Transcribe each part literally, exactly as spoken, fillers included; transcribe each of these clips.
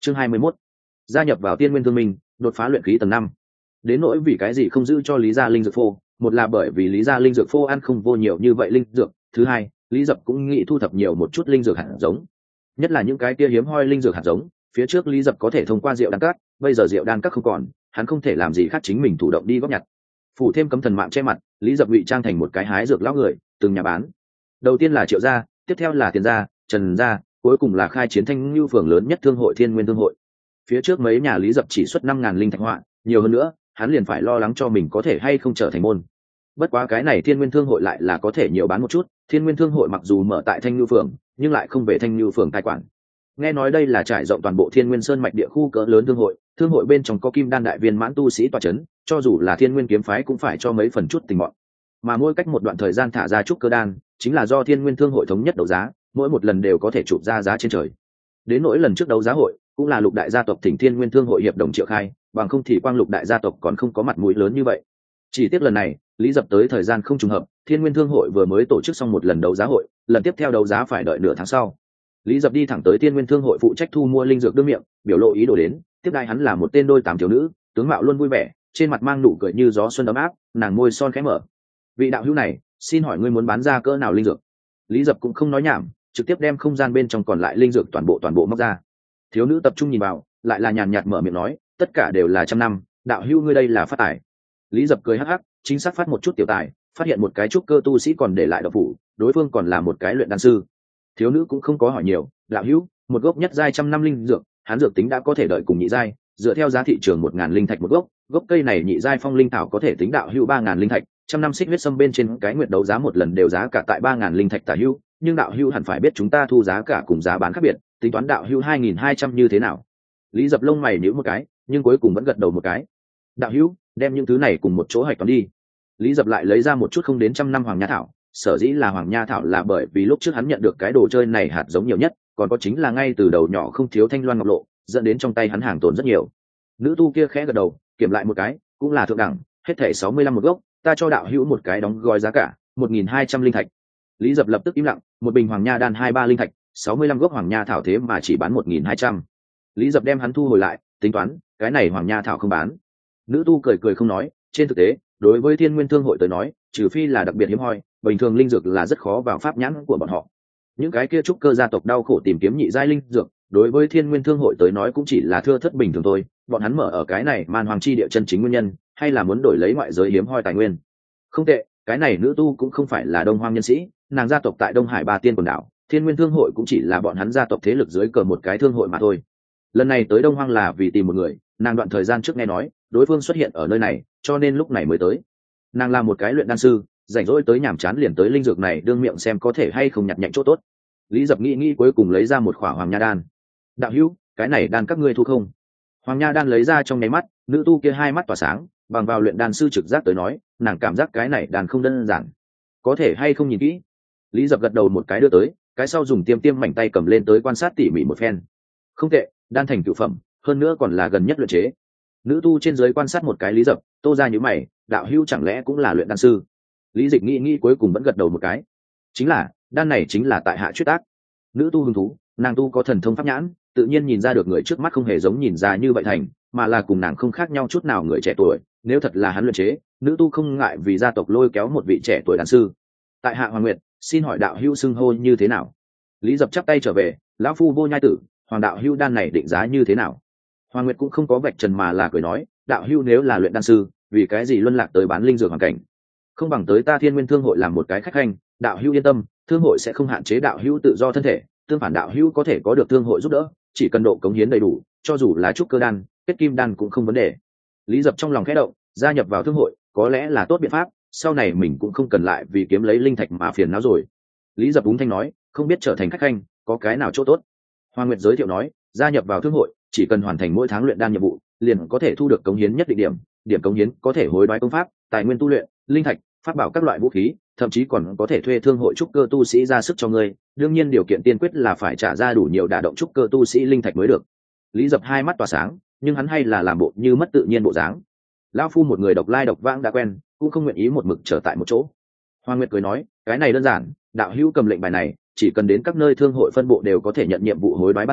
chương hai mươi mốt, gia nhập vào tiên nguyên thương minh, đột phá luyện khí tầng năm. Đến nỗi vì cái gì không giữ cho Lý Gia linh dược phô, một là bởi vì Lý Gia linh dược phô ăn không vô nhiều như vậy linh dược, thứ hai, Lý Dập cũng nghĩ thu thập nhiều một chút linh dược hạt giống, nhất là những cái kia hiếm hoi linh dược hạt giống. Phía trước Lý Dập có thể thông qua rượu đan các, bây giờ rượu đan các không còn, hắn không thể làm gì khác chính mình thủ động đi góp nhặt. Phủ thêm cấm thần mạng che mặt, Lý Dập ngụy trang thành một cái hái dược lão người, từng nhà bán. Đầu tiên là Triệu gia, tiếp theo là Tiền gia, Trần gia, cuối cùng là khai chiến Thanh Nhu phường lớn nhất thương hội Thiên Nguyên thương hội. Phía trước mấy nhà Lý Dập chỉ xuất năm ngàn linh thạch họa, nhiều hơn nữa, hắn liền phải lo lắng cho mình có thể hay không trở thành môn. Bất quá cái này Thiên Nguyên thương hội lại là có thể nhiều bán một chút, Thiên Nguyên thương hội mặc dù mở tại Thanh Nhu phường, nhưng lại không về Thanh Nhu phường cai quản. Nghe nói đây là trải rộng toàn bộ Thiên Nguyên Sơn mạch địa khu cỡ lớn thương hội, thương hội bên trong có kim đan đại viên mãn tu sĩ tọa chấn, cho dù là Thiên Nguyên kiếm phái cũng phải cho mấy phần chút tình bọn. Mà mỗi cách một đoạn thời gian thả ra trúc cơ đan, chính là do Thiên Nguyên thương hội thống nhất đấu giá, mỗi một lần đều có thể chụp ra giá trên trời. Đến nỗi lần trước đấu giá hội, cũng là lục đại gia tộc thỉnh Thiên Nguyên thương hội hiệp đồng triệu khai, bằng không thì quang lục đại gia tộc còn không có mặt mũi lớn như vậy. Chỉ tiếc lần này, Lý Dập tới thời gian không trùng hợp, Thiên Nguyên thương hội vừa mới tổ chức xong một lần đấu giá hội, lần tiếp theo đấu giá phải đợi nửa tháng sau. Lý Dập đi thẳng tới Thiên Nguyên thương hội phụ trách thu mua linh dược đương miệng, biểu lộ ý đồ đến, tiếp đai hắn là một tên đôi tám thiếu nữ, tướng mạo luôn vui vẻ, trên mặt mang nụ cười như gió xuân ấm áp, nàng môi son khẽ mở. Vị đạo hữu này, xin hỏi ngươi muốn bán ra cỡ nào linh dược? Lý Dập cũng không nói nhảm, trực tiếp đem không gian bên trong còn lại linh dược toàn bộ toàn bộ móc ra. Thiếu nữ tập trung nhìn vào, lại là nhàn nhạt mở miệng nói, tất cả đều là trăm năm, đạo hữu ngươi đây là phát tài. Lý Dập cười hắc hắc, chính xác phát một chút tiểu tài, phát hiện một cái trúc cơ tu sĩ còn để lại độc phủ, đối phương còn là một cái luyện đan sư. Thiếu nữ cũng không có hỏi nhiều, đạo hữu, một gốc nhất giai trăm năm linh dược, hắn dược tính đã có thể đợi cùng nhị giai, dựa theo giá thị trường một ngàn linh thạch một gốc, gốc cây này nhị giai phong linh thảo có thể tính đạo hữu ba ngàn linh thạch, trăm năm xích huyết sâm bên trên cái nguyệt đấu giá một lần đều giá cả tại ba ngàn linh thạch tả hữu, nhưng đạo hữu hẳn phải biết chúng ta thu giá cả cùng giá bán khác biệt, tính toán đạo hữu hai nghìn hai trăm như thế nào? Lý Dập lông mày nhíu một cái, nhưng cuối cùng vẫn gật đầu một cái. Đạo hữu, đem những thứ này cùng một chỗ hạch toán đi. Lý Dập lại lấy ra một chút không đến trăm năm hoàng nha thảo, sở dĩ là hoàng nha thảo là bởi vì lúc trước hắn nhận được cái đồ chơi này hạt giống nhiều nhất, còn có chính là ngay từ đầu nhỏ không thiếu thanh loan ngọc lộ, dẫn đến trong tay hắn hàng tồn rất nhiều. Nữ tu kia khẽ gật đầu, kiểm lại một cái, cũng là thượng đẳng, hết thảy sáu mươi lăm một gốc, ta cho đạo hữu một cái đóng gói giá cả một nghìn hai trăm linh thạch. Lý Dập lập tức im lặng, một bình hoàng nha đan hai ba linh thạch, sáu mươi lăm gốc hoàng nha thảo thế mà chỉ bán một nghìn hai trăm. Lý Dập đem hắn thu hồi lại, tính toán, cái này hoàng nha thảo không bán. Nữ tu cười cười không nói, trên thực tế, đối với Thiên Nguyên thương hội tới nói, trừ phi là đặc biệt hiếm hoi, bình thường linh dược là rất khó vào pháp nhãn của bọn họ. Những cái kia trúc cơ gia tộc đau khổ tìm kiếm nhị giai linh dược, đối với Thiên Nguyên thương hội tới nói cũng chỉ là thưa thớt bình thường thôi, bọn hắn mở ở cái này man hoàng chi địa chân chính nguyên nhân, hay là muốn đổi lấy ngoại giới hiếm hoi tài nguyên. Không tệ, cái này nữ tu cũng không phải là Đông Hoang nhân sĩ, nàng gia tộc tại Đông Hải Ba Tiên quần đảo, Thiên Nguyên thương hội cũng chỉ là bọn hắn gia tộc thế lực dưới cờ một cái thương hội mà thôi. Lần này tới Đông Hoang là vì tìm một người, nàng đoạn thời gian trước nghe nói đối phương xuất hiện ở nơi này, cho nên lúc này mới tới. Nàng là một cái luyện đan sư, rảnh rỗi tới nhàm chán liền tới linh dược này đương miệng xem có thể hay không nhặt nhạnh chỗ tốt. Lý Dập nghĩ nghĩ cuối cùng lấy ra một khỏa hoàng nha đan. Đạo hữu, cái này đan các ngươi thu không? Hoàng nha đan lấy ra trong nháy mắt, nữ tu kia hai mắt tỏa sáng, bằng vào luyện đan sư trực giác tới nói, nàng cảm giác cái này đan không đơn giản. Có thể hay không nhìn kỹ? Lý Dập gật đầu một cái đưa tới, cái sau dùng tiêm tiêm mảnh tay cầm lên tới quan sát tỉ mỉ một phen. Không tệ, đan thành cửu phẩm, hơn nữa còn là gần nhất luyện chế. Nữ tu trên dưới quan sát một cái Lý Dập, tô ra nhíu mày, đạo hữu chẳng lẽ cũng là luyện đan sư? Lý Dịch nghĩ nghĩ cuối cùng vẫn gật đầu một cái. Chính là, đan này chính là tại hạ chuyết tác. Nữ tu hứng thú, nàng tu có thần thông pháp nhãn, tự nhiên nhìn ra được người trước mắt không hề giống nhìn ra như vậy thành, mà là cùng nàng không khác nhau chút nào người trẻ tuổi. Nếu thật là hắn luyện chế, nữ tu không ngại vì gia tộc lôi kéo một vị trẻ tuổi đan sư. Tại hạ Hoàng Nguyệt, xin hỏi đạo hữu xưng hô như thế nào? Lý Dập chắp tay trở về, lão phu Vô Nhai Tử, Hoàng đạo hữu đan này định giá như thế nào? Hoàng Nguyệt cũng không có vạch trần mà là cười nói, đạo hữu nếu là luyện đan sư, vì cái gì luân lạc tới bán linh dược hoàn cảnh? Không bằng tới ta Thiên Nguyên thương hội làm một cái khách hành, đạo hữu yên tâm, thương hội sẽ không hạn chế đạo hữu tự do thân thể, tương phản đạo hữu có thể có được thương hội giúp đỡ, chỉ cần độ cống hiến đầy đủ, cho dù là trúc cơ đan, kết kim đan cũng không vấn đề. Lý Dập trong lòng khẽ động, gia nhập vào thương hội, có lẽ là tốt biện pháp, sau này mình cũng không cần lại vì kiếm lấy linh thạch mà phiền não rồi. Lý Dập úng thanh nói, không biết trở thành khách hành, có cái nào chỗ tốt? Hoàng Nguyệt giới thiệu nói, gia nhập vào thương hội, chỉ cần hoàn thành mỗi tháng luyện đan nhiệm vụ, liền có thể thu được cống hiến nhất định điểm, điểm cống hiến có thể hối đoái công pháp, tài nguyên tu luyện, linh thạch, pháp bảo các loại vũ khí, thậm chí còn có thể thuê thương hội trúc cơ tu sĩ ra sức cho ngươi, đương nhiên điều kiện tiên quyết là phải trả ra đủ nhiều đả động trúc cơ tu sĩ linh thạch mới được. Lý Dập hai mắt tỏa sáng, nhưng hắn hay là làm bộ như mất tự nhiên bộ dáng. Lão phu một người độc lai độc vãng đã quen, cũng không nguyện ý một mực trở tại một chỗ. Hoàng Nguyệt cười nói, cái này đơn giản, đạo hữu cầm lệnh bài này, chỉ cần đến các nơi thương hội phân bộ đều có thể nhận nhiệm vụ hối đoái ban thưởng,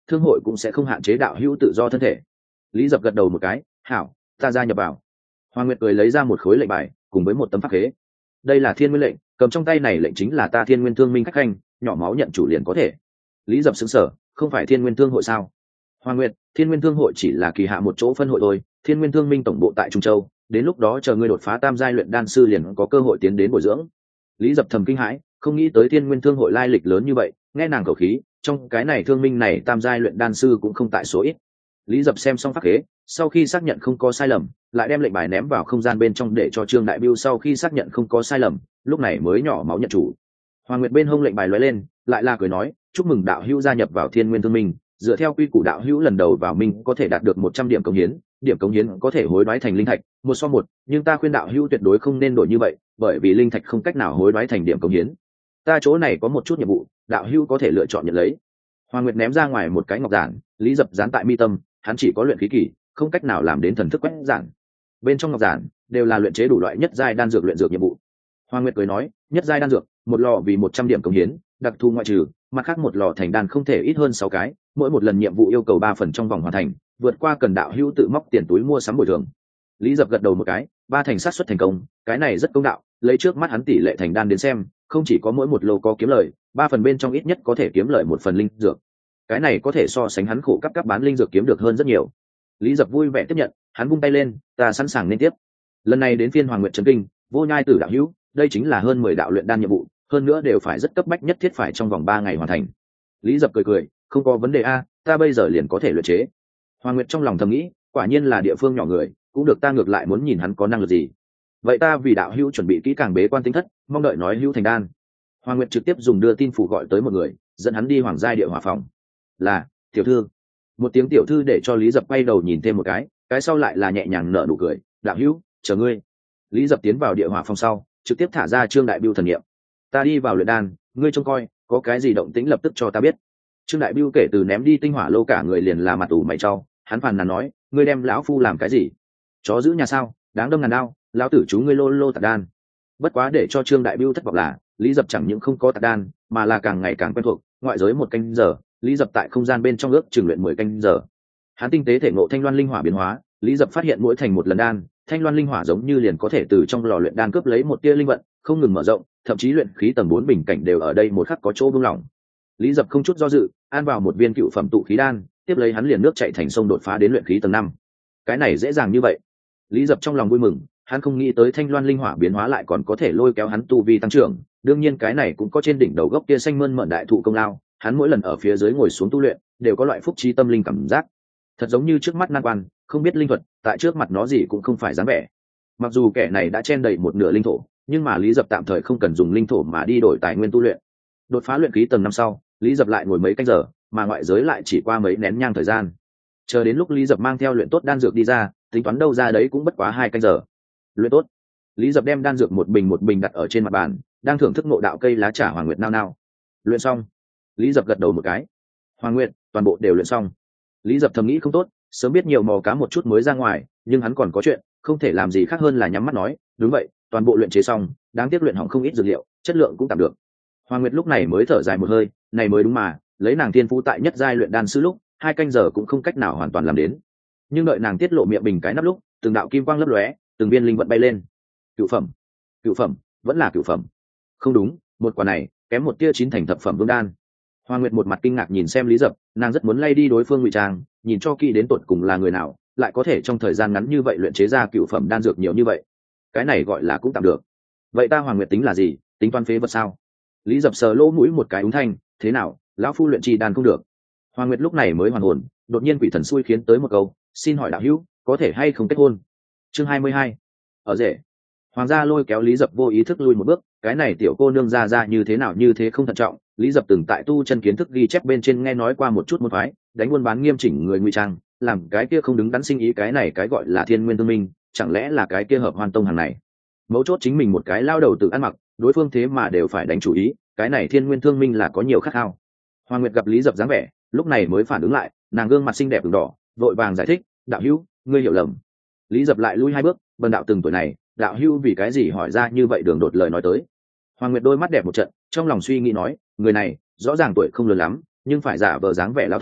thương hội cũng sẽ không hạn chế đạo hữu tự do thân thể. Lý Dập gật đầu một cái, hảo, ta gia nhập vào. Hoàng Nguyệt cười lấy ra một khối lệnh bài cùng với một tấm pháp khế. Đây là thiên nguyên lệnh, cầm trong tay này lệnh chính là ta thiên nguyên thương minh khách khanh, nhỏ máu nhận chủ liền có thể. Lý Dập sững sờ, không phải thiên nguyên thương hội sao? Hoàng Nguyệt, thiên nguyên thương hội chỉ là kỳ hạ một chỗ phân hội thôi, thiên nguyên thương minh tổng bộ tại Trung Châu, đến lúc đó chờ ngươi đột phá tam giai luyện đan sư liền có cơ hội tiến đến bồi dưỡng. Lý Dập thầm kinh hãi, không nghĩ tới thiên nguyên thương hội lai lịch lớn như vậy, nghe nàng khẩu khí, trong cái này thương minh này tam giai luyện đan sư cũng không tại số ít. Lý Dập xem xong pháp khế, sau khi xác nhận không có sai lầm, lại đem lệnh bài ném vào không gian bên trong để cho Trương Đại Biêu sau khi xác nhận không có sai lầm, lúc này mới nhỏ máu nhận chủ. Hoàng Nguyệt bên hông lệnh bài lóe lên, lại là cười nói, chúc mừng đạo hữu gia nhập vào Thiên Nguyên Thương Minh, dựa theo quy củ đạo hữu lần đầu vào minh có thể đạt được một trăm điểm cống hiến, điểm cống hiến có thể hối đoái thành linh thạch, một so một, nhưng ta khuyên đạo hữu tuyệt đối không nên đổi như vậy, bởi vì linh thạch không cách nào hối đoái thành điểm cống hiến. Ta chỗ này có một chút nhiệm vụ, đạo hữu có thể lựa chọn nhận lấy. Hoàng Nguyệt ném ra ngoài một cái ngọc giản, Lý Dập dán tại mi tâm, hắn chỉ có luyện khí kỳ, không cách nào làm đến thần thức quét giản. Bên trong ngọc giản đều là luyện chế đủ loại nhất giai đan dược luyện dược nhiệm vụ. Hoàng Nguyệt cười nói, nhất giai đan dược, một lò vì một trăm điểm cống hiến, đặc thù ngoại trừ, mặt khác một lò thành đan không thể ít hơn sáu cái, mỗi một lần nhiệm vụ yêu cầu ba phần trong vòng hoàn thành, vượt qua cần đạo hữu tự móc tiền túi mua sắm bồi thường. Lý Dập gật đầu một cái, ba thành sát suất thành công, cái này rất công đạo, lấy trước mắt hắn tỷ lệ thành đan đến xem, không chỉ có mỗi một lô có kiếm lời, ba phần bên trong ít nhất có thể kiếm lời một phần linh dược. Cái này có thể so sánh hắn khổ cấp cấp bán linh dược kiếm được hơn rất nhiều. Lý Dập vui vẻ tiếp nhận, hắn vung tay lên, ta sẵn sàng nên tiếp. Lần này đến phiên Hoàng Nguyệt trấn kinh, vô nhai tử đạo hữu, đây chính là hơn mười đạo luyện đan nhiệm vụ, hơn nữa đều phải rất cấp bách nhất thiết phải trong vòng ba ngày hoàn thành. Lý Dập cười cười, không có vấn đề a, ta bây giờ liền có thể luyện chế. Hoàng Nguyệt trong lòng thầm nghĩ, quả nhiên là địa phương nhỏ người, cũng được, ta ngược lại muốn nhìn hắn có năng lực gì. Vậy ta vì đạo hữu chuẩn bị kỹ càng bế quan tinh thất, mong đợi nói hữu thành đan. Hoàng Nguyệt trực tiếp dùng đưa tin phủ gọi tới một người, dẫn hắn đi Hoàng giai địa hỏa phòng. Là tiểu thư. Một tiếng tiểu thư để cho Lý Dập quay đầu nhìn thêm một cái, cái sau lại là nhẹ nhàng nở nụ cười, đạo hữu, chờ ngươi. Lý Dập tiến vào địa hỏa phòng sau, trực tiếp thả ra Trương Đại Biêu thần niệm. Ta đi vào luyện đan, ngươi trông coi, có cái gì động tĩnh lập tức cho ta biết. Trương Đại Biêu kể từ ném đi tinh hỏa lô cả người liền là mặt ủ mày trao, hắn phàn nàn nói, ngươi đem lão phu làm cái gì? Chó giữ nhà sao, đáng đâm ngàn đao, lão tử chú ngươi lô lô tạc đan. Bất quá để cho Trương Đại Biêu thất vọng là, Lý Dập chẳng những không có tạc đan, mà là càng ngày càng quen thuộc, ngoại giới một canh giờ, Lý Dập tại không gian bên trong ước chừng luyện mười canh giờ. Hắn tinh tế thể ngộ thanh loan linh hỏa biến hóa, Lý Dập phát hiện mỗi thành một lần đan, thanh loan linh hỏa giống như liền có thể từ trong lò luyện đan cướp lấy một tia linh vận, không ngừng mở rộng, thậm chí luyện khí tầng bốn bình cảnh đều ở đây một khắc có chỗ buông lỏng. Lý Dập không chút do dự, an vào một viên cựu phẩm tụ khí đan, tiếp lấy hắn liền nước chảy thành sông đột phá đến luyện khí tầng năm. Cái này dễ dàng như vậy. Lý Dập trong lòng vui mừng, hắn không nghĩ tới thanh loan linh hỏa biến hóa lại còn có thể lôi kéo hắn tu vi tăng trưởng, đương nhiên cái này cũng có trên đỉnh đầu gốc kia xanh mơn mởn đại thụ công lao, hắn mỗi lần ở phía dưới ngồi xuống tu luyện, đều có loại phúc trí tâm linh cảm giác. Thật giống như trước mắt nan quan, không biết linh thuật, tại trước mặt nó gì cũng không phải dáng vẻ. Mặc dù kẻ này đã chen đầy một nửa linh thổ, nhưng mà Lý Dập tạm thời không cần dùng linh thổ mà đi đổi tài nguyên tu luyện. Đột phá luyện khí tầng năm sau, Lý Dập lại ngồi mấy canh giờ, mà ngoại giới lại chỉ qua mấy nén nhang thời gian. Chờ đến lúc Lý Dập mang theo luyện tốt đan dược đi ra, tính toán đâu ra đấy cũng bất quá hai canh giờ. Luyện tốt, Lý Dập đem đan dược một bình một bình đặt ở trên mặt bàn, đang thưởng thức ngộ đạo cây lá trà Hoàng Nguyệt nao nao. Luyện xong, Lý Dập gật đầu một cái. Hoàng Nguyệt, toàn bộ đều luyện xong. Lý Dập thầm nghĩ không tốt, sớm biết nhiều mò cá một chút mới ra ngoài, nhưng hắn còn có chuyện, không thể làm gì khác hơn là nhắm mắt nói, đúng vậy, toàn bộ luyện chế xong, đáng tiếc luyện hỏng không ít dược liệu, chất lượng cũng tạm được. Hoàng Nguyệt lúc này mới thở dài một hơi, này mới đúng mà, lấy nàng thiên phú tại nhất giai luyện đan sư lúc, hai canh giờ cũng không cách nào hoàn toàn làm đến. Nhưng đợi nàng tiết lộ miệng bình cái nắp lúc, từng đạo kim quang lấp lóe, từng viên linh vận bay lên. Cửu phẩm, cửu phẩm, vẫn là cửu phẩm. Không đúng, một quả này kém một tia chín thành thập phẩm vương đan. Hoàng Nguyệt một mặt kinh ngạc nhìn xem Lý Dập, nàng rất muốn lay đi đối phương ngụy trang, nhìn cho kỹ đến tột cùng là người nào, lại có thể trong thời gian ngắn như vậy luyện chế ra cửu phẩm đan dược nhiều như vậy. Cái này gọi là cũng tạm được. Vậy ta Hoàng Nguyệt tính là gì, tính toán phế vật sao? Lý Dập sờ lỗ mũi một cái úng thanh, thế nào, lão phu luyện trì đan không được. Hoàng Nguyệt lúc này mới hoàn hồn, đột nhiên quỷ thần xui khiến tới một câu, xin hỏi đạo hữu, có thể hay không kết hôn? Chương hai mươi hai, ở rể. Hoàng gia lôi kéo Lý Dập vô ý thức lui một bước, cái này tiểu cô nương ra ra như thế nào như thế không thận trọng. Lý Dập từng tại tu chân kiến thức ghi chép bên trên nghe nói qua một chút môn phái, đánh buôn bán nghiêm chỉnh người ngụy trang, làm cái kia không đứng đắn sinh ý, cái này cái gọi là thiên nguyên thương minh, chẳng lẽ là cái kia hợp hoan tông hàng này? Mấu chốt chính mình một cái lao đầu tự ăn mặc, đối phương thế mà đều phải đánh chủ ý, cái này thiên nguyên thương minh là có nhiều khát khao. Hoàng Nguyệt gặp Lý Dập dáng vẻ, lúc này mới phản ứng lại, nàng gương mặt xinh đẹp ửng đỏ, vội vàng giải thích, đạo hữu, ngươi hiểu lầm. Lý Dập lại lui hai bước, bần đạo từng tuổi này, đạo hữu vì cái gì hỏi ra như vậy đường đột lời nói tới. Hoàng Nguyệt đôi mắt đẹp một trận, trong lòng suy nghĩ nói, người này rõ ràng tuổi không lớn lắm, nhưng phải giả vờ dáng vẻ lão thành,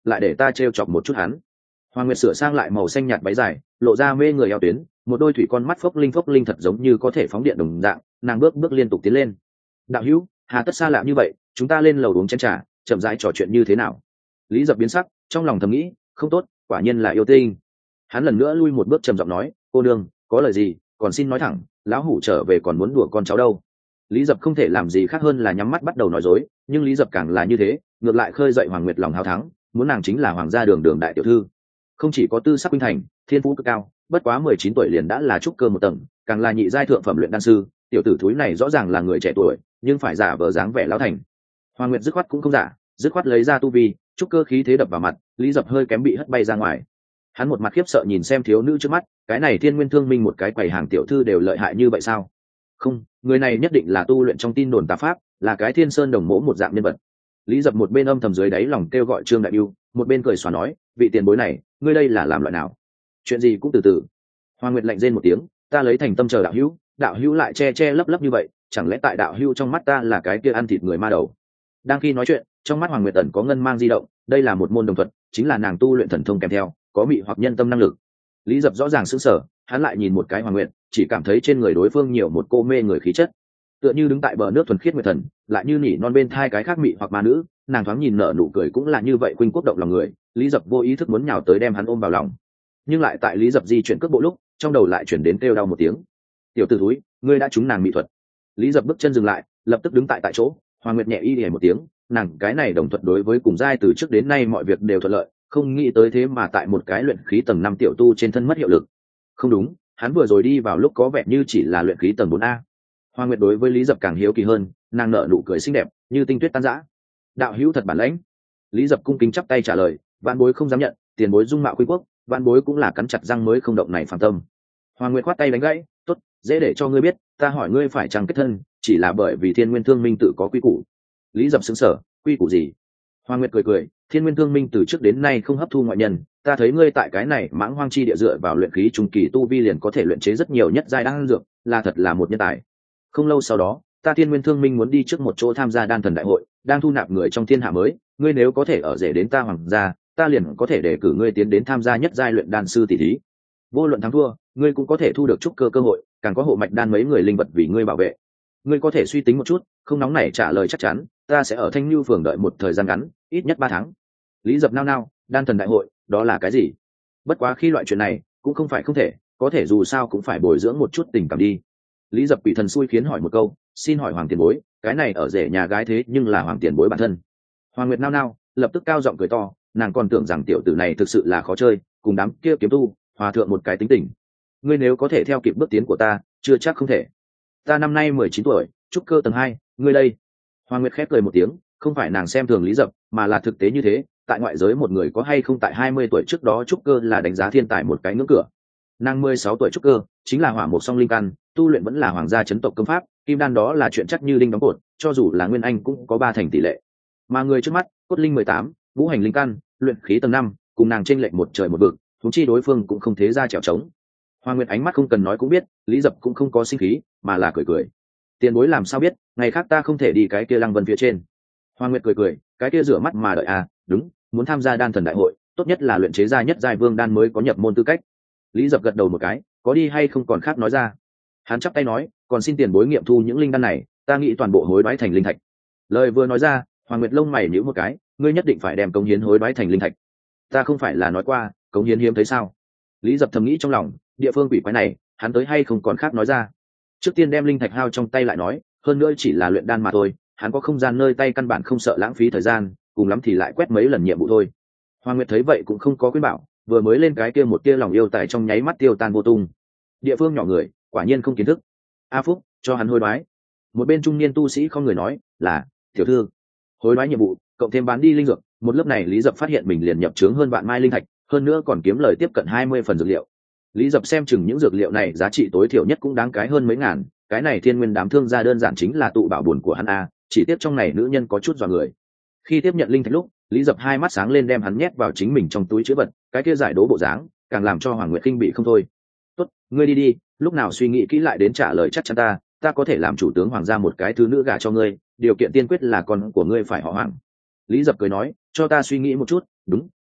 lại để ta trêu chọc một chút hắn. Hoàng Nguyệt sửa sang lại màu xanh nhạt váy dài, lộ ra mê người eo tuyến, một đôi thủy con mắt phốc linh phốc linh thật giống như có thể phóng điện đồng dạng, nàng bước bước liên tục tiến lên. Đạo hữu, hà tất xa lạ như vậy, chúng ta lên lầu uống chén trà, chậm rãi trò chuyện như thế nào? Lý Dập biến sắc, trong lòng thầm nghĩ, không tốt, quả nhiên là yêu tinh. Hắn lần nữa lui một bước trầm giọng nói, cô nương, có lời gì, còn xin nói thẳng, lão hủ trở về còn muốn đùa con cháu đâu. Lý Dập không thể làm gì khác hơn là nhắm mắt bắt đầu nói dối, nhưng Lý Dập càng là như thế, ngược lại khơi dậy Hoàng Nguyệt lòng hào thắng, muốn nàng chính là hoàng gia đường đường đại tiểu thư. Không chỉ có tư sắc khuynh thành, thiên phú cực cao, bất quá mười chín tuổi liền đã là trúc cơ một tầng, càng là nhị giai thượng phẩm luyện đan sư, tiểu tử thúi này rõ ràng là người trẻ tuổi, nhưng phải giả vờ dáng vẻ lão thành. Hoàng Nguyệt dứt khoát cũng không giả, dứt khoát lấy ra tu vi, trúc cơ khí thế đập vào mặt, Lý Dập hơi kém bị hất bay ra ngoài. Hắn một mặt khiếp sợ nhìn xem thiếu nữ trước mắt, cái này Thiên Nguyên Thương Minh một cái quầy hàng tiểu thư đều lợi hại như vậy sao? Không, người này nhất định là tu luyện trong tin đồn tà pháp, là cái Thiên Sơn Đồng Mỗ một dạng nhân vật. Lý Dập một bên âm thầm dưới đáy lòng kêu gọi Trương Đại Biêu, một bên cười xòa nói, vị tiền bối này, ngươi đây là làm loại nào? Chuyện gì cũng từ từ. Hoàng Nguyệt lạnh rên một tiếng, ta lấy thành tâm chờ đạo hữu, đạo hữu lại che che lấp lấp như vậy, chẳng lẽ tại đạo hữu trong mắt ta là cái kia ăn thịt người ma đầu? Đang khi nói chuyện, trong mắt Hoàng Nguyệt ẩn có ngân mang di động, đây là một môn đồng thuật, chính là nàng tu luyện thần thông kèm theo, có mị hoặc nhân tâm năng lực. Lý Dập rõ ràng sững sờ, hắn lại nhìn một cái Hoàng Nguyệt, chỉ cảm thấy trên người đối phương nhiều một cô mê người khí chất, tựa như đứng tại bờ nước thuần khiết nguyệt thần, lại như nỉ non bên thai cái khác mị hoặc ma nữ, nàng thoáng nhìn nở nụ cười cũng là như vậy khuynh quốc động lòng người. Lý Dập vô ý thức muốn nhào tới đem hắn ôm vào lòng, nhưng lại tại Lý Dập di chuyển cước bộ lúc, trong đầu lại chuyển đến kêu đau một tiếng. Tiểu tử thúi, ngươi đã trúng nàng mỹ thuật. Lý Dập bước chân dừng lại, lập tức đứng tại tại chỗ. Hoàng Nguyệt nhẹ y lìa một tiếng, nàng cái này đồng thuận đối với cùng giai từ trước đến nay mọi việc đều thuận lợi, không nghĩ tới thế mà tại một cái luyện khí tầng năm tiểu tu trên thân mất hiệu lực. Không đúng, hắn vừa rồi đi vào lúc có vẻ như chỉ là luyện khí tầng bốn a. Hoàng Nguyệt đối với Lý Dập càng hiếu kỳ hơn, nàng nở nụ cười xinh đẹp, như tinh tuyết tan rã. Đạo hữu thật bản lãnh. Lý Dập cung kính chắp tay trả lời, vạn bối không dám nhận, tiền bối dung mạo quý quốc, vạn bối cũng là cắn chặt răng mới không động này phàm tâm. Hoàng Nguyệt khoát tay đánh gãy, tốt, dễ để cho ngươi biết, ta hỏi ngươi phải chăng kết thân, chỉ là bởi vì Thiên Nguyên Thương Minh tự có quy củ. Lý Dập sững sờ, quy củ gì? Hoàng Nguyệt cười cười, Thiên Nguyên Thương Minh từ trước đến nay không hấp thu ngoại nhân, ta thấy ngươi tại cái này mãng hoang chi địa dựa vào luyện khí trung kỳ tu vi liền có thể luyện chế rất nhiều nhất giai đan dược, là thật là một nhân tài. Không lâu sau đó, ta Thiên Nguyên Thương Minh muốn đi trước một chỗ tham gia đan thần đại hội, đang thu nạp người trong thiên hạ mới, ngươi nếu có thể ở rể đến ta hoàng gia, ta liền có thể đề cử ngươi tiến đến tham gia nhất giai luyện đan sư tỷ thí. Vô luận thắng thua, ngươi cũng có thể thu được trúc cơ cơ hội, càng có hộ mạch đan mấy người linh vật vì ngươi bảo vệ. Ngươi có thể suy tính một chút, không nóng nảy trả lời chắc chắn, ta sẽ ở Thanh Nhu phường đợi một thời gian ngắn, ít nhất ba tháng. Lý Dập nao nao, đan thần đại hội, đó là cái gì? Bất quá khi loại chuyện này, cũng không phải không thể, có thể dù sao cũng phải bồi dưỡng một chút tình cảm đi. Lý Dập bị thần xui khiến hỏi một câu, xin hỏi hoàng tiền bối, cái này ở rể nhà gái thế nhưng là hoàng tiền bối bản thân. Hoàng Nguyệt nao nao, lập tức cao giọng cười to, nàng còn tưởng rằng tiểu tử này thực sự là khó chơi, cùng đám kia kiếm tu hòa thượng một cái tính tình. Ngươi nếu có thể theo kịp bước tiến của ta, chưa chắc không thể. Ta năm nay mười chín tuổi, trúc cơ tầng hai, ngươi đây. Hoàng Nguyệt khép cười một tiếng, không phải nàng xem thường Lý Dập, mà là thực tế như thế, tại ngoại giới một người có hay không tại hai mươi tuổi trước đó trúc cơ là đánh giá thiên tài một cái ngưỡng cửa. Nàng mười sáu tuổi trúc cơ, chính là hỏa mục song linh căn, tu luyện vẫn là hoàng gia chấn tộc công pháp, kim đan đó là chuyện chắc như đinh đóng cột, cho dù là nguyên anh cũng có ba thành tỷ lệ. Mà người trước mắt, cốt linh mười tám, ngũ hành linh căn, luyện khí tầng năm, cùng nàng chênh lệch một trời một vực, huống chi đối phương cũng không thế ra trèo trống. Hoàng Nguyệt ánh mắt không cần nói cũng biết, Lý Dập cũng không có sinh khí, mà là cười cười. Tiền bối làm sao biết, ngày khác ta không thể đi cái kia Lăng Vân phía trên. Hoàng Nguyệt cười cười, cái kia rửa mắt mà đợi à, đúng, muốn tham gia đan thần đại hội, tốt nhất là luyện chế ra nhất giai vương đan mới có nhập môn tư cách. Lý Dập gật đầu một cái, có đi hay không còn khác nói ra. Hắn chắp tay nói, còn xin tiền bối nghiệm thu những linh đan này, ta nghĩ toàn bộ hối đoái thành linh thạch. Lời vừa nói ra, Hoàng Nguyệt lông mày nhíu một cái, ngươi nhất định phải đem cống hiến hối đoái thành linh thạch. Ta không phải là nói qua, cống hiến hiếm thấy sao? Lý Dập thầm nghĩ trong lòng, địa phương quỷ quái này, hắn tới hay không còn khác nói ra. Trước tiên đem linh thạch hao trong tay lại nói, hơn nữa chỉ là luyện đan mà thôi, hắn có không gian nơi tay căn bản không sợ lãng phí thời gian, cùng lắm thì lại quét mấy lần nhiệm vụ thôi. Hoàng Nguyệt thấy vậy cũng không có khuyên bảo, vừa mới lên cái kia một tia lòng yêu tài trong nháy mắt tiêu tan vô tung. Địa phương nhỏ người, quả nhiên không kiến thức. A Phúc, cho hắn hối đoái. Một bên trung niên tu sĩ không người nói, là tiểu thư. Hối đoái nhiệm vụ, cộng thêm bán đi linh dược, một lớp này Lý Dập phát hiện mình liền nhập trướng hơn vạn mai linh thạch, hơn nữa còn kiếm lời tiếp cận hai mươi phần dược liệu. Lý Dập xem chừng những dược liệu này giá trị tối thiểu nhất cũng đáng cái hơn mấy ngàn, cái này thiên nguyên đám thương gia đơn giản chính là tụ bảo buồn của hắn a, chỉ tiếp trong này nữ nhân có chút dọa người. Khi tiếp nhận linh thạch lúc, Lý Dập hai mắt sáng lên đem hắn nhét vào chính mình trong túi trữ vật, cái kia giải đố bộ dáng, càng làm cho Hoàng Nguyệt kinh bị không thôi. "Tốt, ngươi đi đi, lúc nào suy nghĩ kỹ lại đến trả lời chắc chắn ta, ta có thể làm chủ tướng hoàng gia một cái thứ nữ gả cho ngươi, điều kiện tiên quyết là con của ngươi phải họ Hoàng." Lý Dập cười nói, "Cho ta suy nghĩ một chút, đúng,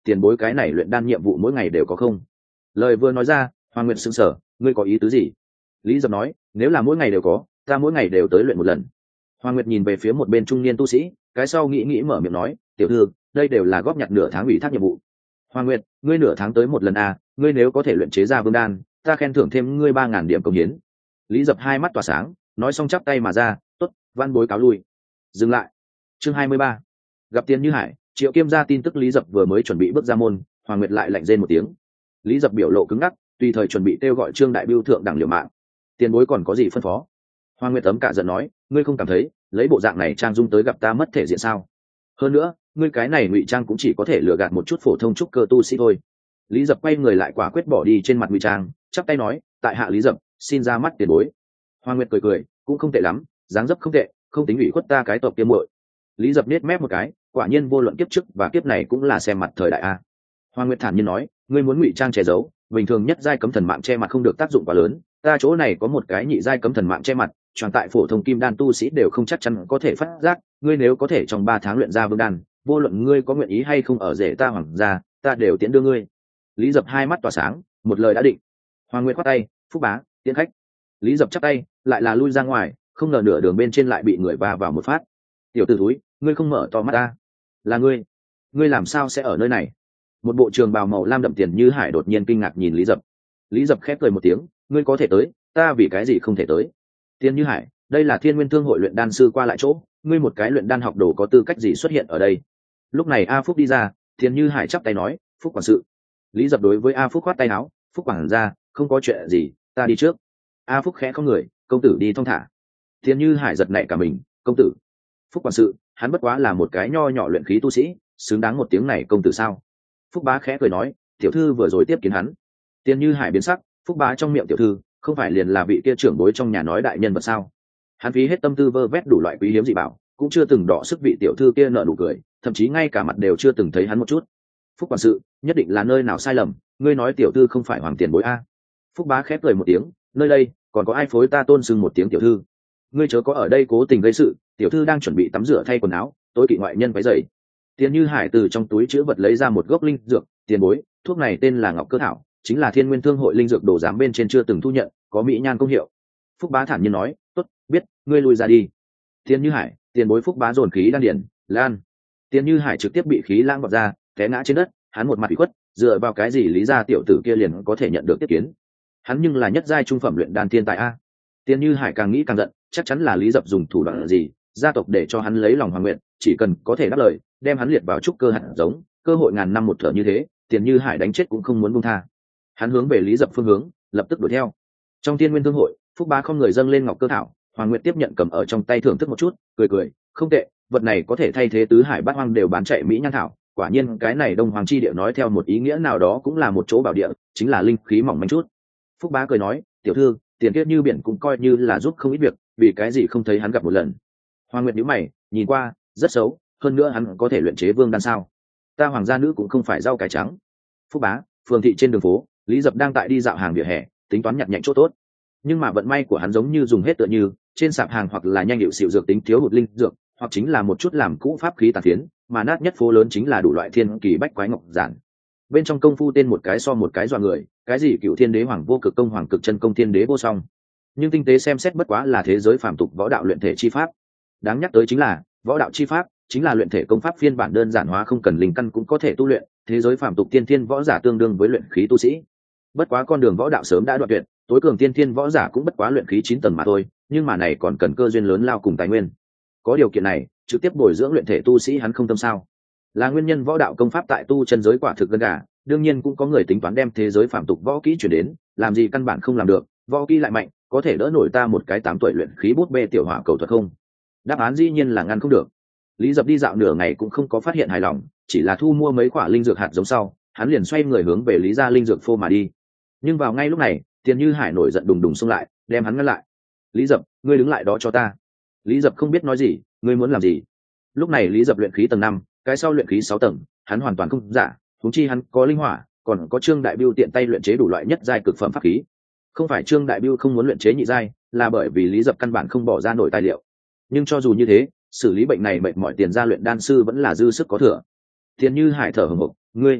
tiền bối cái này luyện đan nhiệm vụ mỗi ngày đều có không? Lời vừa nói ra, Hoàng Nguyệt sững sờ, ngươi có ý tứ gì? Lý Dập nói, nếu là mỗi ngày đều có, ta mỗi ngày đều tới luyện một lần. Hoàng Nguyệt nhìn về phía một bên trung niên tu sĩ, cái sau nghĩ nghĩ mở miệng nói, tiểu thư, đây đều là góp nhặt nửa tháng ủy thác nhiệm vụ. Hoàng Nguyệt, ngươi nửa tháng tới một lần à, ngươi nếu có thể luyện chế ra vương đan, ta khen thưởng thêm ngươi ba ngàn điểm công hiến. Lý Dập hai mắt tỏa sáng, nói xong chắp tay mà ra, tốt, văn bối cáo lui. Dừng lại. Chương hai mươi ba, gặp Tiền Như Hải. Triệu Kiêm ra tin tức Lý Dập vừa mới chuẩn bị bước ra môn, Hoàng Nguyệt lại lạnh rên một tiếng. Lý Dập biểu lộ cứng ngắc, tùy thời chuẩn bị kêu gọi Trương Đại Bưu thượng đẳng liều mạng. Tiền bối còn có gì phân phó? Hoàng Nguyệt tấm cả giận nói, ngươi không cảm thấy lấy bộ dạng này trang dung tới gặp ta mất thể diện sao? Hơn nữa, ngươi cái này ngụy trang cũng chỉ có thể lừa gạt một chút phổ thông trúc cơ tu sĩ thôi. Lý Dập quay người lại quả quyết bỏ đi trên mặt ngụy trang, chắp tay nói, tại hạ Lý Dập, xin ra mắt tiền bối. Hoàng Nguyệt cười cười, cũng không tệ lắm, dáng dấp không tệ, không tính ủy khuất ta cái tộc tiêm muội. Lý Dập nết mép một cái, quả nhiên vô luận kiếp trước và kiếp này cũng là xem mặt thời đại a. Hoàng Nguyệt thản nhiên nói, ngươi muốn ngụy trang che giấu, bình thường nhất giai cấm thần mạng che mặt không được tác dụng quá lớn, ta chỗ này có một cái nhị giai cấm thần mạng che mặt, tròn tại phổ thông kim đan tu sĩ đều không chắc chắn có thể phát giác, ngươi nếu có thể trong ba tháng luyện ra vương đan, vô luận ngươi có nguyện ý hay không ở rể ta hoàng gia, ta đều tiễn đưa ngươi. Lý Dập hai mắt tỏa sáng, một lời đã định. Hoàng Nguyệt khoát tay, Phúc bá, tiễn khách. Lý Dập chắp tay, lại là lui ra ngoài, không ngờ nửa đường bên trên lại bị người va vào một phát. Tiểu tử thúi, ngươi không mở to mắt ta. Là ngươi, ngươi làm sao sẽ ở nơi này? Một bộ trường bào màu lam đậm Tiền Như Hải đột nhiên kinh ngạc nhìn Lý Dập. Lý Dập khép cười một tiếng, ngươi có thể tới, ta vì cái gì không thể tới? Tiền Như Hải, đây là Thiên Nguyên Thương hội luyện đan sư qua lại chỗ, ngươi một cái luyện đan học đồ có tư cách gì xuất hiện ở đây? Lúc này A Phúc đi ra, Tiền Như Hải chắp tay nói, Phúc quản sự. Lý Dập đối với A Phúc khoát tay áo, Phúc quản gia, không có chuyện gì, ta đi trước. A Phúc khẽ không người, công tử đi thong thả. Tiền Như Hải giật nảy cả mình, công tử. Phúc quản sự, hắn bất quá là một cái nho nhỏ luyện khí tu sĩ, xứng đáng một tiếng này công tử sao? Phúc bá khẽ cười nói, tiểu thư vừa rồi tiếp kiến hắn. Tiền Như Hải biến sắc, Phúc bá trong miệng tiểu thư, không phải liền là vị kia trưởng bối trong nhà nói đại nhân vật sao? Hắn phí hết tâm tư vơ vét đủ loại quý hiếm dị bảo, cũng chưa từng đọ sức vị tiểu thư kia nợ nụ cười, thậm chí ngay cả mặt đều chưa từng thấy hắn một chút. Phúc quản sự, nhất định là nơi nào sai lầm, ngươi nói tiểu thư không phải hoàng tiền bối a? Phúc bá khép cười một tiếng, nơi đây còn có ai phối ta tôn sưng một tiếng tiểu thư? Ngươi chớ có ở đây cố tình gây sự, tiểu thư đang chuẩn bị tắm rửa thay quần áo, tối kỵ ngoại nhân váy dày. Tiền Như Hải từ trong túi chữ vật lấy ra một gốc linh dược, tiền bối, thuốc này tên là Ngọc Cơ Thảo, chính là Thiên Nguyên Thương hội linh dược đồ giám bên trên chưa từng thu nhận, có mỹ nhan công hiệu. Phúc bá thản nhiên nói, tốt, biết, ngươi lui ra đi. Tiền Như Hải, tiền bối. Phúc bá dồn khí đan điển, lan. Tiền Như Hải trực tiếp bị khí lãng vọt ra, té ngã trên đất, hắn một mặt bị khuất, dựa vào cái gì Lý gia tiểu tử kia liền có thể nhận được tiếp kiến? Hắn nhưng là nhất giai trung phẩm luyện đan thiên tài a. Tiền Như Hải càng nghĩ càng giận, chắc chắn là Lý Dập dùng thủ đoạn gì, gia tộc để cho hắn lấy lòng Hoàng Nguyệt, chỉ cần có thể đáp lời, đem hắn liệt vào trúc cơ hạt giống, cơ hội ngàn năm một thở như thế, Tiền Như Hải đánh chết cũng không muốn buông tha. Hắn hướng về Lý Dập phương hướng, lập tức đuổi theo. Trong Thiên Nguyên Thương hội, Phúc bá không người dâng lên Ngọc Cơ Thảo, Hoàng Nguyệt tiếp nhận cầm ở trong tay thưởng thức một chút, cười cười, không tệ, vật này có thể thay thế tứ hải bát hoang đều bán chạy mỹ nhan thảo, quả nhiên cái này Đông Hoàng chi địa nói theo một ý nghĩa nào đó cũng là một chỗ bảo địa, chính là linh khí mỏng manh chút. Phúc bá cười nói, tiểu thư, tiền kiếp như biển cũng coi như là giúp không ít việc, vì cái gì không thấy hắn gặp một lần? Hoàng Nguyệt nhíu mày, nhìn qua rất xấu, hơn nữa hắn có thể luyện chế vương đan sao? Ta hoàng gia nữ cũng không phải rau cải trắng. Phúc bá, phường thị trên đường phố, Lý Dập đang tại đi dạo hàng vỉa hè, tính toán nhặt nhạnh chỗ tốt, nhưng mà vận may của hắn giống như dùng hết tựa như trên sạp hàng hoặc là nhanh hiệu xịu dược tính thiếu hụt linh dược, hoặc chính là một chút làm cũ pháp khí tàn phiến, mà nát nhất phố lớn chính là đủ loại thiên kỳ bách quái ngọc giản. Bên trong công phu tên một cái so một cái dọa người, cái gì cựu thiên đế hoàng vô cực công, hoàng cực chân công, thiên đế vô song, nhưng tinh tế xem xét bất quá là thế giới phàm tục võ đạo luyện thể chi pháp. Đáng nhắc tới chính là võ đạo chi pháp chính là luyện thể công pháp phiên bản đơn giản hóa, không cần linh căn cũng có thể tu luyện, thế giới phàm tục tiên thiên võ giả tương đương với luyện khí tu sĩ. Bất quá con đường võ đạo sớm đã đoạn tuyệt, tối cường tiên thiên võ giả cũng bất quá luyện khí chín tầng mà thôi, nhưng mà này còn cần cơ duyên lớn lao cùng tài nguyên. Có điều kiện này, trực tiếp bồi dưỡng luyện thể tu sĩ hắn không tâm sao? Là nguyên nhân võ đạo công pháp tại tu chân giới quả thực gần gà, đương nhiên cũng có người tính toán đem thế giới phàm tục võ kỹ chuyển đến, làm gì căn bản không làm được, võ kỹ lại mạnh, có thể đỡ nổi ta một cái tám tuổi luyện khí bút bê tiểu hỏa cầu thuật không? Đáp án dĩ nhiên là ngăn không được. Lý Dập đi dạo nửa ngày cũng không có phát hiện hài lòng, chỉ là thu mua mấy quả linh dược hạt giống sau, hắn liền xoay người hướng về Lý gia linh dược phô mà đi. Nhưng vào ngay lúc này, Tiền Như Hải nổi giận đùng đùng xông lại, đem hắn ngăn lại. Lý Dập, ngươi đứng lại đó cho ta. Lý Dập không biết nói gì, ngươi muốn làm gì? Lúc này Lý Dập luyện khí tầng năm, cái sau luyện khí sáu tầng, hắn hoàn toàn không giả, huống chi hắn có linh hỏa, còn có Trương Đại Bưu tiện tay luyện chế đủ loại nhất giai cực phẩm pháp khí. Không phải Trương Đại Bưu không muốn luyện chế nhị giai, là bởi vì Lý Dập căn bản không bỏ ra nổi tài liệu. Nhưng cho dù như thế, xử lý bệnh này mệt mỏi Tiền gia luyện đan sư vẫn là dư sức có thừa. Tiền Như Hải thở hổn hển, ngươi,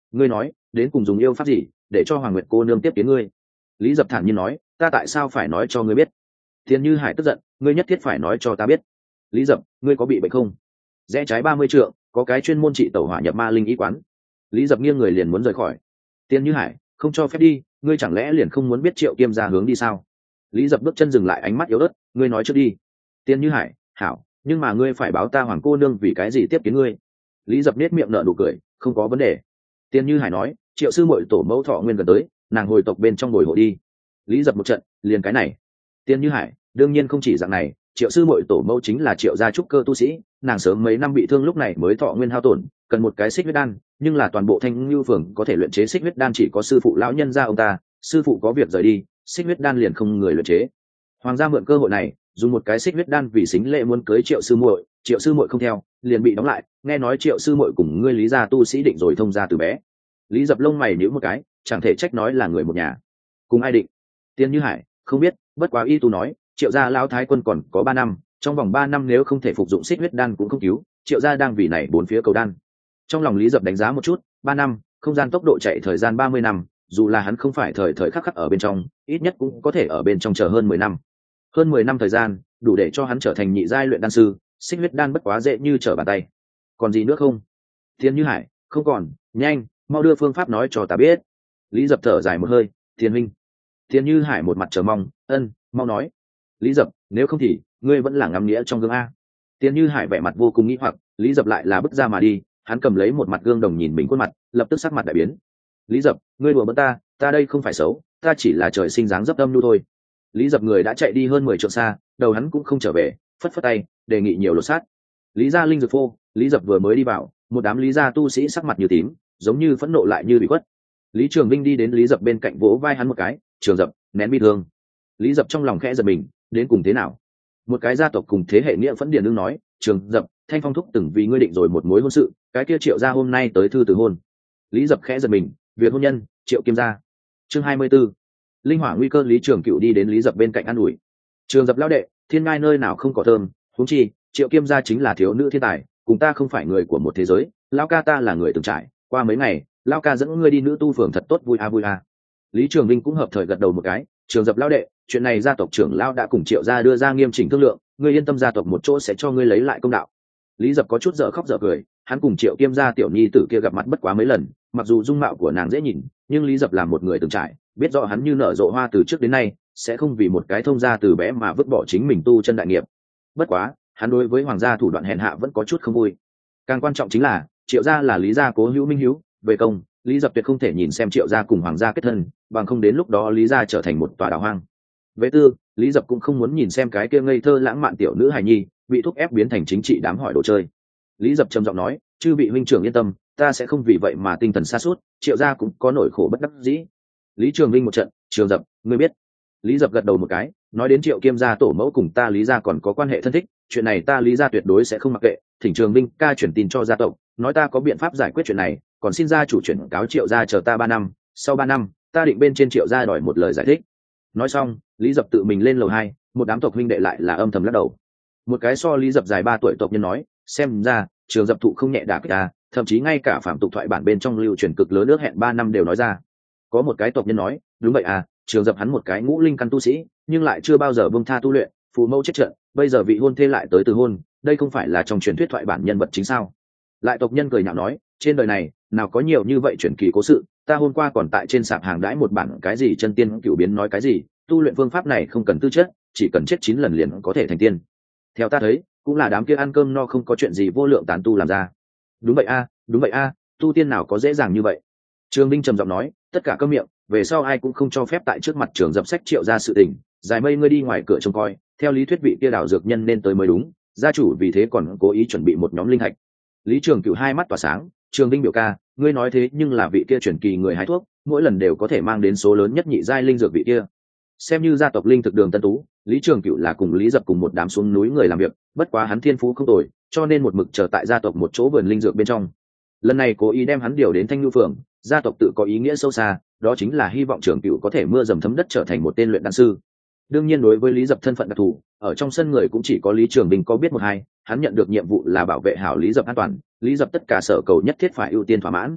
ngươi nói đến cùng dùng yêu pháp gì để cho Hoàng Nguyệt cô nương tiếp kiến ngươi? Lý Dập thản nhiên nói, ta tại sao phải nói cho ngươi biết? Tiền Như Hải tức giận, ngươi nhất thiết phải nói cho ta biết. Lý Dập, ngươi có bị bệnh không? Rẽ trái ba mươi trượng, có cái chuyên môn trị tẩu hỏa nhập ma linh y quán. Lý Dập nghiêng người liền muốn rời khỏi. Tiền Như Hải, không cho phép đi, ngươi chẳng lẽ liền không muốn biết Triệu Kiêm ra hướng đi sao? Lý Dập bước chân dừng lại, ánh mắt yếu ớt, ngươi nói trước đi. Tiền Như Hải, hảo, nhưng mà ngươi phải báo ta Hoàng cô nương vì cái gì tiếp kiến ngươi. Lý Dập nét miệng nở nụ cười, không có vấn đề. Tiền Như Hải nói, Triệu sư muội tổ mẫu thọ nguyên gần tới, nàng hồi tộc bên trong ngồi hộ đi. Lý Dập một trận, liền cái này. Tiền Như Hải, đương nhiên không chỉ dạng này, Triệu sư muội tổ mẫu chính là Triệu gia trúc cơ tu sĩ, nàng sớm mấy năm bị thương lúc này mới thọ nguyên hao tổn, cần một cái xích huyết đan, nhưng là toàn bộ Thanh Nưu phường có thể luyện chế xích huyết đan chỉ có sư phụ lão nhân gia ông ta, sư phụ có việc rời đi, xích huyết đan liền không người luyện chế. Hoàng gia mượn cơ hội này, dùng một cái xích huyết đan vì xính lệ muốn cưới Triệu sư muội, Triệu sư muội không theo, liền bị đóng lại, nghe nói Triệu sư muội cùng ngươi Lý gia tu sĩ định rồi thông gia từ bé. Lý Dập lông mày nhíu một cái, chẳng thể trách nói là người một nhà. Cùng ai định? Tiền Như Hải, không biết, bất quá y tu nói, Triệu gia lão thái quân còn có ba năm, trong vòng ba năm nếu không thể phục dụng xích huyết đan cũng không cứu, Triệu gia đang vì này bốn phía cầu đan. Trong lòng Lý Dập đánh giá một chút, ba năm, không gian tốc độ chạy thời gian ba mươi năm, dù là hắn không phải thời thời khắc khắc ở bên trong, ít nhất cũng có thể ở bên trong chờ hơn mười năm. Hơn mười năm thời gian, đủ để cho hắn trở thành nhị giai luyện đan sư, xích huyết đan bất quá dễ như trở bàn tay. Còn gì nữa không? Tiền Như Hải, không còn, nhanh, mau đưa phương pháp nói cho ta biết. Lý Dập thở dài một hơi, Tiền huynh. Tiền Như Hải một mặt chờ mong, ân, mau nói. Lý Dập, nếu không thì ngươi vẫn là ngắm nghĩa trong gương a. Tiền Như Hải vẻ mặt vô cùng nghĩ hoặc, Lý Dập lại là bước ra mà đi, hắn cầm lấy một mặt gương đồng nhìn mình khuôn mặt, lập tức sắc mặt đại biến. Lý Dập, ngươi đùa bỡn ta, ta đây không phải xấu, ta chỉ là trời sinh dáng dấp âm nhu thôi. Lý Dập người đã chạy đi hơn mười trượng xa, đầu hắn cũng không trở về, phất phất tay, đề nghị nhiều lột sát. Lý gia linh dược phô, Lý Dập vừa mới đi vào, một đám Lý gia tu sĩ sắc mặt như tím, giống như phẫn nộ lại như bị quất. Lý Trường Vinh đi đến Lý Dập bên cạnh vỗ vai hắn một cái, "Trường Dập, nén bi thương." Lý Dập trong lòng khẽ giật mình, đến cùng thế nào? Một cái gia tộc cùng thế hệ nghĩa phẫn điền đương nói, "Trường Dập, Thanh Phong thúc từng vì ngươi định rồi một mối hôn sự, cái kia Triệu gia hôm nay tới thư từ hôn." Lý Dập khẽ giật mình, "Việc hôn nhân, Triệu Kiêm gia." Chương hai mươi 24. Linh hỏa nguy cơ. Lý Trường Cựu đi đến Lý Dập bên cạnh an ủi, "Trường Dập lão đệ, thiên ngai nơi nào không có thơm, huống chi Triệu Kiêm gia chính là thiếu nữ thiên tài, cùng ta không phải người của một thế giới, lão ca ta là người từng trải, qua mấy ngày lão ca dẫn ngươi đi nữ tu phường thật tốt, vui a vui a." Lý Trường Vinh cũng hợp thời gật đầu một cái, "Trường Dập lão đệ, chuyện này gia tộc trưởng lão đã cùng Triệu gia đưa ra nghiêm chỉnh thương lượng, ngươi yên tâm, gia tộc một chỗ sẽ cho ngươi lấy lại công đạo." Lý Dập có chút dở khóc dở cười, hắn cùng Triệu Kiêm gia tiểu nhi tử kia gặp mặt bất quá mấy lần, mặc dù dung mạo của nàng dễ nhìn, nhưng Lý Dập là một người từng trải, biết rõ hắn như nở rộ hoa từ trước đến nay, sẽ không vì một cái thông gia từ bé mà vứt bỏ chính mình tu chân đại nghiệp. Bất quá, hắn đối với hoàng gia thủ đoạn hèn hạ vẫn có chút không vui. Càng quan trọng chính là, Triệu gia là Lý gia cố hữu minh hữu, về công, Lý Dập tuyệt không thể nhìn xem Triệu gia cùng hoàng gia kết thân, bằng không đến lúc đó Lý gia trở thành một tòa đảo hoang. Về tư, Lý Dập cũng không muốn nhìn xem cái kia ngây thơ lãng mạn tiểu nữ hài nhi bị thúc ép biến thành chính trị đám hỏi đồ chơi. Lý Dập trầm giọng nói, "Chư vị huynh trưởng yên tâm, ta sẽ không vì vậy mà tinh thần sa sút, Triệu gia cũng có nỗi khổ bất đắc dĩ." Lý Trường Vinh một trận, "Trường Dập, ngươi biết." Lý Dập gật đầu một cái, nói đến Triệu Kiêm gia tổ mẫu cùng ta Lý gia còn có quan hệ thân thích, chuyện này ta Lý gia tuyệt đối sẽ không mặc kệ, thỉnh Trường Vinh ca chuyển tin cho gia tộc, nói ta có biện pháp giải quyết chuyện này, còn xin gia chủ chuyển cáo Triệu gia chờ ta ba năm, sau ba năm, ta định bên trên Triệu gia đòi một lời giải thích. Nói xong, Lý Dập tự mình lên lầu hai, một đám tộc huynh đệ lại là âm thầm lắc đầu. Một cái so Lý Dập dài ba tuổi tộc nhân nói, "Xem ra, Trường Dập thụ không nhẹ đả kích ta, thậm chí ngay cả phạm tục thoại bản bên trong lưu truyền cực lớn nước hẹn ba năm đều nói ra." Có một cái tộc nhân nói, "Đúng vậy à, Trường Dập hắn một cái ngũ linh căn tu sĩ, nhưng lại chưa bao giờ buông tha tu luyện, phụ mẫu chết trận, bây giờ vị hôn thê lại tới từ hôn, đây không phải là trong truyền thuyết thoại bản nhân vật chính sao?" Lại tộc nhân cười nhạo nói, "Trên đời này, nào có nhiều như vậy truyền kỳ cố sự, ta hôm qua còn tại trên sạp hàng đãi một bản cái gì chân tiên cửu biến nói cái gì, tu luyện phương pháp này không cần tư chất, chỉ cần chết chín lần liền có thể thành tiên. Theo ta thấy, cũng là đám kia ăn cơm no không có chuyện gì vô lượng tán tu làm ra." "Đúng vậy a, đúng vậy a, tu tiên nào có dễ dàng như vậy." Trường Binh trầm giọng nói, "Tất cả câm miệng, về sau ai cũng không cho phép tại trước mặt Trường Dập sách Triệu ra sự tình, dài mây ngươi đi ngoài cửa trông coi, theo lý thuyết vị kia đảo dược nhân nên tới mới đúng, gia chủ vì thế còn cố ý chuẩn bị một nhóm linh hạch." Lý Trường Cửu hai mắt tỏa sáng, "Trường Binh biểu ca, ngươi nói thế nhưng là vị kia truyền kỳ người hái thuốc, mỗi lần đều có thể mang đến số lớn nhất nhị giai linh dược vị kia." Xem như gia tộc linh thực đường Tân Tú, Lý Trường Cửu là cùng Lý Dập cùng một đám xuống núi người làm việc, bất quá hắn thiên phú không tồi, cho nên một mực chờ tại gia tộc một chỗ vườn linh dược bên trong. Lần này cố ý đem hắn điều đến Thanh Nhu phường, gia tộc tự có ý nghĩa sâu xa, đó chính là hy vọng Trường Cửu có thể mưa dầm thấm đất trở thành một tên luyện đan sư. Đương nhiên đối với Lý Dập thân phận đặc thù, ở trong sân người cũng chỉ có Lý Trường Bình có biết một hai, hắn nhận được nhiệm vụ là bảo vệ hảo Lý Dập an toàn, Lý Dập tất cả sở cầu nhất thiết phải ưu tiên thỏa mãn.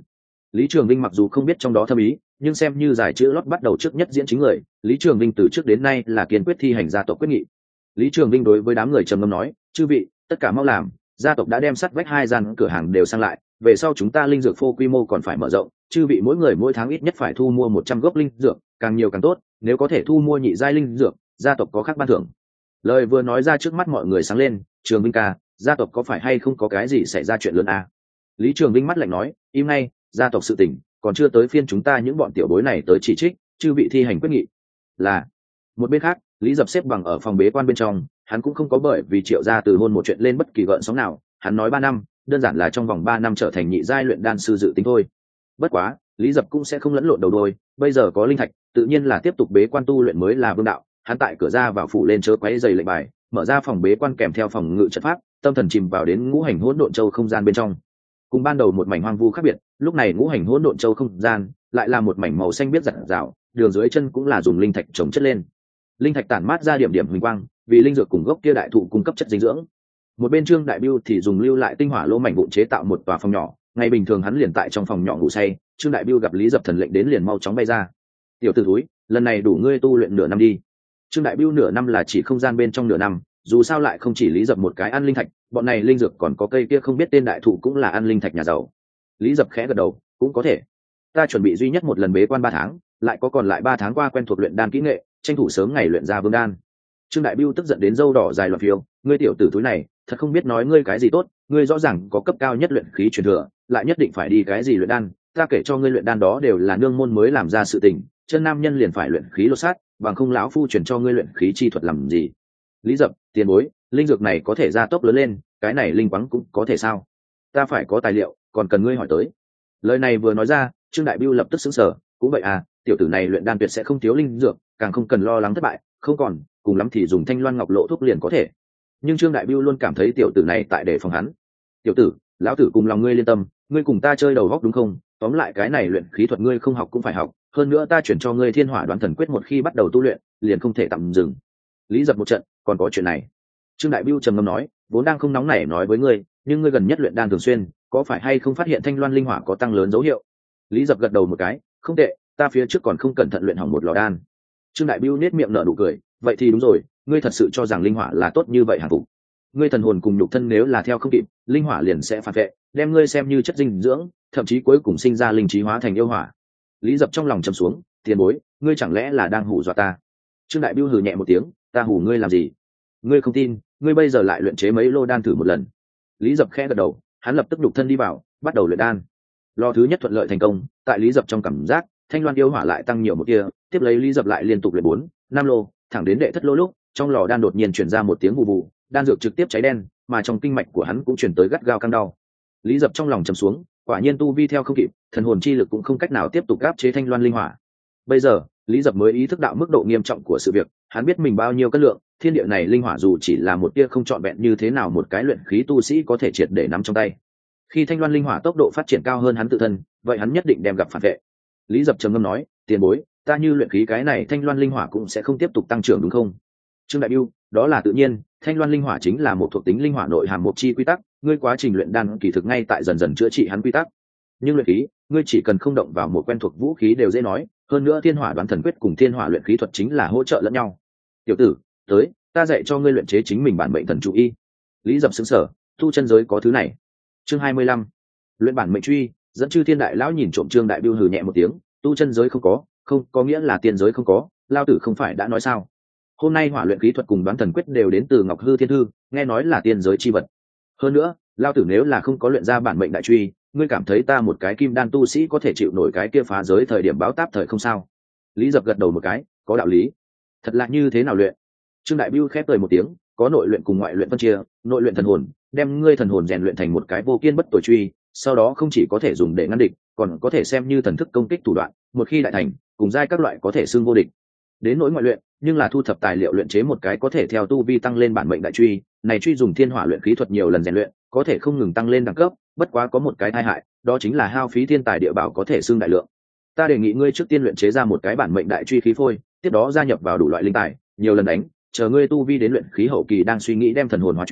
Lý Trường Vinh mặc dù không biết trong đó thâm ý, nhưng xem như giải chữ lót bắt đầu trước nhất diễn chính người, Lý Trường Vinh từ trước đến nay là kiên quyết thi hành gia tộc quyết nghị. Lý Trường Vinh đối với đám người trầm ngâm nói, chư vị, tất cả mau làm, gia tộc đã đem sắt vách hai gian cửa hàng đều sang lại, về sau chúng ta linh dược phô quy mô còn phải mở rộng, chư vị mỗi người mỗi tháng ít nhất phải thu mua một trăm gốc linh dược, càng nhiều càng tốt, nếu có thể thu mua nhị giai linh dược, gia tộc có khác ban thưởng. Lời vừa nói ra trước mắt mọi người sáng lên, Trường Vinh ca, gia tộc có phải hay không có cái gì xảy ra chuyện lớn à? Lý Trường Vinh mắt lạnh nói, im ngay, gia tộc sự tình, còn chưa tới phiên chúng ta những bọn tiểu bối này tới chỉ trích, chư vị thi hành quyết nghị. Là. Một bên khác, Lý Dập xếp bằng ở phòng bế quan bên trong, hắn cũng không có bởi vì Triệu gia từ hôn một chuyện lên bất kỳ gợn sóng nào, hắn nói ba năm, đơn giản là trong vòng ba năm trở thành nhị giai luyện đan sư dự tính thôi. Bất quá, Lý Dập cũng sẽ không lẫn lộn đầu đôi, bây giờ có linh thạch, tự nhiên là tiếp tục bế quan tu luyện mới là vương đạo, hắn tại cửa ra vào phủ lên chớ quấy giày lệnh bài, mở ra phòng bế quan kèm theo phòng ngự trận pháp, tâm thần chìm vào đến ngũ hành hỗn độn châu không gian bên trong. Cùng ban đầu một mảnh hoang vu khác biệt, lúc này ngũ hành hỗn độn châu không gian lại là một mảnh màu xanh biếc rạng rào, đường dưới chân cũng là dùng linh thạch trồng chất lên. Linh thạch tản mát ra điểm điểm huỳnh quang, vì linh dược cùng gốc kia đại thụ cung cấp chất dinh dưỡng. Một bên Trương Đại Bưu thì dùng lưu lại tinh hỏa lô mảnh vụn chế tạo một tòa phòng nhỏ, ngày bình thường hắn liền tại trong phòng nhỏ ngủ say, Trương Đại Bưu gặp Lý Dập thần lệnh đến liền mau chóng bay ra. Tiểu tử thúi, lần này đủ ngươi tu luyện nửa năm đi. Trương Đại Bưu nửa năm là chỉ không gian bên trong nửa năm, dù sao lại không chỉ Lý Dập một cái ăn linh thạch, bọn này linh dược còn có cây kia không biết tên đại thụ cũng là ăn linh thạch nhà giàu. Lý Dập khẽ gật đầu, cũng có thể. Ta chuẩn bị duy nhất một lần bế quan ba tháng, lại có còn lại ba tháng qua quen thuộc luyện đan kỹ nghệ, tranh thủ sớm ngày luyện ra vương đan. Trương Đại Bưu tức giận đến râu đỏ dài loạn phiêu, ngươi tiểu tử túi này, thật không biết nói ngươi cái gì tốt, ngươi rõ ràng có cấp cao nhất luyện khí truyền thừa, lại nhất định phải đi cái gì luyện đan, ta kể cho ngươi luyện đan đó đều là nương môn mới làm ra sự tình, chân nam nhân liền phải luyện khí lột sát, bằng không lão phu truyền cho ngươi luyện khí chi thuật làm gì. Lý Dập, tiền bối, linh dược này có thể gia tốc lớn lên, cái này linh quáng cũng có thể sao? Ta phải có tài liệu, còn cần ngươi hỏi tới. Lời này vừa nói ra, Trương Đại Bưu lập tức sững sờ, cũng vậy à, tiểu tử này luyện đan tuyệt sẽ không thiếu linh dược, càng không cần lo lắng thất bại, không còn, cùng lắm thì dùng thanh loan ngọc lộ thuốc liền có thể. Nhưng Trương Đại Bưu luôn cảm thấy tiểu tử này tại để phòng hắn. Tiểu tử, lão tử cùng lòng ngươi liên tâm, ngươi cùng ta chơi đầu góc đúng không? Tóm lại cái này luyện khí thuật ngươi không học cũng phải học, hơn nữa ta chuyển cho ngươi Thiên Hỏa Đoán Thần Quyết một khi bắt đầu tu luyện, liền không thể tạm dừng. Lý Dập một trận, còn có chuyện này. Trương Đại Bưu trầm ngâm nói, vốn đang không nóng nảy nói với ngươi, nhưng ngươi gần nhất luyện đan thường xuyên, có phải hay không phát hiện thanh loan linh hỏa có tăng lớn dấu hiệu? Lý Dập gật đầu một cái, không tệ, ta phía trước còn không cẩn thận luyện hỏng một lò đan. Trương Đại Bưu nét miệng nở nụ cười, vậy thì đúng rồi, ngươi thật sự cho rằng linh hỏa là tốt như vậy hả phục? Ngươi thần hồn cùng nhục thân nếu là theo không kịp, linh hỏa liền sẽ phản vệ, đem ngươi xem như chất dinh dưỡng, thậm chí cuối cùng sinh ra linh trí hóa thành yêu hỏa. Lý Dập trong lòng trầm xuống, tiền bối, ngươi chẳng lẽ là đang hù dọa ta? Trương Đại Bưu hừ nhẹ một tiếng, ta hù ngươi làm gì? Ngươi không tin, ngươi bây giờ lại luyện chế mấy lô đan thử một lần. Lý Dập khẽ gật đầu, hắn lập tức đục thân đi vào, bắt đầu luyện đan. Lò thứ nhất thuận lợi thành công, tại Lý Dập trong cảm giác, thanh loan yêu hỏa lại tăng nhiều một kia, tiếp lấy Lý Dập lại liên tục luyện bốn, năm lô, thẳng đến đệ thất lô lúc, trong lò đan đột nhiên truyền ra một tiếng vù vù, đan dược trực tiếp cháy đen, mà trong kinh mạch của hắn cũng truyền tới gắt gao căng đau. Lý Dập trong lòng trầm xuống, quả nhiên tu vi theo không kịp, thần hồn chi lực cũng không cách nào tiếp tục áp chế thanh loan linh hỏa. Bây giờ, Lý Dập mới ý thức đạo mức độ nghiêm trọng của sự việc, hắn biết mình bao nhiêu cân lượng, thiên địa này linh hỏa dù chỉ là một tia không trọn vẹn như thế nào một cái luyện khí tu sĩ có thể triệt để nắm trong tay. Khi thanh loan linh hỏa tốc độ phát triển cao hơn hắn tự thân, vậy hắn nhất định đem gặp phản vệ. Lý Dập trầm ngâm nói, tiền bối, ta như luyện khí cái này thanh loan linh hỏa cũng sẽ không tiếp tục tăng trưởng đúng không? Trương Đại Bưu, đó là tự nhiên, thanh loan linh hỏa chính là một thuộc tính linh hỏa nội hàm một chi quy tắc, ngươi quá trình luyện đan kỳ thực ngay tại dần dần chữa trị hắn quy tắc. Nhưng luyện khí, ngươi chỉ cần không động vào một quen thuộc vũ khí đều dễ nói, hơn nữa Thiên Hỏa Đoán Thần Quyết cùng Thiên Hỏa luyện khí thuật chính là hỗ trợ lẫn nhau. Tiểu tử, tới, ta dạy cho ngươi luyện chế chính mình bản mệnh thần trụ y. Lý Dập sững sờ, tu chân giới có thứ này. Chương hai mươi lăm, luyện bản mệnh truy. Dẫn Chư Thiên Đại lão nhìn trộm Trương Đại Bưu hừ nhẹ một tiếng, tu chân giới không có, không có nghĩa là tiên giới không có, lao tử không phải đã nói sao? Hôm nay hỏa luyện khí thuật cùng đoán thần quyết đều đến từ Ngọc Hư Thiên Thư, nghe nói là tiên giới chi vật. Hơn nữa, lao tử nếu là không có luyện ra bản mệnh đại truy, ngươi cảm thấy ta một cái kim đan tu sĩ có thể chịu nổi cái kia phá giới thời điểm báo táp thời không sao? Lý Dập gật đầu một cái, có đạo lý. Thật là như thế nào luyện? Trương Đại Bưu khép cười một tiếng, có nội luyện cùng ngoại luyện phân chia, nội luyện thần hồn, đem ngươi thần hồn rèn luyện thành một cái vô kiên bất tồi truy, sau đó không chỉ có thể dùng để ngăn địch, còn có thể xem như thần thức công kích thủ đoạn, một khi đại thành, cùng giai các loại có thể xưng vô địch. Đến nỗi ngoại luyện, nhưng là thu thập tài liệu luyện chế một cái có thể theo tu vi tăng lên bản mệnh đại truy, này truy dùng thiên hỏa luyện khí thuật nhiều lần rèn luyện, có thể không ngừng tăng lên đẳng cấp, bất quá có một cái tai hại, đó chính là hao phí thiên tài địa bảo có thể xưng đại lượng. Ta đề nghị ngươi trước tiên luyện chế ra một cái bản mệnh đại truy khí phôi, tiếp đó gia nhập vào đủ loại linh tài, nhiều lần đánh, chờ ngươi tu vi đến luyện khí hậu kỳ đang suy nghĩ đem thần hồn hóa truy,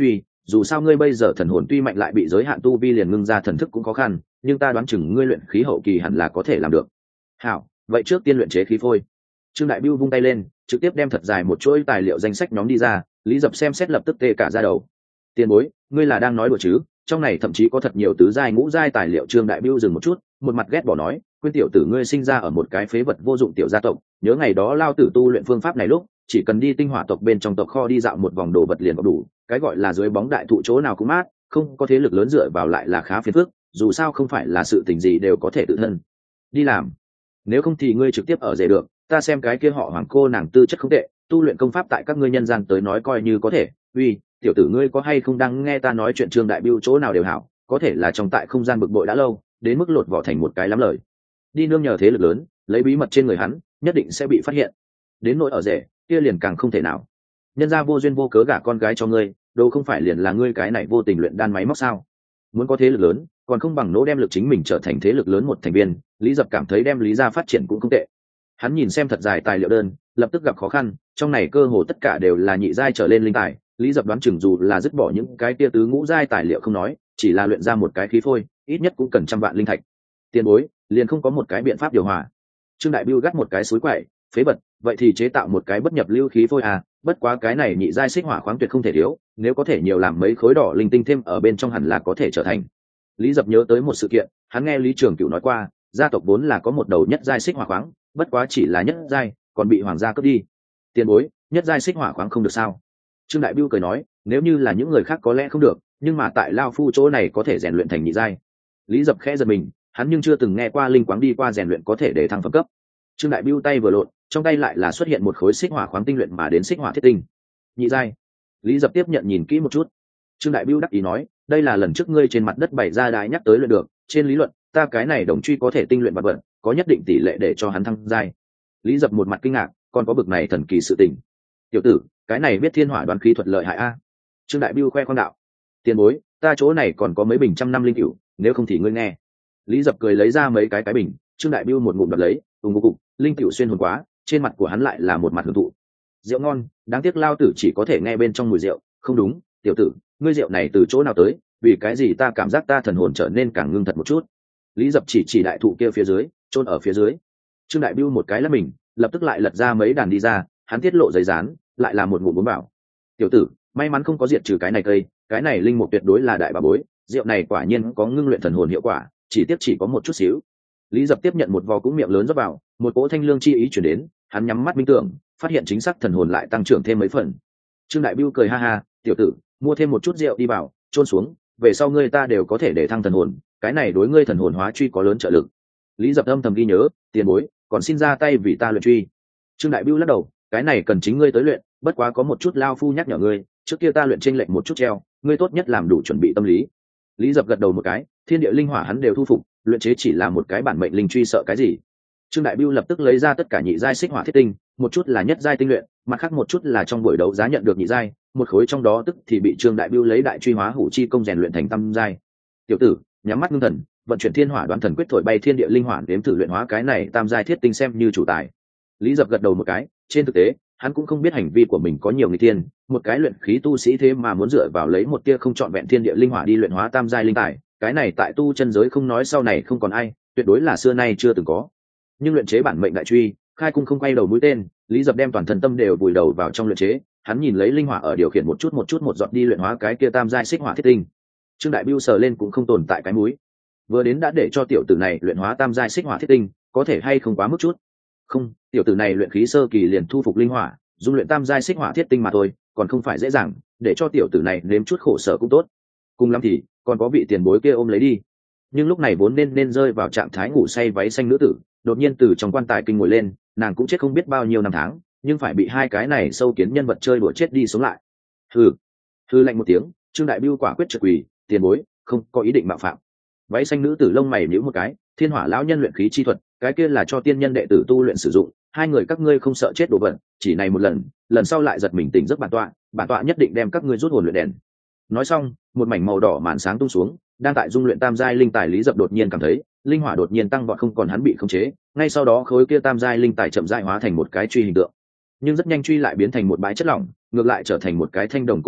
dù sao ngươi bây giờ thần hồn tuy mạnh lại bị giới hạn tu vi liền ngưng ra thần thức cũng khó khăn, nhưng ta đoán chừng ngươi luyện khí hậu kỳ hẳn là có thể làm được. Hảo, vậy trước tiên luyện chế khí phôi. Trương Đại Bưu vung tay lên, trực tiếp đem thật dài một chuỗi tài liệu danh sách nhóm đi ra. Lý Dập xem xét lập tức tê cả da đầu. Tiền bối, ngươi là đang nói đùa chứ? Trong này thậm chí có thật nhiều tứ giai ngũ giai tài liệu. Trương Đại Bưu dừng một chút, một mặt ghét bỏ nói, quên tiểu tử ngươi sinh ra ở một cái phế vật vô dụng tiểu gia tộc, nhớ ngày đó lao tử tu luyện phương pháp này lúc, chỉ cần đi tinh hỏa tộc bên trong tộc kho đi dạo một vòng đồ vật liền có đủ, cái gọi là dưới bóng đại thụ chỗ nào cũng mát, không có thế lực lớn dựa vào lại là khá phiền phức, dù sao không phải là sự tình gì đều có thể tự thân đi làm. Nếu không thì ngươi trực tiếp ở rể được, ta xem cái kia họ Hoàng cô nàng tư chất không tệ, tu luyện công pháp tại các ngươi nhân gian tới nói coi như có thể. Uy, tiểu tử ngươi có hay không đang nghe ta nói chuyện? Trương Đại Bưu chỗ nào đều hảo, có thể là trong tại không gian bực bội đã lâu, đến mức lột vỏ thành một cái lắm lời. Đi nương nhờ thế lực lớn, lấy bí mật trên người hắn, nhất định sẽ bị phát hiện. Đến nỗi ở rể, kia liền càng không thể nào. Nhân gia vô duyên vô cớ gả con gái cho ngươi, đâu không phải liền là ngươi cái này vô tình luyện đan máy móc sao? Muốn có thế lực lớn, còn không bằng nỗ đem lực chính mình trở thành thế lực lớn một thành viên. Lý Dập cảm thấy đem Lý gia phát triển cũng không tệ. Hắn nhìn xem thật dài tài liệu đơn, lập tức gặp khó khăn, trong này cơ hồ tất cả đều là nhị giai trở lên linh tài. Lý Dập đoán chừng dù là dứt bỏ những cái tia tứ ngũ giai tài liệu không nói, chỉ là luyện ra một cái khí phôi, ít nhất cũng cần trăm vạn linh thạch. Tiền bối, liền không có một cái biện pháp điều hòa. Trương Đại Bưu gắt một cái suối quậy, phế vật, vậy thì chế tạo một cái bất nhập lưu khí phôi à, bất quá cái này nhị giai xích hỏa khoáng tuyệt không thể thiếu, nếu có thể nhiều làm mấy khối đỏ linh tinh thêm ở bên trong hẳn là có thể trở thành. Lý Dập nhớ tới một sự kiện, hắn nghe Lý Trường Cửu nói qua, gia tộc vốn là có một đầu nhất giai xích hỏa khoáng, bất quá chỉ là nhất giai, còn bị hoàng gia cướp đi. Tiền bối, nhất giai xích hỏa khoáng không được sao? Trương Đại Bưu cười nói, nếu như là những người khác có lẽ không được, nhưng mà tại lao phu chỗ này có thể rèn luyện thành nhị giai. Lý Dập khẽ giật mình, hắn nhưng chưa từng nghe qua linh quáng đi qua rèn luyện có thể để thăng phẩm cấp. Trương Đại Bưu tay vừa lộn, trong tay lại là xuất hiện một khối xích hỏa khoáng tinh luyện mà đến xích hỏa thiết tinh. Nhị giai. Lý Dập tiếp nhận nhìn kỹ một chút. Trương Đại Bưu đắc ý nói, đây là lần trước ngươi trên mặt đất bày ra đái nhắc tới luyện được, trên lý luận, ta cái này đồng truy có thể tinh luyện vật vật, có nhất định tỷ lệ để cho hắn thăng giai. Lý Dập một mặt kinh ngạc, còn có bực này thần kỳ sự tình. Tiểu tử, cái này biết thiên hỏa đoán khí thuật lợi hại a. Trương Đại Bưu khoe khoang đạo. Tiền bối, ta chỗ này còn có mấy bình trăm năm linh cửu, nếu không thì ngươi nghe. Lý Dập cười lấy ra mấy cái cái bình, Trương Đại Bưu một ngụm đoạt lấy, ùng ục ục, linh cửu xuyên hồn quá, trên mặt của hắn lại là một mặt hưởng thụ. Rượu ngon, đáng tiếc lao tử chỉ có thể nghe bên trong mùi rượu, không đúng, tiểu tử, ngươi rượu này từ chỗ nào tới, vì cái gì ta cảm giác ta thần hồn trở nên càng ngưng thật một chút. Lý Dập chỉ chỉ đại thụ kia phía dưới, chôn ở phía dưới. Trương Đại Bưu một cái lắc mình, lập tức lại lật ra mấy đàn đi ra, hắn tiết lộ giấy dán, lại là một ngụm bốn bảo. Tiểu tử, may mắn không có diệt trừ cái này cây, cái này linh mục tuyệt đối là đại bà bối, rượu này quả nhiên có ngưng luyện thần hồn hiệu quả, chỉ tiếc chỉ có một chút xíu. Lý Dập tiếp nhận một vò cũng miệng lớn rót vào, một cỗ thanh lương chi ý chuyển đến, hắn nhắm mắt minh tưởng, phát hiện chính xác thần hồn lại tăng trưởng thêm mấy phần. Trương Đại Bưu cười ha ha, tiểu tử, mua thêm một chút rượu đi vào, trôn xuống, về sau ngươi ta đều có thể để thăng thần hồn, cái này đối ngươi thần hồn hóa truy có lớn trợ lực. Lý Dập âm thầm ghi nhớ, tiền bối, còn xin ra tay vì ta luyện truy. Trương Đại Bưu lắc đầu, cái này cần chính ngươi tới luyện, bất quá có một chút lao phu nhắc nhở ngươi, trước kia ta luyện chênh lệch một chút treo, ngươi tốt nhất làm đủ chuẩn bị tâm lý. Lý Dập gật đầu một cái, thiên địa linh hỏa hắn đều thu phục, luyện chế chỉ là một cái bản mệnh linh truy sợ cái gì. Trương Đại Bưu lập tức lấy ra tất cả nhị giai xích hỏa thiết tinh, một chút là nhất giai tinh luyện, mặt khác một chút là trong buổi đấu giá nhận được nhị giai, một khối trong đó tức thì bị Trương Đại Bưu lấy đại truy hóa hủ chi công rèn luyện thành tam giai. Tiểu tử, nhắm mắt ngưng thần, vận chuyển thiên hỏa đoán thần quyết thổi bay thiên địa linh hỏa đếm thử luyện hóa cái này tam giai thiết tinh xem như chủ tài. Lý Dập gật đầu một cái, trên thực tế, hắn cũng không biết hành vi của mình có nhiều người tiên, một cái luyện khí tu sĩ thế mà muốn dựa vào lấy một tia không trọn vẹn thiên địa linh hỏa đi luyện hóa tam giai linh tài, cái này tại tu chân giới không nói sau này không còn ai, tuyệt đối là xưa nay chưa từng có. Nhưng luyện chế bản mệnh đại truy, khai cung không quay đầu mũi tên, Lý Dập đem toàn thân tâm đều vùi đầu vào trong luyện chế, hắn nhìn lấy linh hỏa ở điều khiển một chút một chút một giọt đi luyện hóa cái kia tam giai xích hỏa thiết tinh. Trương Đại Bưu sờ lên cũng không tồn tại cái mũi, vừa đến đã để cho tiểu tử này luyện hóa tam giai xích hỏa thiết tinh, có thể hay không quá mức chút. Không, tiểu tử này luyện khí sơ kỳ liền thu phục linh hỏa, dung luyện tam giai xích hỏa thiết tinh mà thôi, còn không phải dễ dàng, để cho tiểu tử này nếm chút khổ sở cũng tốt. Cùng lắm thì còn có vị tiền bối kia ôm lấy đi. Nhưng lúc này vốn nên nên rơi vào trạng thái ngủ say váy xanh nữ tử, đột nhiên từ trong quan tài kinh ngồi lên, nàng cũng chết không biết bao nhiêu năm tháng, nhưng phải bị hai cái này sâu kiến nhân vật chơi đùa chết đi sống lại. Hừ, hừ lạnh một tiếng, Trương Đại Bưu quả quyết trật quỳ, tiền bối, không có ý định mạo phạm. Váy xanh nữ tử lông mày nhíu một cái, thiên hỏa lão nhân luyện khí chi thuật, cái kia là cho tiên nhân đệ tử tu luyện sử dụng, hai người các ngươi không sợ chết đổ vận, chỉ này một lần, lần sau lại giật mình tỉnh giấc bản tọa, bản tọa nhất định đem các ngươi rút hồn luyện đèn. Nói xong, một mảnh màu đỏ màn sáng tung xuống, đang tại dung luyện tam giai linh tài Lý Dập đột nhiên cảm thấy, linh hỏa đột nhiên tăng vọt không còn hắn bị khống chế, ngay sau đó khối kia tam giai linh tài chậm rãi hóa thành một cái truy hình tượng. Nhưng rất nhanh truy lại biến thành một bãi chất lỏng, ngược lại trở thành một cái thanh đồng cổ kiếm,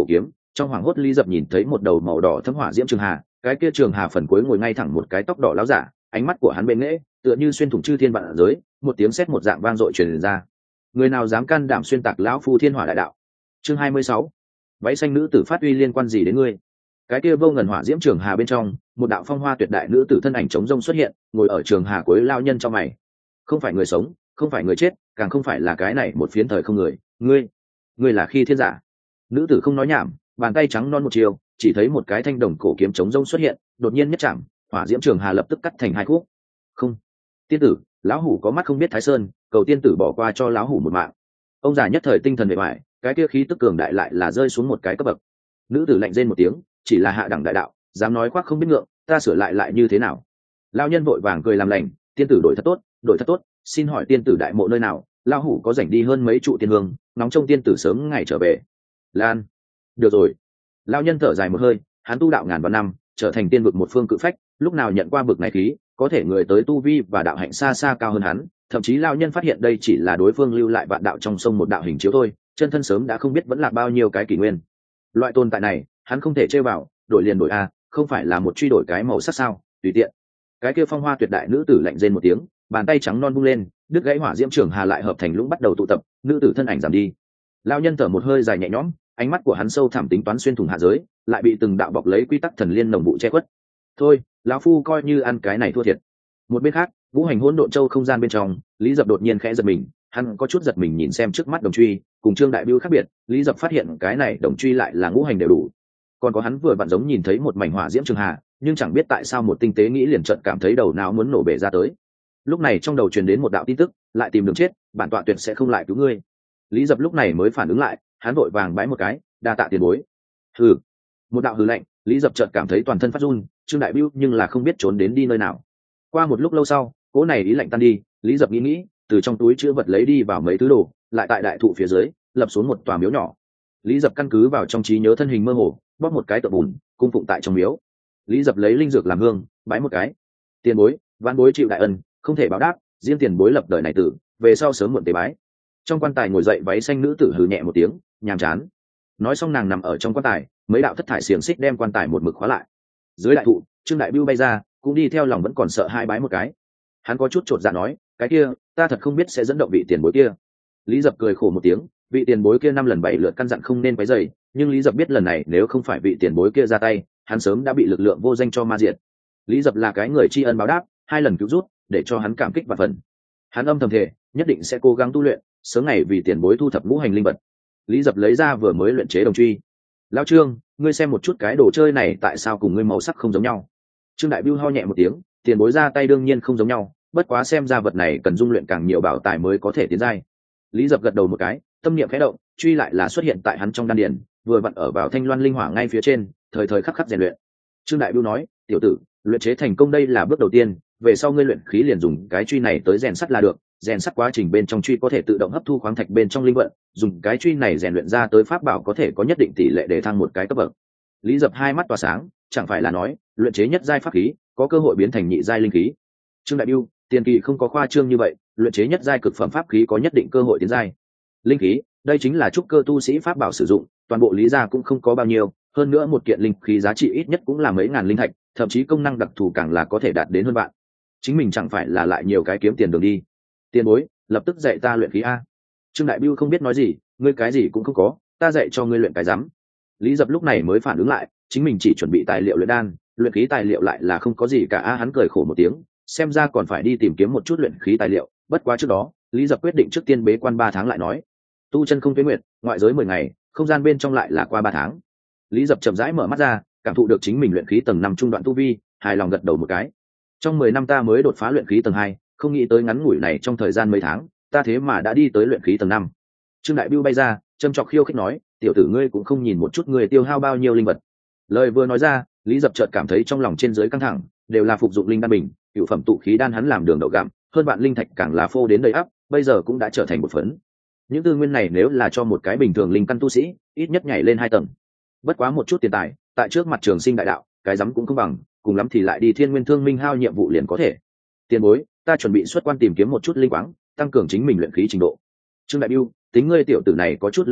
trong hoảng hốt Lý Dập nhìn thấy một đầu màu đỏ thấm hỏa diễm trường hà, cái kia trường hà phần cuối ngồi ngay thẳng một cái tóc đỏ láo giả, ánh mắt của hắn bên nghễ tựa như xuyên thủng chư thiên vạn giới, một tiếng sét một dạng vang dội truyền ra. Người nào dám can đảm xuyên tạc lão phu thiên hỏa đại đạo? Chương hai mươi sáu. Váy xanh nữ tử phát uy liên quan gì đến ngươi? Cái kia vô ngần hỏa diễm trường hà bên trong, một đạo phong hoa tuyệt đại nữ tử thân ảnh trống rông xuất hiện, ngồi ở trường hà cuối lao nhân trong mày. Không phải người sống, không phải người chết, càng không phải là cái này một phiến thời không người, ngươi, ngươi là khi thiên giả. Nữ tử không nói nhảm, bàn tay trắng non một chiều, chỉ thấy một cái thanh đồng cổ kiếm trống rông xuất hiện, đột nhiên nhất chạm, hỏa diễm trường hà lập tức cắt thành hai khúc. Không, tiên tử, lão hủ có mắt không biết thái sơn, cầu tiên tử bỏ qua cho lão hủ một mạng. Ông già nhất thời tinh thần bề ngoài, cái kia khí tức cường đại lại là rơi xuống một cái cấp bậc. Nữ tử lạnh rên một tiếng, chỉ là hạ đẳng đại đạo, dám nói khoác không biết ngượng, ta sửa lại lại như thế nào? Lão nhân vội vàng cười làm lành, tiên tử đổi thật tốt, đổi thật tốt, xin hỏi tiên tử đại mộ nơi nào? Lão hủ có rảnh đi hơn mấy trụ tiên hương, nóng trông tiên tử sớm ngày trở về. Lan, được rồi. Lão nhân thở dài một hơi, hắn tu đạo ngàn vạn năm, trở thành tiên vực một phương cự phách, lúc nào nhận qua bực này khí, có thể người tới tu vi và đạo hạnh xa xa cao hơn hắn, thậm chí lão nhân phát hiện đây chỉ là đối phương lưu lại vạn đạo trong sông một đạo hình chiếu thôi, chân thân sớm đã không biết vẫn là bao nhiêu cái kỷ nguyên. Loại tồn tại này, hắn không thể chơi vào, đổi liền đổi a, không phải là một truy đổi cái màu sắc sao, tùy tiện. Cái kia phong hoa tuyệt đại nữ tử lạnh rên một tiếng, bàn tay trắng non vung lên, đứt gãy hỏa diễm trường hà lại hợp thành lũng bắt đầu tụ tập, nữ tử thân ảnh giảm đi. Lão nhân thở một hơi dài nhẹ nhõm, ánh mắt của hắn sâu thẳm tính toán xuyên thủng hạ giới, lại bị từng đạo bọc lấy quy tắc thần liên nồng vụ che khuất. Thôi, lão phu coi như ăn cái này thua thiệt. Một bên khác, vũ hành hỗn độn châu không gian bên trong, Lý Dập đột nhiên khẽ giật mình, hắn có chút giật mình nhìn xem trước mắt đồng truy, cùng Trương Đại Bưu khác biệt, Lý Dập phát hiện cái này đồng truy lại là ngũ hành đều đủ. Còn có hắn vừa vặn giống nhìn thấy một mảnh hỏa diễm trường hà, nhưng chẳng biết tại sao một tinh tế nghĩ liền chợt cảm thấy đầu não muốn nổ bể ra tới. Lúc này trong đầu truyền đến một đạo tin tức, lại tìm đường chết, bản tọa tuyệt sẽ không lại cứu ngươi. Lý Dập lúc này mới phản ứng lại, hắn vội vàng bái một cái, đa tạ tiền bối. Hừ. Một đạo hừ lạnh, Lý Dập chợt cảm thấy toàn thân phát run, Trương Đại Bưu nhưng là không biết trốn đến đi nơi nào. Qua một lúc lâu sau, cỗ này ý lạnh tan đi, Lý Dập nghĩ nghĩ, từ trong túi chứa vật lấy đi vào mấy thứ đồ, lại tại đại thụ phía dưới lập xuống một tòa miếu nhỏ. Lý Dập căn cứ vào trong trí nhớ thân hình mơ hồ, bóp một cái tượng bùn, cung phụng tại trong miếu. Lý Dập lấy linh dược làm hương, bái một cái. Tiền bối, vãn bối chịu đại ân, không thể báo đáp, riêng tiền bối lập đời này tử, về sau sớm muộn tế bái. Trong quan tài ngồi dậy váy xanh nữ tử hừ nhẹ một tiếng, nhàm chán. Nói xong nàng nằm ở trong quan tài, mấy đạo thất thải xiềng xích đem quan tài một mực khóa lại. Dưới đại thụ, Trương Đại Bưu bay ra, cũng đi theo lòng vẫn còn sợ hai bái một cái. Hắn có chút chột dạ nói, cái kia, ta thật không biết sẽ dẫn động vị tiền bối kia. Lý Dập cười khổ một tiếng, vị tiền bối kia năm lần bảy lượt căn dặn không nên quấy rầy, nhưng Lý Dập biết lần này nếu không phải vị tiền bối kia ra tay, hắn sớm đã bị lực lượng vô danh cho ma diệt. Lý Dập là cái người tri ân báo đáp, hai lần cứu rút, để cho hắn cảm kích và phần. Hắn âm thầm thề, nhất định sẽ cố gắng tu luyện, sớm ngày vì tiền bối thu thập ngũ hành linh vật. Lý Dập lấy ra vừa mới luyện chế đồng truy. Lão Trương, ngươi xem một chút cái đồ chơi này tại sao cùng ngươi màu sắc không giống nhau? Trương Đại Bưu ho nhẹ một tiếng, tiền bối ra tay đương nhiên không giống nhau, bất quá xem ra vật này cần dung luyện càng nhiều bảo tài mới có thể tiến giai. Lý Dập gật đầu một cái, tâm niệm khẽ động, truy lại là xuất hiện tại hắn trong đan điền, vừa vặn ở vào thanh loan linh hỏa ngay phía trên, thời thời khắc khắc rèn luyện. Trương Đại Bưu nói, tiểu tử, luyện chế thành công đây là bước đầu tiên, về sau ngươi luyện khí liền dùng cái truy này tới rèn sắt là được, rèn sắt quá trình bên trong truy có thể tự động hấp thu khoáng thạch bên trong linh vận, dùng cái truy này rèn luyện ra tới pháp bảo có thể có nhất định tỷ lệ để thăng một cái cấp bậc. Lý Dập hai mắt tỏa sáng, chẳng phải là nói, luyện chế nhất giai pháp khí, có cơ hội biến thành nhị giai linh khí. Trương Đại Bưu, tiền kỳ không có khoa trương như vậy, luyện chế nhất giai cực phẩm pháp khí có nhất định cơ hội tiến giai. Linh khí, đây chính là trúc cơ tu sĩ pháp bảo sử dụng, toàn bộ Lý gia cũng không có bao nhiêu, hơn nữa một kiện linh khí giá trị ít nhất cũng là mấy ngàn linh thạch, thậm chí công năng đặc thù càng là có thể đạt đến hơn vạn. Chính mình chẳng phải là lại nhiều cái kiếm tiền đường đi. Tiền bối, lập tức dạy ta luyện khí a. Trương Đại Bưu không biết nói gì, ngươi cái gì cũng không có, ta dạy cho ngươi luyện cái rắm. Lý Dập lúc này mới phản ứng lại, chính mình chỉ chuẩn bị tài liệu luyện đan, luyện khí tài liệu lại là không có gì cả. A hắn cười khổ một tiếng, xem ra còn phải đi tìm kiếm một chút luyện khí tài liệu, bất quá trước đó, Lý Dập quyết định trước tiên bế quan ba tháng lại nói. Tu chân không tuyến nguyệt, ngoại giới mười ngày, không gian bên trong lại là qua ba tháng. Lý Dập chậm rãi mở mắt ra, cảm thụ được chính mình luyện khí tầng năm trung đoạn tu vi, hài lòng gật đầu một cái. Trong mười năm ta mới đột phá luyện khí tầng hai, không nghĩ tới ngắn ngủi này trong thời gian mấy tháng, ta thế mà đã đi tới luyện khí tầng năm. Trương Đại Bưu bay ra, châm chọc khiêu khích nói, tiểu tử ngươi cũng không nhìn một chút người tiêu hao bao nhiêu linh vật. Lời vừa nói ra, Lý Dập chợt cảm thấy trong lòng trên dưới căng thẳng, đều là phục dụng linh đan bình, cựu phẩm tụ khí đan hắn làm đường đậu gặm, hơn vạn linh thạch càng là phô đến đầy ắp, bây giờ cũng đã trở thành một phấn. Những tư nguyên này nếu là cho một cái bình thường linh căn tu sĩ, ít nhất nhảy lên hai tầng. Bất quá một chút tiền tài, tại trước mặt trường sinh đại đạo, cái rắm cũng không bằng, cùng lắm thì lại đi Thiên Nguyên Thương Minh hao nhiệm vụ liền có thể. Tiền bối, ta chuẩn bị xuất quan tìm kiếm một chút linh quáng, tăng cường chính mình luyện khí trình độ. Trương Đại Bưu, tính ngươi tiểu tử này có chút lương tâm,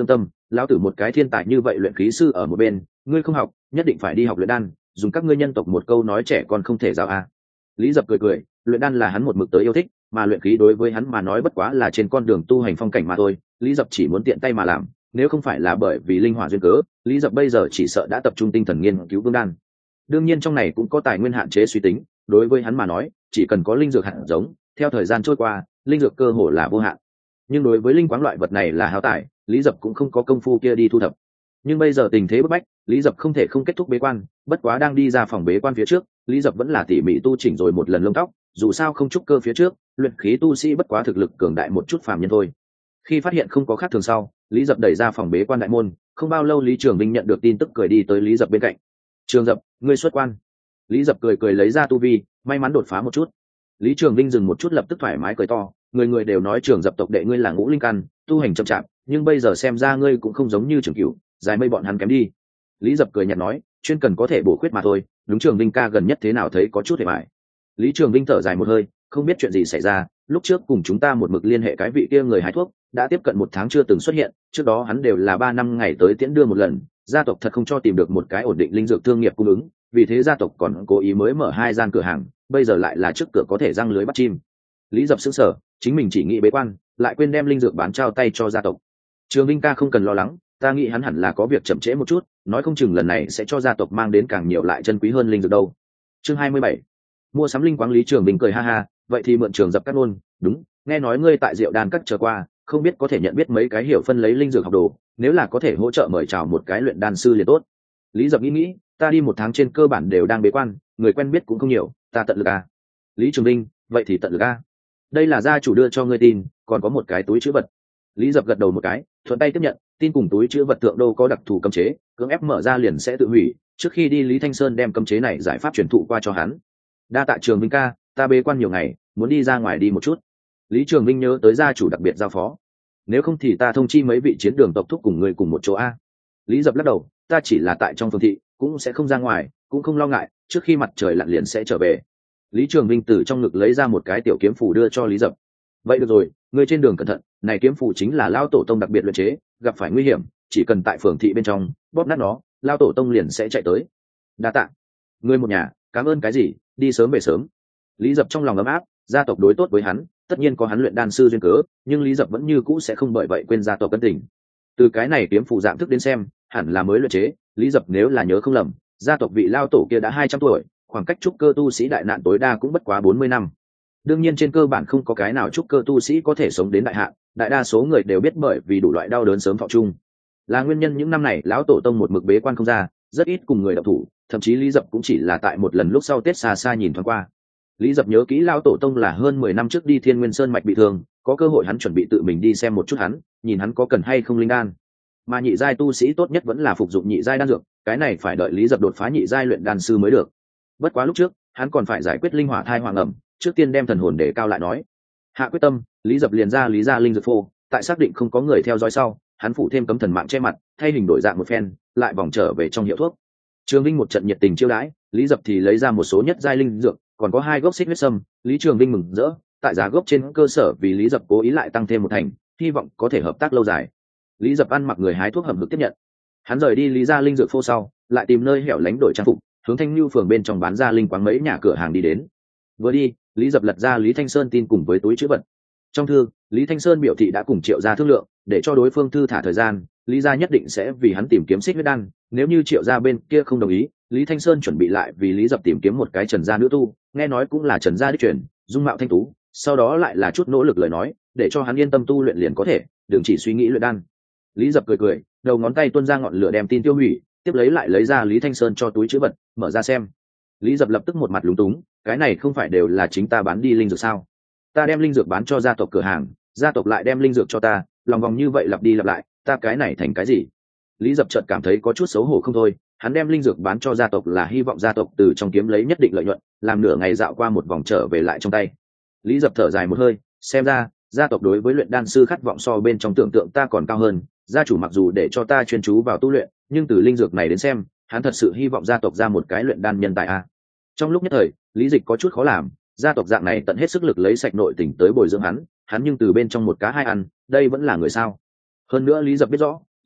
lão tử một cái thiên tài như vậy luyện khí sư ở một bên, ngươi không học nhất định phải đi học luyện đan, dùng các ngươi nhân tộc một câu nói trẻ con không thể giáo a. Lý Dập cười cười, luyện đan là hắn một mực tới yêu thích, mà luyện khí đối với hắn mà nói bất quá là trên con đường tu hành phong cảnh mà thôi. Lý Dập chỉ muốn tiện tay mà làm, nếu không phải là bởi vì linh hỏa duyên cớ, Lý Dập bây giờ chỉ sợ đã tập trung tinh thần nghiên cứu vương đan. Đương nhiên trong này cũng có tài nguyên hạn chế suy tính, đối với hắn mà nói, chỉ cần có linh dược hạt giống, theo thời gian trôi qua, linh dược cơ hồ là vô hạn. Nhưng đối với linh quáng loại vật này là hao tài, Lý Dập cũng không có công phu kia đi thu thập. Nhưng bây giờ tình thế bức bách, Lý Dập không thể không kết thúc bế quan, bất quá đang đi ra phòng bế quan phía trước, Lý Dập vẫn là tỉ mỉ tu chỉnh rồi một lần lông tóc, dù sao không trúc cơ phía trước, luyện khí tu sĩ bất quá thực lực cường đại một chút phàm nhân thôi. Khi phát hiện không có khác thường sau, Lý Dập đẩy ra phòng bế quan đại môn, không bao lâu Lý Trường Vinh nhận được tin tức cười đi tới Lý Dập bên cạnh. "Trường Dập, ngươi xuất quan." Lý Dập cười cười lấy ra tu vi, may mắn đột phá một chút. Lý Trường Vinh dừng một chút lập tức thoải mái cười to, người người đều nói Trường Dập tộc đệ ngươi là ngũ linh căn, tu hành chậm chạp, nhưng bây giờ xem ra ngươi cũng không giống như Trường Cửu, dài mây bọn hắn kém đi. Lý Dập cười nhạt nói, chuyên cần có thể bổ khuyết mà thôi, đúng Trường Vinh ca gần nhất thế nào thấy có chút hề bại. Lý Trường Vinh thở dài một hơi, không biết chuyện gì xảy ra, lúc trước cùng chúng ta một mực liên hệ cái vị kia người hái thuốc, đã tiếp cận một tháng chưa từng xuất hiện, trước đó hắn đều là ba năm ngày tới tiễn đưa một lần, gia tộc thật không cho tìm được một cái ổn định linh dược thương nghiệp cung ứng, vì thế gia tộc còn cố ý mới mở hai gian cửa hàng, bây giờ lại là trước cửa có thể răng lưới bắt chim. Lý Dập sững sờ, chính mình chỉ nghĩ bế quan, lại quên đem linh dược bán trao tay cho gia tộc. Trường Vinh ca không cần lo lắng, ta nghĩ hắn hẳn là có việc chậm trễ một chút, nói không chừng lần này sẽ cho gia tộc mang đến càng nhiều lại chân quý hơn linh dược đâu. Chương hai mươi bảy, mua sắm linh quáng. Lý Trường Vinh cười ha ha, vậy thì mượn Trường Dập cắt luôn, đúng, nghe nói ngươi tại Diệu Đan cắt chờ qua, không biết có thể nhận biết mấy cái hiểu phân lấy linh dược học đồ, nếu là có thể hỗ trợ mời chào một cái luyện đan sư liền tốt. Lý Dập nghĩ nghĩ, ta đi một tháng trên cơ bản đều đang bế quan, người quen biết cũng không nhiều, ta tận lực a. Lý Trường Vinh, vậy thì tận lực a. Đây là gia chủ đưa cho ngươi tin, còn có một cái túi trữ vật. Lý Dập gật đầu một cái, thuận tay tiếp nhận, tin cùng túi trữ vật thượng đô có đặc thù cấm chế, cưỡng ép mở ra liền sẽ tự hủy, trước khi đi Lý Thanh Sơn đem cấm chế này giải pháp truyền thụ qua cho hắn. Đa tạ Trường Vinh ca, ta bế quan nhiều ngày, muốn đi ra ngoài đi một chút. Lý Trường Vinh nhớ tới gia chủ đặc biệt giao phó, nếu không thì ta thông chi mấy vị chiến đường tộc thúc cùng người cùng một chỗ a. Lý Dập lắc đầu, ta chỉ là tại trong phường thị, cũng sẽ không ra ngoài, cũng không lo ngại, trước khi mặt trời lặn liền sẽ trở về. Lý Trường Vinh từ trong ngực lấy ra một cái tiểu kiếm phù đưa cho Lý Dập. Vậy được rồi, ngươi trên đường cẩn thận, này kiếm phù chính là lao tổ tông đặc biệt luyện chế, gặp phải nguy hiểm, chỉ cần tại phường thị bên trong bóp nát nó, lao tổ tông liền sẽ chạy tới. Đa tạ. Ngươi một nhà, cảm ơn cái gì, đi sớm về sớm. Lý Dập trong lòng ấm áp, gia tộc đối tốt với hắn, tất nhiên có hắn luyện đan sư duyên cớ, nhưng Lý Dập vẫn như cũ sẽ không bởi vậy quên gia tộc ân tình. Từ cái này kiếm phù dạng thức đến xem, hẳn là mới luyện chế, Lý Dập nếu là nhớ không lầm, gia tộc vị lao tổ kia đã hai trăm tuổi, khoảng cách trúc cơ tu sĩ đại nạn tối đa cũng bất quá bốn mươi năm. Đương nhiên trên cơ bản không có cái nào trúc cơ tu sĩ có thể sống đến đại hạn, đại đa số người đều biết bởi vì đủ loại đau đớn sớm thọ chung. Là nguyên nhân những năm này lão tổ tông một mực bế quan không ra, rất ít cùng người động thủ, thậm chí Lý Dập cũng chỉ là tại một lần lúc sau Tết xa xa nhìn thoáng qua. Lý Dập nhớ kỹ lão tổ tông là hơn mười năm trước đi Thiên Nguyên Sơn mạch bị thương, có cơ hội hắn chuẩn bị tự mình đi xem một chút hắn, nhìn hắn có cần hay không linh đan. Mà nhị giai tu sĩ tốt nhất vẫn là phục dụng nhị giai đan dược, cái này phải đợi Lý Dập đột phá nhị giai luyện đan sư mới được. Bất quá lúc trước, hắn còn phải giải quyết linh hỏa thai hoàng ẩm, trước tiên đem thần hồn để cao lại nói. Hạ quyết tâm, Lý Dập liền ra Lý gia linh dược phô, tại xác định không có người theo dõi sau, hắn phụ thêm cấm thần mạng che mặt, thay hình đổi dạng một phen, lại vòng trở về trong hiệu thuốc. Trường Vinh một trận nhiệt tình chiêu đãi, Lý Dập thì lấy ra một số nhất giai linh dược, còn có hai gốc xích huyết sâm, Lý Trường Vinh mừng rỡ, tại giá gốc trên cơ sở vì Lý Dập cố ý lại tăng thêm một thành, hy vọng có thể hợp tác lâu dài. Lý Dập ăn mặc người hái thuốc hầm hực tiếp nhận. Hắn rời đi Lý gia linh dược phô sau, lại tìm nơi hẻo lánh đổi trang phục, hướng Thanh Nhu phường bên trong bán ra linh quáng mấy nhà cửa hàng đi đến. Vừa đi, Lý Dập lật ra Lý Thanh Sơn tin cùng với túi trữ vật. Trong thư, Lý Thanh Sơn biểu thị đã cùng Triệu gia thương lượng, để cho đối phương thư thả thời gian, Lý gia nhất định sẽ vì hắn tìm kiếm xích huyết đan, nếu như Triệu gia bên kia không đồng ý, Lý Thanh Sơn chuẩn bị lại vì Lý Dập tìm kiếm một cái Trần gia nữ tu, nghe nói cũng là Trần gia đích truyền, dung mạo thanh tú, sau đó lại là chút nỗ lực lời nói, để cho hắn yên tâm tu luyện liền có thể, đừng chỉ suy nghĩ luyện đan. Lý Dập cười cười, đầu ngón tay tuôn ra ngọn lửa đem tin tiêu hủy, tiếp lấy lại lấy ra Lý Thanh Sơn cho túi trữ vật, mở ra xem. Lý Dập lập tức một mặt lúng túng, cái này không phải đều là chính ta bán đi linh dược sao? Ta đem linh dược bán cho gia tộc cửa hàng, gia tộc lại đem linh dược cho ta, lòng vòng như vậy lặp đi lặp lại, ta cái này thành cái gì? Lý Dập chợt cảm thấy có chút xấu hổ không thôi, hắn đem linh dược bán cho gia tộc là hy vọng gia tộc từ trong kiếm lấy nhất định lợi nhuận, làm nửa ngày dạo qua một vòng trở về lại trong tay. Lý Dập thở dài một hơi, xem ra gia tộc đối với luyện đan sư khát vọng so bên trong tưởng tượng ta còn cao hơn, gia chủ mặc dù để cho ta chuyên chú vào tu luyện, nhưng từ linh dược này đến xem, hắn thật sự hy vọng gia tộc ra một cái luyện đan nhân tài a. Trong lúc nhất thời, Lý Dịch có chút khó làm, gia tộc dạng này tận hết sức lực lấy sạch nội tình tới bồi dưỡng hắn, hắn nhưng từ bên trong một cá hai ăn, đây vẫn là người sao? Hơn nữa Lý Dập biết rõ,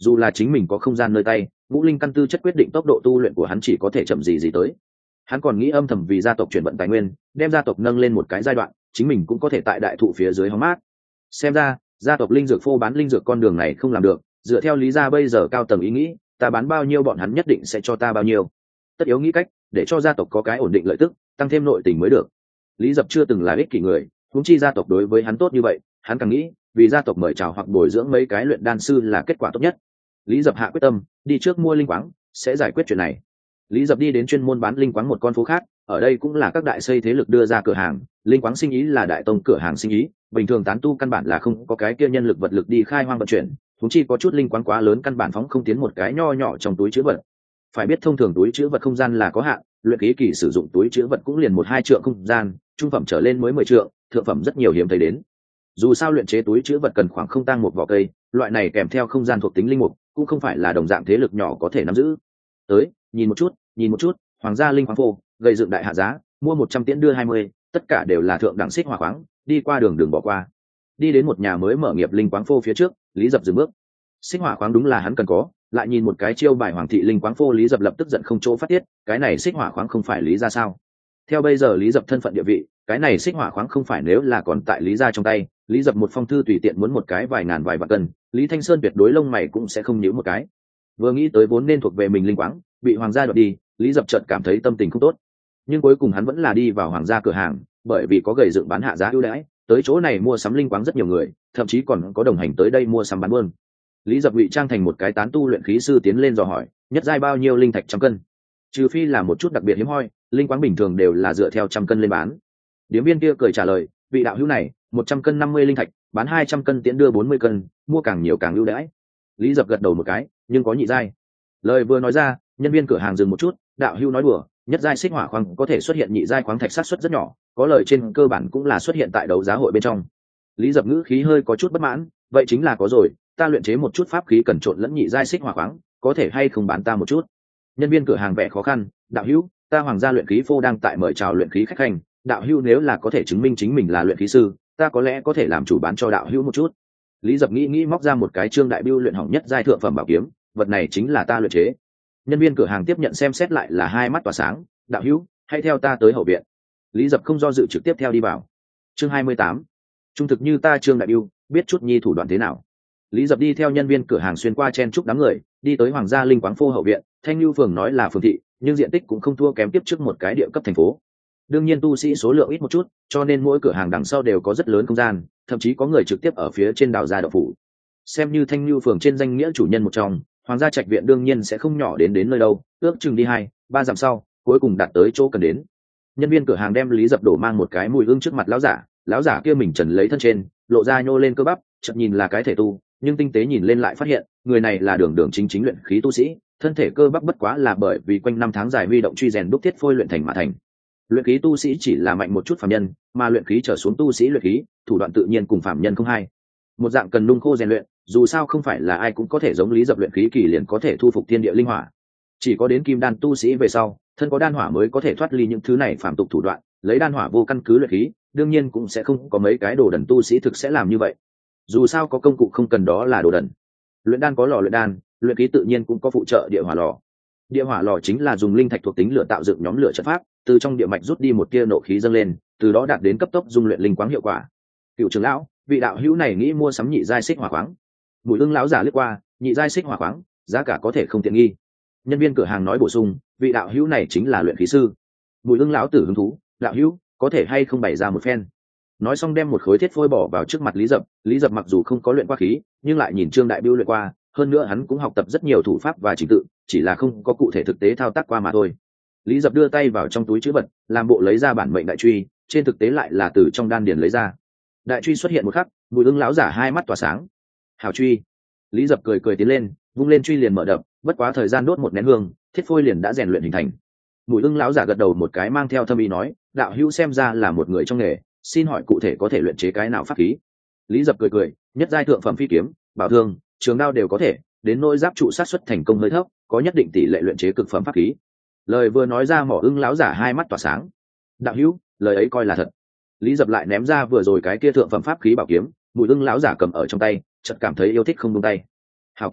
dù là chính mình có không gian nơi tay, ngũ linh căn tư chất quyết định tốc độ tu luyện của hắn chỉ có thể chậm gì gì tới. Hắn còn nghĩ âm thầm vì gia tộc chuyển vận tài nguyên, đem gia tộc nâng lên một cái giai đoạn, chính mình cũng có thể tại đại thụ phía dưới hóng mát. Xem ra gia tộc linh dược phô bán linh dược con đường này không làm được, dựa theo lý gia bây giờ cao tầng ý nghĩ, ta bán bao nhiêu bọn hắn nhất định sẽ cho ta bao nhiêu. Tất yếu nghĩ cách để cho gia tộc có cái ổn định lợi tức, tăng thêm nội tình mới được. Lý Dập chưa từng là ích kỷ người, huống chi gia tộc đối với hắn tốt như vậy, hắn càng nghĩ vì gia tộc mời chào hoặc bồi dưỡng mấy cái luyện đan sư là kết quả tốt nhất. Lý Dập hạ quyết tâm đi trước mua linh quáng, sẽ giải quyết chuyện này. Lý Dập đi đến chuyên môn bán linh quáng một con phố khác, ở đây cũng là các đại xây thế lực đưa ra cửa hàng, linh quáng sinh ý là đại tông cửa hàng sinh ý, bình thường tán tu căn bản là không có cái kia nhân lực vật lực đi khai hoang vận chuyển, huống chi có chút linh quáng quá lớn căn bản phóng không tiến một cái nho nhỏ trong túi trữ vật. Phải biết thông thường túi trữ vật không gian là có hạn, luyện khí kỳ sử dụng túi trữ vật cũng liền một hai trượng không gian, trung phẩm trở lên mới mười trượng, thượng phẩm rất nhiều hiếm thấy đến. Dù sao luyện chế túi trữ vật cần khoảng không tăng một vỏ cây, loại này kèm theo không gian thuộc tính linh mục, cũng không phải là đồng dạng thế lực nhỏ có thể nắm giữ. Tới, nhìn một chút, nhìn một chút, hoàng gia linh khoáng phô, gây dựng đại hạ giá, mua một trăm tiễn đưa hai mươi, tất cả đều là thượng đẳng xích hỏa khoáng, đi qua đường đừng bỏ qua. Đi đến một nhà mới mở nghiệp linh quáng phô phía trước, Lý Dập dừng bước. Xích hỏa khoáng đúng là hắn cần có, lại nhìn một cái chiêu bài hoàng thị linh quáng phô, Lý Dập lập tức giận không chỗ phát tiết, cái này xích hỏa khoáng không phải Lý gia sao? Theo bây giờ Lý Dập thân phận địa vị, cái này xích hỏa khoáng không phải nếu là còn tại Lý gia trong tay, Lý Dập một phong thư tùy tiện muốn một cái vài ngàn vài vạn cân, Lý Thanh Sơn tuyệt đối lông mày cũng sẽ không nhíu một cái. Vừa nghĩ tới vốn nên thuộc về mình linh quáng, bị hoàng gia đoạt đi, Lý Dập chợt cảm thấy tâm tình không tốt. Nhưng cuối cùng hắn vẫn là đi vào hoàng gia cửa hàng, bởi vì có gầy dựng bán hạ giá ưu đãi, tới chỗ này mua sắm linh quáng rất nhiều người, thậm chí còn có đồng hành tới đây mua sắm bán buôn. Lý Dập ngụy trang thành một cái tán tu luyện khí sư tiến lên dò hỏi, nhất giai bao nhiêu linh thạch trăm cân? Trừ phi là một chút đặc biệt hiếm hoi, linh quáng bình thường đều là dựa theo trăm cân lên bán. Điếm viên kia cười trả lời, vị đạo hữu này, một trăm cân năm mươi linh thạch, bán hai trăm cân tiễn đưa bốn mươi cân, mua càng nhiều càng ưu đãi. Lý Dập gật đầu một cái, nhưng có nhị giai. Lời vừa nói ra, nhân viên cửa hàng dừng một chút, đạo hữu nói đùa, nhất giai xích hỏa khoáng có thể xuất hiện nhị giai khoáng thạch sát suất rất nhỏ, có lời trên cơ bản cũng là xuất hiện tại đấu giá hội bên trong. Lý Dập ngữ khí hơi có chút bất mãn, vậy chính là có rồi, ta luyện chế một chút pháp khí cần trộn lẫn nhị giai xích hỏa khoáng, có thể hay không bán ta một chút? Nhân viên cửa hàng vẻ khó khăn, đạo hữu, ta hoàng gia luyện khí phô đang tại mời chào luyện khí khách hành, đạo hữu nếu là có thể chứng minh chính mình là luyện khí sư, ta có lẽ có thể làm chủ bán cho đạo hữu một chút. Lý Dập nghĩ nghĩ móc ra một cái trương đại bưu luyện hỏng nhất giai thượng phẩm bảo kiếm, vật này chính là ta luyện chế. Nhân viên cửa hàng tiếp nhận xem xét lại là hai mắt tỏa sáng, đạo hữu, hãy theo ta tới hậu viện. Lý Dập không do dự trực tiếp theo đi vào. Chương hai mươi tám, trung thực như ta trương đại bưu, biết chút nhi thủ đoạn thế nào. Lý Dập đi theo nhân viên cửa hàng xuyên qua chen chúc đám người, đi tới hoàng gia linh quáng phô hậu viện. Thanh Lưu phường nói là phường thị, nhưng diện tích cũng không thua kém tiếp trước một cái địa cấp thành phố. Đương nhiên tu sĩ số lượng ít một chút, cho nên mỗi cửa hàng đằng sau đều có rất lớn không gian, thậm chí có người trực tiếp ở phía trên đào ra đậu phủ. Xem như Thanh Lưu phường trên danh nghĩa chủ nhân một trong, hoàng gia trạch viện đương nhiên sẽ không nhỏ đến đến nơi đâu, ước chừng đi hai ba dặm sau, cuối cùng đạt tới chỗ cần đến. Nhân viên cửa hàng đem Lý Dập đổ mang một cái mùi hương trước mặt lão giả, lão giả kia mình trần lấy thân trên, lộ ra nhô lên cơ bắp, chợt nhìn là cái thể tu, nhưng tinh tế nhìn lên lại phát hiện người này là đường đường chính chính luyện khí tu sĩ, thân thể cơ bắp bất quá là bởi vì quanh năm tháng dài huy động truy rèn đúc thiết phôi luyện thành mà thành. Luyện khí tu sĩ chỉ là mạnh một chút phàm nhân, mà luyện khí trở xuống tu sĩ luyện khí thủ đoạn tự nhiên cùng phàm nhân không hai, một dạng cần nung khô rèn luyện, dù sao không phải là ai cũng có thể giống Lý Dập luyện khí kỳ liền có thể thu phục thiên địa linh hỏa, chỉ có đến kim đan tu sĩ về sau, thân có đan hỏa mới có thể thoát ly những thứ này phàm tục thủ đoạn, lấy đan hỏa vô căn cứ luyện khí, đương nhiên cũng sẽ không có mấy cái đồ đần tu sĩ thực sẽ làm như vậy. Dù sao có công cụ không cần đó là đồ đần. Luyện đan có lò luyện đan, luyện khí tự nhiên cũng có phụ trợ địa hỏa lò. Địa hỏa lò chính là dùng linh thạch thuộc tính lửa tạo dựng nhóm lửa trận pháp, từ trong địa mạch rút đi một tia nộ khí dâng lên, từ đó đạt đến cấp tốc dung luyện linh quáng hiệu quả. Cựu trưởng lão, vị đạo hữu này nghĩ mua sắm nhị giai xích hỏa khoáng. Bùi Ưng lão giả liếc qua, nhị giai xích hỏa khoáng, giá cả có thể không tiện nghi. Nhân viên cửa hàng nói bổ sung, vị đạo hữu này chính là luyện khí sư. Bùi Ưng lão tử hứng thú, đạo hữu, có thể hay không bày ra một phen. Nói xong đem một khối thiết phôi bỏ vào trước mặt Lý Dập. Lý Dập mặc dù không có luyện qua khí, nhưng lại nhìn trương đại bưu luyện qua, hơn nữa hắn cũng học tập rất nhiều thủ pháp và trình tự, chỉ là không có cụ thể thực tế thao tác qua mà thôi. Lý Dập đưa tay vào trong túi trữ vật, làm bộ lấy ra bản mệnh đại truy, trên thực tế lại là từ trong đan điền lấy ra. Đại truy xuất hiện một khắc, Bùi Ưng lão giả hai mắt tỏa sáng. Hảo truy. Lý Dập cười cười tiến lên, vung lên truy liền mở đập, bất quá thời gian đốt một nén hương, thiết phôi liền đã rèn luyện hình thành. Bùi Ưng lão giả gật đầu một cái mang theo thâm ý nói, đạo hữu xem ra là một người trong nghề, xin hỏi cụ thể có thể luyện chế cái nào pháp khí? Lý Dập cười cười, nhất giai thượng phẩm phi kiếm, bảo thương, trường đao đều có thể, đến nỗi giáp trụ sát xuất thành công hơi thấp, có nhất định tỷ lệ luyện chế cực phẩm pháp khí. Lời vừa nói ra, Mỏ Ưng lão giả hai mắt tỏa sáng. Đạo hữu, lời ấy coi là thật. Lý Dập lại ném ra vừa rồi cái kia thượng phẩm pháp khí bảo kiếm, Bùi Ưng lão giả cầm ở trong tay, chợt cảm thấy yêu thích không buông tay. Hảo kiếm,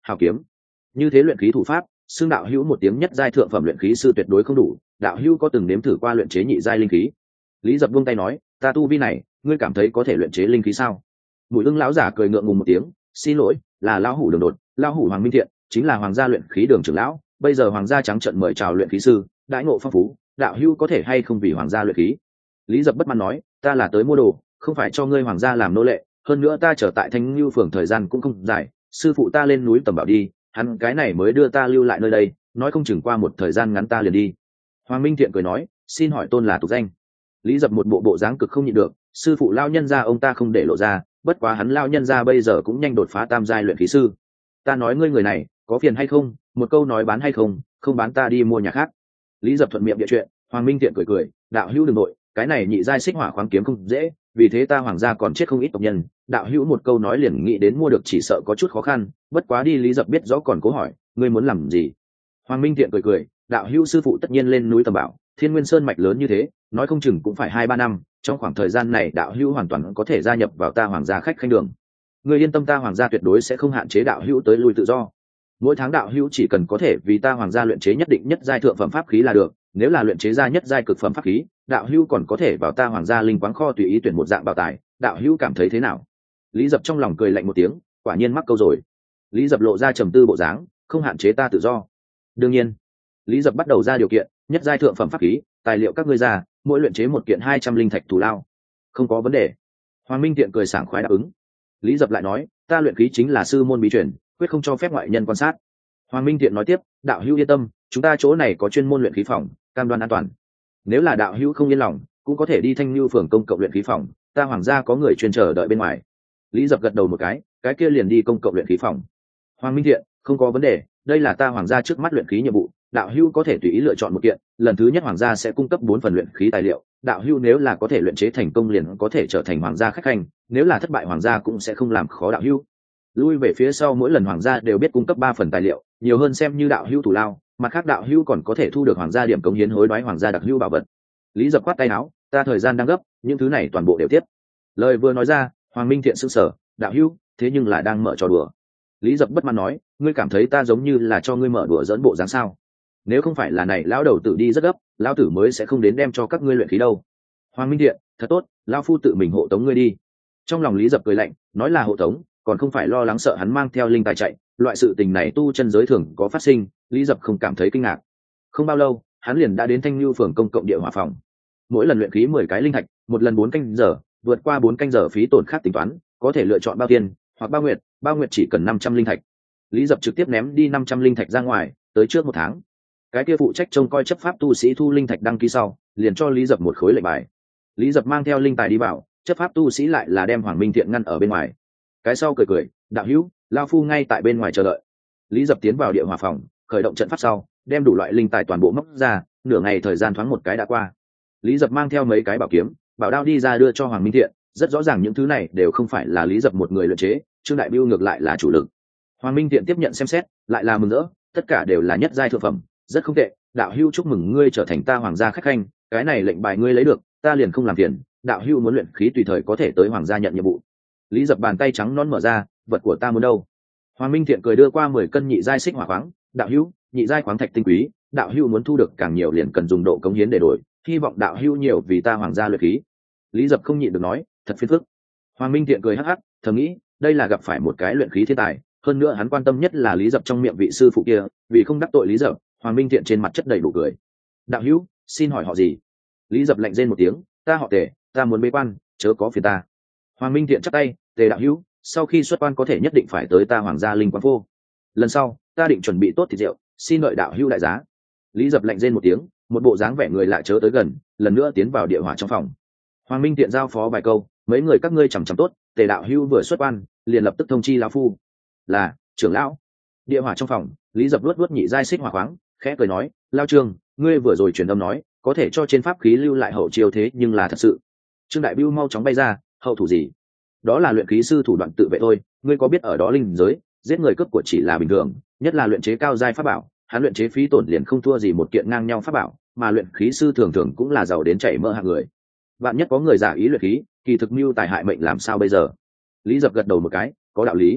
hào kiếm. Như thế luyện khí thủ pháp, xương đạo hữu một tiếng nhất giai thượng phẩm luyện khí sư tuyệt đối không đủ, đạo hữu có từng nếm thử qua luyện chế nhị giai linh khí? Lý Dập buông tay nói, ta tu vi này, ngươi cảm thấy có thể luyện chế linh khí sao? Mùi ưng lão giả cười ngượng ngùng một tiếng, xin lỗi, là lão hủ đường đột, lão hủ Hoàng Minh Thiện, chính là hoàng gia luyện khí đường trưởng lão, bây giờ hoàng gia trắng trận mời chào luyện khí sư, đãi ngộ phong phú, đạo hữu có thể hay không vì hoàng gia luyện khí? Lý Dập bất mãn nói, ta là tới mua đồ, không phải cho ngươi hoàng gia làm nô lệ, hơn nữa ta trở tại Thanh Nưu phường thời gian cũng không dài, sư phụ ta lên núi tầm bảo đi, hắn cái này mới đưa ta lưu lại nơi đây, nói không chừng qua một thời gian ngắn ta liền đi. Hoàng Minh Thiện cười nói, xin hỏi tôn là tục danh? Lý Dập một bộ bộ dáng cực không nhịn được, sư phụ lao nhân gia ông ta không để lộ ra, bất quá hắn lao nhân gia bây giờ cũng nhanh đột phá tam giai luyện khí sư. Ta nói ngươi người này, có phiền hay không, một câu nói bán hay không, không bán ta đi mua nhà khác. Lý Dập thuận miệng địa chuyện. Hoàng Minh Thiện cười cười, đạo hữu đừng nội, cái này nhị giai xích hỏa khoáng kiếm không dễ, vì thế ta hoàng gia còn chết không ít tộc nhân, đạo hữu một câu nói liền nghĩ đến mua được chỉ sợ có chút khó khăn, bất quá đi. Lý Dập biết rõ còn cố hỏi, ngươi muốn làm gì? Hoàng Minh Thiện cười cười, đạo hữu sư phụ tất nhiên lên núi tầm bảo, Thiên Nguyên Sơn mạch lớn như thế, nói không chừng cũng phải hai ba năm, trong khoảng thời gian này đạo hữu hoàn toàn có thể gia nhập vào ta hoàng gia khách khanh đường. Ngươi yên tâm, ta hoàng gia tuyệt đối sẽ không hạn chế đạo hữu tới lui tự do. Mỗi tháng đạo hữu chỉ cần có thể vì ta hoàng gia luyện chế nhất định nhất giai thượng phẩm pháp khí là được, nếu là luyện chế ra nhất giai cực phẩm pháp khí, đạo hữu còn có thể vào ta hoàng gia linh quáng kho tùy ý tuyển một dạng bảo tài, đạo hữu cảm thấy thế nào? Lý Dập trong lòng cười lạnh một tiếng, quả nhiên mắc câu rồi. Lý Dập lộ ra trầm tư bộ dáng, không hạn chế ta tự do. Đương nhiên. Lý Dập bắt đầu ra điều kiện, nhất giai thượng phẩm pháp khí, tài liệu các ngươi ra, mỗi luyện chế một kiện hai trăm linh thạch thù lao. Không có vấn đề. Hoàng Minh Tiện cười sảng khoái đáp ứng. Lý Dập lại nói, ta luyện khí chính là sư môn bí truyền, quyết không cho phép ngoại nhân quan sát. Hoàng Minh Tiện nói tiếp, đạo hữu yên tâm, chúng ta chỗ này có chuyên môn luyện khí phòng, cam đoan an toàn. Nếu là đạo hữu không yên lòng, cũng có thể đi Thanh Nưu phường công cộng luyện khí phòng, ta hoàng gia có người chuyên chờ đợi bên ngoài. Lý Dập gật đầu một cái, cái kia liền đi công cộng luyện khí phòng. Hoàng Minh Thiện, không có vấn đề, đây là ta hoàng gia trước mắt luyện khí nhiệm vụ, đạo hữu có thể tùy ý lựa chọn một kiện, lần thứ nhất hoàng gia sẽ cung cấp bốn phần luyện khí tài liệu, đạo hữu nếu là có thể luyện chế thành công liền có thể trở thành hoàng gia khách khanh, nếu là thất bại hoàng gia cũng sẽ không làm khó đạo hữu. Lui về phía sau mỗi lần hoàng gia đều biết cung cấp ba phần tài liệu, nhiều hơn xem như đạo hữu thủ lao, mặt khác đạo hữu còn có thể thu được hoàng gia điểm cống hiến hối đoái hoàng gia đặc hữu bảo vật. Lý Dập quát tay áo, ta thời gian đang gấp, những thứ này toàn bộ đều tiếp. Lời vừa nói ra, Hoàng Minh Thiện sững sờ, đạo hữu, thế nhưng là đang mở trò đùa. Lý Dập bất mãn nói, ngươi cảm thấy ta giống như là cho ngươi mở đùa dẫn bộ dáng sao? Nếu không phải là này lão đầu tử đi rất gấp, lão tử mới sẽ không đến đem cho các ngươi luyện khí đâu. Hoàng Minh Thiện, thật tốt, lão phu tự mình hộ tống ngươi đi. Trong lòng Lý Dập cười lạnh, nói là hộ tống, còn không phải lo lắng sợ hắn mang theo linh tài chạy, loại sự tình này tu chân giới thường có phát sinh, Lý Dập không cảm thấy kinh ngạc. Không bao lâu, hắn liền đã đến Thanh Nưu phường công cộng địa hỏa phòng. Mỗi lần luyện khí mười cái linh thạch, một lần bốn canh giờ, vượt qua bốn canh giờ phí tổn khác tính toán, có thể lựa chọn bao tiền hoặc bao nguyệt, bao nguyệt chỉ cần năm trăm linh thạch. Lý Dập trực tiếp ném đi năm trăm linh thạch ra ngoài, tới trước một tháng. Cái kia phụ trách trông coi chấp pháp tu sĩ thu linh thạch đăng ký sau, liền cho Lý Dập một khối lệnh bài. Lý Dập mang theo linh tài đi vào, chấp pháp tu sĩ lại là đem Hoàng Minh Thiện ngăn ở bên ngoài. Cái sau cười cười, đạo hữu, lão phu ngay tại bên ngoài chờ đợi. Lý Dập tiến vào địa hỏa phòng, khởi động trận pháp sau, đem đủ loại linh tài toàn bộ móc ra, nửa ngày thời gian thoáng một cái đã qua. Lý Dập mang theo mấy cái bảo kiếm, bảo đao đi ra đưa cho Hoàng Minh Thiện, rất rõ ràng những thứ này đều không phải là Lý Dập một người luyện chế, Trương Đại Bưu ngược lại là chủ lực. Hoàng Minh Thiện tiếp nhận xem xét, lại là mừng rỡ, tất cả đều là nhất giai thượng phẩm, rất không tệ, đạo hữu chúc mừng ngươi trở thành ta hoàng gia khách khanh, cái này lệnh bài ngươi lấy được, ta liền không làm phiền, đạo hữu muốn luyện khí tùy thời có thể tới hoàng gia nhận nhiệm vụ. Lý Dập bàn tay trắng non mở ra, vật của ta muốn đâu? Hoàng Minh Thiện cười đưa qua mười cân nhị giai xích hỏa khoáng, đạo hữu, nhị giai khoáng thạch tinh quý, đạo hữu muốn thu được càng nhiều liền cần dùng độ cống hiến để đổi, hy vọng đạo hữu nhiều vì ta hoàng gia luyện khí. Lý Dập không nhịn được nói, thật phiền phức. Hoàng Minh Thiện cười hắc hắc, thầm nghĩ, đây là gặp phải một cái luyện khí thiên tài, hơn nữa hắn quan tâm nhất là Lý Dập trong miệng vị sư phụ kia, vì không đắc tội Lý Dập, Hoàng Minh Thiện trên mặt chất đầy đủ cười. Đạo hữu, xin hỏi họ gì? Lý Dập lạnh rên một tiếng, ta họ Tề, ta muốn bế quan, chớ có phiền ta. Hoàng Minh Thiện chắp tay, Tề đạo hữu, sau khi xuất quan có thể nhất định phải tới ta hoàng gia linh quán phô. Lần sau, ta định chuẩn bị tốt thịt rượu, xin đợi đạo hữu đại giá. Lý Dập lạnh rên một tiếng, một bộ dáng vẻ người lạ chớ tới gần, lần nữa tiến vào địa hỏa trong phòng. Hoàng Minh Thiện giao phó vài câu, mấy người các ngươi chằm chằm tốt, Tề đạo hữu vừa xuất quan, liền lập tức thông chi lão phu. Là, trưởng lão. Địa hỏa trong phòng, Lý Dập luốt luốt nhị giai xích hỏa khoáng, khẽ cười nói, lao Trương, ngươi vừa rồi truyền âm nói, có thể cho trên pháp khí lưu lại hậu chiêu thế nhưng là thật sự. Trương Đại Bưu mau chóng bay ra, hậu thủ gì? Đó là luyện khí sư thủ đoạn tự vệ thôi, ngươi có biết ở đó linh giới, giết người cướp của chỉ là bình thường, nhất là luyện chế cao giai pháp bảo, hắn luyện chế phí tổn liền không thua gì một kiện ngang nhau pháp bảo, mà luyện khí sư thường thường cũng là giàu đến chảy mỡ hạng người. Vạn nhất có người giả ý luyện khí, kỳ thực mưu tài hại mệnh làm sao bây giờ? Lý Dập gật đầu một cái, có đạo lý.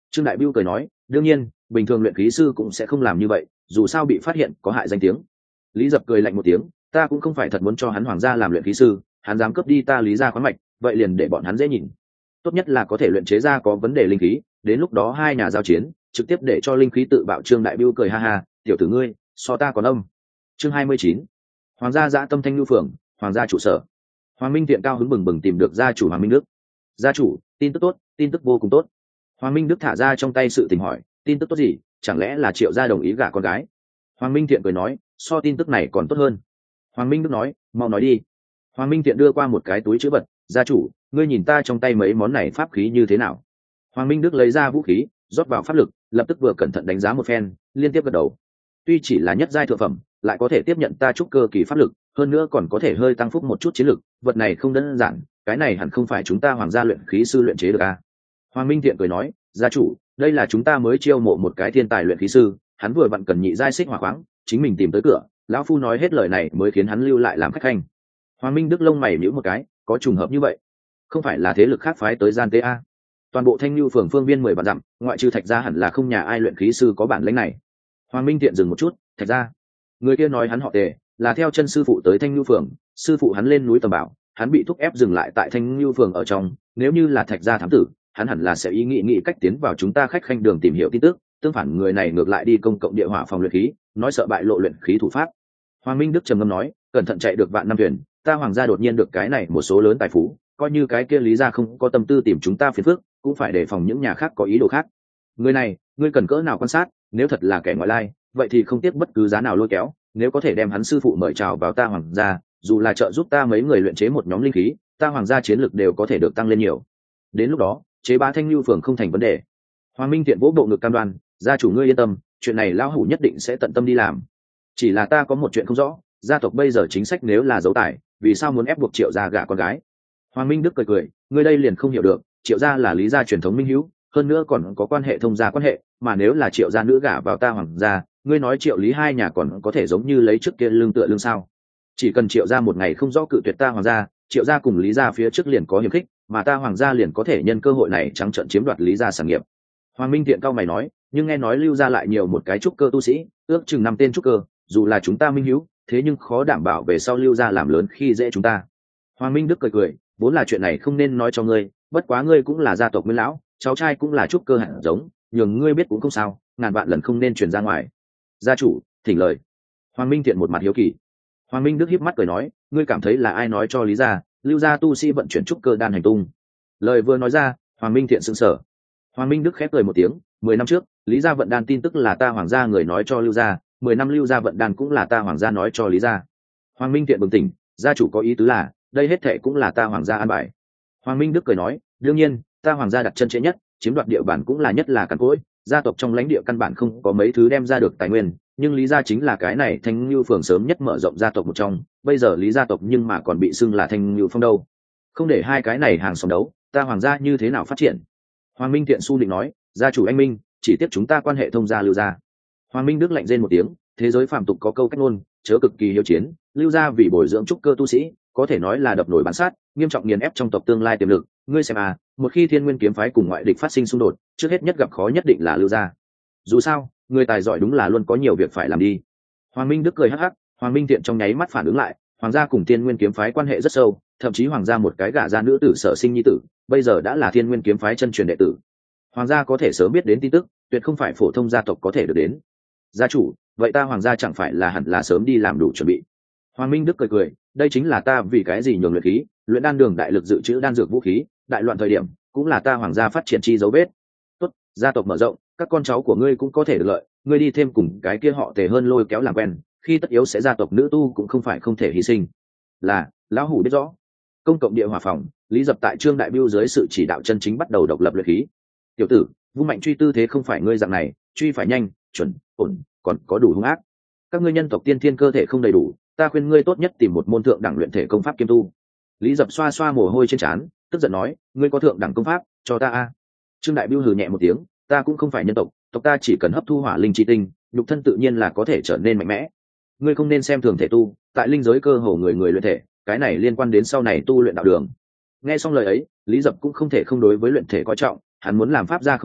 Trương Đại Biêu cười nói, đương nhiên bình thường luyện khí sư cũng sẽ không làm như vậy, dù sao bị phát hiện có hại danh tiếng. Lý Dập cười lạnh một tiếng, ta cũng không phải thật muốn cho hắn hoàng gia làm luyện khí sư, hắn dám cướp đi ta Lý gia khoáng mạch, vậy liền để bọn hắn dễ nhìn. Tốt nhất là có thể luyện chế ra có vấn đề linh khí, đến lúc đó hai nhà giao chiến, trực tiếp để cho linh khí tự bạo. Trương Đại Biêu cười ha ha, tiểu tử ngươi so ta còn âm. Chương hai mươi chín, hoàng gia dã tâm Thanh Nhu phường, hoàng gia trụ sở. Hoàng Minh Tiện cao hứng bừng bừng tìm được gia chủ Hoàng Minh Đức. Gia chủ, tin tức tốt, tin tức vô cùng tốt. Hoàng Minh Đức thả ra trong tay sự tình hỏi, tin tức tốt gì? Chẳng lẽ là Triệu gia đồng ý gả con gái? Hoàng Minh Thiện cười nói, so tin tức này còn tốt hơn. Hoàng Minh Đức nói, mau nói đi. Hoàng Minh Thiện đưa qua một cái túi chữ vật, gia chủ, ngươi nhìn ta trong tay mấy món này pháp khí như thế nào? Hoàng Minh Đức lấy ra vũ khí, rót vào pháp lực, lập tức vừa cẩn thận đánh giá một phen, liên tiếp gật đầu. Tuy chỉ là nhất giai thượng phẩm, lại có thể tiếp nhận ta trúc cơ kỳ pháp lực, hơn nữa còn có thể hơi tăng phúc một chút chiến lực, vật này không đơn giản, cái này hẳn không phải chúng ta hoàng gia luyện khí sư luyện chế được à? Hoàng Minh Thiện cười nói, gia chủ, đây là chúng ta mới chiêu mộ một cái thiên tài luyện khí sư, hắn vừa vặn cần nhị giai xích hỏa khoáng, chính mình tìm tới cửa, lão phu nói hết lời này mới khiến hắn lưu lại làm khách khanh. Hoàng Minh Đức lông mày nhíu một cái, có trùng hợp như vậy? Không phải là thế lực khác phái tới gian tế a? Toàn bộ Thanh Nhu phường phương viên mười vạn dặm, ngoại trừ Thạch gia hẳn là không nhà ai luyện khí sư có bản lĩnh này. Hoàng Minh Thiện dừng một chút, Thạch gia, người kia nói hắn họ Tề, là theo chân sư phụ tới Thanh Nhu phường, sư phụ hắn lên núi tầm bảo, hắn bị thúc ép dừng lại tại Thanh Nhu phường ở trong, nếu như là Thạch gia thám tử, hắn hẳn là sẽ ý nghĩ nghĩ cách tiến vào chúng ta khách khanh đường tìm hiểu tin tức, tương phản người này ngược lại đi công cộng địa hỏa phòng luyện khí, nói sợ bại lộ luyện khí thủ pháp. Hoàng Minh Đức trầm ngâm nói, cẩn thận chạy được vạn năm thuyền, ta hoàng gia đột nhiên được cái này một số lớn tài phú, coi như cái kia Lý gia không có tâm tư tìm chúng ta phiền phức, cũng phải đề phòng những nhà khác có ý đồ khác. Người này, ngươi cần cỡ nào quan sát, nếu thật là kẻ ngoại lai, vậy thì không tiếc bất cứ giá nào lôi kéo, nếu có thể đem hắn sư phụ mời chào vào ta hoàng gia, dù là trợ giúp ta mấy người luyện chế một nhóm linh khí, ta hoàng gia chiến lực đều có thể được tăng lên nhiều. Đến lúc đó, chế bá Thanh Nhu phường không thành vấn đề. Hoàng Minh Thiện vỗ bộ ngực cam đoan, gia chủ ngươi yên tâm, chuyện này lão hủ nhất định sẽ tận tâm đi làm. Chỉ là ta có một chuyện không rõ, gia tộc bây giờ chính sách nếu là giấu tài, vì sao muốn ép buộc Triệu gia gả con gái? Hoàng Minh Đức cười cười, ngươi đây liền không hiểu được, Triệu gia là Lý gia truyền thống minh hữu, hơn nữa còn có quan hệ thông gia quan hệ, mà nếu là Triệu gia nữ gả vào ta hoàng gia, ngươi nói Triệu Lý hai nhà còn có thể giống như lấy trước kia lương tựa lương sao? Chỉ cần Triệu gia một ngày không rõ cự tuyệt ta hoàng gia, Triệu gia cùng Lý gia phía trước liền có hiềm khích, mà ta hoàng gia liền có thể nhân cơ hội này trắng trợn chiếm đoạt Lý gia sản nghiệp. Hoàng Minh Thiện cao mày nói, nhưng nghe nói Lưu gia lại nhiều một cái trúc cơ tu sĩ, ước chừng năm tên trúc cơ, dù là chúng ta minh hữu, thế nhưng khó đảm bảo về sau Lưu gia làm lớn khi dễ chúng ta. Hoàng Minh Đức cười cười, vốn là chuyện này không nên nói cho ngươi, bất quá ngươi cũng là gia tộc nguyên lão, cháu trai cũng là trúc cơ hẳn giống, nhường ngươi biết cũng không sao, ngàn vạn lần không nên truyền ra ngoài. Gia chủ, thỉnh lời. Hoàng Minh Thiện một mặt hiếu kỳ. Hoàng Minh Đức híp mắt cười nói, ngươi cảm thấy là ai nói cho Lý gia, Lưu gia tu sĩ vận chuyển trúc cơ đan hành tung? Lời vừa nói ra, Hoàng Minh Thiện sững sờ. Hoàng Minh Đức khép cười một tiếng, mười năm trước, Lý gia vận đan tin tức là ta hoàng gia người nói cho Lưu gia, mười năm Lưu gia vận đan cũng là ta hoàng gia nói cho Lý gia. Hoàng Minh Thiện bừng tỉnh, gia chủ có ý tứ là, đây hết thệ cũng là ta hoàng gia an bài. Hoàng Minh Đức cười nói, đương nhiên, ta hoàng gia đặt chân trễ nhất, chiếm đoạt địa bàn cũng là nhất là cằn cỗi, gia tộc trong lãnh địa căn bản không có mấy thứ đem ra được tài nguyên, nhưng Lý gia chính là cái này Thanh Nhu phường sớm nhất mở rộng gia tộc một trong, bây giờ Lý gia tộc nhưng mà còn bị xưng là Thanh Nhu phong đâu. Không để hai cái này hàng xóm đấu, ta hoàng gia như thế nào phát triển? Hoàng Minh Thiện su định nói, gia chủ anh minh, chỉ tiếp chúng ta quan hệ thông gia Lưu gia. Hoàng Minh Đức lạnh rên một tiếng, thế giới phàm tục có câu cách ngôn, chớ cực kỳ hiếu chiến, Lưu gia vì bồi dưỡng trúc cơ tu sĩ, có thể nói là đập nổi bán sát, nghiêm trọng nghiền ép trong tộc tương lai tiềm lực. Ngươi xem à, một khi Thiên Nguyên kiếm phái cùng ngoại địch phát sinh xung đột, trước hết nhất gặp khó nhất định là Lưu gia. Dù sao, người tài giỏi đúng là luôn có nhiều việc phải làm đi. Hoàng Minh Đức cười hắc hắc, Hoàng Minh Thiện trong nháy mắt phản ứng lại, hoàng gia cùng Thiên Nguyên kiếm phái quan hệ rất sâu, thậm chí hoàng gia một cái gả ra nữ tử sở sinh nhi tử, bây giờ đã là Thiên Nguyên kiếm phái chân truyền đệ tử. Hoàng gia có thể sớm biết đến tin tức, tuyệt không phải phổ thông gia tộc có thể được đến. Gia chủ, vậy ta hoàng gia chẳng phải là hẳn là sớm đi làm đủ chuẩn bị? Hoàng Minh Đức cười cười, đây chính là ta vì cái gì nhường luyện khí, luyện đan đường đại lực dự trữ đan dược vũ khí, đại loạn thời điểm, cũng là ta hoàng gia phát triển chi dấu vết. Tốt, gia tộc mở rộng, các con cháu của ngươi cũng có thể được lợi, ngươi đi thêm cùng cái kia họ Tề hơn lôi kéo làm quen, khi tất yếu sẽ gia tộc nữ tu cũng không phải không thể hy sinh. Là, lão hủ biết rõ. Công cộng địa hỏa phòng, Lý Dập tại Trương Đại Biêu dưới sự chỉ đạo chân chính bắt đầu độc lập luyện khí. Tiểu tử, vung mạnh truy tư thế không phải ngươi dạng này, truy phải nhanh, chuẩn, ổn, còn có đủ hung ác. Các ngươi nhân tộc tiên thiên cơ thể không đầy đủ, ta khuyên ngươi tốt nhất tìm một môn thượng đẳng luyện thể công pháp kiêm tu. Lý Dập xoa xoa mồ hôi trên trán, tức giận nói, ngươi có thượng đẳng công pháp, cho ta a. Trương Đại Biêu hừ nhẹ một tiếng, ta cũng không phải nhân tộc, tộc ta chỉ cần hấp thu hỏa linh chi tinh, nhục thân tự nhiên là có thể trở nên mạnh mẽ. Ngươi không nên xem thường thể tu, tại linh giới cơ hồ người người luyện thể, cái này liên quan đến sau này tu luyện đạo đường. Nghe xong lời ấy, Lý Dập cũng không thể không đối với luyện thể coi trọng, hắn muốn làm pháp gia không tệ,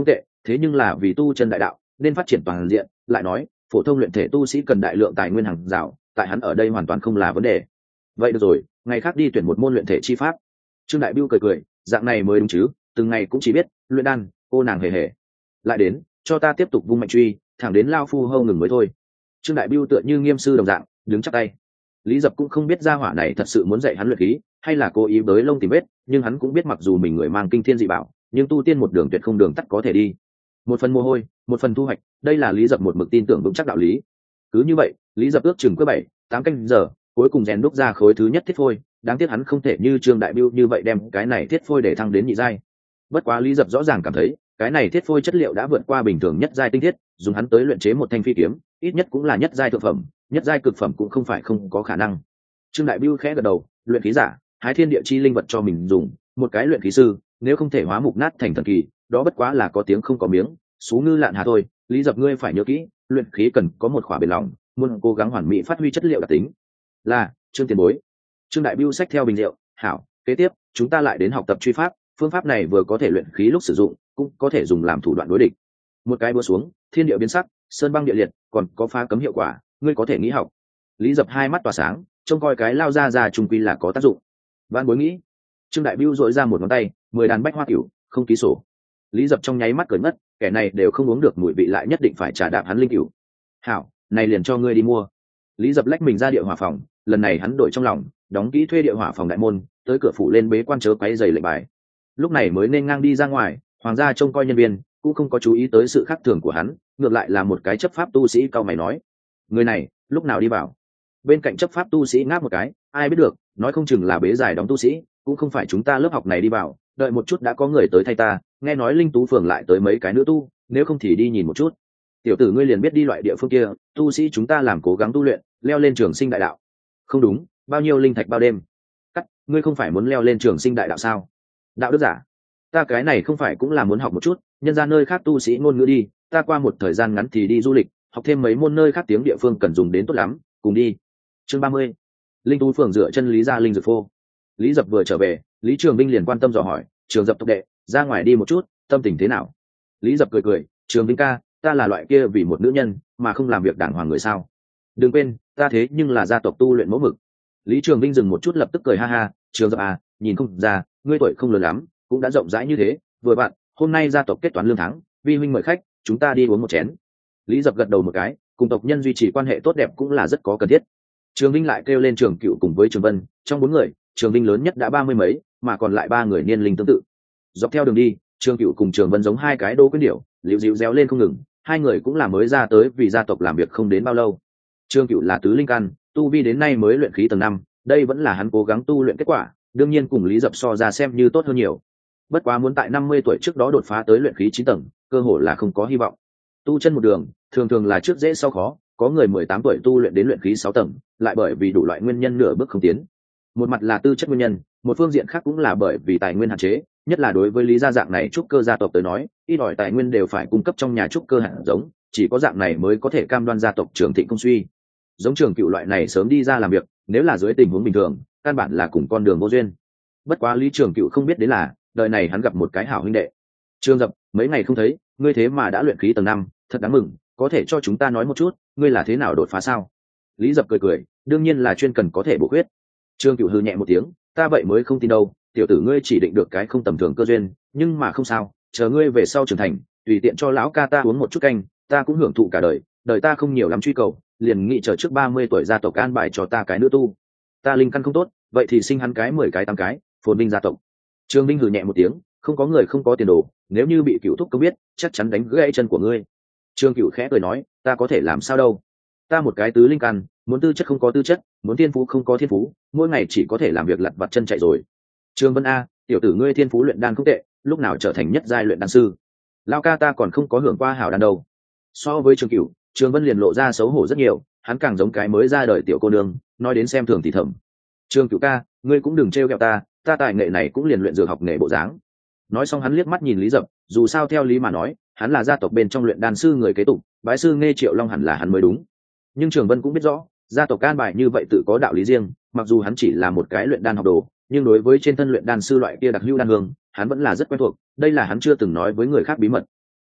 thế nhưng là vì tu chân đại đạo nên phát triển toàn diện, lại nói phổ thông luyện thể tu sĩ cần đại lượng tài nguyên hàng rào, tại hắn ở đây hoàn toàn không là vấn đề. Vậy được rồi, ngày khác đi tuyển một môn luyện thể chi pháp. Trương Đại Biêu cười cười, dạng này mới đúng chứ, từng ngày cũng chỉ biết luyện đan, cô nàng hề hề. Lại đến, cho ta tiếp tục vung mạnh truy, thẳng đến lao phu hâu ngừng mới thôi. Trương Đại Biêu tựa như nghiêm sư đồng dạng, đứng chắc tay. Lý Dập cũng không biết gia hỏa này thật sự muốn dạy hắn luyện khí, hay là cố ý bới lông tìm vết, nhưng hắn cũng biết mặc dù mình người mang kinh thiên dị bảo, nhưng tu tiên một đường tuyệt không đường tắt có thể đi. Một phần mồ hôi, một phần thu hoạch, đây là Lý Dập một mực tin tưởng vững chắc đạo lý. Cứ như vậy, Lý Dập ước chừng cứ bảy, tám canh giờ, cuối cùng rèn đúc ra khối thứ nhất thiết phôi, đáng tiếc hắn không thể như Trương Đại Biêu như vậy đem cái này thiết phôi để thăng đến nhị giai. Bất quá Lý Dập rõ ràng cảm thấy, cái này thiết phôi chất liệu đã vượt qua bình thường nhất giai tinh thiết, dùng hắn tới luyện chế một thanh phi kiếm, ít nhất cũng là nhất giai thượng phẩm, nhất giai cực phẩm cũng không phải không có khả năng. Trương Đại Biêu khẽ gật đầu, luyện khí giả, hái thiên địa chi linh vật cho mình dùng, một cái luyện khí sư, nếu không thể hóa mục nát thành thần kỳ, đó bất quá là có tiếng không có miếng, số ngư lạn hà thôi. Lý Dập ngươi phải nhớ kỹ, luyện khí cần có một khỏa bền lòng, muốn cố gắng hoàn mỹ phát huy chất liệu đặc tính. Là, Trương tiền bối. Trương Đại Biêu xách theo bình rượu, hảo, kế tiếp, chúng ta lại đến học tập truy pháp, phương pháp này vừa có thể luyện khí lúc sử dụng, cũng có thể dùng làm thủ đoạn đối địch. Một cái búa xuống, thiên địa biến sắc, sơn băng địa liệt, còn có phá cấm hiệu quả, ngươi có thể nghĩ học. Lý Dập hai mắt tỏa sáng, trông coi cái lao ra ra trùng quy là có tác dụng. Vạn Bối nghĩ. Trương Đại Biêu dội ra một ngón tay, mười đàn bách hoa cửu, không ký sổ. Lý Dập trong nháy mắt cười ngất, kẻ này đều không uống được mùi vị lại nhất định phải trả đạp hắn linh cửu. Hảo, này liền cho ngươi đi mua. Lý Dập lách mình ra địa hỏa phòng, lần này hắn đổi trong lòng, đóng kỹ thuê địa hỏa phòng đại môn, tới cửa phủ lên bế quan chớ quấy giày lệnh bài. Lúc này mới nên ngang đi ra ngoài, hoàng gia trông coi nhân viên cũng không có chú ý tới sự khác thường của hắn, ngược lại là một cái chấp pháp tu sĩ cao mày nói: người này lúc nào đi vào? Bên cạnh chấp pháp tu sĩ ngáp một cái, ai biết được, nói không chừng là bế giải đóng tu sĩ, cũng không phải chúng ta lớp học này đi vào, đợi một chút đã có người tới thay ta, nghe nói linh tú phường lại tới mấy cái nữ tu, nếu không thì đi nhìn một chút. Tiểu tử ngươi liền biết đi loại địa phương kia, tu sĩ chúng ta làm cố gắng tu luyện, leo lên trường sinh đại đạo. Không đúng, bao nhiêu linh thạch bao đêm. Cắt, ngươi không phải muốn leo lên trường sinh đại đạo sao? Đạo đức giả, ta cái này không phải cũng là muốn học một chút, nhân ra nơi khác tu sĩ ngôn ngữ đi, ta qua một thời gian ngắn thì đi du lịch, học thêm mấy môn nơi khác tiếng địa phương cần dùng đến tốt lắm, cùng đi. Chương ba mươi. Linh tú phường dựa chân Lý gia linh dược phô. Lý Dập vừa trở về, Lý Trường Binh liền quan tâm dò hỏi: Trường Dập tộc đệ, ra ngoài đi một chút, tâm tình thế nào? Lý Dập cười cười: Trường Binh ca, ta là loại kia vì một nữ nhân mà không làm việc đàng hoàng người sao? Đừng quên, ta thế nhưng là gia tộc tu luyện mẫu mực. Lý Trường Binh dừng một chút lập tức cười ha ha: Trường Dập à, nhìn không ra, ngươi tuổi không lớn lắm, cũng đã rộng rãi như thế. Vừa bạn, hôm nay gia tộc kết toán lương tháng, vi huynh mời khách, chúng ta đi uống một chén. Lý Dập gật đầu một cái, cùng tộc nhân duy trì quan hệ tốt đẹp cũng là rất có cần thiết. Trường Binh lại kêu lên Trường Cựu cùng với Trường Vân, trong bốn người, Trường Binh lớn nhất đã ba mươi mấy, mà còn lại ba người niên linh tương tự. Dọc theo đường đi, Trường Cựu cùng Trường Vân giống hai cái đô quyến điểu, liễu dịu réo lên không ngừng, hai người cũng là mới ra tới vì gia tộc làm việc không đến bao lâu. Trường Cựu là tứ linh căn, tu vi đến nay mới luyện khí tầng năm, đây vẫn là hắn cố gắng tu luyện kết quả, đương nhiên cùng Lý Dập so ra xem như tốt hơn nhiều. Bất quá muốn tại năm mươi tuổi trước đó đột phá tới luyện khí chín tầng, cơ hội là không có hy vọng. Tu chân một đường, thường thường là trước dễ sau khó, có người mười tám tuổi tu luyện đến luyện khí sáu tầng, lại bởi vì đủ loại nguyên nhân nửa bước không tiến. Một mặt là tư chất nguyên nhân, một phương diện khác cũng là bởi vì tài nguyên hạn chế, nhất là đối với Lý gia dạng này trúc cơ gia tộc tới nói, ít ỏi tài nguyên đều phải cung cấp trong nhà trúc cơ hạt giống, chỉ có dạng này mới có thể cam đoan gia tộc trường thịnh không suy. Giống Trường Cựu loại này sớm đi ra làm việc, nếu là dưới tình huống bình thường, căn bản là cùng con đường vô duyên. Bất quá Lý Trường Cựu không biết đến là, đời này hắn gặp một cái hảo huynh đệ. Trường Dập, mấy ngày không thấy, ngươi thế mà đã luyện khí tầng năm, thật đáng mừng, có thể cho chúng ta nói một chút, ngươi là thế nào đột phá sao? Lý Dập cười cười, đương nhiên là chuyên cần có thể bổ khuyết. Trương Cựu hừ nhẹ một tiếng, ta vậy mới không tin đâu, tiểu tử ngươi chỉ định được cái không tầm thường cơ duyên, nhưng mà không sao, chờ ngươi về sau trưởng thành, tùy tiện cho lão ca ta uống một chút canh, ta cũng hưởng thụ cả đời, đời ta không nhiều lắm truy cầu, liền nghĩ chờ trước ba mươi tuổi gia tộc an bài cho ta cái nữ tu. Ta linh căn không tốt, vậy thì sinh hắn cái mười cái tám cái, phồn vinh gia tộc. Trương Binh hừ nhẹ một tiếng, không có người không có tiền đồ, nếu như bị Cựu thúc công biết, chắc chắn đánh gãy chân của ngươi. Trương Cựu khẽ cười nói, ta có thể làm sao đâu, ta một cái tứ linh căn, muốn tư chất không có tư chất, muốn thiên phú không có thiên phú, mỗi ngày chỉ có thể làm việc lặt vặt chân chạy rồi. Trương Vân a, tiểu tử ngươi thiên phú luyện đan không tệ, lúc nào trở thành nhất giai luyện đan sư? Lao ca ta còn không có hưởng qua hảo đan đâu. So với Trương Cựu, Trương Vân liền lộ ra xấu hổ rất nhiều, hắn càng giống cái mới ra đời tiểu cô nương, nói đến xem thường thì thầm. Trương Cựu ca, ngươi cũng đừng trêu ghẹo ta, ta tài nghệ này cũng liền luyện dược học nghề bộ dáng. Nói xong hắn liếc mắt nhìn Lý Dập, dù sao theo lý mà nói, hắn là gia tộc bên trong luyện đan sư người kế tục, bái sư Nghe Triệu Long hẳn là hắn mới đúng. Nhưng Trường Vân cũng biết rõ, gia tộc an bài như vậy tự có đạo lý riêng, mặc dù hắn chỉ là một cái luyện đan học đồ, nhưng đối với trên thân luyện đan sư loại kia đặc hữu đan hương, hắn vẫn là rất quen thuộc, đây là hắn chưa từng nói với người khác bí mật.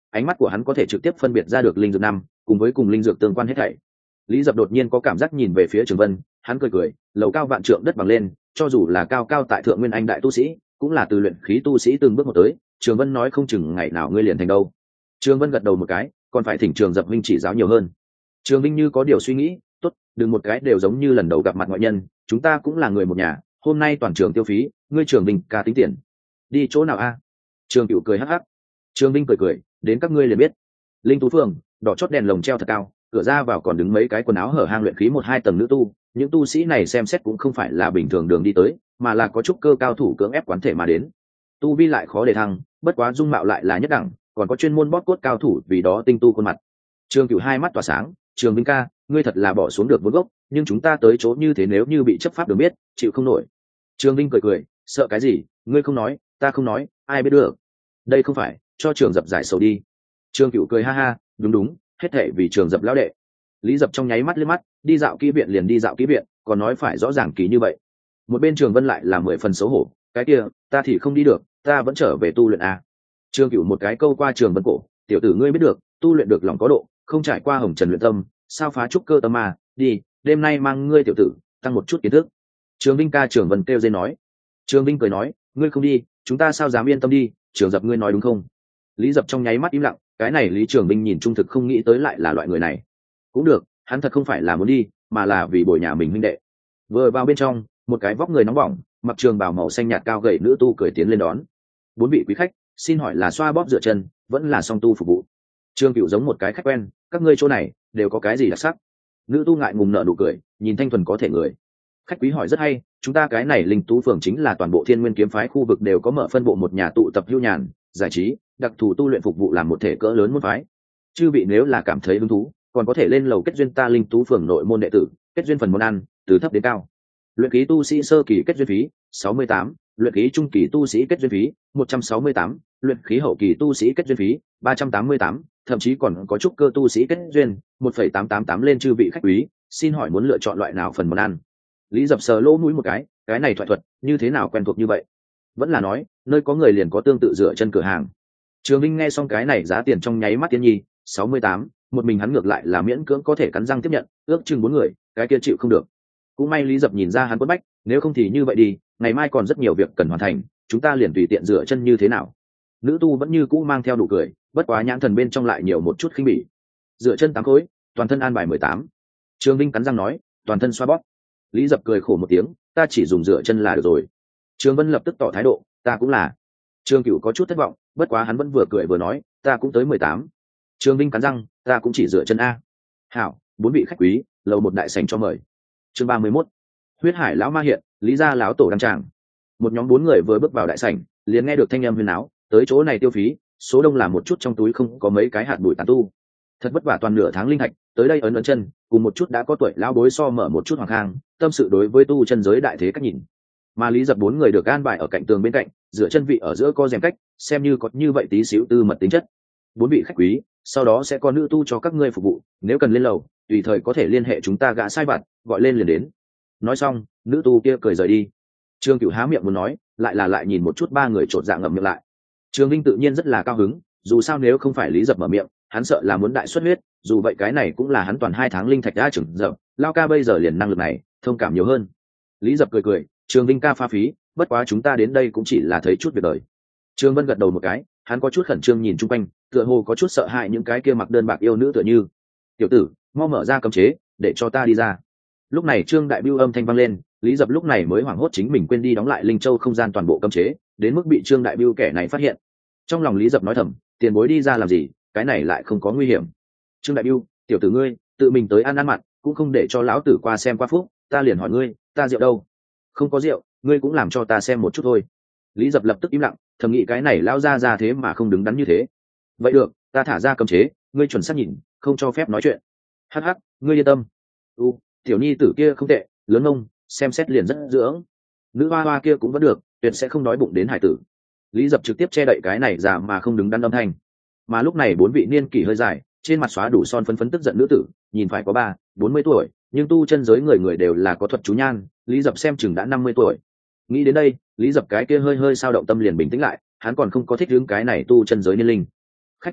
ánh mắt của hắn có thể trực tiếp phân biệt ra được linh dược năm cùng với cùng linh dược tương quan hết thảy. Lý Dập đột nhiên có cảm giác nhìn về phía Trường Vân, hắn cười cười, lầu cao vạn trượng đất bằng lên, cho dù là cao cao tại thượng nguyên anh đại tu sĩ, cũng là từ luyện khí tu sĩ từng bước một tới. Trường Vân nói không chừng ngày nào ngươi liền thành đâu. Trường Vân gật đầu một cái, còn phải thỉnh Trường Dập huynh chỉ giáo nhiều hơn. Trường Vinh như có điều suy nghĩ, tốt, đừng một cái đều giống như lần đầu gặp mặt ngoại nhân, chúng ta cũng là người một nhà, hôm nay toàn trường tiêu phí, ngươi Trường Vinh ca tính tiền. Đi chỗ nào a? Trường Cửu cười hắc hắc. Trường Vinh cười cười, đến các ngươi liền biết. Linh Tú Phường, đỏ chót đèn lồng treo thật cao, cửa ra vào còn đứng mấy cái quần áo hở hang luyện khí một hai tầng nữ tu, những tu sĩ này xem xét cũng không phải là bình thường đường đi tới, mà là có chút cơ cao thủ cưỡng ép quán thể mà đến. Tu vi lại khó để thăng, bất quá dung mạo lại là nhất đẳng, còn có chuyên môn bóp cốt cao thủ vì đó tinh tu khuôn mặt. Trường Cửu hai mắt tỏa sáng, Trường Vinh ca, ngươi thật là bỏ xuống được vốn gốc, nhưng chúng ta tới chỗ như thế nếu như bị chấp pháp được biết, chịu không nổi. Trường Vinh cười cười, sợ cái gì, ngươi không nói, ta không nói, ai biết được. Đây không phải, cho Trường Dập giải sầu đi. Trường Cửu cười ha ha, đúng đúng, hết thệ vì Trường Dập lão đệ. Lý Dập trong nháy mắt liếc mắt, đi dạo kỹ viện liền đi dạo kỹ viện, còn nói phải rõ ràng ký như vậy. Một bên Trường Vân lại là mười phần xấu hổ, cái kia, ta thì không đi được, ta vẫn trở về tu luyện a. Trường Cửu một cái câu qua Trường Vân cổ, tiểu tử ngươi biết được, tu luyện được lòng có độ, không trải qua hồng trần luyện tâm, sao phá trúc cơ tâm mà, đi, đêm nay mang ngươi tiểu tử, tăng một chút kiến thức. Trường Vinh ca Trường Vân kêu dên nói. Trường Vinh cười nói, ngươi không đi, chúng ta sao dám yên tâm đi, Trường Dập ngươi nói đúng không? Lý Dập trong nháy mắt im lặng, cái này Lý Trường Vinh nhìn trung thực không nghĩ tới lại là loại người này. Cũng được, hắn thật không phải là muốn đi, mà là vì bồi nhà mình huynh đệ. Vừa vào bên trong, một cái vóc người nóng bỏng, mặc trường bào màu xanh nhạt cao gầy nữ tu cười tiến lên đón. Bốn vị quý khách, xin hỏi là xoa bóp dựa chân, vẫn là song tu phục vụ? Trương Cửu giống một cái khách quen, các ngươi chỗ này đều có cái gì đặc sắc? Nữ tu ngại ngùng nở nụ cười, nhìn thanh thuần có thể người. Khách quý hỏi rất hay, chúng ta cái này Linh Tú Phường chính là toàn bộ Thiên Nguyên kiếm phái khu vực đều có mở phân bộ một nhà tụ tập hưu nhàn, giải trí, đặc thù tu luyện phục vụ làm một thể cỡ lớn môn phái. Chư vị nếu là cảm thấy hứng thú, còn có thể lên lầu kết duyên ta Linh Tú Phường nội môn đệ tử, kết duyên phần món ăn, từ thấp đến cao. Luyện khí tu sĩ sơ kỳ kết duyên phí sáu mươi tám, luyện khí trung kỳ tu sĩ kết duyên phí một trăm sáu mươi tám, luyện khí hậu kỳ tu sĩ kết duyên phí ba trăm tám mươi tám, thậm chí còn có trúc cơ tu sĩ kết duyên một phẩy tám tám tám lên chư vị khách quý, xin hỏi muốn lựa chọn loại nào phần món ăn? Lý Dập sờ lỗ mũi một cái, cái này thoại thuật như thế nào quen thuộc như vậy? Vẫn là nói, nơi có người liền có tương tự dựa chân cửa hàng. Trường Vinh nghe xong cái này giá tiền trong nháy mắt tiên nhi, sáu mươi tám, một mình hắn ngược lại là miễn cưỡng có thể cắn răng tiếp nhận, ước chừng bốn người, cái kia chịu không được. Cũng may Lý Dập nhìn ra hắn quất bách, nếu không thì như vậy đi, ngày mai còn rất nhiều việc cần hoàn thành, chúng ta liền tùy tiện dựa chân như thế nào? Nữ tu vẫn như cũ mang theo nụ cười, bất quá nhãn thần bên trong lại nhiều một chút khinh bỉ. Dựa chân tám khối, toàn thân an bài mười tám. Trường Vinh cắn răng nói, toàn thân xoa bóp. Lý Dập cười khổ một tiếng, ta chỉ dùng dựa chân là được rồi. Trường Vân lập tức tỏ thái độ, ta cũng là. Trường Cửu có chút thất vọng, bất quá hắn vẫn vừa cười vừa nói, ta cũng tới mười tám. Trường Vinh cắn răng, ta cũng chỉ dựa chân a. Hảo, bốn vị khách quý, lầu một đại sảnh cho mời. Chương ba mươi mốt, huyết hải lão ma hiện, Lý gia lão tổ đăng tràng. Một nhóm bốn người vừa bước vào đại sảnh, liền nghe được thanh âm huyền áo, tới chỗ này tiêu phí, số đông là một chút trong túi không có mấy cái hạt bụi tàn tu. Thật vất vả toàn nửa tháng linh hạch, tới đây ấn ấn chân, cùng một chút đã có tuổi lão bối so mở một chút hoàng khang, tâm sự đối với tu chân giới đại thế cách nhìn. Mà Lý Dập bốn người được an bài ở cạnh tường bên cạnh, dựa chân vị ở giữa co rèm cách, xem như có như vậy tí xíu tư mật tính chất. Bốn vị khách quý, sau đó sẽ có nữ tu cho các ngươi phục vụ, nếu cần lên lầu, tùy thời có thể liên hệ chúng ta gã sai vặt, gọi lên liền đến. Nói xong, nữ tu kia cười rời đi. Trương Cửu há miệng muốn nói, lại là lại nhìn một chút ba người trột dạ ngậm miệng lại. Trương Vinh tự nhiên rất là cao hứng, dù sao nếu không phải Lý Dập mở miệng, hắn sợ là muốn đại xuất huyết, dù vậy cái này cũng là hắn toàn hai tháng linh thạch đã trưởng dập, lao ca bây giờ liền năng lực này, thông cảm nhiều hơn. Lý Dập cười cười, Trương Vinh ca pha phí, bất quá chúng ta đến đây cũng chỉ là thấy chút việc đời. Trương Vân gật đầu một cái, hắn có chút khẩn trương nhìn chung quanh, tựa hồ có chút sợ hãi những cái kia mặc đơn bạc yêu nữ tựa như. Tiểu tử, mau mở ra cấm chế, để cho ta đi ra. Lúc này Trương Đại Bưu âm thanh vang lên, Lý Dập lúc này mới hoảng hốt chính mình quên đi đóng lại linh châu không gian toàn bộ cấm chế, đến mức bị Trương Đại Bưu kẻ này phát hiện. Trong lòng Lý Dập nói thầm, tiền bối đi ra làm gì, cái này lại không có nguy hiểm. Trương Đại Bưu, tiểu tử ngươi, tự mình tới ăn ăn mặn, cũng không để cho lão tử qua xem qua phúc, ta liền hỏi ngươi, ta rượu đâu? Không có rượu, ngươi cũng làm cho ta xem một chút thôi. Lý Dập lập tức im lặng, thầm nghĩ cái này lao ra ra thế mà không đứng đắn như thế. Vậy được, ta thả ra cấm chế, ngươi chuẩn xác nhìn, không cho phép nói chuyện. Hắc hắc, ngươi yên tâm. U, tiểu nhi tử kia không tệ, lớn ông, xem xét liền rất dưỡng. Nữ hoa hoa kia cũng vẫn được, tuyệt sẽ không đói bụng đến hải tử. Lý Dập trực tiếp che đậy cái này giả mà không đứng đắn âm thanh. Mà lúc này bốn vị niên kỷ hơi dài, trên mặt xóa đủ son phấn phấn tức giận nữ tử, nhìn phải có ba, bốn mươi tuổi, nhưng tu chân giới người người đều là có thuật chú nhan, Lý Dập xem chừng đã năm mươi tuổi. Nghĩ đến đây, Lý Dập cái kia hơi hơi sao động tâm liền bình tĩnh lại, hắn còn không có thích hướng cái này tu chân giới niên linh. Khách quý,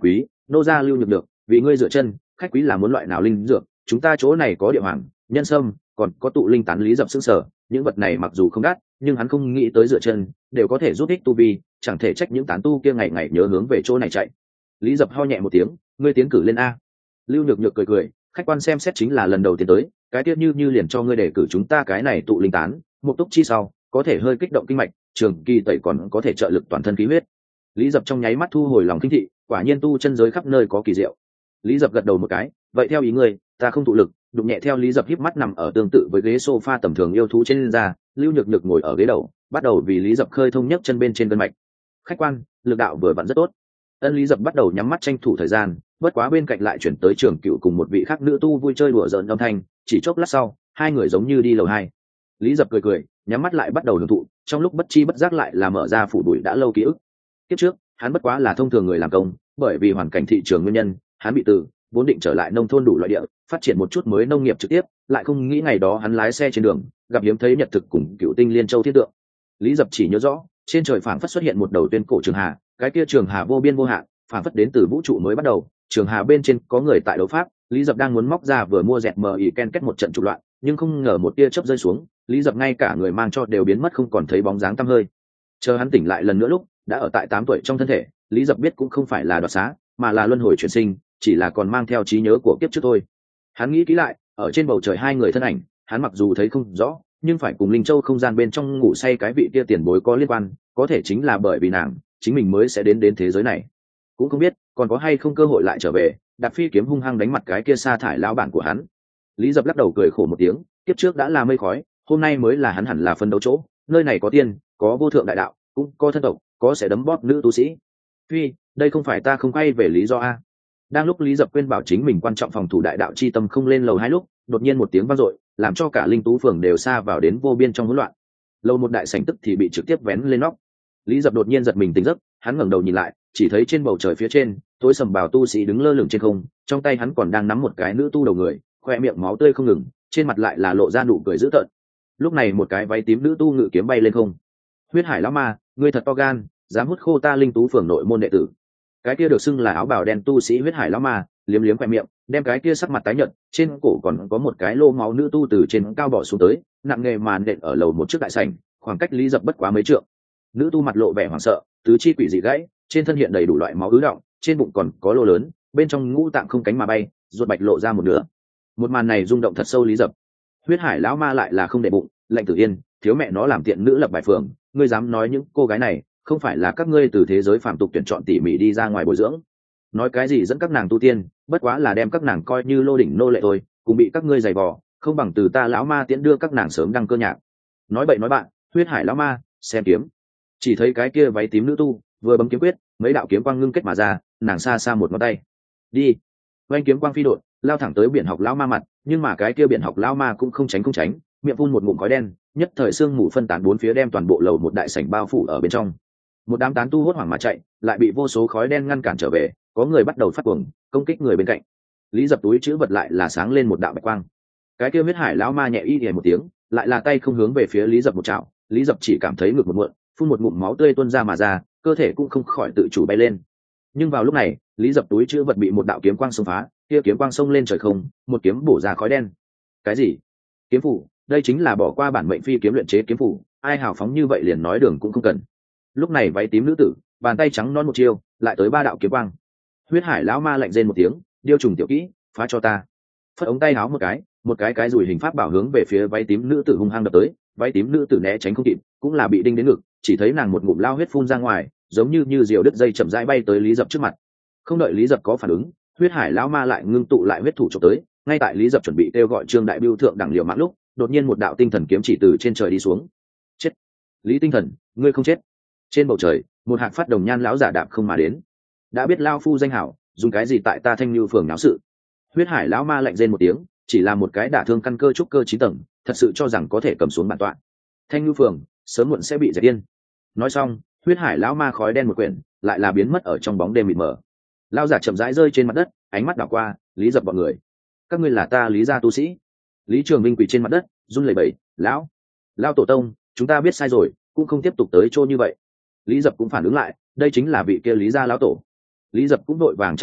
nô gia Lưu Nhược Được, vì ngươi dựa chân, khách quý là muốn loại nào linh dược, chúng ta chỗ này có địa hoàng, nhân sâm, còn có tụ linh tán. Lý Dập sững sờ, những vật này mặc dù không đắt, nhưng hắn không nghĩ tới dựa chân đều có thể giúp ích tu vi, chẳng thể trách những tán tu kia ngày ngày nhớ hướng về chỗ này chạy. Lý Dập ho nhẹ một tiếng, ngươi tiến cử lên a. Lưu Nhược Nhược cười cười, khách quan xem xét chính là lần đầu tiên tới, cái tiết như như liền cho ngươi để cử chúng ta cái này tụ linh tán, một túc chi sau có thể hơi kích động kinh mạch, trường kỳ tẩy còn có thể trợ lực toàn thân khí huyết. Lý Dập trong nháy mắt thu hồi lòng kinh thị, quả nhiên tu chân giới khắp nơi có kỳ diệu. Lý Dập gật đầu một cái, vậy theo ý ngươi, ta không tụ lực. Đụng nhẹ theo Lý Dập híp mắt nằm ở tương tự với ghế sofa tầm thường yêu thú trên da, Lưu Nhược Nhược ngồi ở ghế đầu, bắt đầu vì Lý Dập khơi thông nhấc chân bên trên gân mạch. Khách quan, lực đạo vừa vặn rất tốt. Ân Lý Dập bắt đầu nhắm mắt tranh thủ thời gian, bất quá bên cạnh lại chuyển tới Trường Cựu cùng một vị khác nữ tu vui chơi đùa giỡn âm thanh, chỉ chốc lát sau, hai người giống như đi lầu hai. Lý Dập cười cười, nhắm mắt lại bắt đầu hưởng thụ, trong lúc bất chi bất giác lại là mở ra phủ đuổi đã lâu ký ức. Kiếp trước, hắn bất quá là thông thường người làm công, bởi vì hoàn cảnh thị trường nguyên nhân, hắn bị từ vốn định trở lại nông thôn đủ loại địa, phát triển một chút mới nông nghiệp trực tiếp, lại không nghĩ ngày đó hắn lái xe trên đường, gặp hiếm thấy nhật thực cùng cựu tinh liên châu thiết tượng. Lý Dập chỉ nhớ rõ, trên trời phảng phất xuất hiện một đầu tuyên cổ trường hà, cái kia trường hà vô biên vô hạn, phảng phất đến từ vũ trụ mới bắt đầu, trường hà bên trên có người tại đấu pháp, Lý Dập đang muốn móc ra vừa mua dẹt mờ ỉ ken kết một trận trục loạn, nhưng không ngờ một tia chớp rơi xuống, Lý Dập ngay cả người mang cho đều biến mất không còn thấy bóng dáng tăm hơi. Chờ hắn tỉnh lại lần nữa lúc, đã ở tại tám tuổi trong thân thể, Lý Dập biết cũng không phải là đoạt xá, mà là luân hồi chuyển sinh, chỉ là còn mang theo trí nhớ của kiếp trước thôi. Hắn nghĩ kỹ lại, ở trên bầu trời hai người thân ảnh, hắn mặc dù thấy không rõ, nhưng phải cùng Linh Châu không gian bên trong ngủ say cái vị kia tiền bối có liên quan, có thể chính là bởi vì nàng, chính mình mới sẽ đến đến thế giới này. Cũng không biết còn có hay không cơ hội lại trở về, đạp phi kiếm hung hăng đánh mặt cái kia sa thải lão bản của hắn. Lý Dập lắc đầu cười khổ một tiếng, kiếp trước đã là mây khói, hôm nay mới là hắn hẳn là phân đấu chỗ, nơi này có tiên, có vô thượng đại đạo, cũng có thân tộc, có sẽ đấm bóp nữ tu sĩ. Phi, đây không phải ta không quay về lý do a. Đang lúc Lý Dập quên bảo chính mình quan trọng phòng thủ đại đạo chi tâm không lên lầu hai lúc, đột nhiên một tiếng vang dội, làm cho cả Linh Tú phường đều xa vào đến vô biên trong hỗn loạn. Lầu một đại sảnh tức thì bị trực tiếp vén lên nóc. Lý Dập đột nhiên giật mình tỉnh giấc, hắn ngẩng đầu nhìn lại, chỉ thấy trên bầu trời phía trên, tối sầm bào tu sĩ đứng lơ lửng trên không, trong tay hắn còn đang nắm một cái nữ tu đầu người, khoe miệng máu tươi không ngừng, trên mặt lại là lộ ra nụ cười dữ tợn. Lúc này một cái váy tím nữ tu ngự kiếm bay lên không. Huyết Hải lão ma, ngươi thật to gan, dám hút khô ta Linh Tú phường nội môn đệ tử. Cái kia được xưng là áo bào đen tu sĩ Huyết Hải lão ma, liếm liếm khoe miệng, đem cái kia sắc mặt tái nhợt, trên cổ còn có một cái lô máu nữ tu từ trên cao bỏ xuống tới, nặng nghề màn nện ở lầu một trước đại sảnh, khoảng cách Lý Dập bất quá mấy trượng. Nữ tu mặt lộ vẻ hoảng sợ, tứ chi quỷ dị gãy, trên thân hiện đầy đủ loại máu ứ động, trên bụng còn có lô lớn, bên trong ngũ tạng không cánh mà bay, ruột bạch lộ ra một nửa. Một màn này rung động thật sâu Lý Dập. Huyết Hải lão ma lại là không để bụng, lệnh Tử Yên, thiếu mẹ nó làm tiện nữ lập bài phường, ngươi dám nói những cô gái này không phải là các ngươi từ thế giới phàm tục tuyển chọn tỉ mỉ đi ra ngoài bồi dưỡng? Nói cái gì dẫn các nàng tu tiên, bất quá là đem các nàng coi như lô đỉnh nô lệ thôi, cùng bị các ngươi giày vò, không bằng từ ta lão ma tiễn đưa các nàng sớm đăng cơ nhạc. Nói bậy nói bạn, Huyết Hải lão ma, xem kiếm. Chỉ thấy cái kia váy tím nữ tu vừa bấm kiếm quyết, mấy đạo kiếm quang ngưng kết mà ra, nàng xa xa một ngón tay, đi, oanh kiếm quang phi đột, lao thẳng tới biển học lão ma mặt, nhưng mà cái kia biển học lão ma cũng không tránh không tránh, miệng phun một ngụm khói đen, nhất thời sương mù phân tán bốn phía đem toàn bộ lầu một đại sảnh bao phủ ở bên trong. Một đám tán tu hốt hoảng mà chạy, lại bị vô số khói đen ngăn cản trở về, có người bắt đầu phát cuồng công kích người bên cạnh. Lý Dập túi chữ vật lại là sáng lên một đạo bạch quang. Cái kia Huyết Hải lão ma nhẹ y một tiếng, lại là tay không hướng về phía Lý Dập một chảo, Lý Dập chỉ cảm thấy ngực một muộn, phun một ngụm máu tươi tuôn ra mà ra, cơ thể cũng không khỏi tự chủ bay lên. Nhưng vào lúc này, Lý Dập túi chữ vật bị một đạo kiếm quang xông phá, kia kiếm quang xông lên trời không, một kiếm bổ ra khói đen. Cái gì? Kiếm phủ? Đây chính là bỏ qua bản mệnh phi kiếm luyện chế kiếm phủ, ai hào phóng như vậy liền nói đường cũng không cần. Lúc này váy tím nữ tử, bàn tay trắng non một chiêu, lại tới ba đạo kiếm quang. Huyết Hải lão ma lạnh rên một tiếng, điêu trùng tiểu kỹ, phá cho ta. Phất ống tay áo một cái, một cái cái rùi hình pháp bảo hướng về phía váy tím nữ tử hung hăng đập tới, váy tím nữ tử né tránh không kịp, cũng là bị đinh đến ngực, chỉ thấy nàng một ngụm lao huyết phun ra ngoài, giống như như diều đứt dây chậm rãi bay tới Lý Dập trước mặt. Không đợi Lý Dập có phản ứng, Huyết Hải lão ma lại ngưng tụ lại huyết thủ chụp tới, ngay tại Lý Dập chuẩn bị kêu gọi Trương Đại Bưu thượng đẳng liều mạng lúc, đột nhiên một đạo tinh thần kiếm chỉ từ trên trời đi xuống. Chết! Lý Tinh Thần, ngươi không chết. Trên bầu trời, một hạt phát đồng nhan lão giả đạp không mà đến. Đã biết lao phu danh hảo, dùng cái gì tại ta Thanh Nhu phường náo sự? Huyết Hải lão ma lạnh rên một tiếng, chỉ là một cái đả thương căn cơ trúc cơ chín tầng, thật sự cho rằng có thể cầm xuống bản tọa. Thanh Nhu phường sớm muộn sẽ bị diệt điên. Nói xong, Huyết Hải lão ma khói đen một quyển, lại là biến mất ở trong bóng đêm mịt mờ. Lão giả chậm rãi rơi trên mặt đất, ánh mắt đảo qua Lý Dập bọn người. Các ngươi là ta Lý gia tu sĩ? Lý Trường Minh quỳ trên mặt đất, run lẩy bẩy, lão, lão tổ tông, chúng ta biết sai rồi, cũng không tiếp tục tới chỗ như vậy. Lý Dập cũng phản ứng lại, đây chính là vị kia Lý gia lão tổ. Lý Dập cũng đội vàng chắp tay,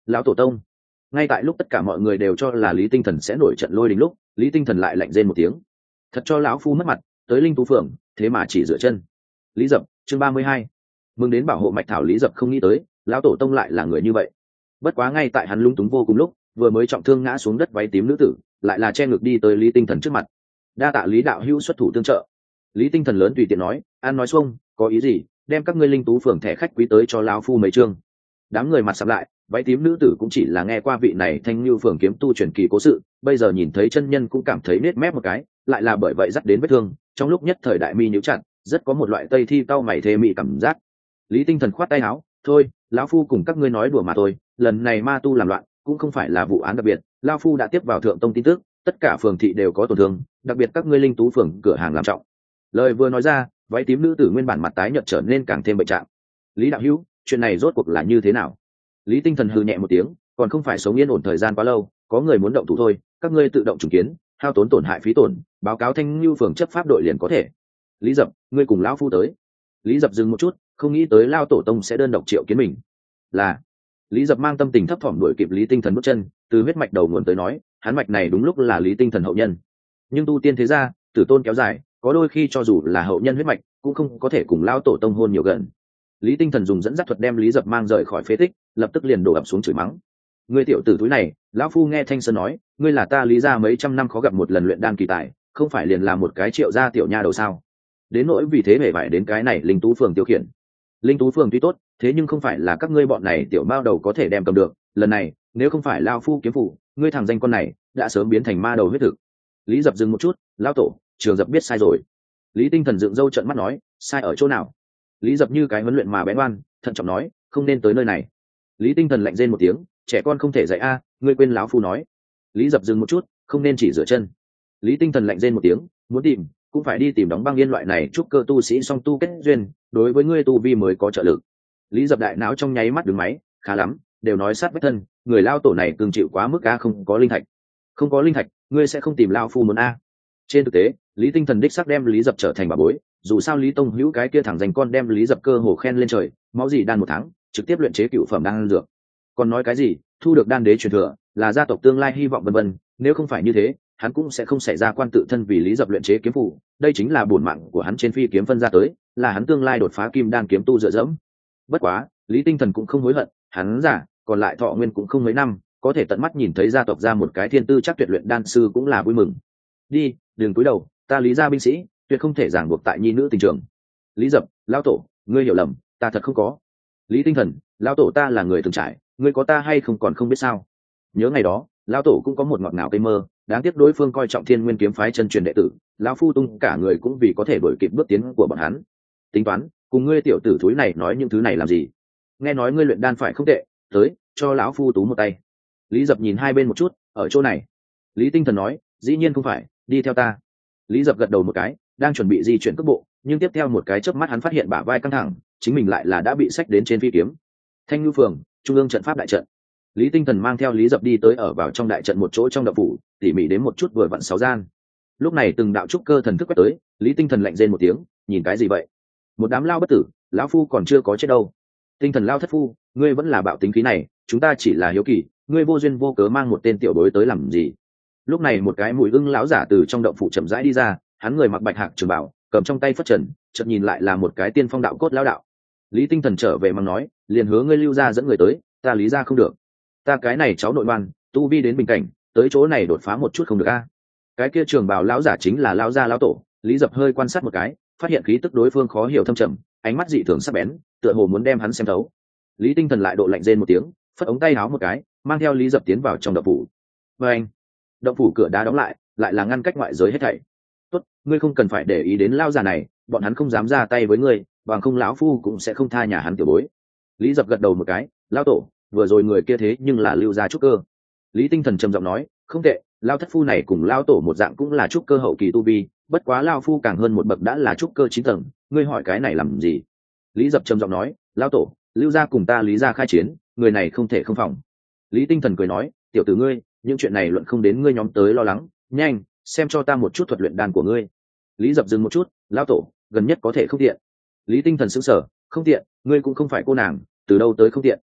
lão tổ tông. Ngay tại lúc tất cả mọi người đều cho là Lý Tinh Thần sẽ nổi trận lôi đình lúc, Lý Tinh Thần lại lạnh rên một tiếng. Thật cho lão phu mất mặt, tới Linh Tú Phượng, thế mà chỉ dựa chân. Lý Dập, chương ba mươi hai. Mừng đến bảo hộ mạch thảo. Lý Dập không nghĩ tới, lão tổ tông lại là người như vậy. Bất quá ngay tại hắn lung túng vô cùng lúc, vừa mới trọng thương ngã xuống đất váy tím nữ tử, lại là che ngực đi tới Lý Tinh Thần trước mặt. Đa tạ Lý đạo hữu xuất thủ tương trợ. Lý Tinh Thần lớn tùy tiện nói, an nói xuông, có ý gì, đem các ngươi Linh Tú Phượng thẻ khách quý tới cho lão phu mấy chương. Đám người mặt sầm lại, váy tím nữ tử cũng chỉ là nghe qua vị này Thanh Nhu Phượng kiếm tu truyền kỳ cố sự, bây giờ nhìn thấy chân nhân cũng cảm thấy nết mép một cái, lại là bởi vậy dắt đến vết thương, trong lúc nhất thời đại mi nhíu chặt, rất có một loại tây thi cau mày thê mị cảm giác. Lý Tinh Thần khoát tay áo, thôi, lão phu cùng các ngươi nói đùa mà thôi, lần này ma tu làm loạn cũng không phải là vụ án đặc biệt, lão phu đã tiếp vào thượng tông tin tức, tất cả phường thị đều có tổn thương, đặc biệt các ngươi Linh Tú Phường cửa hàng làm trọng. Lời vừa nói ra, váy tím nữ tử nguyên bản mặt tái nhợt trở nên càng thêm bệnh trạng. Lý đạo hữu, chuyện này rốt cuộc là như thế nào? Lý Tinh Thần hừ nhẹ một tiếng, còn không phải sống yên ổn thời gian quá lâu, có người muốn động thủ thôi, các ngươi tự động trùng kiến, hao tốn tổn hại phí tổn, báo cáo Thanh Nhu Phường chấp pháp đội liền có thể. Lý Dập, ngươi cùng lão phu tới. Lý Dập dừng một chút, không nghĩ tới lao tổ tông sẽ đơn độc triệu kiến mình. Là. Lý Dập mang tâm tình thấp thỏm đuổi kịp Lý Tinh Thần bước chân, từ huyết mạch đầu nguồn tới nói, hắn mạch này đúng lúc là Lý Tinh Thần hậu nhân. Nhưng tu tiên thế gia, tử tôn kéo dài, có đôi khi cho dù là hậu nhân huyết mạch, cũng không có thể cùng lao tổ tông hôn nhiều gần. Lý Tinh Thần dùng dẫn dắt thuật đem Lý Dập mang rời khỏi phế tích, lập tức liền đổ ập xuống chửi mắng. Ngươi tiểu tử túi này, lão phu nghe Thanh Sơn nói, ngươi là ta Lý gia mấy trăm năm khó gặp một lần luyện đan kỳ tài, không phải liền là một cái triệu gia tiểu nha đầu sao? Đến nỗi vì thế hề phải đến cái này Linh Tú Phường tiêu khiển. Linh Tú Phường tuy tốt, thế nhưng không phải là các ngươi bọn này tiểu mao đầu có thể đem cầm được, lần này, nếu không phải lao phu kiếm phủ, ngươi thằng danh con này đã sớm biến thành ma đầu huyết thực. Lý Dập dừng một chút, lão tổ, Trường Dập biết sai rồi. Lý Tinh Thần dựng râu trợn mắt nói, sai ở chỗ nào? Lý Dập như cái huấn luyện mà bén oan, thận trọng nói, không nên tới nơi này. Lý Tinh Thần lạnh rên một tiếng, trẻ con không thể dạy a, ngươi quên lão phu nói. Lý Dập dừng một chút, không nên chỉ rửa chân. Lý Tinh Thần lạnh rên một tiếng, muốn tìm cũng phải đi tìm đóng băng yên loại này trúc cơ tu sĩ song tu kết duyên, đối với ngươi tu vi mới có trợ lực. Lý Dập đại não trong nháy mắt đứng máy, khá lắm, đều nói sát vách thân, người lao tổ này cường chịu quá mức a, không có linh thạch. Không có linh thạch, ngươi sẽ không tìm lao phu muốn a. Trên thực tế, Lý Tinh Thần đích xác đem Lý Dập trở thành bà bối, dù sao Lý Tông Hữu cái kia thẳng dành con đem Lý Dập cơ hồ khen lên trời, máu gì đan một tháng, trực tiếp luyện chế cựu phẩm đan dược. Còn nói cái gì, thu được đan đế truyền thừa, là gia tộc tương lai hy vọng vân vân, nếu không phải như thế, hắn cũng sẽ không xảy ra quan tự thân vì Lý Dập luyện chế kiếm phù, đây chính là bổn mạng của hắn trên phi kiếm phân ra tới, là hắn tương lai đột phá kim đan kiếm tu dựa dẫm. Bất quá, Lý Tinh Thần cũng không hối hận, hắn giả, còn lại thọ nguyên cũng không mấy năm, có thể tận mắt nhìn thấy gia tộc ra một cái thiên tư chắc tuyệt luyện đan sư cũng là vui mừng. Đi, đừng cúi đầu, ta Lý gia binh sĩ, tuyệt không thể ràng buộc tại nhi nữ tình trường. Lý Dập, lão tổ, ngươi hiểu lầm, ta thật không có. Lý Tinh Thần, lão tổ ta là người từng trải, ngươi có ta hay không còn không biết sao? Nhớ ngày đó, lão tổ cũng có một ngọt ngào cây mơ, đáng tiếc đối phương coi trọng Thiên Nguyên kiếm phái chân truyền đệ tử, lão phu tung cả người cũng vì có thể đuổi kịp bước tiến của bọn hắn. Tính toán, cùng ngươi tiểu tử thúi này nói những thứ này làm gì? Nghe nói ngươi luyện đan phải không tệ, tới, cho lão phu tú một tay. Lý Dập nhìn hai bên một chút, ở chỗ này. Lý Tinh Thần nói, dĩ nhiên không phải, đi theo ta. Lý Dập gật đầu một cái, đang chuẩn bị di chuyển cước bộ, nhưng tiếp theo một cái chớp mắt hắn phát hiện bả vai căng thẳng, chính mình lại là đã bị xách đến trên phi kiếm. Thanh Nhu Phường, trung ương trận pháp đại trận. Lý Tinh Thần mang theo Lý Dập đi tới ở vào trong đại trận một chỗ trong động phủ, tỉ mỉ đến một chút vừa vặn sáu gian. Lúc này từng đạo trúc cơ thần thức quét tới, Lý Tinh Thần lạnh rên một tiếng, nhìn cái gì vậy? Một đám lao bất tử, lão phu còn chưa có chết đâu. Tinh Thần lao thất phu, ngươi vẫn là bạo tính khí này, chúng ta chỉ là hiếu kỳ, ngươi vô duyên vô cớ mang một tên tiểu bối tới làm gì? Lúc này một cái mùi ưng lão giả từ trong động phủ chậm rãi đi ra, hắn người mặc bạch hạc trường bảo, cầm trong tay phất trần, chợt nhìn lại là một cái tiên phong đạo cốt lão đạo. Lý Tinh Thần trở về mắng nói, liền hứa ngươi Lưu gia dẫn người tới, ta Lý gia không được. Ta cái này cháu nội ngoan, tu vi đến bình cảnh, tới chỗ này đột phá một chút không được a. Cái kia trường bảo lão giả chính là lão gia lão tổ. Lý Dập hơi quan sát một cái, phát hiện khí tức đối phương khó hiểu thâm trầm, ánh mắt dị thường sắc bén, tựa hồ muốn đem hắn xem thấu. Lý Tinh Thần lại độ lạnh rên một tiếng, phất ống tay áo một cái, mang theo Lý Dập tiến vào trong động phủ. Và anh, động phủ cửa đá đóng lại, lại là ngăn cách ngoại giới hết thảy. Tốt, ngươi không cần phải để ý đến lão già này, bọn hắn không dám ra tay với ngươi, bằng không lão phu cũng sẽ không tha nhà hắn tiểu bối. Lý Dập gật đầu một cái, lão tổ, vừa rồi người kia thế nhưng là Lưu gia trúc cơ. Lý Tinh Thần trầm giọng nói, không tệ, lão thất phu này cùng lão tổ một dạng cũng là trúc cơ hậu kỳ tu vi, bất quá lão phu càng hơn một bậc đã là trúc cơ chín tầng, ngươi hỏi cái này làm gì? Lý Dập trầm giọng nói, lão tổ, Lưu gia cùng ta Lý gia khai chiến, người này không thể không phòng. Lý Tinh Thần cười nói, tiểu tử ngươi, những chuyện này luận không đến ngươi nhóm tới lo lắng, nhanh, xem cho ta một chút thuật luyện đan của ngươi. Lý Dập dừng một chút, lão tổ, gần nhất có thể không tiện. Lý Tinh Thần sững sờ, không tiện, ngươi cũng không phải cô nàng, từ đâu tới không tiện?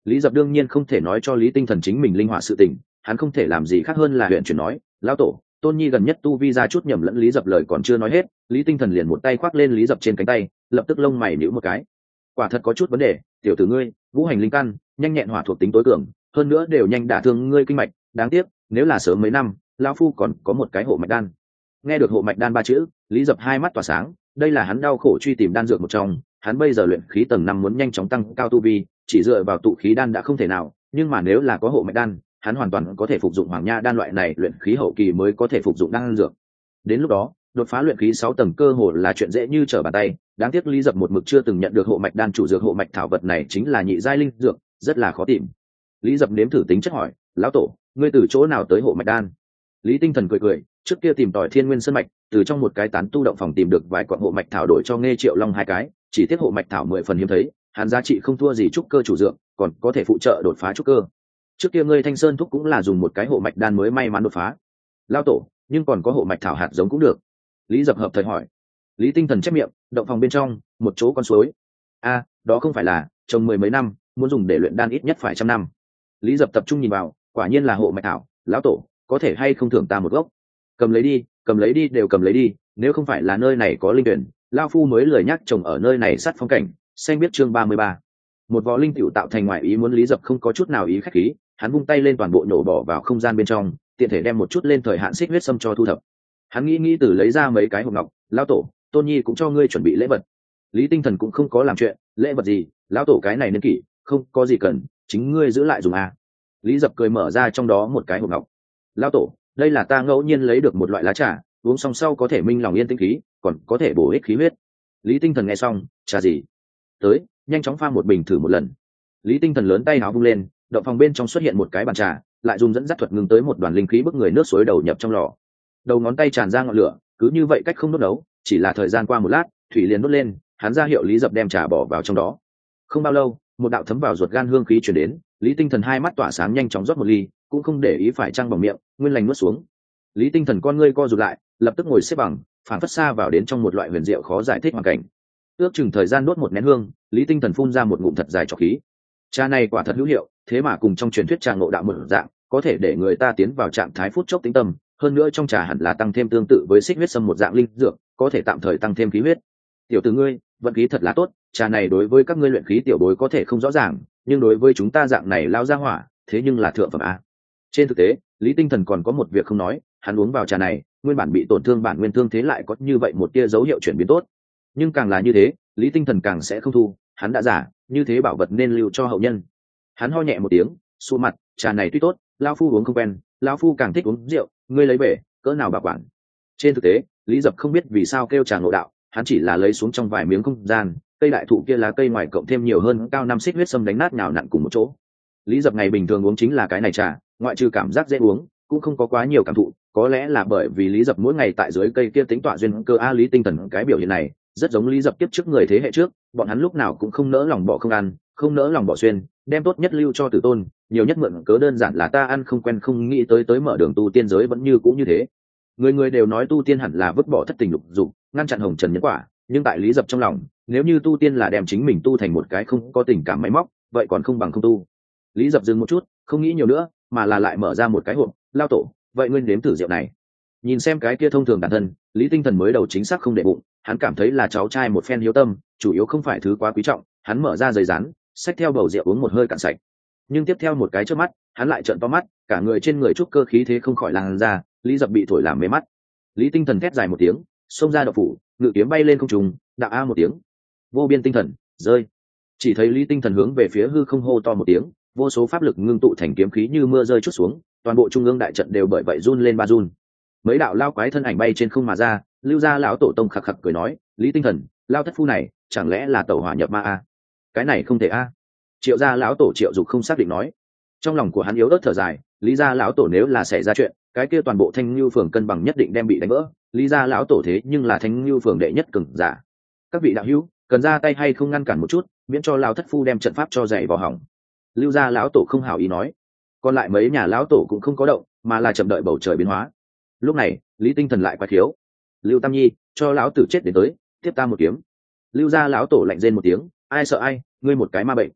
Lý Dập đương nhiên không thể nói cho Lý Tinh Thần chính mình linh hỏa sự tình, hắn không thể làm gì khác hơn là huyện chuyển nói, lão tổ, Tôn Nhi gần nhất tu vi ra chút nhầm lẫn. Lý Dập lời còn chưa nói hết, Lý Tinh Thần liền một tay khoác lên Lý Dập trên cánh tay, lập tức lông mày nhíu một cái. Quả thật có chút vấn đề, tiểu tử ngươi, ngũ hành linh căn, nhanh nhẹn hỏa thuộc tính tối cường, hơn nữa đều nhanh đả thương ngươi kinh mạch, đáng tiếc, nếu là sớm mấy năm, lão phu còn có một cái hộ mạch đan. Nghe được hộ mạch đan ba chữ, Lý Dập hai mắt tỏa sáng, đây là hắn đau khổ truy tìm đan dược một trong, hắn bây giờ luyện khí tầng năm muốn nhanh chóng tăng cao tu vi, chỉ dựa vào tụ khí đan đã không thể nào, nhưng mà nếu là có hộ mạch đan, hắn hoàn toàn có thể phục dụng hoàng nha đan loại này luyện khí hậu kỳ mới có thể phục dụng đan dược. Đến lúc đó, đột phá luyện khí sáu tầng cơ hồ là chuyện dễ như trở bàn tay, đáng tiếc Lý Dập một mực chưa từng nhận được hộ mạch đan. Chủ dược hộ mạch thảo vật này chính là nhị giai linh dược, rất là khó tìm. Lý Dập nếm thử tính chất hỏi, lão tổ, ngươi từ chỗ nào tới hộ mạch đan? Lý Tinh Thần cười cười, trước kia tìm tòi Thiên Nguyên Sơn mạch, từ trong một cái tán tu động phòng tìm được vài quặng hộ mạch thảo đổi cho Nghe Triệu Long hai cái, chỉ tiếc hộ mạch thảo mười phần hiếm thấy, hắn giá trị không thua gì trúc cơ chủ dược, còn có thể phụ trợ đột phá trúc cơ. Trước kia ngươi Thanh Sơn thúc cũng là dùng một cái hộ mạch đan mới may mắn đột phá. Lão tổ, nhưng còn có hộ mạch thảo hạt giống cũng được. Lý Dập hợp thời hỏi. Lý Tinh Thần chép miệng, động phòng bên trong, một chỗ con suối. A, đó không phải là trồng mười mấy năm, muốn dùng để luyện đan ít nhất phải trăm năm. Lý Dập tập trung nhìn vào, quả nhiên là hộ mạch thảo. Lão tổ, có thể hay không thưởng ta một gốc? Cầm lấy đi, cầm lấy đi, đều cầm lấy đi, nếu không phải là nơi này có linh tuyển, lão phu mới lười nhắc trồng ở nơi này sát phong cảnh. Xanh biết chương ba mươi ba. Một vò linh tiểu tạo thành ngoại ý muốn. Lý Dập không có chút nào ý khách khí, hắn vung tay lên toàn bộ nổ bỏ vào không gian bên trong, tiện thể đem một chút lên thời hạn xích huyết sâm cho thu thập. Hắn nghĩ nghĩ từ lấy ra mấy cái hộp ngọc, lão tổ, Tôn Nhi cũng cho ngươi chuẩn bị lễ vật. Lý Tinh Thần cũng không có làm chuyện, lễ vật gì, lão tổ cái này niên kỷ, không có gì cần, chính ngươi giữ lại dùng à. Lý Dập cười mở ra trong đó một cái hộp ngọc. Lão tổ, đây là ta ngẫu nhiên lấy được một loại lá trà, uống xong sau có thể minh lòng yên tĩnh khí, còn có thể bổ ích khí huyết. Lý Tinh Thần nghe xong, trà gì? Tới, nhanh chóng pha một bình thử một lần. Lý Tinh Thần lớn tay áo vung lên, động phòng bên trong xuất hiện một cái bàn trà, lại dùng dẫn dắt thuật ngưng tới một đoàn linh khí bức người nước suối đầu nhập trong lò. Đầu ngón tay tràn ra ngọn lửa, cứ như vậy cách không đốt nấu, chỉ là thời gian qua một lát, thủy liền đốt lên, hắn ra hiệu Lý Dập đem trà bỏ vào trong đó. Không bao lâu, một đạo thấm vào ruột gan hương khí truyền đến, Lý Tinh Thần hai mắt tỏa sáng nhanh chóng rót một ly, cũng không để ý phải trăng bằng miệng, nguyên lành nuốt xuống. Lý Tinh Thần con ngươi co rụt lại, lập tức ngồi xếp bằng, phản phất xa vào đến trong một loại huyền diệu khó giải thích hoàn cảnh. Ước chừng thời gian đốt một nén hương, Lý Tinh Thần phun ra một ngụm thật dài trọc khí. Trà này quả thật hữu hiệu, thế mà cùng trong truyền thuyết trà ngộ đạo một dạng, có thể để người ta tiến vào trạng thái phút chốc tĩnh tâm, hơn nữa trong trà hẳn là tăng thêm tương tự với xích huyết sâm một dạng linh dược, có thể tạm thời tăng thêm khí huyết. Tiểu tử ngươi, vận khí thật là tốt, trà này đối với các ngươi luyện khí tiểu bối có thể không rõ ràng, nhưng đối với chúng ta dạng này lao ra hỏa, thế nhưng là thượng phẩm a. Trên thực tế, Lý Tinh Thần còn có một việc không nói, hắn uống vào trà này, nguyên bản bị tổn thương bản nguyên thương thế lại có như vậy một tia dấu hiệu chuyển biến tốt. Nhưng càng là như thế, Lý Tinh Thần càng sẽ không thu, hắn đã giả, như thế bảo vật nên lưu cho hậu nhân. Hắn ho nhẹ một tiếng, xua mặt, trà này tuy tốt, lão phu uống không quen, lão phu càng thích uống rượu, ngươi lấy về, cỡ nào bảo quản. Trên thực tế, Lý Dập không biết vì sao kêu trà ngộ đạo, hắn chỉ là lấy xuống trong vài miếng không gian, cây đại thụ kia lá cây ngoài cộng thêm nhiều hơn cao năm xích huyết sâm đánh nát nhào nặn cùng một chỗ. Lý Dập ngày bình thường uống chính là cái này trà, ngoại trừ cảm giác dễ uống, cũng không có quá nhiều cảm thụ, có lẽ là bởi vì Lý Dập mỗi ngày tại dưới cây kia tính tọa duyên cơ a. Lý Tinh Thần cái biểu hiện này rất giống Lý Dập tiếp trước người thế hệ trước, bọn hắn lúc nào cũng không nỡ lòng bỏ không ăn, không nỡ lòng bỏ xuyên, đem tốt nhất lưu cho tử tôn, nhiều nhất mượn cớ đơn giản là ta ăn không quen, không nghĩ tới tới mở đường tu tiên giới vẫn như cũng như thế. Người người đều nói tu tiên hẳn là vứt bỏ thất tình lục dục, ngăn chặn hồng trần nhân quả, nhưng tại Lý Dập trong lòng, nếu như tu tiên là đem chính mình tu thành một cái không có tình cảm máy móc, vậy còn không bằng không tu. Lý Dập dừng một chút, không nghĩ nhiều nữa, mà là lại mở ra một cái hộp, lao tổ, vậy ngươi nếm thử rượu này. Nhìn xem cái kia thông thường bản thân, Lý Tinh Thần mới đầu chính xác không để bụng, hắn cảm thấy là cháu trai một phen hiếu tâm, chủ yếu không phải thứ quá quý trọng, hắn mở ra giấy rán, xách theo bầu rượu uống một hơi cạn sạch. Nhưng tiếp theo một cái trước mắt, hắn lại trợn to mắt, cả người trên người trúc cơ khí thế không khỏi lan ra, Lý Dập bị thổi làm mê mắt. Lý Tinh Thần thét dài một tiếng, xông ra đậu phủ, ngự kiếm bay lên không trung, đạo a một tiếng, vô biên tinh thần rơi. Chỉ thấy Lý Tinh Thần hướng về phía hư không hô to một tiếng, vô số pháp lực ngưng tụ thành kiếm khí như mưa rơi chút xuống, toàn bộ trung ương đại trận đều bởi vậy run lên ba run. Mấy đạo lao quái thân ảnh bay trên không mà ra, Lưu gia lão tổ tông khặc khặc cười nói, Lý Tinh Thần, lao thất phu này chẳng lẽ là tẩu hỏa nhập ma a? Cái này không thể a. Triệu gia lão tổ Triệu Dục không xác định nói. Trong lòng của hắn yếu ớt thở dài, Lý gia lão tổ nếu là xảy ra chuyện, cái kia toàn bộ Thanh Nưu phường cân bằng nhất định đem bị đánh vỡ. Lý gia lão tổ thế nhưng là Thanh Nưu phường đệ nhất cường giả. Các vị đạo hữu, cần ra tay hay không ngăn cản một chút, miễn cho lão thất phu đem trận pháp cho dày vào hỏng. Lưu gia lão tổ không hảo ý nói. Còn lại mấy nhà lão tổ cũng không có động, mà là chậm đợi bầu trời biến hóa. Lúc này, Lý Tinh Thần lại quay khiếu, Lưu Tam Nhi, cho lão tử chết đến tới, tiếp ta một kiếm. Lưu gia lão tổ lạnh rên một tiếng, ai sợ ai, ngươi một cái ma bệnh.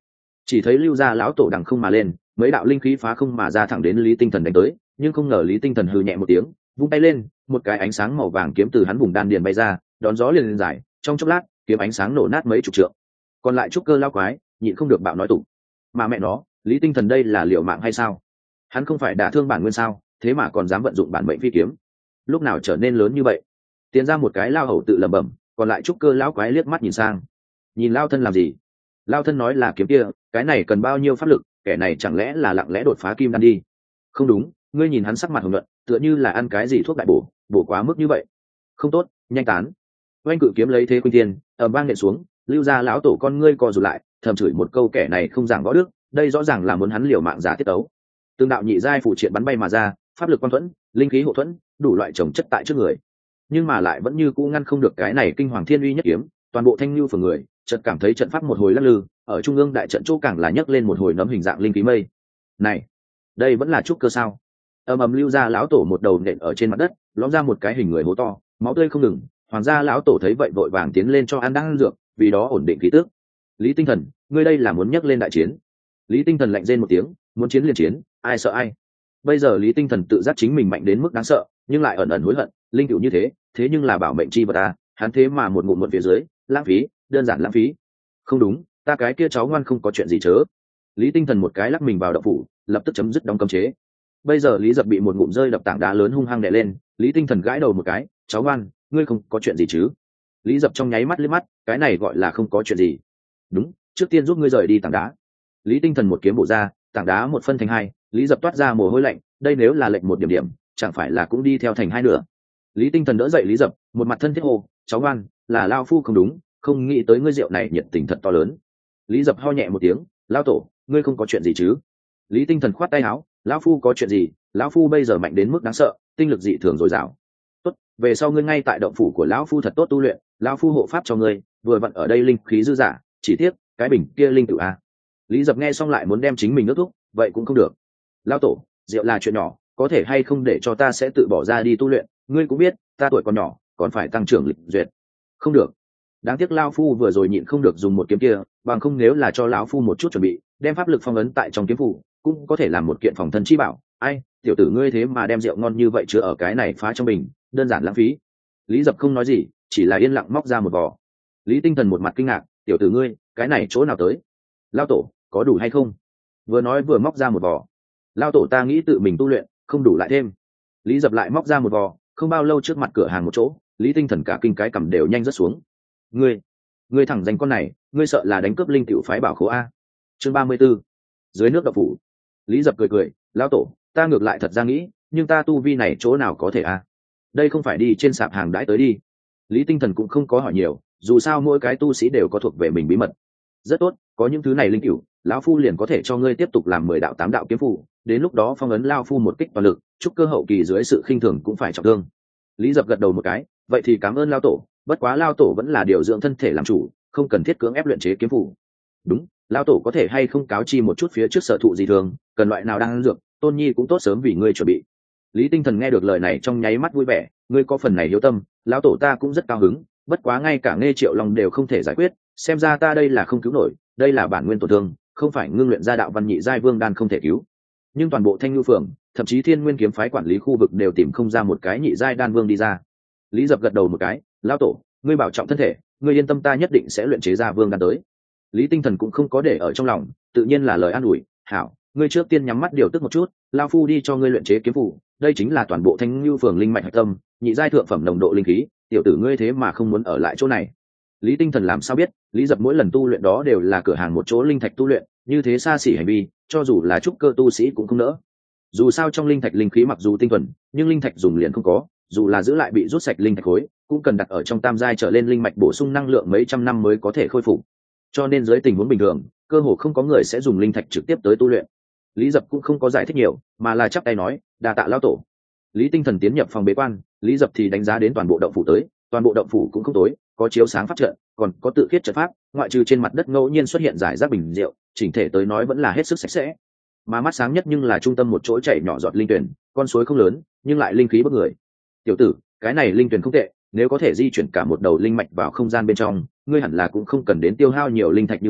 chỉ thấy lưu gia lão tổ đằng không mà lên, mấy đạo linh khí phá không mà ra thẳng đến Lý Tinh Thần đánh tới, nhưng không ngờ Lý Tinh Thần hừ nhẹ một tiếng, vung tay lên, một cái ánh sáng màu vàng kiếm từ hắn vùng đan điền bay ra, đón gió liền lên dài, trong chốc lát, kiếm ánh sáng nổ nát mấy chục trượng. Còn lại trúc cơ lao quái, nhịn không được bạo nói tụng. Mà mẹ nó, Lý Tinh Thần đây là liều mạng hay sao? Hắn không phải đả thương bản nguyên sao, thế mà còn dám vận dụng bản mệnh phi kiếm. Lúc nào trở nên lớn như vậy? Tiến ra một cái lao hầu tự lẩm bẩm, còn lại trúc cơ lão quái liếc mắt nhìn sang. Nhìn lao thân làm gì? Lao thân nói là kiếm kia, cái này cần bao nhiêu pháp lực, kẻ này chẳng lẽ là lặng lẽ đột phá kim đan đi? Không đúng, ngươi nhìn hắn sắc mặt hồng nhuận, tựa như là ăn cái gì thuốc đại bổ, bổ quá mức như vậy. Không tốt, nhanh tán. Oanh cự kiếm lấy thế khuynh thiên, ầm vang nện xuống, lưu gia lão tổ con ngươi co rụt lại, thầm chửi một câu kẻ này không giảng võ đức, đây rõ ràng là muốn hắn liều mạng giả tiết tấu. Tương đạo nhị giai phụ triện bắn bay mà ra, pháp lực quan thuẫn, linh khí hộ thuẫn, đủ loại trồng chất tại trước người, nhưng mà lại vẫn như cũ ngăn không được cái này kinh hoàng thiên uy nhất kiếm. Toàn bộ thanh lưu phường người chợt cảm thấy trận pháp một hồi lắc lư, ở trung ương đại trận chỗ càng là nhấc lên một hồi nấm hình dạng linh khí mây. Này, đây vẫn là trúc cơ sao? Ầm ầm lưu gia lão tổ một đầu nện ở trên mặt đất, lõm ra một cái hình người hố to, máu tươi không ngừng. Hoàng gia lão tổ thấy vậy vội vàng tiến lên cho ăn đang ăn dược, vì đó ổn định khí tức. Lý Tinh Thần, ngươi đây là muốn nhấc lên đại chiến? Lý Tinh Thần lạnh rên một tiếng, muốn chiến liền chiến, ai sợ ai? Bây giờ Lý Tinh Thần tự giác chính mình mạnh đến mức đáng sợ, nhưng lại ẩn ẩn hối hận, linh cựu như thế, thế nhưng là bảo mệnh chi vật ta, hắn thế mà một ngụm một phía dưới, lãng phí, đơn giản lãng phí. Không đúng, ta cái kia cháu ngoan không có chuyện gì chớ. Lý Tinh Thần một cái lắc mình vào động phủ, lập tức chấm dứt đóng cấm chế. Bây giờ Lý Dập bị một ngụm rơi đập tảng đá lớn hung hăng đè lên, Lý Tinh Thần gãi đầu một cái, cháu ngoan, ngươi không có chuyện gì chứ? Lý Dập trong nháy mắt liếc mắt, cái này gọi là không có chuyện gì. Đúng, trước tiên giúp ngươi rời đi tảng đá. Lý Tinh Thần một kiếm bổ ra, tảng đá một phân thành hai, Lý Dập toát ra mồ hôi lạnh, đây nếu là lệnh một điểm điểm, chẳng phải là cũng đi theo thành hai nửa. Lý Tinh Thần đỡ dậy Lý Dập, một mặt thân thiết hồ, cháu ngoan, là lao phu không đúng, không nghĩ tới ngươi rượu này nhiệt tình thật to lớn. Lý Dập ho nhẹ một tiếng, lao tổ, ngươi không có chuyện gì chứ? Lý Tinh Thần khoát tay áo, lão phu có chuyện gì? Lão phu bây giờ mạnh đến mức đáng sợ, tinh lực dị thường dồi dào. Tốt, về sau ngươi ngay tại động phủ của lão phu thật tốt tu luyện, lão phu hộ pháp cho ngươi, vừa vặn ở đây linh khí dư giả, chỉ tiếc cái bình kia linh tử a. Lý Dập nghe xong lại muốn đem chính mình ước thúc, vậy cũng không được. Lão tổ, rượu là chuyện nhỏ, có thể hay không để cho ta sẽ tự bỏ ra đi tu luyện, ngươi cũng biết, ta tuổi còn nhỏ, còn phải tăng trưởng lịch duyệt. Không được. Đáng tiếc lão phu vừa rồi nhịn không được dùng một kiếm kia, bằng không nếu là cho lão phu một chút chuẩn bị, đem pháp lực phong ấn tại trong kiếm phủ, cũng có thể làm một kiện phòng thân chi bảo. Ai, tiểu tử ngươi thế mà đem rượu ngon như vậy chứa ở cái này phá trong bình, đơn giản lãng phí. Lý Dập không nói gì, chỉ là yên lặng móc ra một vò. Lý Tinh Thần một mặt kinh ngạc, tiểu tử ngươi, cái này chỗ nào tới? Lão tổ, có đủ hay không? Vừa nói vừa móc ra một vò. Lão tổ ta nghĩ tự mình tu luyện, không đủ lại thêm. Lý Dập lại móc ra một vò, không bao lâu trước mặt cửa hàng một chỗ, Lý Tinh Thần cả kinh cái cầm đều nhanh rớt xuống. Ngươi, ngươi thẳng danh con này, ngươi sợ là đánh cướp linh tiểu phái bảo khố a? Chương ba mươi 34. Dưới nước độc phủ. Lý Dập cười cười, lão tổ, ta ngược lại thật ra nghĩ, nhưng ta tu vi này chỗ nào có thể a? Đây không phải đi trên sạp hàng đãi tới đi. Lý Tinh Thần cũng không có hỏi nhiều, dù sao mỗi cái tu sĩ đều có thuộc về mình bí mật. Rất tốt, có những thứ này linh cửu, lão phu liền có thể cho ngươi tiếp tục làm mười đạo tám đạo kiếm phù, đến lúc đó phong ấn lao phu một kích toàn lực, chúc cơ hậu kỳ dưới sự khinh thường cũng phải trọng thương. Lý Dập gật đầu một cái, vậy thì cảm ơn lao tổ, bất quá lao tổ vẫn là điều dưỡng thân thể làm chủ, không cần thiết cưỡng ép luyện chế kiếm phù. Đúng, lao tổ có thể hay không cáo chi một chút phía trước sở thụ gì thường, cần loại nào đang dược, Tôn Nhi cũng tốt sớm vì ngươi chuẩn bị. Lý Tinh Thần nghe được lời này trong nháy mắt vui vẻ, ngươi có phần này hiếu tâm, lão tổ ta cũng rất cao hứng, bất quá ngay cả Nghe Triệu Long đều không thể giải quyết, xem ra ta đây là không cứu nổi, đây là bản nguyên tổn thương, không phải ngưng luyện ra đạo văn nhị giai vương đan không thể cứu. Nhưng toàn bộ Thanh Nhu phường, thậm chí Thiên Nguyên kiếm phái quản lý khu vực đều tìm không ra một cái nhị giai đan vương đi ra. Lý Dập gật đầu một cái, lão tổ, ngươi bảo trọng thân thể, ngươi yên tâm ta nhất định sẽ luyện chế ra vương đan tới. Lý Tinh Thần cũng không có để ở trong lòng, tự nhiên là lời an ủi, hảo, ngươi trước tiên nhắm mắt điều tức một chút, lão phu đi cho ngươi luyện chế kiếm phù, đây chính là toàn bộ Thanh Nhu phường linh mạch hạch tâm, nhị giai thượng phẩm nồng độ linh khí, tiểu tử ngươi thế mà không muốn ở lại chỗ này. Lý Tinh Thần làm sao biết, Lý Dập mỗi lần tu luyện đó đều là cửa hàng một chỗ linh thạch tu luyện, như thế xa xỉ hành vi, cho dù là trúc cơ tu sĩ cũng không nỡ. Dù sao trong linh thạch linh khí mặc dù tinh thuần, nhưng linh thạch dùng liền không có, dù là giữ lại bị rút sạch linh thạch khối, cũng cần đặt ở trong tam giai trở lên linh mạch bổ sung năng lượng mấy trăm năm mới có thể khôi phục. Cho nên dưới tình huống bình thường, cơ hồ không có người sẽ dùng linh thạch trực tiếp tới tu luyện. Lý Dập cũng không có giải thích nhiều, mà là chắp tay nói, đa tạ lão tổ. Lý Tinh Thần tiến nhập phòng bế quan, Lý Dập thì đánh giá đến toàn bộ động phủ tới, toàn bộ động phủ cũng không tối, có chiếu sáng pháp trận, còn có tự khiết trận pháp, ngoại trừ trên mặt đất ngẫu nhiên xuất hiện rải rác bình rượu, chỉnh thể tới nói vẫn là hết sức sạch sẽ. Mà mắt sáng nhất nhưng là trung tâm một chỗ chảy nhỏ giọt linh tuyển, con suối không lớn, nhưng lại linh khí bức người. Tiểu tử, cái này linh tuyển không tệ, nếu có thể di chuyển cả một đầu linh mạch vào không gian bên trong, ngươi hẳn là cũng không cần đến tiêu hao nhiều linh thạch như vậy,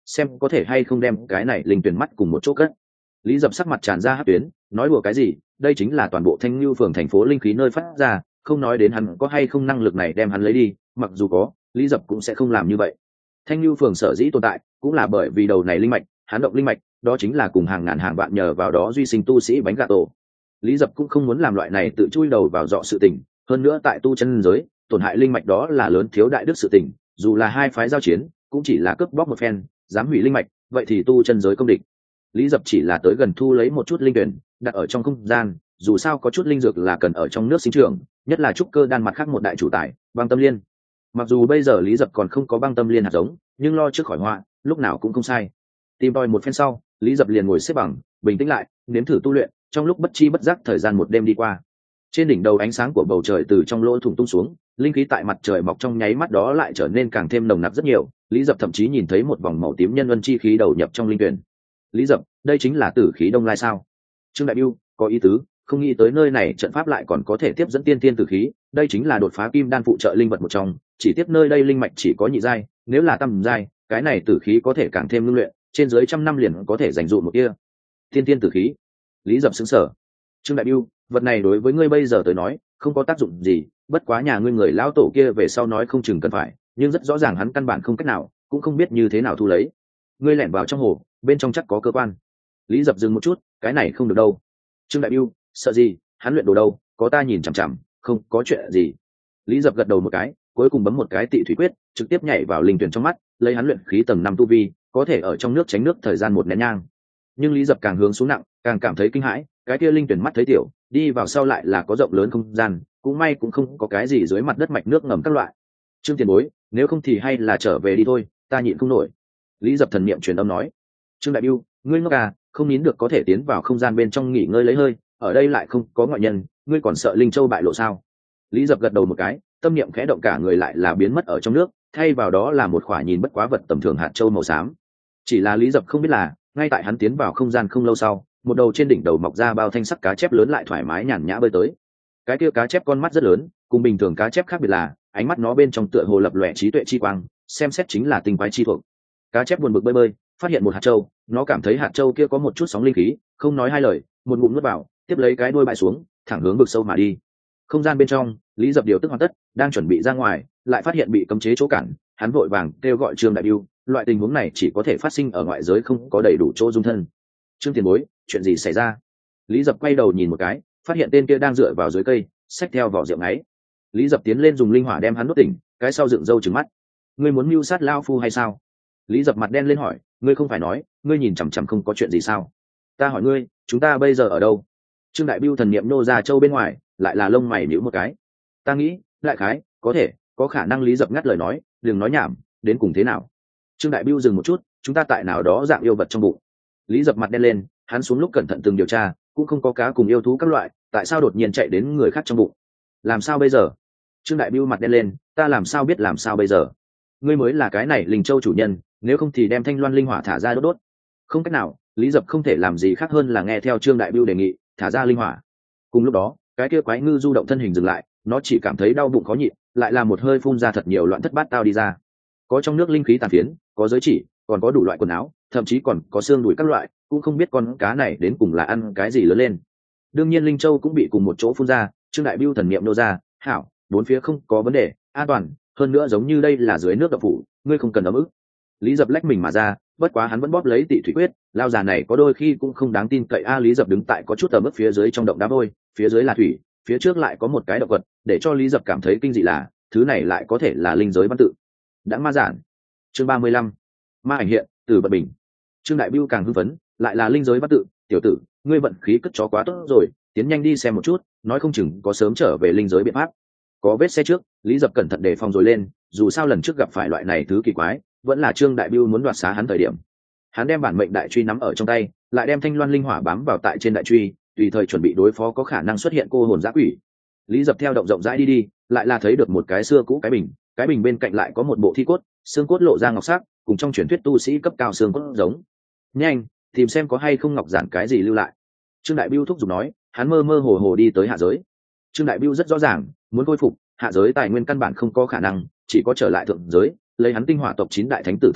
xem có thể hay không đem cái này linh tuyển mắt cùng một chỗ cất. Lý Dập sắc mặt tràn ra hắc tuyến, nói đùa cái gì, đây chính là toàn bộ Thanh Nhu phường thành phố linh khí nơi phát ra, không nói đến hắn có hay không năng lực này đem hắn lấy đi, mặc dù có, Lý Dập cũng sẽ không làm như vậy. Thanh Nhu phường sở dĩ tồn tại cũng là bởi vì đầu này linh mạch, hắn động linh mạch, đó chính là cùng hàng ngàn hàng vạn nhờ vào đó duy sinh tu sĩ bánh gà tổ. Lý Dập cũng không muốn làm loại này tự chui đầu vào dọ sự tình, hơn nữa tại tu chân giới, tổn hại linh mạch đó là lớn thiếu đại đức sự tình, dù là hai phái giao chiến, cũng chỉ là cướp bóc một phen, dám hủy linh mạch, vậy thì tu chân giới công địch. Lý Dập chỉ là tới gần thu lấy một chút linh tuyển, đặt ở trong không gian, dù sao có chút linh dược là cần ở trong nước sinh trưởng, nhất là trúc cơ đan mặt khác một đại chủ tài, băng tâm liên. Mặc dù bây giờ Lý Dập còn không có băng tâm liên hạt giống, nhưng lo trước khỏi họa, lúc nào cũng không sai. Tìm tòi một phen sau, Lý Dập liền ngồi xếp bằng, bình tĩnh lại, nếm thử tu luyện, trong lúc bất chi bất giác thời gian một đêm đi qua. Trên đỉnh đầu ánh sáng của bầu trời từ trong lỗ thủng tung xuống, linh khí tại mặt trời mọc trong nháy mắt đó lại trở nên càng thêm nồng nặc rất nhiều. Lý Dập thậm chí nhìn thấy một vòng màu tím nhân luân chi khí đầu nhập trong linh tuyển. Lý Dập, đây chính là tử khí đông lai sao? Trương Đại Biêu, có ý tứ, không nghĩ tới nơi này trận pháp lại còn có thể tiếp dẫn tiên tiên tử khí, đây chính là đột phá kim đan phụ trợ linh vật một trong, chỉ tiếp nơi đây linh mạch chỉ có nhị giai, nếu là tam giai, cái này tử khí có thể càng thêm ngưng luyện, trên dưới trăm năm liền có thể dành dụ một kia. Tiên tiên tử khí. Lý Dập sững sờ. Trương Đại Biêu, vật này đối với ngươi bây giờ tới nói, không có tác dụng gì, bất quá nhà ngươi người lão tổ kia về sau nói không chừng cần phải, nhưng rất rõ ràng hắn căn bản không cách nào, cũng không biết như thế nào thu lấy. Ngươi lẻn vào trong hồ, bên trong chắc có cơ quan. Lý Dập dừng một chút, cái này không được đâu. Trương Đại Biêu, sợ gì, hắn luyện đồ đâu, có ta nhìn chằm chằm, không có chuyện gì. Lý Dập gật đầu một cái, cuối cùng bấm một cái tị thủy quyết, trực tiếp nhảy vào linh tuyển trong mắt, lấy hắn luyện khí tầng năm tu vi, có thể ở trong nước tránh nước thời gian một nén nhang. Nhưng Lý Dập càng hướng xuống nặng, càng cảm thấy kinh hãi, cái kia linh tuyển mắt thấy tiểu, đi vào sau lại là có rộng lớn không gian, cũng may cũng không có cái gì dưới mặt đất mạch nước ngầm các loại. Trương tiền bối, nếu không thì hay là trở về đi thôi, ta nhịn không nổi. Lý Dập thần niệm truyền âm nói. Trương Đại Biêu, ngươi ngốc à, không nín được có thể tiến vào không gian bên trong nghỉ ngơi lấy hơi, ở đây lại không có ngoại nhân, ngươi còn sợ linh châu bại lộ sao? Lý Dập gật đầu một cái, tâm niệm khẽ động cả người lại là biến mất ở trong nước, thay vào đó là một khỏa nhìn bất quá vật tầm thường hạt châu màu xám. Chỉ là Lý Dập không biết là, ngay tại hắn tiến vào không gian không lâu sau, một đầu trên đỉnh đầu mọc ra bao thanh sắc cá chép lớn lại thoải mái nhàn nhã bơi tới. Cái kia cá chép con mắt rất lớn, cùng bình thường cá chép khác biệt là, ánh mắt nó bên trong tựa hồ lập lòe trí tuệ chi quang, xem xét chính là tinh quái chi thuộc. Cá chép buồn bực bơi bơi, phát hiện một hạt châu, nó cảm thấy hạt châu kia có một chút sóng linh khí, không nói hai lời, một ngụm nuốt vào, tiếp lấy cái đuôi bại xuống, thẳng hướng vực sâu mà đi. Không gian bên trong, Lý Dập điều tức hoàn tất, đang chuẩn bị ra ngoài, lại phát hiện bị cấm chế chỗ cản, hắn vội vàng kêu gọi Trương Đại Biêu, loại tình huống này chỉ có thể phát sinh ở ngoại giới không có đầy đủ chỗ dung thân. Trương tiền bối, chuyện gì xảy ra? Lý Dập quay đầu nhìn một cái, phát hiện tên kia đang dựa vào dưới cây, xách theo vỏ rượu ngáy. Lý Dập tiến lên dùng linh hỏa đem hắn nuốt tỉnh, cái sau dựng râu trừng mắt. Ngươi muốn mưu sát lão phu hay sao? Lý Dập mặt đen lên hỏi, ngươi không phải nói, ngươi nhìn chằm chằm không có chuyện gì sao? Ta hỏi ngươi, chúng ta bây giờ ở đâu? Trương Đại Biêu thần niệm nô ra châu bên ngoài, lại là lông mày nhíu một cái. Ta nghĩ, đại khái, có thể, có khả năng. Lý Dập ngắt lời nói, đừng nói nhảm, đến cùng thế nào? Trương Đại Biêu dừng một chút, chúng ta tại nào đó dạng yêu vật trong bụng. Lý Dập mặt đen lên, hắn xuống lúc cẩn thận từng điều tra, cũng không có cá cùng yêu thú các loại, tại sao đột nhiên chạy đến người khác trong bụng? Làm sao bây giờ? Trương Đại Biêu mặt đen lên, ta làm sao biết làm sao bây giờ? Ngươi mới là cái này Linh Châu chủ nhân, nếu không thì đem Thanh Loan linh hỏa thả ra đốt đốt. Không cách nào, Lý Dập không thể làm gì khác hơn là nghe theo Trương Đại Biêu đề nghị, thả ra linh hỏa. Cùng lúc đó, cái kia quái ngư du động thân hình dừng lại, nó chỉ cảm thấy đau bụng khó nhịn, lại là một hơi phun ra thật nhiều loạn thất bát tao đi ra. Có trong nước linh khí tàn phiến, có giới chỉ, còn có đủ loại quần áo, thậm chí còn có xương đùi các loại, cũng không biết con cá này đến cùng là ăn cái gì lớn lên. Đương nhiên Linh Châu cũng bị cùng một chỗ phun ra, Trương Đại Biêu thần niệm nô ra, hảo, bốn phía không có vấn đề, an toàn, hơn nữa giống như đây là dưới nước đậu phủ, ngươi không cần ấm ức. Lý Dập lách mình mà ra, bất quá hắn vẫn bóp lấy Tị Thủy Quyết, lao già này có đôi khi cũng không đáng tin cậy a. Lý Dập đứng tại có chút tầm ức phía dưới trong động đá vôi, phía dưới là thủy, phía trước lại có một cái động vật, để cho Lý Dập cảm thấy kinh dị là, thứ này lại có thể là linh giới văn tự. Đã ma giản. Chương ba mươi lăm. Ma ảnh hiện, từ bật bình. Trương Đại Biêu càng hưng phấn, lại là linh giới văn tự, tiểu tử, ngươi vận khí cất chó quá tốt rồi, tiến nhanh đi xem một chút, nói không chừng có sớm trở về linh giới biện pháp. Có vết xe trước, Lý Dập cẩn thận đề phòng rồi lên, dù sao lần trước gặp phải loại này thứ kỳ quái, vẫn là Trương Đại Biêu muốn đoạt xá hắn thời điểm. Hắn đem bản mệnh đại truy nắm ở trong tay, lại đem Thanh Loan linh hỏa bám vào tại trên đại truy, tùy thời chuẩn bị đối phó có khả năng xuất hiện cô hồn dã quỷ. Lý Dập theo động rộng rãi đi đi, lại là thấy được một cái xưa cũ cái bình, cái bình bên cạnh lại có một bộ thi cốt, xương cốt lộ ra ngọc sắc, cùng trong truyền thuyết tu sĩ cấp cao xương cốt giống. Nhanh, tìm xem có hay không ngọc giản cái gì lưu lại. Trương Đại Biêu thúc giục nói, hắn mơ mơ hồ hồ đi tới hạ giới. Trương Đại Biêu rất rõ ràng, muốn khôi phục hạ giới tài nguyên căn bản không có khả năng, chỉ có trở lại thượng giới, lấy hắn tinh hỏa tộc chín đại thánh tử thân phận,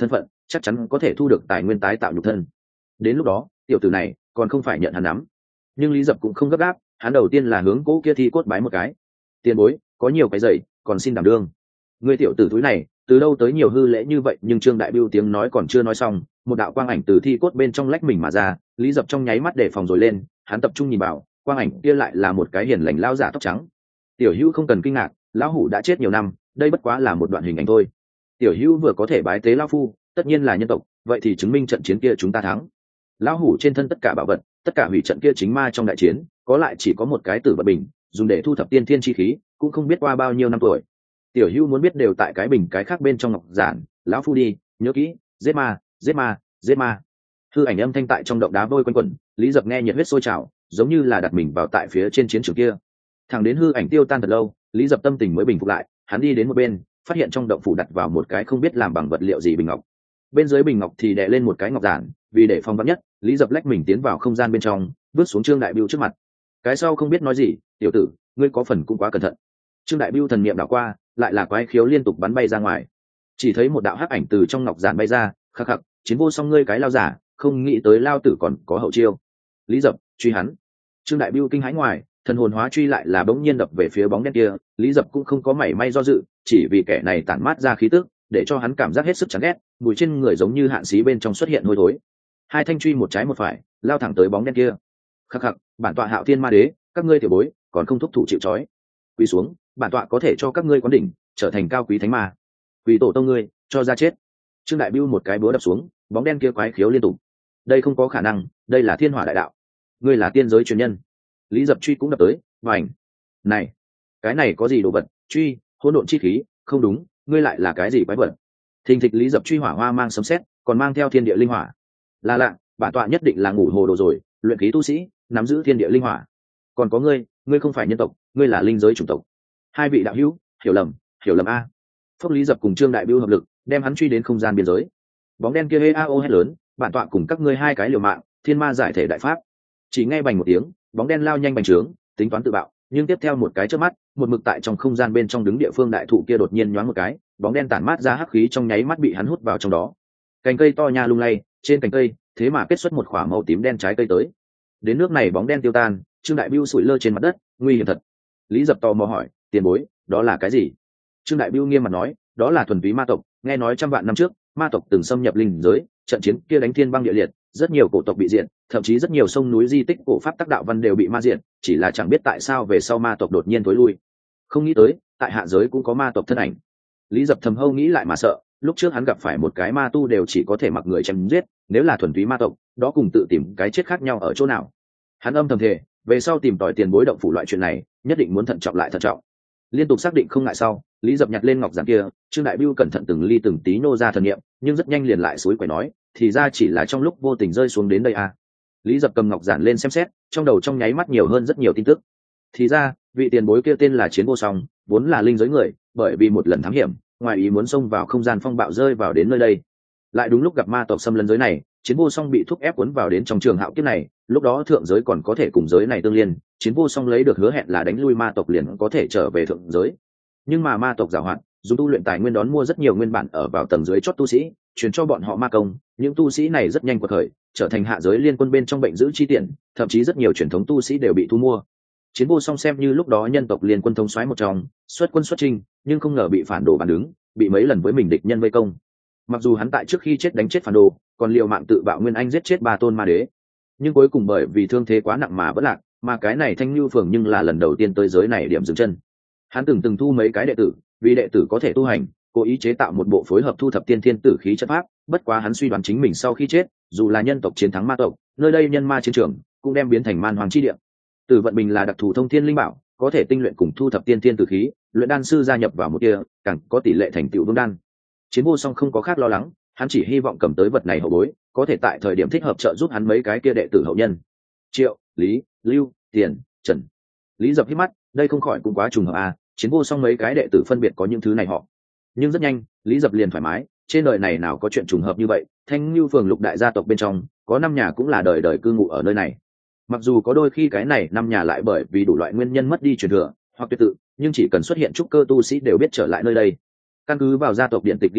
chắc chắn có thể thu được tài nguyên tái tạo nhục thân. Đến lúc đó tiểu tử này còn không phải nhận hắn nắm. Nhưng Lý Dập cũng không gấp gáp, hắn đầu tiên là hướng cỗ kia thi cốt bái một cái. Tiền bối có nhiều cái dậy, còn xin đảm đương. Người tiểu tử túi này từ đâu tới nhiều hư lễ như vậy? Nhưng Trương Đại Bưu tiếng nói còn chưa nói xong, một đạo quang ảnh từ thi cốt bên trong lách mình mà ra. Lý Dập trong nháy mắt đề phòng rồi lên, hắn tập trung nhìn vào, quang ảnh kia lại là một cái hiền lành lao giả tóc trắng. Tiểu Hữu không cần kinh ngạc, lão hủ đã chết nhiều năm, đây bất quá là một đoạn hình ảnh thôi. Tiểu Hữu vừa có thể bái tế lão phu, tất nhiên là nhân tộc, vậy thì chứng minh trận chiến kia chúng ta thắng. Lão hủ trên thân tất cả bảo vật, tất cả hủy trận kia chính ma trong đại chiến, có lại chỉ có một cái tử vật bình, dùng để thu thập tiên thiên chi khí, cũng không biết qua bao nhiêu năm tuổi. Tiểu Hữu muốn biết đều tại cái bình cái khác bên trong ngọc giản, lão phu đi, nhớ kỹ, giết ma, giết ma, giết ma. Hư ảnh âm thanh tại trong động đá vôi quanh quẩn, Lý Dập nghe nhiệt huyết sôi trào, giống như là đặt mình vào tại phía trên chiến trường kia. Thẳng đến hư ảnh tiêu tan thật lâu, Lý Dập tâm tình mới bình phục lại, hắn đi đến một bên, phát hiện trong động phủ đặt vào một cái không biết làm bằng vật liệu gì bình ngọc. Bên dưới bình ngọc thì đè lên một cái ngọc giản, vì để phòng vắn nhất, Lý Dập lách mình tiến vào không gian bên trong, bước xuống Trương Đại Bưu trước mặt. Cái sau không biết nói gì, tiểu tử, ngươi có phần cũng quá cẩn thận. Trương Đại Bưu thần niệm đảo qua, lại là quái khiếu liên tục bắn bay ra ngoài. Chỉ thấy một đạo hắc ảnh từ trong ngọc giản bay ra, khắc khắc, chiến vô song ngươi cái lao giả, không nghĩ tới lao tử còn có hậu chiêu. Lý Dập truy hắn. Trương Đại Bưu kinh hãi ngoài, thần hồn hóa truy lại là bỗng nhiên đập về phía bóng đen kia. Lý Dập cũng không có mảy may do dự, chỉ vì kẻ này tản mát ra khí tức, để cho hắn cảm giác hết sức chán ghét, mùi trên người giống như hạn xí bên trong xuất hiện hôi thối. Hai thanh truy một trái một phải, lao thẳng tới bóng đen kia. Khắc khắc, bản tọa Hạo Thiên Ma Đế, các ngươi tiểu bối, còn không thúc thủ chịu trói. Quỳ xuống, bản tọa có thể cho các ngươi quán đỉnh, trở thành cao quý thánh ma. Quỳ tổ tông ngươi, cho ra chết. Trương Đại Bưu một cái búa đập xuống, bóng đen kia quái khiếu liên tục. Đây không có khả năng, đây là thiên hỏa đại đạo. Ngươi là tiên giới truyền nhân. Lý Dập truy cũng đập tới, vành. Này, cái này có gì đồ vật? Truy, hỗn độn chi khí, không đúng, ngươi lại là cái gì quái vật? Thình thịch Lý Dập truy hỏa hoa mang sấm sét, còn mang theo thiên địa linh hỏa. Là lạ, bản tọa nhất định là ngủ hồ đồ rồi, luyện khí tu sĩ, nắm giữ thiên địa linh hỏa. Còn có ngươi, ngươi không phải nhân tộc, ngươi là linh giới chủng tộc. Hai vị đạo hữu, hiểu lầm, hiểu lầm a. Phốc Lý Dập cùng Trương Đại Bưu hợp lực, đem hắn truy đến không gian biên giới. Bóng đen kia hê a ô hét lớn, bản tọa cùng các ngươi hai cái liều mạng, thiên ma giải thể đại pháp. Chỉ nghe bành một tiếng, bóng đen lao nhanh bành trướng, tính toán tự bạo, nhưng tiếp theo một cái chớp mắt, một mực tại trong không gian bên trong đứng địa phương đại thụ kia đột nhiên nhoáng một cái, bóng đen tản mát ra hắc khí trong nháy mắt bị hắn hút vào trong đó. Cành cây to nha lung lay, trên cành cây, thế mà kết xuất một quả màu tím đen trái cây tới. Đến nước này bóng đen tiêu tan, Trương Đại Bưu sủi lơ trên mặt đất, nguy hiểm thật. Lý Dập tò mò hỏi, tiền bối, đó là cái gì? Trương Đại Bưu nghiêm mặt nói, đó là thuần túy ma tộc, nghe nói trăm vạn năm trước, ma tộc từng xâm nhập linh giới, trận chiến kia đánh thiên băng địa liệt, rất nhiều cổ tộc bị diệt, thậm chí rất nhiều sông núi di tích cổ pháp tác đạo văn đều bị ma diệt, chỉ là chẳng biết tại sao về sau ma tộc đột nhiên tối lui. Không nghĩ tới, tại hạ giới cũng có ma tộc thân ảnh. Lý Dập thầm hâu nghĩ lại mà sợ, lúc trước hắn gặp phải một cái ma tu đều chỉ có thể mặc người chém giết, nếu là thuần túy ma tộc, đó cùng tự tìm cái chết khác nhau ở chỗ nào. Hắn âm thầm thề, về sau tìm tòi tiền bối động phủ loại chuyện này, nhất định muốn thận trọng lại thận trọng. Liên tục xác định không ngại sau, Lý Dập nhặt lên ngọc giản kia, Trương Đại Bưu cẩn thận từng ly từng tí nô ra thần niệm, nhưng rất nhanh liền lại suối quẩy nói, thì ra chỉ là trong lúc vô tình rơi xuống đến đây à. Lý Dập cầm ngọc giản lên xem xét, trong đầu trong nháy mắt nhiều hơn rất nhiều tin tức. Thì ra, vị tiền bối kia tên là Chiến Vô Song, vốn là linh giới người, bởi vì một lần thám hiểm, ngoài ý muốn xông vào không gian phong bạo rơi vào đến nơi đây. Lại đúng lúc gặp ma tộc xâm lấn giới này, Chiến Vô Song bị thúc ép cuốn vào đến trong trường hạo kiếp này, lúc đó thượng giới còn có thể cùng giới này tương liên, Chiến Vô Song lấy được hứa hẹn là đánh lui ma tộc liền có thể trở về thượng giới. Nhưng mà ma tộc giàu hạn, dùng tu luyện tài nguyên đón mua rất nhiều nguyên bản ở vào tầng dưới chót tu sĩ, truyền cho bọn họ ma công, những tu sĩ này rất nhanh quật khởi, trở thành hạ giới liên quân bên trong bệnh giữ chi tiền, thậm chí rất nhiều truyền thống tu sĩ đều bị thu mua. Chiến Vô Song xem như lúc đó nhân tộc liên quân thống soái một trong, xuất quân xuất chinh, nhưng không ngờ bị phản đồ bàn đứng, bị mấy lần với mình địch nhân vây công. Mặc dù hắn tại trước khi chết đánh chết phản đồ, còn liều mạng tự bạo nguyên anh giết chết ba tôn ma đế, nhưng cuối cùng bởi vì thương thế quá nặng mà vẫn lạc, mà cái này Thanh Nhu Phường nhưng là lần đầu tiên tới giới này điểm dừng chân. Hắn từng từng thu mấy cái đệ tử, vì đệ tử có thể tu hành, cố ý chế tạo một bộ phối hợp thu thập tiên thiên tử khí chất pháp, bất quá hắn suy đoán chính mình sau khi chết, dù là nhân tộc chiến thắng ma tộc, nơi đây nhân ma chiến trường cũng đem biến thành man hoàng chi địa. Tử vận bình là đặc thù thông thiên linh bảo, có thể tinh luyện cùng thu thập tiên thiên tử khí, luyện đan sư gia nhập vào một kia, càng có tỷ lệ thành tựu vương đan. Chiến Vô Song không có khác lo lắng, hắn chỉ hy vọng cầm tới vật này hậu bối, có thể tại thời điểm thích hợp trợ giúp hắn mấy cái kia đệ tử hậu nhân. Triệu, Lý, Lưu, Tiền, Trần. Lý Dập hít mắt, đây không khỏi cũng quá trùng hợp à, Chiến Vô Song mấy cái đệ tử phân biệt có những thứ này họ. Nhưng rất nhanh, Lý Dập liền thoải mái, trên đời này nào có chuyện trùng hợp như vậy, Thanh Nhu Phường lục đại gia tộc bên trong, có năm nhà cũng là đời đời cư ngụ ở nơi này. Mặc dù có đôi khi cái này năm nhà lại bởi vì đủ loại nguyên nhân mất đi truyền thừa hoặc tuyệt tự, nhưng chỉ cần xuất hiện trúc cơ tu sĩ đều biết trở lại nơi đây. Căn cứ vào gia tộc điện tịch ghi chép,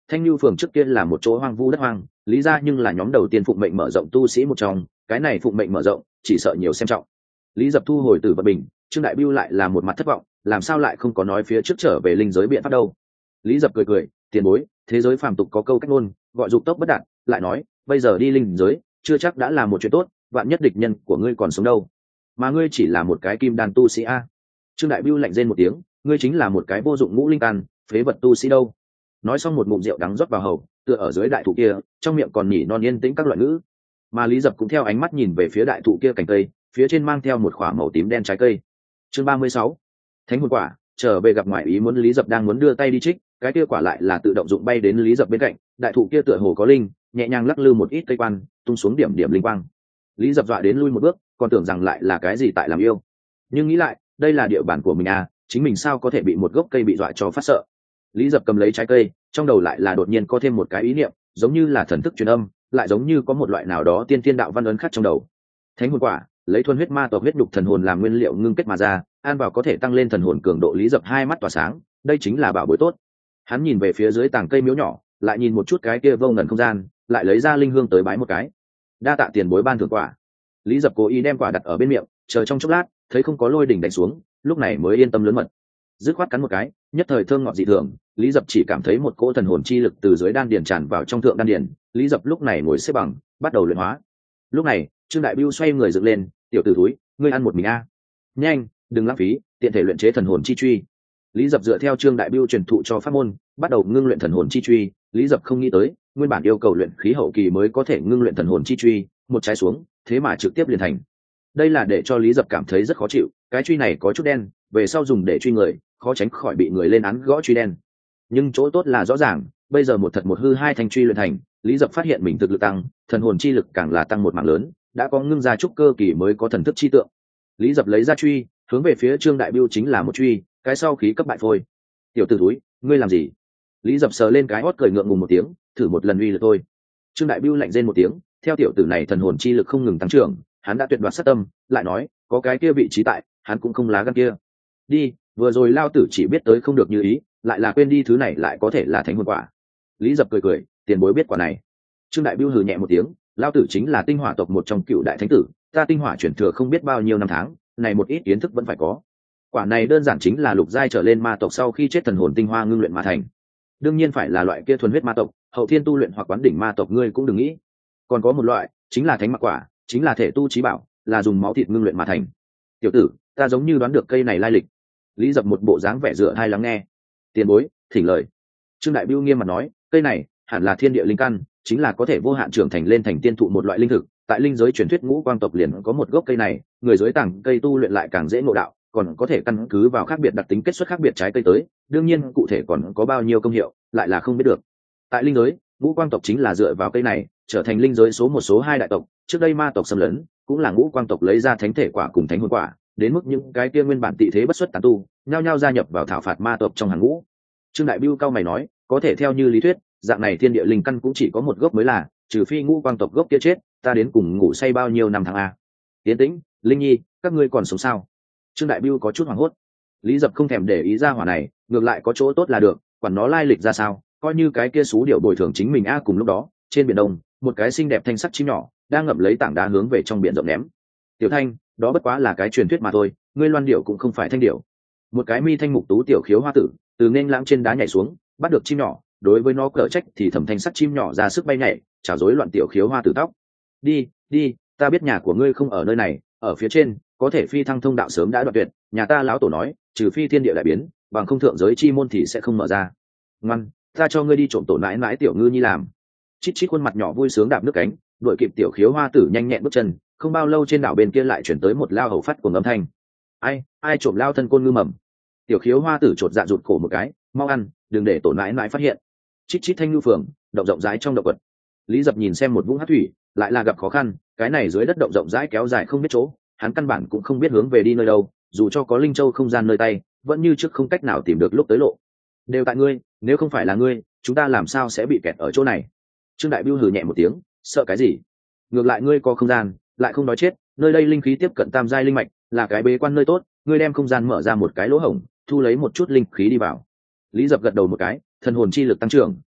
Thanh Nhu phường trước kia là một chỗ hoang vu đất hoang, lý ra nhưng là nhóm đầu tiên phụng mệnh mở rộng tu sĩ một trong, cái này phụng mệnh mở rộng chỉ sợ nhiều xem trọng. Lý Dập thu hồi Tử Vật Bình, Trương Đại Bưu lại là một mặt thất vọng, làm sao lại không có nói phía trước trở về linh giới biện pháp đâu. Lý Dập cười cười, tiền bối, thế giới phàm tục có câu cách ngôn, gọi dục tốc bất đạt, lại nói, bây giờ đi linh giới, chưa chắc đã là một chuyện tốt, vạn nhất địch nhân của ngươi còn sống đâu, mà ngươi chỉ là một cái kim đan tu sĩ a. Trương Đại Bưu lạnh rên một tiếng, ngươi chính là một cái vô dụng ngũ linh căn, phế vật tu sĩ đâu. Nói xong một ngụm rượu đắng rót vào hầu, tựa ở dưới đại thụ kia, trong miệng còn nhỉ non yên tĩnh các loại ngữ. Mà Lý Dập cũng theo ánh mắt nhìn về phía đại thụ kia cành cây, phía trên mang theo một khỏa màu tím đen trái cây. Chương ba mươi sáu, Thánh hồn quả. Trở về gặp ngoại ý muốn, Lý Dập đang muốn đưa tay đi trích, cái kia quả lại là tự động dụng bay đến Lý Dập bên cạnh, đại thụ kia tựa hồ có linh, nhẹ nhàng lắc lư một ít cây quan, tung xuống điểm điểm linh quang. Lý Dập dọa đến lui một bước, còn tưởng rằng lại là cái gì tại làm yêu, nhưng nghĩ lại, đây là địa bàn của mình à, chính mình sao có thể bị một gốc cây bị dọa cho phát sợ. Lý Dập cầm lấy trái cây, trong đầu lại là đột nhiên có thêm một cái ý niệm, giống như là thần thức truyền âm, lại giống như có một loại nào đó tiên tiên đạo văn ấn khắc trong đầu. Thánh hồn quả, lấy thuần huyết ma tộc huyết đục thần hồn làm nguyên liệu ngưng kết mà ra, ăn vào có thể tăng lên thần hồn cường độ. Lý Dập hai mắt tỏa sáng, đây chính là bảo bối tốt. Hắn nhìn về phía dưới tảng cây miếu nhỏ, lại nhìn một chút cái kia vô ngần không gian, lại lấy ra linh hương tới bái một cái. Đa tạ tiền bối ban thưởng quả. Lý Dập cố ý đem quả đặt ở bên miệng, chờ trong chốc lát, thấy không có lôi đỉnh đánh xuống, lúc này mới yên tâm lớn mật. Dứt khoát cắn một cái, nhất thời thơm ngọt dị thường. Lý Dập chỉ cảm thấy một cỗ thần hồn chi lực từ dưới đan điền tràn vào trong thượng đan điền. Lý Dập lúc này ngồi xếp bằng, bắt đầu luyện hóa. Lúc này, Trương Đại Bưu xoay người dựng lên, tiểu tử túi, ngươi ăn một mình a. Nhanh, đừng lãng phí, tiện thể luyện chế thần hồn chi truy. Lý Dập dựa theo Trương Đại Bưu truyền thụ cho pháp môn, bắt đầu ngưng luyện thần hồn chi truy. Lý Dập không nghĩ tới, nguyên bản yêu cầu luyện khí hậu kỳ mới có thể ngưng luyện thần hồn chi truy, một trái xuống, thế mà trực tiếp liền thành. Đây là để cho Lý Dập cảm thấy rất khó chịu, cái truy này có chút đen, về sau dùng để truy người, khó tránh khỏi bị người lên án gõ truy đen. Nhưng chỗ tốt là rõ ràng, bây giờ một thật một hư hai thanh truy luyện thành, Lý Dập phát hiện mình thực lực tăng, thần hồn chi lực càng là tăng một mảng lớn, đã có ngưng ra trúc cơ kỳ mới có thần thức chi tượng. Lý Dập lấy ra truy, hướng về phía Trương Đại Bưu chính là một truy, cái sau khí cấp bại phôi. Tiểu tử túi, ngươi làm gì? Lý Dập sờ lên cái hót cười ngượng ngùng một tiếng, thử một lần uy lực thôi. Trương Đại Bưu lạnh rên một tiếng, theo tiểu tử này thần hồn chi lực không ngừng tăng trưởng, hắn đã tuyệt đoạt sát tâm, lại nói, có cái kia vị trí tại, hắn cũng không lá gan kia. Đi, vừa rồi lao tử chỉ biết tới không được như ý, lại là quên đi thứ này lại có thể là thánh hồn quả. Lý Dập cười cười, tiền bối biết quả này. Trương Đại Bưu hừ nhẹ một tiếng, lao tử chính là tinh hỏa tộc một trong cựu đại thánh tử, ta tinh hỏa chuyển thừa không biết bao nhiêu năm tháng, này một ít kiến thức vẫn phải có. Quả này đơn giản chính là lục giai trở lên ma tộc sau khi chết thần hồn tinh hoa ngưng luyện mà thành. Đương nhiên phải là loại kia thuần huyết ma tộc, hậu thiên tu luyện hoặc quán đỉnh ma tộc ngươi cũng đừng nghĩ. Còn có một loại, chính là thánh mặc quả, chính là thể tu trí bảo, là dùng máu thịt ngưng luyện mà thành. Tiểu tử, ta giống như đoán được cây này lai lịch. Lý Dập một bộ dáng vẻ dựa hai lắng nghe. Tiền bối, thỉnh lời. Trương Đại Bưu nghiêm mặt nói, cây này hẳn là thiên địa linh căn, chính là có thể vô hạn trưởng thành lên thành tiên thụ một loại linh thực. Tại linh giới truyền thuyết ngũ quang tộc liền có một gốc cây này, người giới tàng cây tu luyện lại càng dễ ngộ đạo, còn có thể căn cứ vào khác biệt đặc tính kết xuất khác biệt trái cây tới. Đương nhiên cụ thể còn có bao nhiêu công hiệu, lại là không biết được. Tại linh giới, ngũ quang tộc chính là dựa vào cây này trở thành linh giới số một số hai đại tộc. Trước đây ma tộc xâm lấn, cũng là ngũ quang tộc lấy ra thánh thể quả cùng thánh hồn quả, đến mức những cái kia nguyên bản tị thế bất xuất tán tu nhao nhao gia nhập vào thảo phạt ma tộc trong hàng ngũ. Trương Đại Bưu cao mày nói, có thể theo như lý thuyết, dạng này thiên địa linh căn cũng chỉ có một gốc mới là, trừ phi ngũ quang tộc gốc kia chết, ta đến cùng ngủ say bao nhiêu năm tháng a. Tiến tĩnh, Linh Nhi, các ngươi còn sống sao? Trương Đại Bưu có chút hoảng hốt. Lý Dập không thèm để ý ra hỏa này, ngược lại có chỗ tốt là được, quản nó lai lịch ra sao, coi như cái kia xú điệu bồi thường chính mình a. Cùng lúc đó, trên biển đông, một cái xinh đẹp thanh sắc chim nhỏ đang ngậm lấy tảng đá hướng về trong biển rộng ném. Tiểu Thanh, đó bất quá là cái truyền thuyết mà thôi, ngươi loan điệu cũng không phải thanh điệu. Một cái mi thanh mục tú tiểu khiếu hoa tử từ nên lãng trên đá nhảy xuống, bắt được chim nhỏ, đối với nó cở trách thì thẩm thanh sắc chim nhỏ ra sức bay nhảy, chảo rối loạn tiểu khiếu hoa tử tóc. Đi, đi, ta biết nhà của ngươi không ở nơi này, ở phía trên, có thể phi thăng thông đạo sớm đã đoạn tuyệt, nhà ta lão tổ nói, trừ phi thiên địa đại biến, bằng không thượng giới chi môn thì sẽ không mở ra. Ngoan, ta cho ngươi đi trộm tổ mãi mãi tiểu ngư nhi làm. Chít chít khuôn mặt nhỏ vui sướng đạp nước cánh, đuổi kịp tiểu khiếu hoa tử nhanh nhẹn bước chân, không bao lâu trên đảo bên kia lại chuyển tới một lao hầu phát của âm thanh. Ai, ai trộm lao thân côn ngư mầm? Tiểu khiếu hoa tử chột dạ rụt cổ một cái, mau ăn, đừng để tổ mãi mãi phát hiện. Chít chít thanh ngư phường, động rộng rãi trong động vật. Lý Dập nhìn xem một vũng hát thủy, lại là gặp khó khăn, cái này dưới đất động rộng rãi kéo dài không biết chỗ, hắn căn bản cũng không biết hướng về đi nơi đâu, dù cho có linh châu không gian nơi tay, vẫn như trước không cách nào tìm được lúc tới lộ. Đều tại ngươi, nếu không phải là ngươi, chúng ta làm sao sẽ bị kẹt ở chỗ này? Trương Đại Bưu hừ nhẹ một tiếng, sợ cái gì? Ngược lại ngươi có không gian, lại không nói chết, nơi đây linh khí tiếp cận tam giai linh mạch, là cái bế quan nơi tốt, ngươi đem không gian mở ra một cái lỗ hổng, thu lấy một chút linh khí đi vào. Lý Dập gật đầu một cái, thần hồn chi lực tăng trưởng,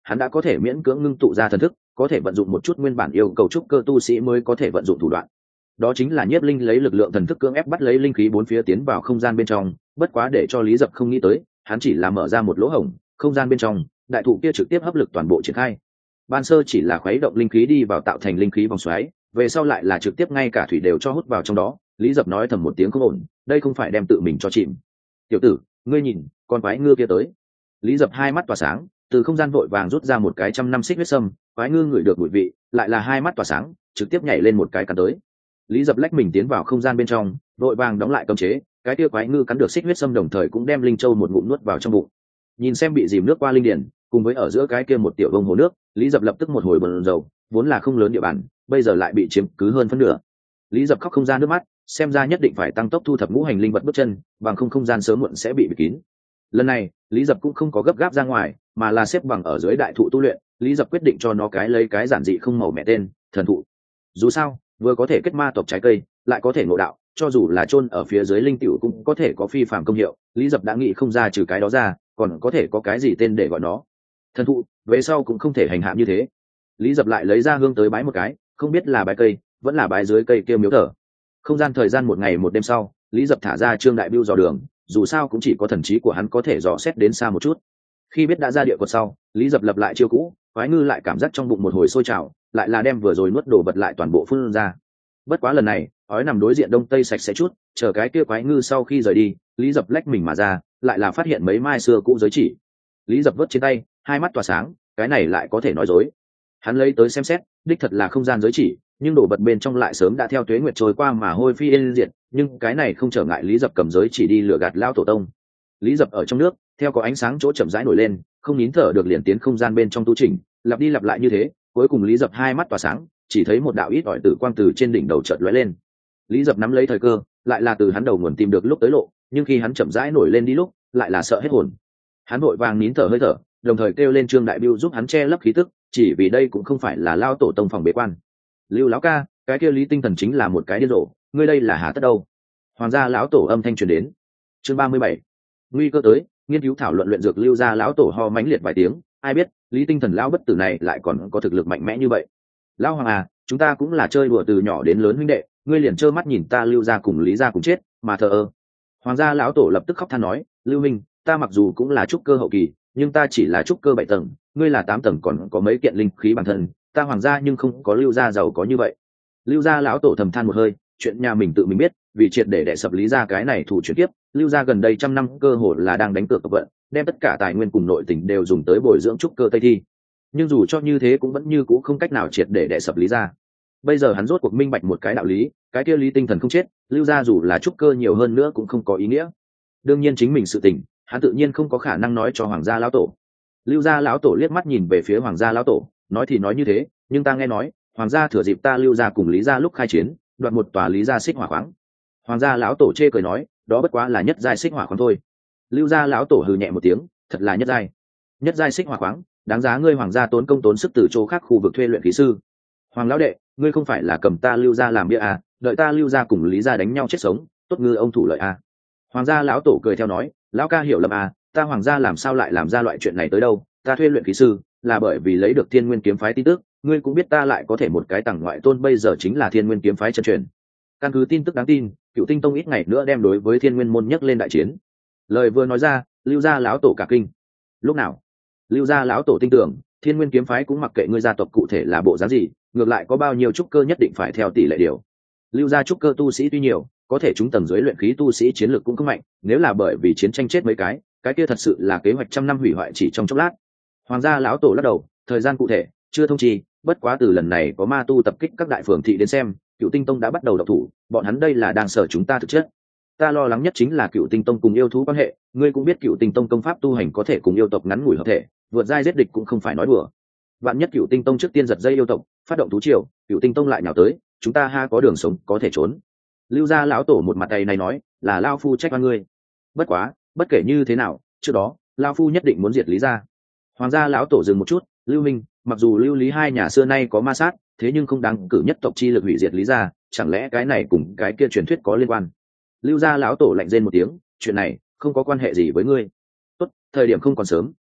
hắn đã có thể miễn cưỡng ngưng tụ ra thần thức, có thể vận dụng một chút nguyên bản yêu cầu trúc cơ tu sĩ mới có thể vận dụng thủ đoạn. Đó chính là nhiếp linh lấy lực lượng thần thức cưỡng ép bắt lấy linh khí bốn phía tiến vào không gian bên trong. Bất quá để cho Lý Dập không nghĩ tới, hắn chỉ là mở ra một lỗ hổng, không gian bên trong đại thụ kia trực tiếp hấp lực toàn bộ triển khai. Ban sơ chỉ là khuấy động linh khí đi vào tạo thành linh khí vòng xoáy, về sau lại là trực tiếp ngay cả thủy đều cho hút vào trong đó. Lý Dập nói thầm một tiếng không ổn, đây không phải đem tự mình cho chìm. Tiểu tử, ngươi nhìn, con quái ngư kia tới. Lý Dập hai mắt tỏa sáng, từ không gian vội vàng rút ra một cái trăm năm xích huyết sâm. Quái ngư ngửi được mùi vị, lại là hai mắt tỏa sáng, trực tiếp nhảy lên một cái cắn tới. Lý Dập lách mình tiến vào không gian bên trong, vội vàng đóng lại cấm chế. Cái kia quái ngư cắn được xích huyết sâm đồng thời cũng đem linh châu một ngụm nuốt vào trong bụng. Nhìn xem bị dìm nước qua linh điển, cùng với ở giữa cái kia một tiểu vông hồ nước, Lý Dập lập tức một hồi bần dầu, vốn là không lớn địa bàn, bây giờ lại bị chiếm cứ hơn phân nửa. Lý Dập khóc không ra nước mắt, xem ra nhất định phải tăng tốc thu thập ngũ hành linh vật bước chân, bằng không không gian sớm muộn sẽ bị bịt kín. Lần này, Lý Dập cũng không có gấp gáp ra ngoài, mà là xếp bằng ở dưới đại thụ tu luyện. Lý Dập quyết định cho nó cái lấy cái giản dị không màu mẹ tên, thần thụ. Dù sao, vừa có thể kết ma tộc trái cây, lại có thể ngộ đạo, cho dù là chôn ở phía dưới linh tiểu cũng có thể có phi phàm công hiệu. Lý Dập đã nghĩ không ra trừ cái đó ra, còn có thể có cái gì tên để gọi nó. Thần thụ, về sau cũng không thể hành hạ như thế. Lý Dập lại lấy ra hương tới bái một cái, không biết là bái cây, vẫn là bái dưới cây kia miếu thờ. Không gian thời gian một ngày một đêm sau, Lý Dập thả ra Trương Đại Biêu dò đường, dù sao cũng chỉ có thần trí của hắn có thể dò xét đến xa một chút. Khi biết đã ra địa quật sau, Lý Dập lập lại chiêu cũ, quái ngư lại cảm giác trong bụng một hồi sôi trào, lại là đem vừa rồi nuốt đồ vật lại toàn bộ phun ra. Bất quá lần này, ói nằm đối diện đông tây sạch sẽ chút, chờ cái kia quái ngư sau khi rời đi, Lý Dập lách mình mà ra, lại là phát hiện mấy mai xưa cũ giới chỉ. Lý Dập vớt trên tay, hai mắt tỏa sáng, cái này lại có thể nói dối. Hắn lấy tới xem xét, đích thật là không gian giới chỉ, nhưng đồ vật bên trong lại sớm đã theo tuế nguyệt trôi qua mà hôi phi yên diệt, nhưng cái này không trở ngại Lý Dập cầm giới chỉ đi lừa gạt lao tổ tông. Lý Dập ở trong nước, theo có ánh sáng chỗ chậm rãi nổi lên, không nín thở được liền tiến không gian bên trong tu chỉnh, lặp đi lặp lại như thế, cuối cùng Lý Dập hai mắt tỏa sáng, chỉ thấy một đạo ít ỏi tử quang từ trên đỉnh đầu chợt lóe lên. Lý Dập nắm lấy thời cơ, lại là từ hắn đầu nguồn tìm được lúc tới lộ, nhưng khi hắn chậm rãi nổi lên đi lúc, lại là sợ hết hồn. Hắn vội vàng nín thở hơi thở, đồng thời kêu lên Trương Đại Biêu giúp hắn che lấp khí tức, chỉ vì đây cũng không phải là lao tổ tông phòng bế quan. Lưu lão ca, cái kia Lý Tinh Thần chính là một cái điên rồ, ngươi đây là hà tất đâu? Hoàng gia lão tổ âm thanh truyền đến. Chương ba mươi bảy, nguy cơ tới, nghiên cứu thảo luận luyện dược. Lưu gia lão tổ ho mãnh liệt vài tiếng, ai biết Lý Tinh Thần lão bất tử này lại còn có thực lực mạnh mẽ như vậy. Lão hoàng à, chúng ta cũng là chơi đùa từ nhỏ đến lớn huynh đệ, ngươi liền trơ mắt nhìn ta Lưu gia cùng Lý gia cùng chết mà thờ ơ. Hoàng gia lão tổ lập tức khóc than nói, Lưu minh, ta mặc dù cũng là trúc cơ hậu kỳ, nhưng ta chỉ là trúc cơ bảy tầng, ngươi là tám tầng, còn có mấy kiện linh khí bản thân, ta hoàng gia nhưng không có Lưu gia giàu có như vậy. Lưu gia lão tổ thầm than một hơi, chuyện nhà mình tự mình biết, vì triệt để đè sập Lý gia cái này thủ chuyển tiếp, Lưu gia gần đây trăm năm cơ hội là đang đánh cược vận, đem tất cả tài nguyên cùng nội tình đều dùng tới bồi dưỡng trúc cơ tây thi. Nhưng dù cho như thế cũng vẫn như cũ không cách nào triệt để đè sập Lý gia. Bây giờ hắn rốt cuộc minh bạch một cái đạo lý, cái kia Lý Tinh Thần không chết, Lưu gia dù là trúc cơ nhiều hơn nữa cũng không có ý nghĩa. Đương nhiên chính mình sự tình, hắn tự nhiên không có khả năng nói cho hoàng gia lão tổ. Lưu gia lão tổ liếc mắt nhìn về phía hoàng gia lão tổ, nói thì nói như thế, nhưng ta nghe nói hoàng gia thừa dịp ta Lưu gia cùng Lý gia lúc khai chiến, đoạt một tòa Lý gia xích hỏa khoáng. Hoàng gia lão tổ chê cười nói, đó bất quá là nhất giai xích hỏa khoáng thôi. Lưu gia lão tổ hừ nhẹ một tiếng, thật là nhất giai. Nhất giai xích hỏa khoáng, đáng giá ngươi hoàng gia tốn công tốn sức từ chỗ khác khu vực thuê luyện khí sư. Hoàng lão đệ, ngươi không phải là cầm ta Lưu gia làm bia à, đợi ta Lưu gia cùng Lý gia đánh nhau chết sống, tốt ngư ông thủ lợi à. Hoàng gia lão tổ cười theo nói, lão ca hiểu lầm à, ta hoàng gia làm sao lại làm ra loại chuyện này tới đâu, ta thuê luyện khí sư là bởi vì lấy được Thiên Nguyên kiếm phái tin tức, ngươi cũng biết ta lại có thể một cái tầng ngoại tôn bây giờ chính là Thiên Nguyên kiếm phái chân truyền. Căn cứ tin tức đáng tin, Cựu Tinh Tông ít ngày nữa đem đối với Thiên Nguyên môn nhấc lên đại chiến. Lời vừa nói ra, Lưu gia lão tổ cả kinh. Lúc nào? Lưu gia lão tổ tin tưởng, Thiên Nguyên kiếm phái cũng mặc kệ ngươi gia tộc cụ thể là bộ dáng gì, ngược lại có bao nhiêu trúc cơ nhất định phải theo tỷ lệ điều. Lưu gia trúc cơ tu sĩ tuy nhiều, có thể chúng tầng dưới luyện khí tu sĩ chiến lược cũng không mạnh, nếu là bởi vì chiến tranh chết mấy cái, cái kia thật sự là kế hoạch trăm năm hủy hoại chỉ trong chốc lát. Hoàng gia lão tổ lắc đầu, thời gian cụ thể chưa thông chi, bất quá từ lần này có ma tu tập kích các đại phường thị đến xem, Cựu Tinh Tông đã bắt đầu độc thủ, bọn hắn đây là đang sở chúng ta thực chất. Ta lo lắng nhất chính là Cựu Tinh Tông cùng yêu thú quan hệ, ngươi cũng biết Cựu Tinh Tông công pháp tu hành có thể cùng yêu tộc ngắn ngủi hợp thể, vượt giai giết địch cũng không phải nói đùa. Vạn nhất Cựu Tinh Tông trước tiên giật dây yêu tộc, phát động thú triều, Cựu Tinh Tông lại nhào tới, chúng ta ha có đường sống có thể trốn. Lưu gia lão tổ một mặt tay này nói, là lao phu trách oan ngươi. Bất quá, bất kể như thế nào, trước đó, lao phu nhất định muốn diệt Lý gia. Hoàng gia lão tổ dừng một chút, Lưu Minh, mặc dù Lưu Lý hai nhà xưa nay có ma sát, thế nhưng không đáng cử nhất tộc chi lực hủy diệt Lý gia, chẳng lẽ cái này cùng cái kia truyền thuyết có liên quan? Lưu gia lão tổ lạnh rên một tiếng, chuyện này không có quan hệ gì với ngươi. Tốt, thời điểm không còn sớm,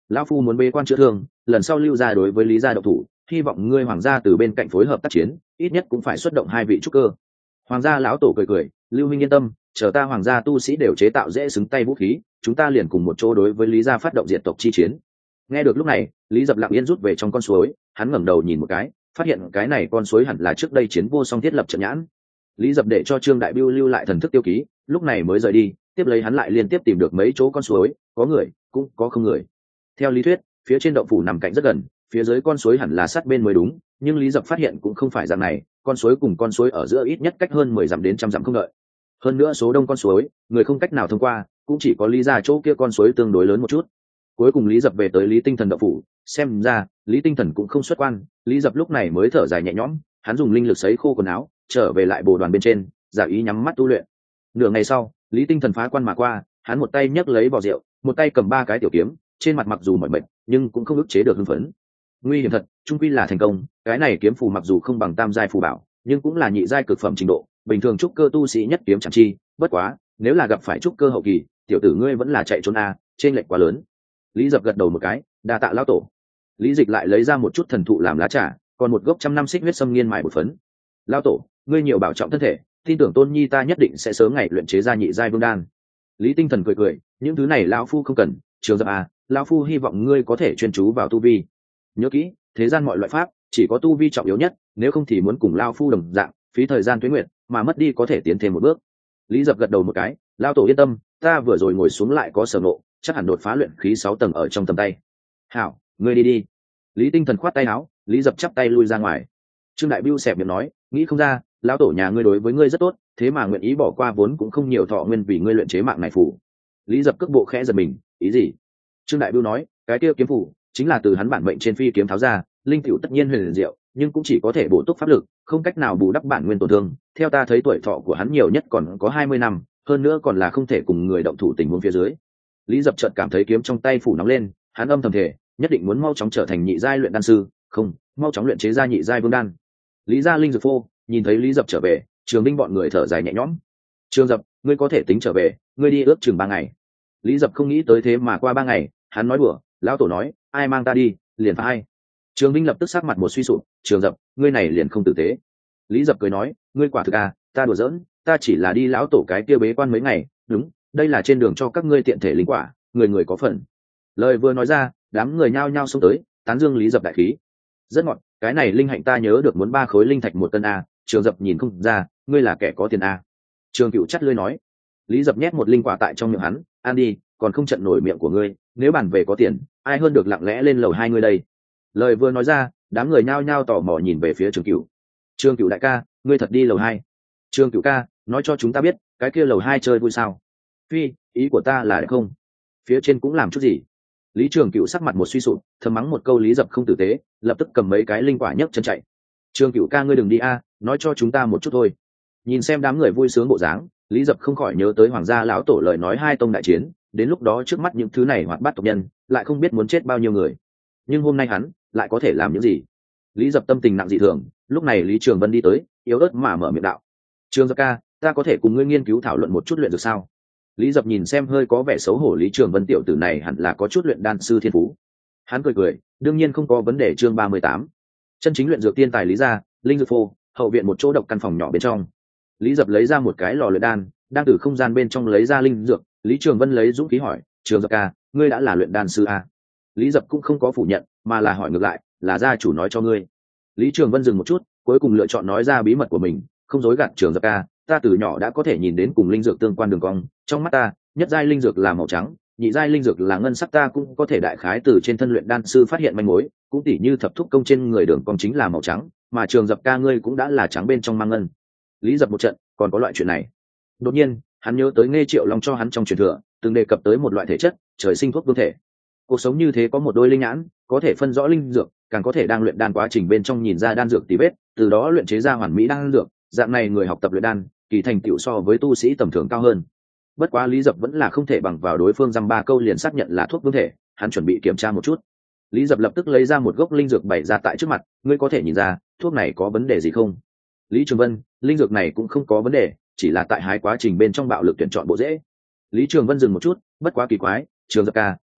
lão phu muốn bế quan chữa thương, lần sau lưu gia đối với lý gia độc thủ, hy vọng ngươi hoàng gia từ bên cạnh phối hợp tác chiến, ít nhất cũng phải xuất động hai vị trúc cơ. Hoàng gia lão tổ cười cười, lưu huynh yên tâm, chờ ta hoàng gia tu sĩ đều chế tạo dễ xứng tay vũ khí, chúng ta liền cùng một chỗ đối với lý gia phát động diệt tộc chi chiến. Nghe được lúc này, lý dập lặng yên rút về trong con suối, hắn ngẩng đầu nhìn một cái, phát hiện cái này con suối hẳn là trước đây chiến vô song thiết lập trận nhãn. Lý dập để cho trương đại biêu lưu lại thần thức tiêu ký, lúc này mới rời đi, tiếp lấy hắn lại liên tiếp tìm được mấy chỗ con suối, có người cũng có không người. Theo lý thuyết, phía trên động phủ nằm cạnh rất gần, phía dưới con suối hẳn là sát bên mới đúng, nhưng lý dập phát hiện cũng không phải dạng này, con suối cùng con suối ở giữa ít nhất cách hơn mười dặm đến trăm dặm không đợi. Hơn nữa số đông con suối, người không cách nào thông qua, cũng chỉ có lý ra chỗ kia con suối tương đối lớn một chút. Cuối cùng lý dập về tới lý tinh thần động phủ, xem ra lý tinh thần cũng không xuất quan, lý dập lúc này mới thở dài nhẹ nhõm, hắn dùng linh lực sấy khô quần áo, trở về lại bồ đoàn bên trên, giả ý nhắm mắt tu luyện. Nửa ngày sau, lý tinh thần phá quan mà qua, hắn một tay nhấc lấy vỏ rượu, một tay cầm ba cái tiểu kiếm, trên mặt mặc dù mỏi mệt nhưng cũng không ức chế được hưng phấn. Nguy hiểm thật, trung quy là thành công, cái này kiếm phù mặc dù không bằng tam giai phù bảo, nhưng cũng là nhị giai cực phẩm trình độ, bình thường trúc cơ tu sĩ nhất kiếm chẳng chi, bất quá, nếu là gặp phải trúc cơ hậu kỳ, tiểu tử ngươi vẫn là chạy trốn a, trên lệch quá lớn. Lý dập gật đầu một cái, đa tạ lão tổ. Lý dịch lại lấy ra một chút thần thụ làm lá trà, còn một gốc trăm năm xích huyết sâm nghiên mài bột phấn. Lão tổ, ngươi nhiều bảo trọng thân thể, tin tưởng tôn nhi ta nhất định sẽ sớm ngày luyện chế ra nhị giai vương đan. Lý tinh thần cười cười, những thứ này lão phu không cần, trường dập à, lão phu hy vọng ngươi có thể chuyên chú vào tu vi. Nhớ kỹ, thế gian mọi loại pháp chỉ có tu vi trọng yếu nhất, nếu không thì muốn cùng lão phu đồng dạng phí thời gian tuế nguyệt mà mất đi có thể tiến thêm một bước. Lý dập gật đầu một cái, lão tổ yên tâm, ta vừa rồi ngồi xuống lại có sở nộ, chắc hẳn đột phá luyện khí sáu tầng ở trong tầm tay. Hảo, ngươi đi đi. Lý tinh thần khoát tay áo, Lý dập chắp tay lui ra ngoài. Trương đại biêu xẹp miệng nói, nghĩ không ra, lão tổ nhà ngươi đối với ngươi rất tốt, thế mà nguyện ý bỏ qua vốn cũng không nhiều thọ nguyên vì ngươi luyện chế mạng này phủ. Lý dập cước bộ khẽ giật mình, ý gì? Trương đại biêu nói, cái kia kiếm phủ chính là từ hắn bản mệnh trên phi kiếm tháo ra, linh cựu tất nhiên huyền diệu, nhưng cũng chỉ có thể bổ túc pháp lực, không cách nào bù đắp bản nguyên tổn thương. Theo ta thấy tuổi thọ của hắn nhiều nhất còn có hai mươi năm, hơn nữa còn là không thể cùng người động thủ tình huống phía dưới. Lý dập chợt cảm thấy kiếm trong tay phủ nóng lên, hắn âm thầm thể, nhất định muốn mau chóng trở thành nhị giai luyện đan sư, không, mau chóng luyện chế ra nhị giai vương đan. Lý gia linh dược phô nhìn thấy Lý dập trở về, Trường Binh bọn người thở dài nhẹ nhõm. Trường dập, ngươi có thể tính trở về, ngươi đi ước chừng ba ngày. Lý dập không nghĩ tới thế mà qua ba ngày, hắn nói đùa, lão tổ nói, ai mang ta đi, liền phá ai. Trường Binh lập tức sắc mặt một suy sụp, Trường dập, ngươi này liền không tử tế. Lý dập cười nói, ngươi quả thực à, ta đùa giỡn, ta chỉ là đi lão tổ cái kia bế quan mấy ngày, đúng, đây là trên đường cho các ngươi tiện thể linh quả, người người có phần. Lời vừa nói ra, đám người nhao nhao xông tới, tán dương Lý dập đại khí. Rất ngọt, cái này linh hạnh ta nhớ được muốn ba khối linh thạch một cân a. Trường dập nhìn không ra, ngươi là kẻ có tiền a. Trường Cựu chắt lưỡi nói. Lý dập nhét một linh quả tại trong miệng hắn, ăn đi, còn không trận nổi miệng của ngươi, nếu bàn về có tiền, ai hơn được lặng lẽ lên lầu hai ngươi đây. Lời vừa nói ra, đám người nhao nhao tò mò nhìn về phía Trường Cựu. Trường Cựu đại ca, ngươi thật đi lầu hai. Trường Cựu ca, nói cho chúng ta biết, cái kia lầu hai chơi vui sao? Phi, ý của ta là không. Phía trên cũng làm chút gì? Lý Trường Cựu sắc mặt một suy sụp, thầm mắng một câu Lý dập không tử tế, lập tức cầm mấy cái linh quả nhấc chân chạy. Trường Cựu ca ngươi đừng đi a, nói cho chúng ta một chút thôi. Nhìn xem đám người vui sướng bộ dáng, Lý dập không khỏi nhớ tới hoàng gia lão tổ lời nói hai tông đại chiến, đến lúc đó trước mắt những thứ này hoạt bát tộc nhân, lại không biết muốn chết bao nhiêu người. Nhưng hôm nay hắn lại có thể làm những gì? Lý dập tâm tình nặng dị thường, lúc này Lý Trường Vân đi tới, yếu ớt mà mở miệng đạo: Trường dập ca, ta có thể cùng ngươi nghiên cứu thảo luận một chút luyện dược sao? Lý dập nhìn xem hơi có vẻ xấu hổ Lý Trường Vân tiểu tử này hẳn là có chút luyện đan sư thiên phú. Hắn cười cười, đương nhiên không có vấn đề. Chương ba mươi tám, chân chính luyện dược tiên tài Lý gia, linh dược phô, hậu viện một chỗ độc căn phòng nhỏ bên trong. Lý dập lấy ra một cái lò luyện đan, đang từ không gian bên trong lấy ra linh dược. Lý Trường Vân lấy dũng khí hỏi, Trường dập ca, ngươi đã là luyện đan sư à? Lý dập cũng không có phủ nhận, mà là hỏi ngược lại, là gia chủ nói cho ngươi? Lý Trường Vân dừng một chút, cuối cùng lựa chọn nói ra bí mật của mình, không dối gạt Trường dập ca, ta từ nhỏ đã có thể nhìn đến cùng linh dược tương quan đường cong, trong mắt ta, nhất giai linh dược là màu trắng, nhị giai linh dược là ngân sắc, ta cũng có thể đại khái từ trên thân luyện đan sư phát hiện manh mối, cũng tỉ như thập thúc công trên người đường cong chính là màu trắng, mà Trường dập ca ngươi cũng đã là trắng bên trong mang ngân. Lý dập một trận, còn có loại chuyện này. Đột nhiên, hắn nhớ tới Nghe Triệu Long cho hắn trong truyền thừa, từng đề cập tới một loại thể chất, trời sinh thuốc vương thể. Cuộc sống như thế có một đôi linh nhãn, có thể phân rõ linh dược, càng có thể đang luyện đan quá trình bên trong nhìn ra đan dược tì vết, từ đó luyện chế ra hoàn mỹ đan dược, dạng này người học tập luyện đan, kỳ thành tựu so với tu sĩ tầm thường cao hơn. Bất quá Lý dập vẫn là không thể bằng vào đối phương dăm ba câu liền xác nhận là thuốc vương thể, hắn chuẩn bị kiểm tra một chút. Lý dập lập tức lấy ra một gốc linh dược bày ra tại trước mặt, ngươi có thể nhìn ra thuốc này có vấn đề gì không? Lý Trường Vân, linh dược này cũng không có vấn đề, chỉ là tại hái quá trình bên trong bạo lực tuyển chọn bộ rễ. Lý Trường Vân dừng một chút, bất quá kỳ quái, Trường dập ca,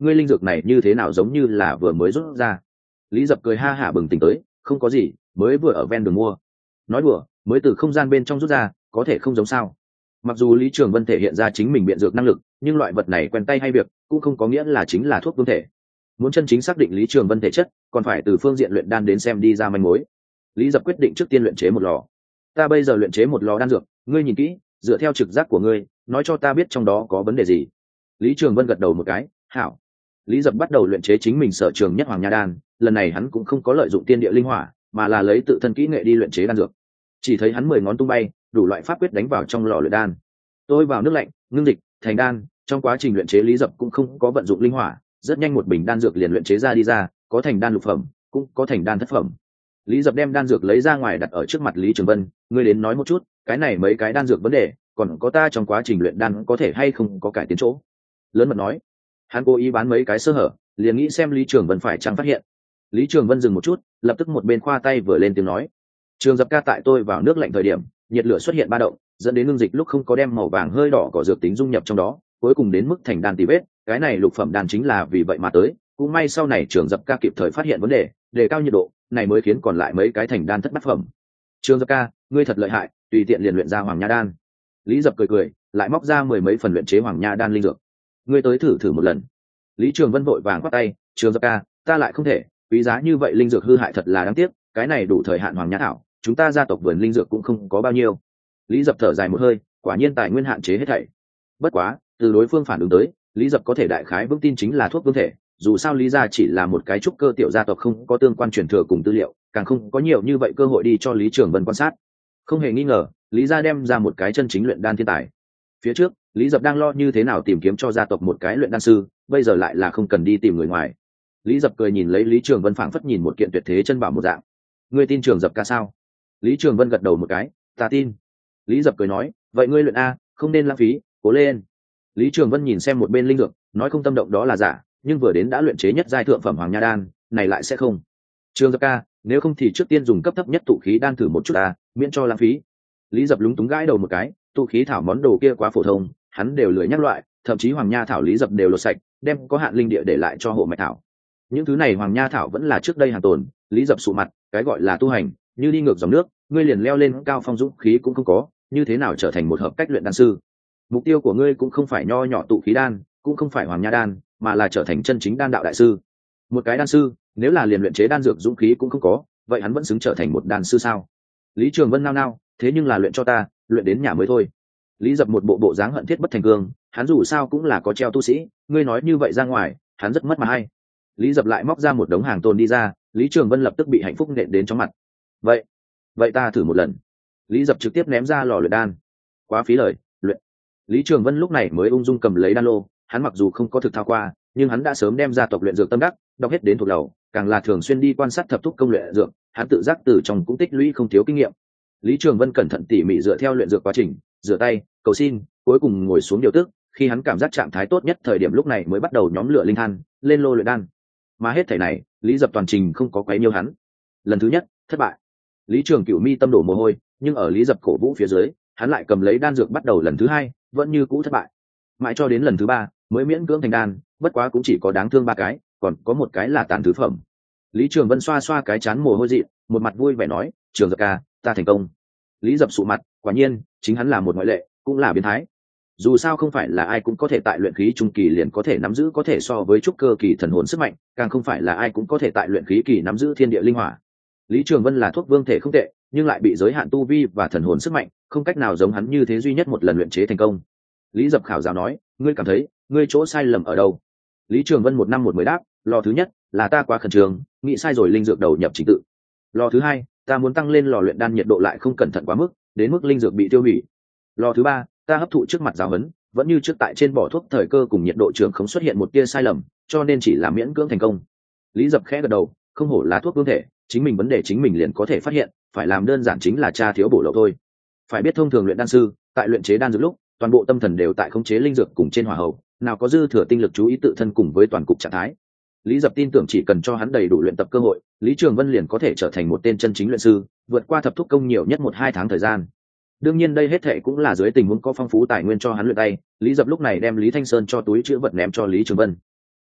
ngươi linh dược này như thế nào giống như là vừa mới rút ra. Lý Dập cười ha hả bừng tỉnh tới, không có gì, mới vừa ở ven đường mua. Nói đùa, mới từ không gian bên trong rút ra, có thể không giống sao. Mặc dù Lý Trường Vân thể hiện ra chính mình biện dược năng lực, nhưng loại vật này quen tay hay việc cũng không có nghĩa là chính là thuốc vương thể. Muốn chân chính xác định Lý Trường Vân thể chất, còn phải từ phương diện luyện đan đến xem đi ra manh mối. Lý Dập quyết định trước tiên luyện chế một lò. Ta bây giờ luyện chế một lò đan dược, ngươi nhìn kỹ, dựa theo trực giác của ngươi, nói cho ta biết trong đó có vấn đề gì. Lý Trường Vân gật đầu một cái, hảo. Lý Dập bắt đầu luyện chế chính mình sở trường nhất Hoàng Nha đan, lần này hắn cũng không có lợi dụng tiên địa linh hỏa, mà là lấy tự thân kỹ nghệ đi luyện chế đan dược. Chỉ thấy hắn mười ngón tung bay, đủ loại pháp quyết đánh vào trong lò luyện đan. Tôi vào nước lạnh, ngưng dịch, thành đan, trong quá trình luyện chế Lý Dập cũng không có vận dụng linh hỏa, rất nhanh một bình đan dược liền luyện chế ra đi ra, có thành đan lục phẩm, cũng có thành đan thất phẩm. Lý Dập đem đan dược lấy ra ngoài đặt ở trước mặt Lý Trường Vân, ngươi đến nói một chút, cái này mấy cái đan dược vấn đề, còn có ta trong quá trình luyện đan có thể hay không có cải tiến chỗ. Lớn mật nói, hắn cố ý bán mấy cái sơ hở, liền nghĩ xem Lý Trường Vân phải chăng phát hiện. Lý Trường Vân dừng một chút, lập tức một bên khoa tay vừa lên tiếng nói, Trường Dập ca, tại tôi vào nước lạnh thời điểm, nhiệt lửa xuất hiện ba động, dẫn đến ngưng dịch lúc không có đem màu vàng hơi đỏ cỏ dược tính dung nhập trong đó, cuối cùng đến mức thành đan tì vết, cái này lục phẩm đan chính là vì vậy mà tới, cũng may sau này Trường Dập ca kịp thời phát hiện vấn đề, đề cao nhiệt độ, này mới khiến còn lại mấy cái thành đan thất bát phẩm. Trường Dập ca, ngươi thật lợi hại, tùy tiện liền luyện ra Hoàng Nha đan. Lý Dập cười cười, lại móc ra mười mấy phần luyện chế Hoàng Nha đan linh dược. Ngươi tới thử thử một lần. Lý Trường Vân vội vàng quát tay, Trường Dập ca, ta lại không thể, quý giá như vậy linh dược hư hại thật là đáng tiếc, cái này đủ thời hạn Hoàng Nha thảo, chúng ta gia tộc vườn linh dược cũng không có bao nhiêu. Lý Dập thở dài một hơi, quả nhiên tài nguyên hạn chế hết thảy. Bất quá, từ đối phương phản ứng tới, Lý Dập có thể đại khái vững tin chính là thuốc vương thể, dù sao Lý gia chỉ là một cái trúc cơ tiểu gia tộc, không có tương quan truyền thừa cùng tư liệu, càng không có nhiều như vậy cơ hội đi cho Lý Trường Vân quan sát. Không hề nghi ngờ, Lý gia đem ra một cái chân chính luyện đan thiên tài. Phía trước, Lý Dập đang lo như thế nào tìm kiếm cho gia tộc một cái luyện đan sư, bây giờ lại là không cần đi tìm người ngoài. Lý Dập cười nhìn lấy Lý Trường Vân, phảng phất nhìn một kiện tuyệt thế chân bảo một dạng. Ngươi tin Trường Dập ca sao? Lý Trường Vân gật đầu một cái, ta tin. Lý Dập cười nói, vậy ngươi luyện a, không nên lãng phí, cố lên. Lý Trường Vân nhìn xem một bên linh dược, nói không tâm động đó là giả, nhưng vừa đến đã luyện chế nhất giai thượng phẩm Hoàng Nha đan, này lại sẽ không. Trường Dập ca, nếu không thì trước tiên dùng cấp thấp nhất tụ khí đan thử một chút a, miễn cho lãng phí. Lý Dập lúng túng gãi đầu một cái, tụ khí thảo món đồ kia quá phổ thông, hắn đều lười nhắc loại, thậm chí Hoàng Nha thảo Lý Dập đều lột sạch, đem có hạn linh địa để lại cho hộ mạch thảo. Những thứ này Hoàng Nha thảo vẫn là trước đây hàng tồn. Lý Dập sụ mặt, cái gọi là tu hành, như đi ngược dòng nước, ngươi liền leo lên cao phong dũng khí cũng không có, như thế nào trở thành một hợp cách luyện đan sư? Mục tiêu của ngươi cũng không phải nho nhỏ tụ khí đan, cũng không phải Hoàng Nha đan, mà là trở thành chân chính đan đạo đại sư. Một cái đan sư, nếu là liền luyện chế đan dược dũng khí cũng không có, vậy hắn vẫn xứng trở thành một đan sư sao? Lý Trường Vân nao nao, thế nhưng là luyện cho ta, luyện đến nhà mới thôi. Lý Dập một bộ bộ dáng hận thiết bất thành cương, hắn dù sao cũng là có treo tu sĩ, ngươi nói như vậy ra ngoài, hắn rất mất mà hay. Lý Dập lại móc ra một đống hàng tồn đi ra, Lý Trường Vân lập tức bị hạnh phúc nện đến trong mặt. Vậy, vậy ta thử một lần. Lý Dập trực tiếp ném ra lò luyện đan. Quá phí lời, luyện. Lý Trường Vân lúc này mới ung dung cầm lấy đan lô, hắn mặc dù không có thực thao qua, nhưng hắn đã sớm đem gia tộc luyện dược tâm đắc, đọc hết đến thuộc đầu, càng là thường xuyên đi quan sát thập thúc công luyện dược, hắn tự giác từ trong cũng tích lũy không thiếu kinh nghiệm. Lý Trường Vân cẩn thận tỉ mỉ dựa theo luyện dược quá trình, rửa tay, cầu xin, cuối cùng ngồi xuống điều tức, khi hắn cảm giác trạng thái tốt nhất thời điểm lúc này mới bắt đầu nhóm lửa linh than, lên lô luyện đan. Mà hết thảy này, Lý Dập toàn trình không có quấy nhiêu hắn. Lần thứ nhất, thất bại. Lý Trường Cửu mi tâm đổ mồ hôi, nhưng ở Lý Dập cổ vũ phía dưới, hắn lại cầm lấy đan dược bắt đầu lần thứ hai, vẫn như cũ thất bại. Mãi cho đến lần thứ ba, mới miễn cưỡng thành đan, bất quá cũng chỉ có đáng thương ba cái, còn có một cái là tàn thứ phẩm. Lý Trường Vân xoa xoa cái chán mồ hôi dị, một mặt vui vẻ nói, Trường Dập ca, ta thành công. Lý Dập sụ mặt, quả nhiên, chính hắn là một ngoại lệ, cũng là biến thái. Dù sao không phải là ai cũng có thể tại luyện khí trung kỳ liền có thể nắm giữ có thể so với trúc cơ kỳ thần hồn sức mạnh, càng không phải là ai cũng có thể tại luyện khí kỳ nắm giữ thiên địa linh hỏa. Lý Trường Vân là thuốc vương thể không tệ, nhưng lại bị giới hạn tu vi và thần hồn sức mạnh, không cách nào giống hắn như thế duy nhất một lần luyện chế thành công. Lý Dập khảo giáo nói, ngươi cảm thấy, ngươi chỗ sai lầm ở đâu? Lý Trường Vân một năm một mười đáp, lò thứ nhất là ta quá khẩn trương, nghĩ sai rồi linh dược đầu nhập trình tự. Lò thứ hai, ta muốn tăng lên lò luyện đan nhiệt độ lại không cẩn thận quá mức, đến mức linh dược bị tiêu hủy. Lò thứ ba, ta hấp thụ trước mặt giáo huấn, vẫn như trước tại trên bỏ thuốc thời cơ cùng nhiệt độ trường không xuất hiện một tia sai lầm, cho nên chỉ là miễn cưỡng thành công. Lý Dập khẽ gật đầu, không hổ là thuốc vương thể, chính mình vấn đề chính mình liền có thể phát hiện, phải làm đơn giản chính là tra thiếu bổ lậu thôi. Phải biết thông thường luyện đan sư, tại luyện chế đan dược lúc, toàn bộ tâm thần đều tại khống chế linh dược cùng trên hỏa hầu, nào có dư thừa tinh lực chú ý tự thân cùng với toàn cục trạng thái. Lý Dập tin tưởng chỉ cần cho hắn đầy đủ luyện tập cơ hội, Lý Trường Vân liền có thể trở thành một tên chân chính luyện sư, vượt qua thập thúc công nhiều nhất một hai tháng thời gian. Đương nhiên đây hết thệ cũng là dưới tình huống có phong phú tài nguyên cho hắn luyện tay. Lý Dập lúc này đem Lý Thanh Sơn cho túi chữ vật ném cho Lý Trường Vân.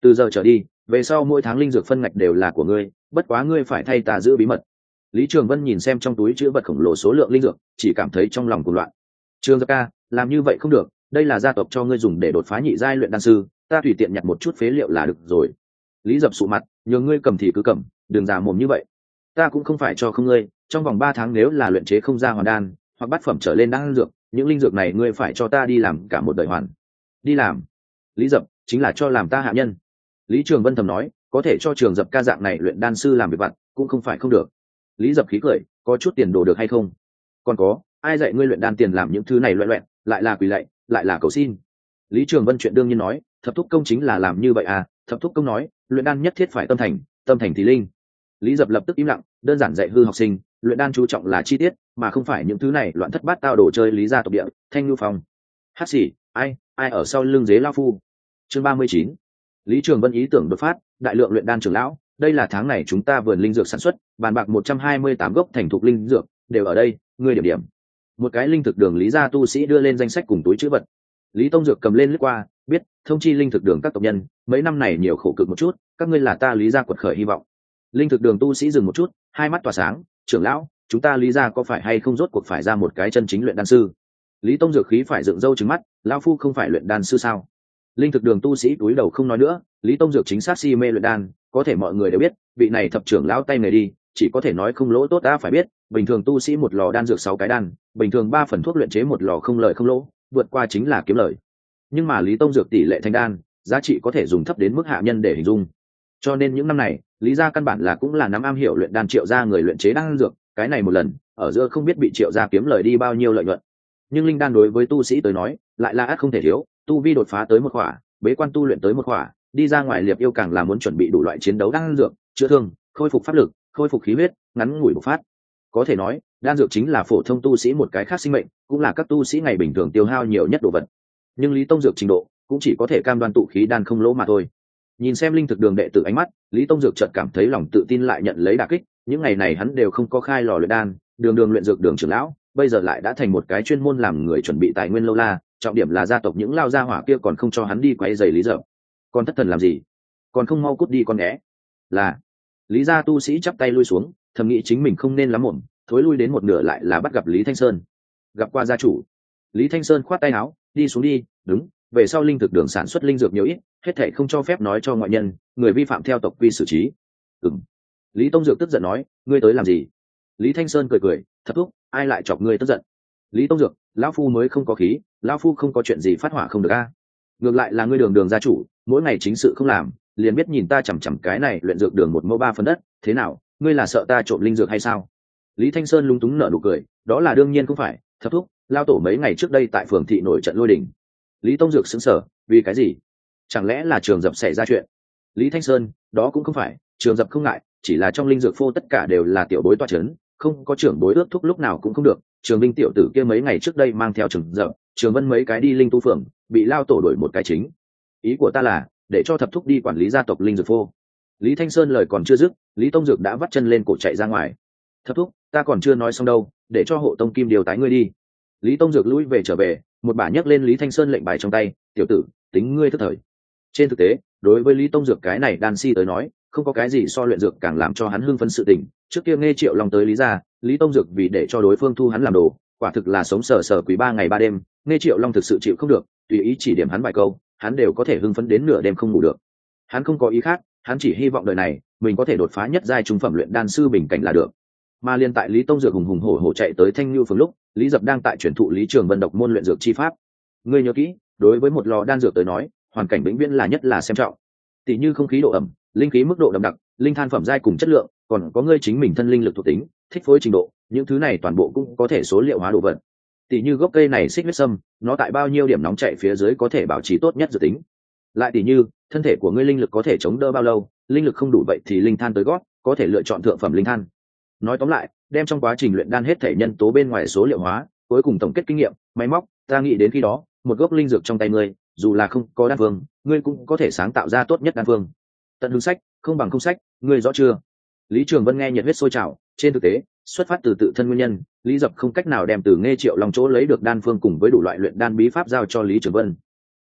từ giờ trở đi về sau mỗi tháng linh dược phân ngạch đều là của ngươi, bất quá ngươi phải thay ta giữ bí mật. Lý Trường Vân nhìn xem trong túi chữ vật khổng lồ số lượng linh dược, chỉ cảm thấy trong lòng cuồng loạn. Trường Dập ca, làm như vậy không được, đây là gia tộc cho ngươi dùng để đột phá nhị giai luyện đan sư, ta tùy tiện nhặt một chút phế liệu là được rồi. Lý Dập sụ mặt, nhường ngươi cầm thì cứ cầm, đừng già mồm như vậy. Ta cũng không phải cho không ngươi, trong vòng ba tháng nếu là luyện chế không ra hoàn đan hoặc bát phẩm trở lên đan dược, những linh dược này ngươi phải cho ta đi làm cả một đời hoàn. Đi làm? Lý Dập, chính là cho làm ta hạ nhân. Lý Trường Vân thầm nói, có thể cho Trường Dập ca dạng này luyện đan sư làm việc vặt, cũng không phải không được. Lý Dập khí cười, có chút tiền đồ được hay không? Còn có, ai dạy ngươi luyện đan tiền làm những thứ này loẹ loẹt, lại là quỳ lạy, lại là cầu xin. Lý Trường Vân chuyện đương nhiên nói, thập thúc công chính là làm như vậy à? Thập thúc công nói, luyện đan nhất thiết phải tâm thành, tâm thành thì linh. Lý Dập lập tức im lặng, đơn giản dạy hư học sinh, luyện đan chú trọng là chi tiết, mà không phải những thứ này loạn thất bát tao đồ chơi lý gia tộc địa. Thanh Nhu Phong. Hát xì, ai, ai ở sau lưng dế lao phu? Chương ba mươi chín. Lý Trường Vân ý tưởng đột phát, đại lượng luyện đan trưởng lão, đây là tháng này chúng ta vườn linh dược sản xuất, bàn bạc một trăm hai mươi tám gốc thành thục linh dược, đều ở đây, ngươi điểm điểm. Một cái linh thực đường lý gia tu sĩ đưa lên danh sách cùng túi trữ vật. Lý Tông Dược cầm lên lướt qua, biết, thông chi linh thực đường các tộc nhân, mấy năm này nhiều khổ cực một chút, các ngươi là ta lý gia quật khởi hy vọng. Linh thực đường tu sĩ dừng một chút, hai mắt tỏa sáng, trưởng lão, chúng ta lý gia có phải hay không rốt cuộc phải ra một cái chân chính luyện đan sư? Lý Tông Dược khí phải dựng râu trừng mắt, lão phu không phải luyện đan sư sao? Linh thực đường tu sĩ túi đầu không nói nữa, Lý Tông Dược chính xác si mê luyện đan, có thể mọi người đều biết, vị này thập trưởng lão tay nghề đi, chỉ có thể nói không lỗ tốt ta phải biết, bình thường tu sĩ một lò đan dược sáu cái đan, bình thường ba phần thuốc luyện chế một lò không lợi không lỗ, vượt qua chính là kiếm lời. Nhưng mà Lý Tông Dược tỷ lệ thành đan, giá trị có thể dùng thấp đến mức hạ nhân để hình dung. Cho nên những năm này, Lý gia căn bản là cũng là nắm am hiểu luyện đan Triệu gia người luyện chế đan dược, cái này một lần, ở giữa không biết bị Triệu gia kiếm lời đi bao nhiêu lợi nhuận. Nhưng linh đan đối với tu sĩ tới nói, lại là ắt không thể thiếu, tu vi đột phá tới một khỏa, bế quan tu luyện tới một khỏa, đi ra ngoài liệp yêu càng là muốn chuẩn bị đủ loại chiến đấu đan dược, chữa thương, khôi phục pháp lực, khôi phục khí huyết, ngắn ngủi bộc phát. Có thể nói, đan dược chính là phổ thông tu sĩ một cái khác sinh mệnh, cũng là các tu sĩ ngày bình thường tiêu hao nhiều nhất đồ vật. Nhưng Lý Tông Dược trình độ, cũng chỉ có thể cam đoan tụ khí đan không lỗ mà thôi. Nhìn xem linh thực đường đệ tử ánh mắt, Lý Tông Dược chợt cảm thấy lòng tự tin lại nhận lấy đả kích, những ngày này hắn đều không có khai lò luyện đan, đường đường luyện dược đường trưởng lão, bây giờ lại đã thành một cái chuyên môn làm người chuẩn bị tài nguyên lâu la, trọng điểm là gia tộc những lao gia hỏa kia còn không cho hắn đi quay giày Lý Dập. Còn thất thần làm gì? Còn không mau cút đi con né. Là Lý gia tu sĩ chắp tay lui xuống, thầm nghĩ chính mình không nên lắm muộn, thối lui đến một nửa lại là bắt gặp Lý Thanh Sơn. Gặp qua gia chủ. Lý Thanh Sơn khoát tay áo, đi xuống đi, đúng, về sau linh thực đường sản xuất linh dược nhiều ít, hết thảy không cho phép nói cho ngoại nhân, người vi phạm theo tộc quy xử trí. Ừm. Lý Tông Dược tức giận nói, ngươi tới làm gì? Lý Thanh Sơn cười cười, thập thúc, ai lại chọc ngươi tức giận? Lý Tông Dược, lão phu mới không có khí, lão phu không có chuyện gì phát hỏa không được a. Ngược lại là ngươi đường đường gia chủ, mỗi ngày chính sự không làm, liền biết nhìn ta chằm chằm cái này luyện dược đường một mẫu ba phần đất, thế nào, ngươi là sợ ta trộm linh dược hay sao? Lý Thanh Sơn lúng túng nở nụ cười, đó là đương nhiên không phải, thập thúc, lao tổ mấy ngày trước đây tại phường thị nổi trận lôi đình. Lý Tông Dược sững sờ, vì cái gì? Chẳng lẽ là Trường Dập xảy ra chuyện? Lý Thanh Sơn, đó cũng không phải, Trường Dập không ngại, chỉ là trong linh dược phô tất cả đều là tiểu bối toa chấn, không có trưởng bối ước thúc lúc nào cũng không được. Trường Vinh tiểu tử kia mấy ngày trước đây mang theo Trường Dập, Trường Vân mấy cái đi linh tu phường, bị lao tổ đổi một cái chính. Ý của ta là, để cho thập thúc đi quản lý gia tộc linh dược phô. Lý Thanh Sơn lời còn chưa dứt, Lý Tông Dược đã vắt chân lên cổ chạy ra ngoài. Thập thúc, ta còn chưa nói xong đâu, để cho hộ tông kim điều tái ngươi đi. Lý Tông Dược lui về trở về, một bả nhấc lên Lý Thanh Sơn lệnh bài trong tay, tiểu tử, tính ngươi thất thời. Trên thực tế, đối với Lý Tông Dược cái này đan si tới nói, không có cái gì so luyện dược càng làm cho hắn hưng phấn sự tình. Trước kia nghe Triệu Long tới Lý gia, Lý Tông Dược vì để cho đối phương thu hắn làm đồ, quả thực là sống sờ sờ quý ba ngày ba đêm. Nghe Triệu Long thực sự chịu không được, tùy ý chỉ điểm hắn vài câu, hắn đều có thể hưng phấn đến nửa đêm không ngủ được. Hắn không có ý khác, hắn chỉ hy vọng đời này mình có thể đột phá nhất giai trung phẩm luyện đan sư bình cảnh là được. Mà liên tại Lý Tông Dược hùng hùng hổ hổ chạy tới Thanh Nhu phường lúc, Lý Dập đang tại chuyển thụ Lý Trường Vân độc môn luyện dược chi pháp. Ngươi nhớ kỹ, đối với một lò đan dược tới nói, hoàn cảnh vĩnh viễn là nhất là xem trọng. Tỷ như không khí độ ẩm, linh khí mức độ đậm đặc, linh than phẩm giai cùng chất lượng, còn có ngươi chính mình thân linh lực thuộc tính, thích phối trình độ, những thứ này toàn bộ cũng có thể số liệu hóa đồ vật. Tỷ như gốc cây này xích huyết sâm, nó tại bao nhiêu điểm nóng chạy phía dưới có thể bảo trì tốt nhất dự tính. Lại tỷ như, thân thể của ngươi linh lực có thể chống đỡ bao lâu, linh lực không đủ vậy thì linh than tới gót, có thể lựa chọn thượng phẩm linh than. Nói tóm lại, đem trong quá trình luyện đan hết thể nhân tố bên ngoài số liệu hóa, cuối cùng tổng kết kinh nghiệm, máy móc, ta nghĩ đến khi đó, một gốc linh dược trong tay ngươi, dù là không có đan phương, ngươi cũng có thể sáng tạo ra tốt nhất đan phương. Tận hứng sách, không bằng không sách, ngươi rõ chưa? Lý Trường Vân nghe nhiệt huyết sôi trào, trên thực tế, xuất phát từ tự thân nguyên nhân, Lý Dập không cách nào đem từ Nghe Triệu Long chỗ lấy được đan phương cùng với đủ loại luyện đan bí pháp giao cho Lý Trường Vân.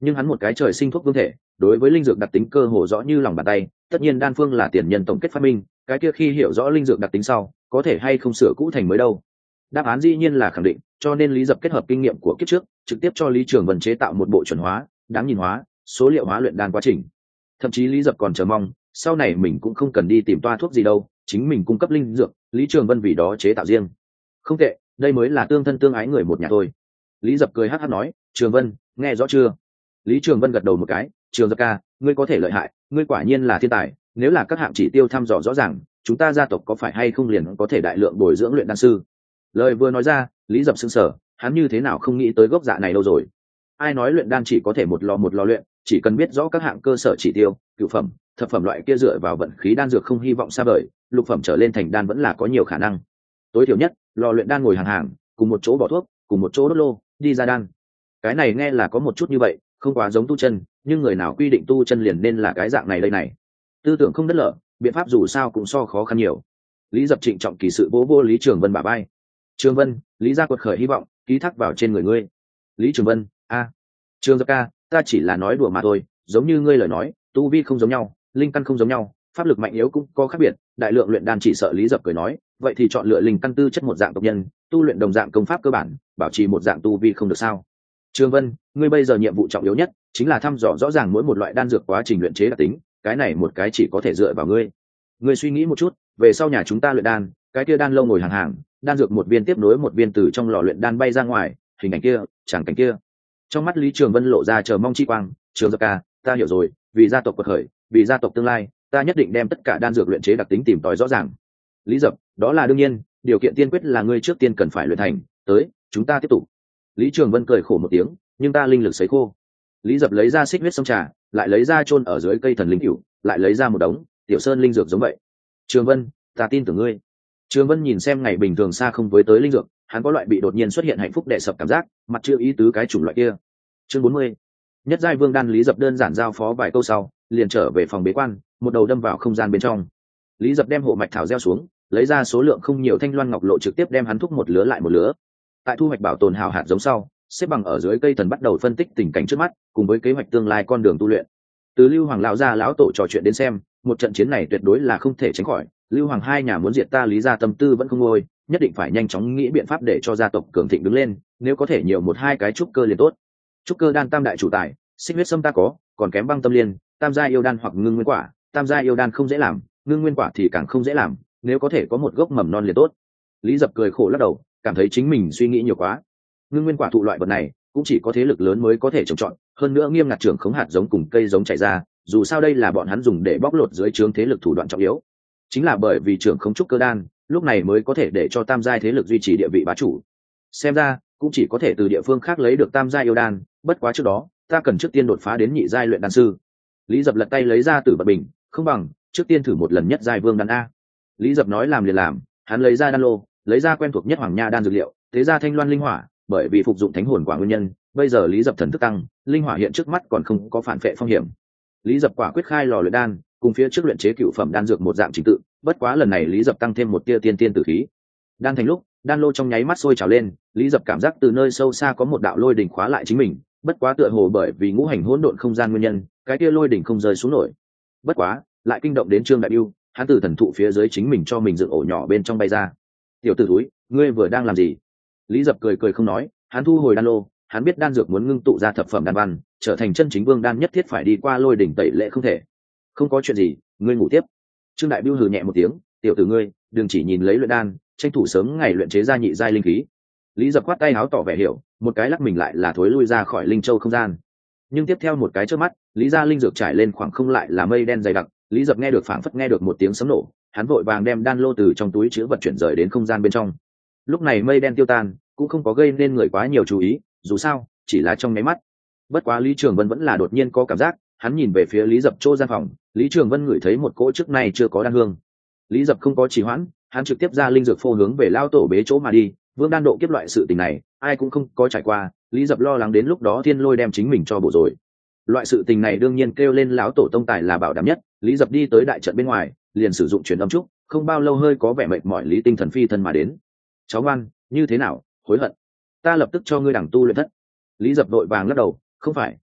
nhưng hắn một cái trời sinh thuốc vương thể, đối với linh dược đặc tính cơ hồ rõ như lòng bàn tay. Tất nhiên đan phương là tiền nhân tổng kết phát minh, cái kia khi hiểu rõ linh dược đặc tính sau, có thể hay không sửa cũ thành mới đâu. Đáp án dĩ nhiên là khẳng định, cho nên Lý Dập kết hợp kinh nghiệm của kiếp trước, trực tiếp cho Lý Trường Vân chế tạo một bộ chuẩn hóa, đáng nhìn hóa, số liệu hóa luyện đan quá trình. Thậm chí Lý Dập còn chờ mong, sau này mình cũng không cần đi tìm toa thuốc gì đâu, chính mình cung cấp linh dược, Lý Trường Vân vì đó chế tạo riêng. Không tệ, đây mới là tương thân tương ái người một nhà thôi. Lý Dập cười hắc hắc nói, Trường Vân, nghe rõ chưa? Lý Trường Vân gật đầu một cái, Trường Dập ca, ngươi có thể lợi hại, ngươi quả nhiên là thiên tài, nếu là các hạng chỉ tiêu thăm dò rõ ràng, chúng ta gia tộc có phải hay không liền có thể đại lượng bồi dưỡng luyện đan sư. Lời vừa nói ra, Lý Dập sững sờ, hắn như thế nào không nghĩ tới gốc dạ này đâu rồi. Ai nói luyện đan chỉ có thể một lò một lò luyện, chỉ cần biết rõ các hạng cơ sở chỉ tiêu, cửu phẩm, thập phẩm loại kia dựa vào vận khí đan dược không hy vọng xa vời, lục phẩm trở lên thành đan vẫn là có nhiều khả năng. Tối thiểu nhất, lò luyện đan ngồi hàng hàng, cùng một chỗ bỏ thuốc, cùng một chỗ đốt lô, đi ra đan. Cái này nghe là có một chút như vậy, không quá giống tu chân, nhưng người nào quy định tu chân liền nên là cái dạng này đây này. Tư tưởng không đất lở, biện pháp dù sao cũng so khó khăn nhiều. Lý Dập trịnh trọng kỳ sự vỗ vô Lý Trường Vân bả vai. Trường Vân, Lý gia quật khởi hy vọng ký thác vào trên người ngươi. Lý Trường Vân, a, Trường Dập ca, ta chỉ là nói đùa mà thôi, giống như ngươi lời nói, tu vi không giống nhau, linh căn không giống nhau, pháp lực mạnh yếu cũng có khác biệt. Đại lượng luyện đan chỉ sợ Lý Dập cười nói, vậy thì chọn lựa linh căn tư chất một dạng tộc nhân, tu luyện đồng dạng công pháp cơ bản, bảo trì một dạng tu vi không được sao? Trường Vân, ngươi bây giờ nhiệm vụ trọng yếu nhất chính là thăm dò rõ ràng mỗi một loại đan dược quá trình luyện chế đặc tính, cái này một cái chỉ có thể dựa vào ngươi. Ngươi suy nghĩ một chút, về sau nhà chúng ta luyện đan, cái kia đan lâu ngồi hàng hàng, đan dược một viên tiếp nối một viên từ trong lò luyện đan bay ra ngoài, hình ảnh kia, chẳng cảnh kia. Trong mắt Lý Trường Vân lộ ra chờ mong chi quang, Trường Dập ca, ta hiểu rồi, vì gia tộc quật khởi, vì gia tộc tương lai, ta nhất định đem tất cả đan dược luyện chế đặc tính tìm tòi rõ ràng. Lý Dập, đó là đương nhiên, điều kiện tiên quyết là ngươi trước tiên cần phải luyện thành, tới, chúng ta tiếp tục. Lý Trường Vân cười khổ một tiếng, nhưng ta linh lực sấy khô. Lý Dập lấy ra xích huyết sông trà, lại lấy ra chôn ở dưới cây thần linh cửu, lại lấy ra một đống tiểu sơn linh dược giống vậy. Trường Vân, ta tin tưởng ngươi. Trường Vân nhìn xem ngày bình thường xa không với tới linh dược, hắn có loại bị đột nhiên xuất hiện hạnh phúc đè sập cảm giác, mặt chưa ý tứ cái chủng loại kia. Chương bốn mươi. Nhất giai vương đan. Lý Dập đơn giản giao phó vài câu sau, liền trở về phòng bế quan, một đầu đâm vào không gian bên trong. Lý Dập đem hộ mạch thảo gieo xuống, lấy ra số lượng không nhiều thanh loan ngọc lộ trực tiếp đem hắn thúc một lứa lại một lứa. Tại thu hoạch bảo tồn hào hạt giống sau, xếp bằng ở dưới cây thần bắt đầu phân tích tình cảnh trước mắt, cùng với kế hoạch tương lai con đường tu luyện. Từ Lưu Hoàng lão gia lão tổ trò chuyện đến xem, một trận chiến này tuyệt đối là không thể tránh khỏi. Lưu Hoàng hai nhà muốn diệt ta Lý gia tâm tư vẫn không nguôi, nhất định phải nhanh chóng nghĩ biện pháp để cho gia tộc cường thịnh đứng lên, nếu có thể nhiều một hai cái trúc cơ liền tốt. Trúc cơ đan tam đại chủ tài, xích huyết sâm ta có, còn kém băng tâm liên, tam gia yêu đan hoặc ngưng nguyên quả, tam gia yêu đan không dễ làm, ngưng nguyên quả thì càng không dễ làm, nếu có thể có một gốc mầm non liền tốt. Lý Dập cười khổ lắc đầu, cảm thấy chính mình suy nghĩ nhiều quá. Ngưng nguyên quả thụ loại vật này cũng chỉ có thế lực lớn mới có thể trồng trọt, hơn nữa nghiêm ngặt trưởng khống hạt giống cùng cây giống chạy ra, dù sao đây là bọn hắn dùng để bóc lột dưới trướng thế lực thủ đoạn trọng yếu. Chính là bởi vì trưởng khống trúc cơ đan, lúc này mới có thể để cho tam giai thế lực duy trì địa vị bá chủ. Xem ra cũng chỉ có thể từ địa phương khác lấy được tam giai yêu đan, bất quá trước đó ta cần trước tiên đột phá đến nhị giai luyện đan sư. Lý Dập lật tay lấy ra Tử Vật Bình, không bằng trước tiên thử một lần nhất giai vương đan a. Lý Dập nói làm liền làm, hắn lấy ra đan lô, lấy ra quen thuộc nhất hoàng nha đan dược liệu, thế ra thanh loan linh hỏa, bởi vì phục dụng thánh hồn quả nguyên nhân, bây giờ Lý Dập thần thức tăng, linh hỏa hiện trước mắt còn không có phản phệ phong hiểm. Lý Dập quả quyết khai lò luyện đan, cùng phía trước luyện chế cựu phẩm đan dược một dạng trình tự, bất quá lần này Lý Dập tăng thêm một tia tiên tiên tử khí. Đan thành lúc, đan lô trong nháy mắt sôi trào lên, Lý Dập cảm giác từ nơi sâu xa có một đạo lôi đỉnh khóa lại chính mình, bất quá tựa hồ bởi vì ngũ hành hỗn độn không gian nguyên nhân, cái tia lôi đỉnh không rơi xuống nổi. Bất quá, lại kinh động đến Trương Đại Bưu, hắn từ thần thụ phía dưới chính mình cho mình dựng ổ nhỏ bên trong bay ra. Tiểu tử túi, ngươi vừa đang làm gì? Lý Dập cười cười không nói, hắn thu hồi đan lô, hắn biết đan dược muốn ngưng tụ ra thập phẩm đan văn, trở thành chân chính vương đan nhất thiết phải đi qua lôi đỉnh tẩy lệ không thể. Không có chuyện gì, ngươi ngủ tiếp. Trương Đại Bưu hừ nhẹ một tiếng, tiểu tử ngươi, đừng chỉ nhìn lấy luyện đan, tranh thủ sớm ngày luyện chế ra nhị giai linh khí. Lý Dập khoát tay áo tỏ vẻ hiểu, một cái lắc mình lại là thối lui ra khỏi linh châu không gian. Nhưng tiếp theo một cái chớp mắt, Lý gia linh dược trải lên khoảng không lại là mây đen dày đặc, Lý Dập nghe được phảng phất nghe được một tiếng sấm nổ, hắn vội vàng đem đan lô từ trong túi chứa vật chuyển rời đến không gian bên trong. Lúc này mây đen tiêu tan, cũng không có gây nên người quá nhiều chú ý, dù sao chỉ là trong nháy mắt. Bất quá Lý Trường Vân vẫn là đột nhiên có cảm giác, hắn nhìn về phía Lý Dập chỗ gian phòng, Lý Trường Vân ngửi thấy một cỗ trước này chưa có đan hương. Lý Dập không có trì hoãn, hắn trực tiếp ra linh dược phô hướng về lao tổ bế chỗ mà đi. Vương đan độ kiếp loại sự tình này, ai cũng không có trải qua, Lý Dập lo lắng đến lúc đó thiên lôi đem chính mình cho bộ rồi. Loại sự tình này đương nhiên kêu lên lão tổ tông tài là bảo đảm nhất. Lý Dập đi tới đại trận bên ngoài, liền sử dụng truyền âm trúc, không bao lâu hơi có vẻ mệt mỏi Lý Tinh Thần phi thân mà đến. Cháu ngoan, như thế nào, hối hận? Ta lập tức cho ngươi đẳng tu luyện thất. Lý Dập đội vàng lắc đầu, không phải,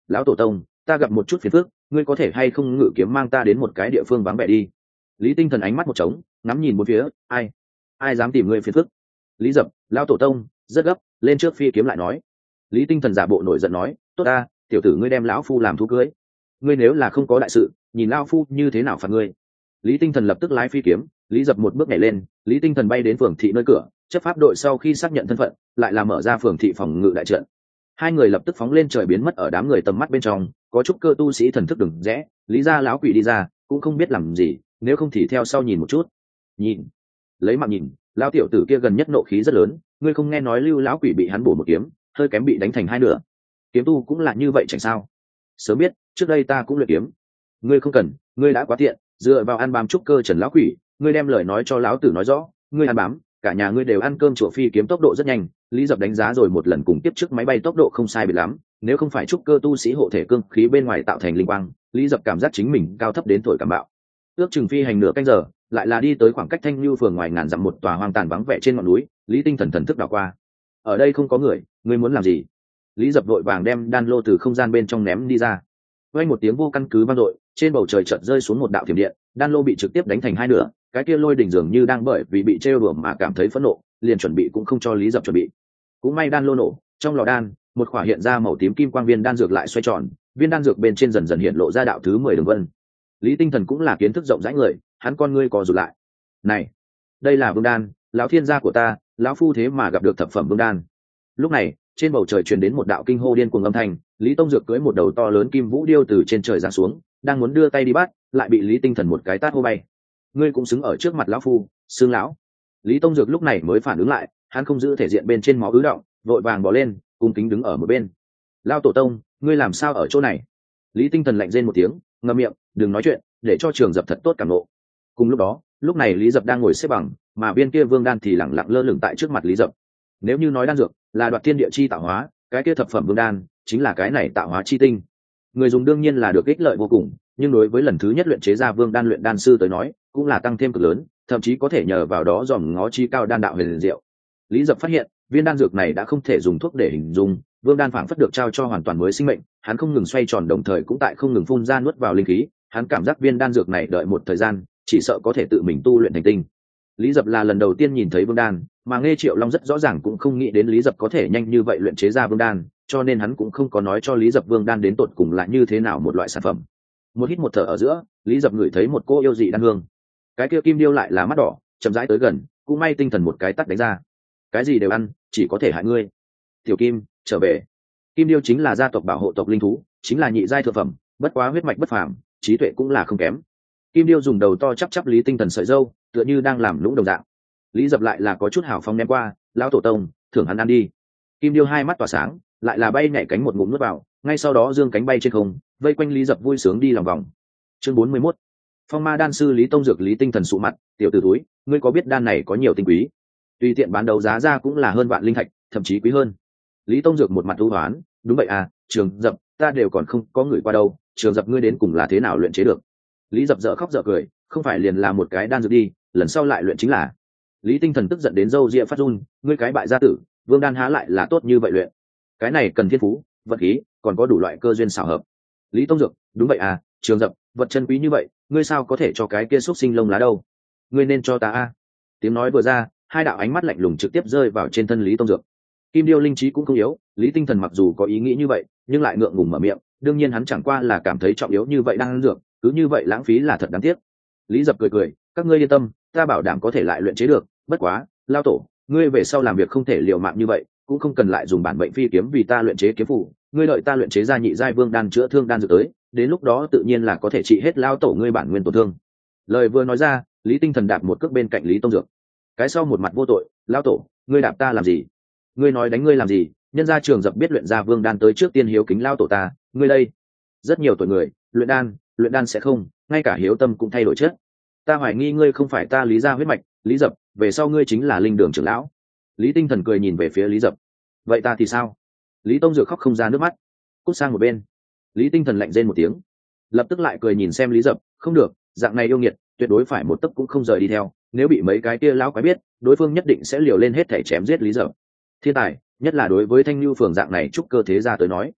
lão tổ tông, ta gặp một chút phiền phức, ngươi có thể hay không ngự kiếm mang ta đến một cái địa phương vắng vẻ đi. Lý Tinh Thần ánh mắt một trống, ngắm nhìn bốn phía, ai ai dám tìm ngươi phiền phức. Lý Dập, lão tổ tông rất gấp, lên trước phi kiếm lại nói. Lý Tinh Thần giả bộ nổi giận nói, tốt ta, tiểu tử ngươi đem lão phu làm thú cưới, ngươi nếu là không có đại sự, nhìn lão phu như thế nào phạt ngươi. Lý Tinh Thần lập tức lái phi kiếm, Lý Dập một bước nhảy lên, Lý Tinh Thần bay đến phường thị nơi cửa, chấp pháp đội sau khi xác nhận thân phận, lại là mở ra phường thị phòng ngự đại trận. Hai người lập tức phóng lên trời biến mất ở đám người tầm mắt bên trong, có chút cơ tu sĩ thần thức đừng rẽ, Lý gia lão quỷ đi ra, cũng không biết làm gì, nếu không thì theo sau nhìn một chút. Nhìn, lấy mạng nhìn, lão tiểu tử kia gần nhất nộ khí rất lớn, ngươi không nghe nói Lưu lão quỷ bị hắn bổ một kiếm, hơi kém bị đánh thành hai nửa. Kiếm tu cũng là như vậy chẳng sao? Sớm biết, trước đây ta cũng luyện kiếm. Ngươi không cần, ngươi đã quá tiện, dựa vào ăn bám trúc cơ Trần lão quỷ, ngươi đem lời nói cho lão tử nói rõ, ngươi ăn bám, cả nhà ngươi đều ăn cơm chùa phi kiếm tốc độ rất nhanh. Lý Dập đánh giá rồi một lần cùng tiếp trước máy bay tốc độ không sai biệt lắm, nếu không phải trúc cơ tu sĩ hộ thể cương khí bên ngoài tạo thành linh quang, Lý Dập cảm giác chính mình cao thấp đến thổi cảm bạo. Ước chừng phi hành nửa canh giờ, lại là đi tới khoảng cách Thanh Nhu phường ngoài ngàn dặm một tòa hoang tàn vắng vẻ trên ngọn núi. Lý Tinh Thần thần thức đảo qua, ở đây không có người, ngươi muốn làm gì? Lý Dập vội vàng đem đan lô từ không gian bên trong ném đi ra. Vang một tiếng vô căn cứ vang dội, trên bầu trời chợt rơi xuống một đạo thiểm điện, đan lô bị trực tiếp đánh thành hai nửa. Cái kia lôi đỉnh dường như đang bởi vì bị trêu đùa mà cảm thấy phẫn nộ, liền chuẩn bị cũng không cho Lý Dập chuẩn bị. Cũng may đan lô nổ, trong lò đan, một khỏa hiện ra màu tím kim quang viên đan dược lại xoay tròn, viên đan dược bên trên dần dần hiện lộ ra đạo thứ mười đường vân. Lý Tinh Thần cũng là kiến thức rộng rãi người, hắn con ngươi co rụt lại. Này, đây là vương đan, lão thiên gia của ta, lão phu thế mà gặp được thập phẩm vương đan. Lúc này, trên bầu trời truyền đến một đạo kinh hô điên cuồng âm thanh, Lý Tông Dược cưỡi một đầu to lớn kim vũ điêu từ trên trời giáng xuống, đang muốn đưa tay đi bắt, lại bị Lý Tinh Thần một cái tát hô bay. Ngươi cũng xứng ở trước mặt lão phu, xương lão. Lý Tông Dược lúc này mới phản ứng lại, hắn không giữ thể diện bên trên máu ứ động, vội vàng bỏ lên, cung kính đứng ở một bên. Lão tổ tông, ngươi làm sao ở chỗ này? Lý Tinh Thần lạnh rên một tiếng, ngậm miệng, đừng nói chuyện, để cho Trường Dập thật tốt cảm ngộ. Cùng lúc đó, lúc này Lý Dập đang ngồi xếp bằng, mà viên kia vương đan thì lẳng lặng lơ lửng tại trước mặt Lý Dập. Nếu như nói đan dược là đoạt thiên địa chi tạo hóa, cái kia thập phẩm vương đan chính là cái này tạo hóa chi tinh. Người dùng đương nhiên là được ích lợi vô cùng, nhưng đối với lần thứ nhất luyện chế ra vương đan luyện đan sư tới nói, cũng là tăng thêm cực lớn, thậm chí có thể nhờ vào đó dòm ngó chi cao đan đạo huyền diệu. Lý Dập phát hiện, viên đan dược này đã không thể dùng thuốc để hình dung, vương đan phảng phất được trao cho hoàn toàn mới sinh mệnh, hắn không ngừng xoay tròn đồng thời cũng tại không ngừng phun ra nuốt vào linh khí, hắn cảm giác viên đan dược này đợi một thời gian, chỉ sợ có thể tự mình tu luyện thành tinh. Lý Dập là lần đầu tiên nhìn thấy vương đan, mà Nghe Triệu Long rất rõ ràng cũng không nghĩ đến Lý Dập có thể nhanh như vậy luyện chế ra vương đan, cho nên hắn cũng không có nói cho Lý Dập vương đan đến tột cùng là như thế nào một loại sản phẩm. Một hít một thở ở giữa, Lý Dập ngửi thấy một cô yêu dị đan hương. Cái kia kim điêu lại là mắt đỏ, chậm rãi tới gần, cũng may tinh thần một cái tắt đánh ra. Cái gì đều ăn, chỉ có thể hại ngươi. Tiểu Kim, trở về. Kim điêu chính là gia tộc bảo hộ tộc linh thú, chính là nhị giai thượng phẩm, bất quá huyết mạch bất phàm, trí tuệ cũng là không kém. Kim điêu dùng đầu to chắp chắp Lý Tinh Thần sợi râu, tựa như đang làm lũng đồng dạng. Lý Dập lại là có chút hào phong ném qua, lão tổ tông, thưởng hắn ăn đi. Kim điêu hai mắt tỏa sáng, lại là bay nhảy cánh một ngụm nuốt vào, ngay sau đó dương cánh bay trên không, vây quanh Lý Dập vui sướng đi lòng vòng. Chương bốn mươi mốt. Phong ma đan sư Lý Tông Dược. Lý Tinh Thần sụ mặt, tiểu tử túi, ngươi có biết đan này có nhiều tinh quý? Tùy tiện bán đấu giá ra cũng là hơn vạn linh thạch, thậm chí quý hơn. Lý Tông Dược một mặt u hoán, đúng vậy à, Trường Dập, ta đều còn không có người qua đâu, Trường Dập ngươi đến cùng là thế nào luyện chế được? Lý Dập dở khóc dở cười, không phải liền là một cái đan dược đi, lần sau lại luyện chính là. Lý Tinh Thần tức giận đến râu ria phát run, ngươi cái bại gia tử, vương đan há lại là tốt như vậy luyện? Cái này cần thiên phú, vật khí, còn có đủ loại cơ duyên xảo hợp. Lý Tông Dược, đúng vậy à, Trường Dập, vật chân quý như vậy, ngươi sao có thể cho cái kia xúc sinh lông lá đâu? Ngươi nên cho ta a. Tiếng nói vừa ra, hai đạo ánh mắt lạnh lùng trực tiếp rơi vào trên thân Lý Tông Dược. Kim điêu linh trí cũng không yếu, Lý Tinh Thần mặc dù có ý nghĩ như vậy, nhưng lại ngượng ngùng mở miệng, đương nhiên hắn chẳng qua là cảm thấy trọng yếu như vậy đang dược, cứ như vậy lãng phí là thật đáng tiếc. Lý Dập cười cười, các ngươi yên tâm, ta bảo đảm có thể lại luyện chế được, bất quá, lao tổ, ngươi về sau làm việc không thể liều mạng như vậy, cũng không cần lại dùng bản bệnh phi kiếm vì ta luyện chế kiếm phủ, ngươi đợi ta luyện chế ra nhị giai vương đan chữa thương đan dược tới, đến lúc đó tự nhiên là có thể trị hết lao tổ ngươi bản nguyên tổn thương. Lời vừa nói ra, Lý Tinh Thần đạp một cước bên cạnh Lý Tông Dược. Cái sau một mặt vô tội, lao tổ, ngươi đạp ta làm gì? Ngươi nói đánh ngươi làm gì? Nhân gia Trường Dập biết luyện ra vương đan tới trước tiên hiếu kính lao tổ ta, ngươi đây. Rất nhiều tuổi người, luyện đan, luyện đan sẽ không, ngay cả hiếu tâm cũng thay đổi chết. Ta hoài nghi ngươi không phải ta Lý gia huyết mạch, Lý Dập, về sau ngươi chính là linh đường trưởng lão. Lý Tinh Thần cười nhìn về phía Lý Dập. Vậy ta thì sao? Lý Tông Dược khóc không ra nước mắt. Cút sang một bên. Lý Tinh Thần lạnh rên một tiếng, lập tức lại cười nhìn xem Lý Dập, không được, dạng này yêu nghiệt, tuyệt đối phải một tấc cũng không rời đi theo, nếu bị mấy cái kia lão quái biết, đối phương nhất định sẽ liều lên hết thể chém giết Lý Dập. Thiên tài, nhất là đối với Thanh Nhu phường dạng này trúc cơ thế gia tới nói.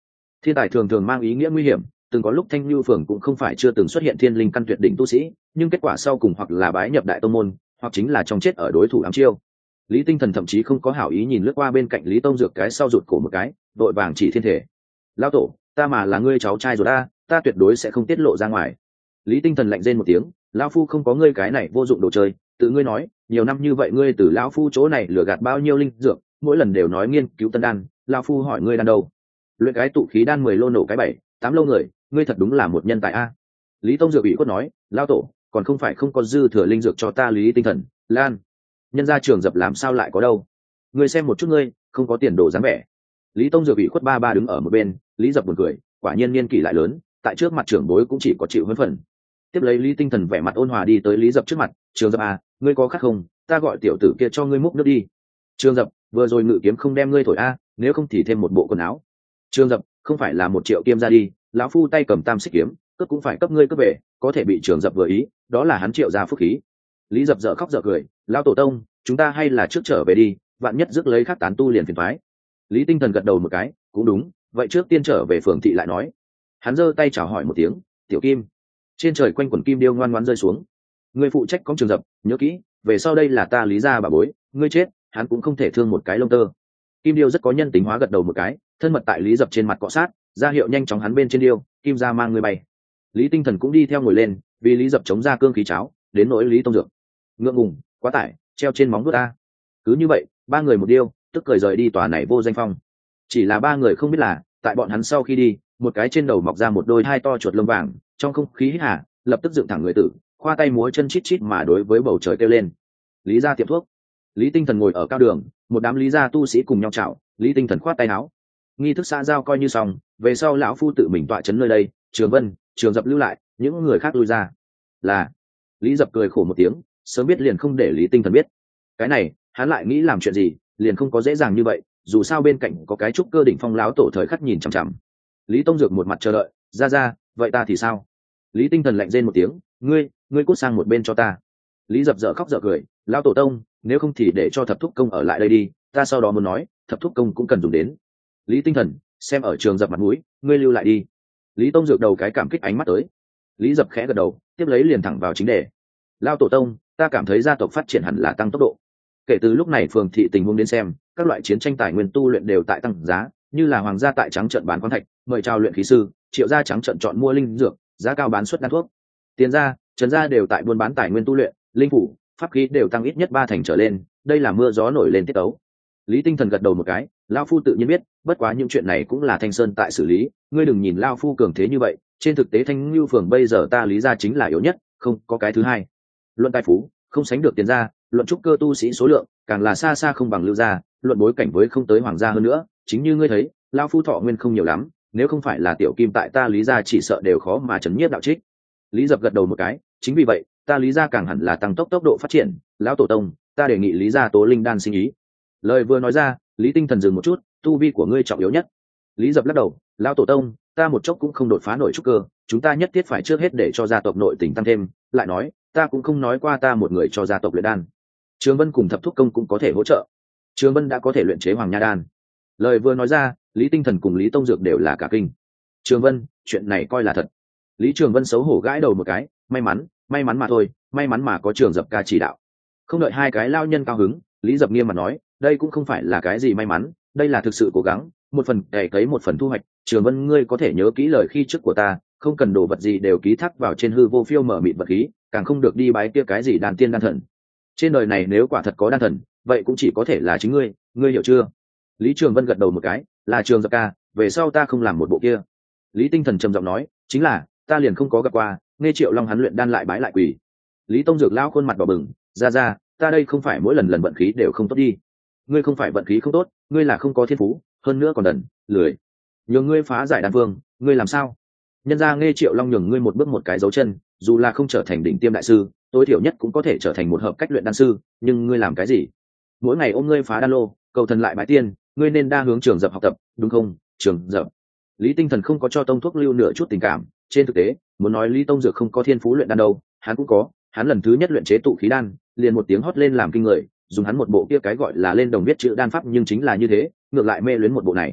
Thiên tài thường thường mang ý nghĩa nguy hiểm, từng có lúc Thanh Nhu phường cũng không phải chưa từng xuất hiện thiên linh căn tuyệt đỉnh tu sĩ, nhưng kết quả sau cùng hoặc là bái nhập đại tông môn, hoặc chính là trong chết ở đối thủ ám chiêu. Lý Tinh Thần thậm chí không có hảo ý nhìn lướt qua bên cạnh Lý Tông Dược cái sau rụt cổ một cái, đội vàng chỉ thiên thể. Lão tổ, ta mà là ngươi cháu trai rồi ta, ta tuyệt đối sẽ không tiết lộ ra ngoài. Lý Tinh Thần lạnh rên một tiếng, lão phu không có ngươi cái này vô dụng đồ chơi, tự ngươi nói, nhiều năm như vậy ngươi từ lão phu chỗ này lừa gạt bao nhiêu linh dược, mỗi lần đều nói nghiên cứu tân đan, lão phu hỏi ngươi đan đâu? Luyện cái tụ khí đan mười lô nổ cái bảy, tám lô người, ngươi thật đúng là một nhân tài a. Lý Tông Dược bị quất nói, lão tổ, còn không phải không có dư thừa linh dược cho ta Lý Tinh Thần, Lan, nhân gia Trường Dập làm sao lại có đâu? Ngươi xem một chút ngươi, không có tiền đồ dáng vẻ. Lý Tông Dược bị khuất ba ba đứng ở một bên, Lý Dập buồn cười, quả nhiên niên kỷ lại lớn, tại trước mặt trưởng bối cũng chỉ có chịu hơn phần. Tiếp lấy Lý Tinh Thần vẻ mặt ôn hòa đi tới Lý Dập trước mặt, Trường Dập à, ngươi có khát không? Ta gọi tiểu tử kia cho ngươi múc nước đi. Trường Dập, vừa rồi ngự kiếm không đem ngươi thổi a, nếu không thì thêm một bộ quần áo. Trường Dập, không phải là một triệu kim ra đi, lão phu tay cầm tam xích kiếm, cướp cũng phải cấp ngươi cướp về, có thể bị Trường Dập vừa ý, đó là hắn triệu ra phúc khí. Lý Dập dở khóc dở cười, lão tổ tông, chúng ta hay là trước trở về đi, vạn nhất rước lấy khác tán tu liền phiền toái. Lý Tinh Thần gật đầu một cái, cũng đúng, vậy trước tiên trở về phường thị lại nói. Hắn giơ tay chào hỏi một tiếng, tiểu kim. Trên trời quanh quần kim điêu ngoan ngoãn rơi xuống. Ngươi phụ trách con Trường Dập, nhớ kỹ, về sau đây là ta Lý gia bà bối, ngươi chết, hắn cũng không thể thương một cái lông tơ. Kim điêu rất có nhân tính hóa gật đầu một cái, thân mật tại Lý Dập trên mặt cọ sát, ra hiệu nhanh chóng hắn bên trên điêu, kim ra mang người bay. Lý Tinh Thần cũng đi theo ngồi lên, vì Lý Dập chống ra cương khí cháo, đến nỗi Lý Tông Dược ngượng ngùng, quá tải, treo trên móng vuốt ta. Cứ như vậy, ba người một điêu, tức cười rời đi tòa này vô danh phong. Chỉ là ba người không biết là, tại bọn hắn sau khi đi, một cái trên đầu mọc ra một đôi hai to chuột lông vàng, trong không khí hít hà, lập tức dựng thẳng người tử, khoa tay múa chân chít chít mà đối với bầu trời kêu lên. Lý gia tiệm thuốc. Lý Tinh Thần ngồi ở cao đường, một đám Lý gia tu sĩ cùng nhau chào, Lý Tinh Thần khoát tay áo. Nghi thức xã giao coi như xong, về sau lão phu tự mình tọa chấn nơi đây, Trường Vân, Trường Dập lưu lại, những người khác lui ra. Là. Lý Dập cười khổ một tiếng, sớm biết liền không để Lý Tinh Thần biết. Cái này, hắn lại nghĩ làm chuyện gì, liền không có dễ dàng như vậy, dù sao bên cạnh có cái trúc cơ đỉnh phong lão tổ thời khắc nhìn chằm chằm. Lý Tông Dược một mặt chờ đợi, ra ra, vậy ta thì sao? Lý Tinh Thần lạnh rên một tiếng, ngươi, ngươi cút sang một bên cho ta. Lý Dập dở khóc dở cười, lão tổ tông, nếu không thì để cho thập thúc công ở lại đây đi, ta sau đó muốn nói, thập thúc công cũng cần dùng đến. Lý Tinh Thần, xem ở Trường Dập mặt mũi, ngươi lưu lại đi. Lý Tông Dược đầu cái cảm kích ánh mắt tới. Lý Dập khẽ gật đầu, tiếp lấy liền thẳng vào chính đề. Lão tổ tông, ta cảm thấy gia tộc phát triển hẳn là tăng tốc độ. Kể từ lúc này phường thị tình huống đến xem, các loại chiến tranh tài nguyên tu luyện đều tại tăng giá, như là hoàng gia tại trắng trận bán khoáng thạch, mời chào luyện khí sư, triệu gia trắng trận chọn mua linh dược, giá cao bán suất đan thuốc. Tiền gia, trần gia đều tại buôn bán tài nguyên tu luyện, linh phủ, pháp khí đều tăng ít nhất ba thành trở lên, đây là mưa gió nổi lên tiết tấu. Lý Tinh Thần gật đầu một cái, lão phu tự nhiên biết, bất quá những chuyện này cũng là Thanh Sơn tại xử lý, ngươi đừng nhìn lão phu cường thế như vậy, trên thực tế Thanh Nưu phường bây giờ ta Lý gia chính là yếu nhất, không có cái thứ hai. Luận tài phú, không sánh được tiền gia, luận trúc cơ tu sĩ số lượng, càng là xa xa không bằng Lưu gia, luận bối cảnh với không tới hoàng gia hơn nữa, chính như ngươi thấy, lão phu thọ nguyên không nhiều lắm, nếu không phải là tiểu kim tại ta Lý gia chỉ sợ đều khó mà chấn nhiếp đạo trích. Lý Dập gật đầu một cái, chính vì vậy, ta Lý gia càng hẳn là tăng tốc tốc độ phát triển, lão tổ tông, ta đề nghị Lý gia tố linh đan sinh ý. Lời vừa nói ra, Lý Tinh Thần dừng một chút, tu vi của ngươi trọng yếu nhất. Lý Dập lắc đầu, lão tổ tông, ta một chốc cũng không đột phá nổi trúc cơ, chúng ta nhất thiết phải trước hết để cho gia tộc nội tình tăng thêm, lại nói, ta cũng không nói qua ta một người cho gia tộc luyện đan. Trường Vân cùng thập thúc công cũng có thể hỗ trợ. Trường Vân đã có thể luyện chế hoàng nha đan. Lời vừa nói ra, Lý Tinh Thần cùng Lý Tông Dược đều là cả kinh. Trường Vân, chuyện này coi là thật. Lý Trường Vân xấu hổ gãi đầu một cái, may mắn, may mắn mà thôi, may mắn mà có Trường Dập ca chỉ đạo. Không đợi hai cái lao nhân cao hứng, Lý Dập nghiêm mặt nói, đây cũng không phải là cái gì may mắn, đây là thực sự cố gắng, một phần cày cấy một phần thu hoạch. Trường Vân, ngươi có thể nhớ kỹ lời khi trước của ta, không cần đồ vật gì đều ký thác vào trên hư vô phiêu mở mịt vật khí, càng không được đi bái kia cái gì đàn tiên đan thần. Trên đời này nếu quả thật có đan thần, vậy cũng chỉ có thể là chính ngươi, ngươi hiểu chưa? Lý Trường Vân gật đầu một cái, là Trường Dập ca, về sau ta không làm một bộ kia. Lý Tinh Thần trầm giọng nói, chính là, ta liền không có gặp qua, nghe Triệu Long hắn luyện đan lại bái lại quỳ. Lý Tông Dược lao khuôn mặt đỏ bừng, ra ra, ta đây không phải mỗi lần lần vận khí đều không tốt đi. Ngươi không phải vận khí không tốt, ngươi là không có thiên phú, hơn nữa còn đần, lười. Nhường ngươi phá giải đan vương, ngươi làm sao? Nhân ra nghe Triệu Long nhường ngươi một bước một cái dấu chân, dù là không trở thành đỉnh tiêm đại sư, tối thiểu nhất cũng có thể trở thành một hợp cách luyện đan sư, nhưng ngươi làm cái gì? Mỗi ngày ôm ngươi phá đan lô, cầu thần lại bái tiên, ngươi nên đa hướng Trường Dập học tập, đúng không? Trường Dập. Lý Tinh Thần không có cho Tông Thuốc lưu nửa chút tình cảm, trên thực tế, muốn nói Lý Tông Dược không có thiên phú luyện đan đâu, hắn cũng có, hắn lần thứ nhất luyện chế tụ khí đan, liền một tiếng hót lên làm kinh người, dùng hắn một bộ kia cái gọi là lên đồng viết chữ đan pháp, nhưng chính là như thế, ngược lại mê luyến một bộ này.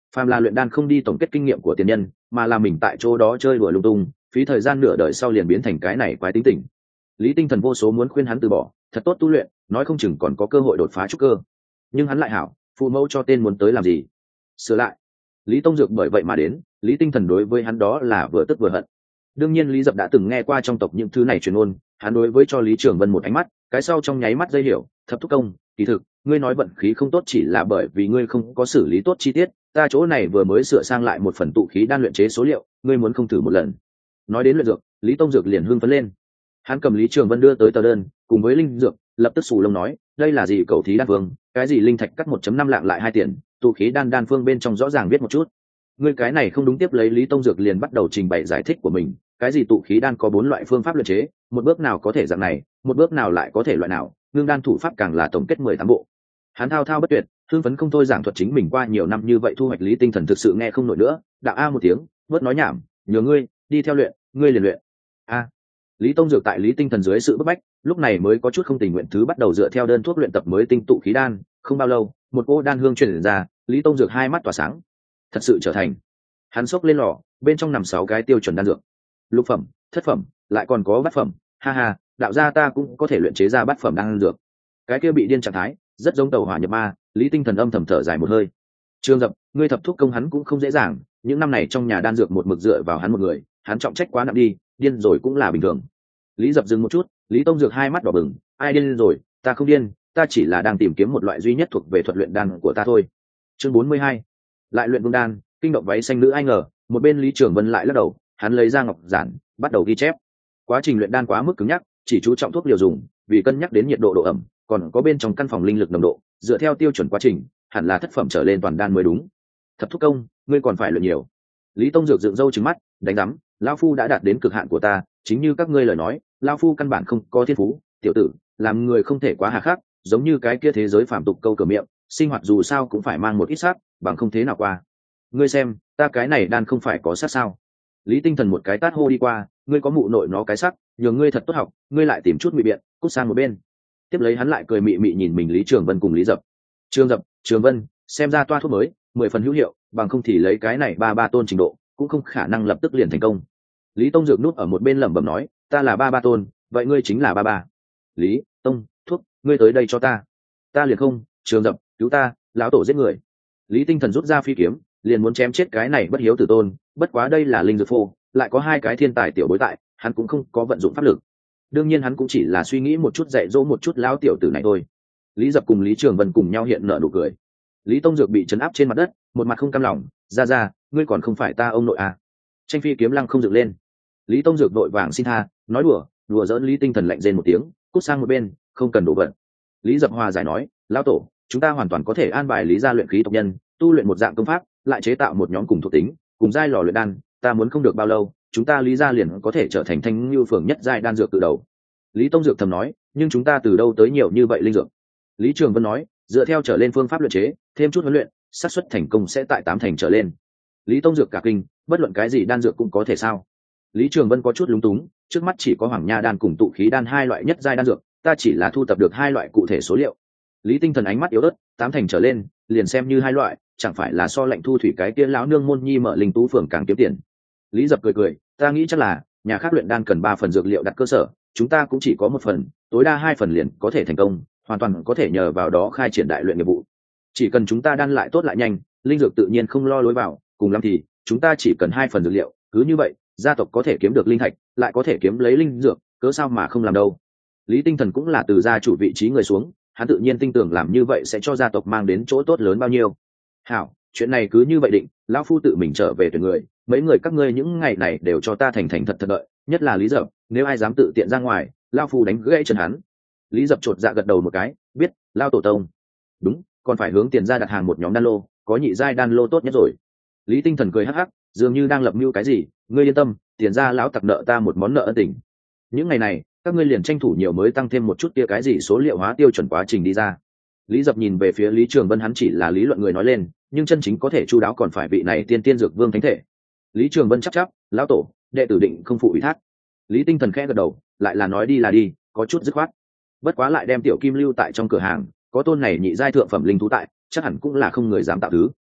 phàm là luyện đan không đi tổng kết kinh nghiệm của tiền nhân, mà là mình tại chỗ đó chơi đùa lung tung, phí thời gian nửa đời sau liền biến thành cái này quái tính tình. Lý Tinh Thần vô số muốn khuyên hắn từ bỏ, thật tốt tu luyện, nói không chừng còn có cơ hội đột phá trúc cơ. Nhưng hắn lại hảo, phụ mẫu cho tên muốn tới làm gì? Sửa lại. Lý Tông Dược bởi vậy mà đến, Lý Tinh Thần đối với hắn đó là vừa tức vừa hận. Đương nhiên Lý Dập đã từng nghe qua trong tộc những thứ này truyền ngôn, hắn đối với cho Lý Trường Vân một ánh mắt, cái sau trong nháy mắt dây hiểu, thập thúc công, kỳ thực, ngươi nói vận khí không tốt chỉ là bởi vì ngươi không có xử lý tốt chi tiết, ta chỗ này vừa mới sửa sang lại một phần tụ khí đan luyện chế số liệu, ngươi muốn không thử một lần? Nói đến luyện dược, Lý Tông Dược liền hưng phấn lên. Hắn cầm Lý Trường Vân đưa tới tờ đơn, cùng với linh dược, lập tức sù lông nói, đây là gì cầu thí đan phương, cái gì linh thạch cắt một chấm năm lạng lại hai tiền, tụ khí đan đan phương bên trong rõ ràng viết một chút. Ngươi cái này không đúng. Tiếp lấy Lý Tông Dược liền bắt đầu trình bày giải thích của mình, cái gì tụ khí đan có bốn loại phương pháp luyện chế, một bước nào có thể dạng này, một bước nào lại có thể loại nào, ngưng đan thủ pháp càng là tổng kết mười tám bộ. Hắn thao thao bất tuyệt, hưng phấn không thôi giảng thuật chính mình qua nhiều năm như vậy thu hoạch. Lý Tinh Thần thực sự nghe không nổi nữa, đạo a một tiếng, bớt nói nhảm, nhờ ngươi đi theo luyện, ngươi liền luyện. A. Lý Tông Dược tại Lý Tinh Thần dưới sự bức bách, lúc này mới có chút không tình nguyện thứ bắt đầu dựa theo đơn thuốc luyện tập mới tinh tụ khí đan. Không bao lâu, một cô đan hương truyền ra, Lý Tông Dược hai mắt tỏa sáng, thật sự trở thành. Hắn xốc lên lò, bên trong nằm sáu cái tiêu chuẩn đan dược, lục phẩm, thất phẩm, lại còn có bát phẩm. Ha ha, đạo gia ta cũng có thể luyện chế ra bát phẩm đan dược. Cái kia bị điên trạng thái, rất giống tàu hỏa nhập ma. Lý Tinh Thần âm thầm thở dài một hơi. Trương Dập, ngươi thập thúc công hắn cũng không dễ dàng, những năm này trong nhà đan dược một mực dựa vào hắn một người, hắn trọng trách quá nặng đi, điên rồi cũng là bình thường. Lý Dập dừng một chút, Lý Tông Dược hai mắt đỏ bừng, ai điên rồi, ta không điên, ta chỉ là đang tìm kiếm một loại duy nhất thuộc về thuật luyện đan của ta thôi. Chương bốn mươi hai, lại luyện vương đan, kinh động váy xanh nữ ai ngờ, một bên Lý Trường Vân lại lắc đầu, hắn lấy ra ngọc giản, bắt đầu ghi chép. Quá trình luyện đan quá mức cứng nhắc, chỉ chú trọng thuốc liều dùng, vì cân nhắc đến nhiệt độ độ ẩm, còn có bên trong căn phòng linh lực nồng độ, dựa theo tiêu chuẩn quá trình, hẳn là thất phẩm trở lên toàn đan mới đúng. Thập thúc công, ngươi còn phải luyện nhiều. Lý Tông Dược dựng râu trừng mắt, đánh rắm, lão phu đã đạt đến cực hạn của ta, chính như các ngươi lời nói, lão phu căn bản không có thiên phú, tiểu tử, làm người không thể quá hà khắc, giống như cái kia thế giới phàm tục câu cửa miệng, sinh hoạt dù sao cũng phải mang một ít sát, bằng không thế nào qua. Ngươi xem, ta cái này đan không phải có sát sao? Lý Tinh Thần một cái tát hô đi qua, ngươi có mụ nội nó cái sắc, nhường ngươi thật tốt học, ngươi lại tìm chút ngụy biện, cút sang một bên. Tiếp lấy hắn lại cười mị mị nhìn mình Lý Trường Vân cùng Lý Dập. Trường Dập, Trường Vân, xem ra toa thuốc mới, mười phần hữu hiệu, bằng không thì lấy cái này ba ba tôn trình độ, cũng không khả năng lập tức liền thành công. Lý Tông Dược nút ở một bên lẩm bẩm nói, ta là ba ba tôn, vậy ngươi chính là ba ba. Lý Tông, thuốc, ngươi tới đây cho ta. Ta liền không, Trường Dập, cứu ta, lão tổ giết người. Lý Tinh Thần rút ra phi kiếm, liền muốn chém chết cái này bất hiếu tử tôn, bất quá đây là linh dược phô, lại có hai cái thiên tài tiểu bối tại, hắn cũng không có vận dụng pháp lực. Đương nhiên hắn cũng chỉ là suy nghĩ một chút dạy dỗ một chút lão tiểu tử này thôi. Lý Dập cùng Lý Trường Vân cùng nhau hiện nở nụ cười. Lý Tông Dược bị trấn áp trên mặt đất, một mặt không cam lòng, ra ra, ngươi còn không phải ta ông nội à? Tranh phi kiếm lăng không dựng lên. Lý Tông Dược đội vàng xin tha, nói đùa, đùa giỡn. Lý Tinh Thần lạnh rên một tiếng, cút sang một bên, không cần đổ vận. Lý Dập hòa giải nói, lão tổ, chúng ta hoàn toàn có thể an bài Lý gia luyện khí tộc nhân, tu luyện một dạng công pháp, lại chế tạo một nhóm cùng thuộc tính, cùng giai lò luyện đan, ta muốn không được bao lâu, chúng ta Lý gia liền có thể trở thành thanh lưu phường nhất giai đan dược từ đầu. Lý Tông Dược thầm nói, nhưng chúng ta từ đâu tới nhiều như vậy linh dược? Lý Trường Vân nói, dựa theo trở lên phương pháp luyện chế, thêm chút huấn luyện, xác suất thành công sẽ tại tám thành trở lên. Lý Tông Dược cả kinh, bất luận cái gì đan dược cũng có thể sao? Lý Trường Vân có chút lúng túng, trước mắt chỉ có Hoàng Nha đan cùng tụ khí đan hai loại nhất giai đan dược, ta chỉ là thu tập được hai loại cụ thể số liệu. Lý Tinh Thần ánh mắt yếu ớt, tám thành trở lên, liền xem như hai loại, chẳng phải là so lệnh thu thủy cái kia lão nương môn nhi mở linh tú phường càng kiếm tiền. Lý Dập cười cười, ta nghĩ chắc là nhà khác luyện đan cần ba phần dược liệu đặt cơ sở, chúng ta cũng chỉ có một phần, tối đa hai phần liền có thể thành công, hoàn toàn có thể nhờ vào đó khai triển đại luyện nghiệp vụ. Chỉ cần chúng ta đan lại tốt lại nhanh, linh dược tự nhiên không lo lối vào, cùng lắm thì chúng ta chỉ cần hai phần dược liệu, cứ như vậy, gia tộc có thể kiếm được linh thạch, lại có thể kiếm lấy linh dược, cớ sao mà không làm đâu. Lý Tinh Thần cũng là từ gia chủ vị trí người xuống, hắn tự nhiên tin tưởng làm như vậy sẽ cho gia tộc mang đến chỗ tốt lớn bao nhiêu. Hảo, chuyện này cứ như vậy định, lão phu tự mình trở về tuyển người, mấy người các ngươi những ngày này đều cho ta thành thành thật thật đợi, nhất là Lý Dập, nếu ai dám tự tiện ra ngoài, lão phu đánh gãy chân hắn. Lý Dập chột dạ gật đầu một cái, biết, lão tổ tông. Đúng, còn phải hướng tiền ra đặt hàng một nhóm đan lô, có nhị giai đan lô tốt nhất rồi. Lý Tinh Thần cười hắc hắc, dường như đang lập mưu cái gì, ngươi yên tâm, tiền ra lão tặc nợ ta một món nợ ân tình. Những ngày này, các ngươi liền tranh thủ nhiều mới tăng thêm một chút kia cái gì số liệu hóa tiêu chuẩn quá trình đi ra. Lý Dập nhìn về phía Lý Trường Vân, hắn chỉ là lý luận người nói lên, nhưng chân chính có thể chu đáo còn phải vị này tiên tiên dược vương thánh thể. Lý Trường Vân chắc chắc, lão tổ, đệ tử định không phụ ủy thác. Lý Tinh Thần khẽ gật đầu, lại là nói đi là đi, có chút dứt khoát. Bất quá lại đem tiểu kim lưu tại trong cửa hàng, có tôn này nhị giai thượng phẩm linh thú tại, chắc hẳn cũng là không người dám tạo thứ.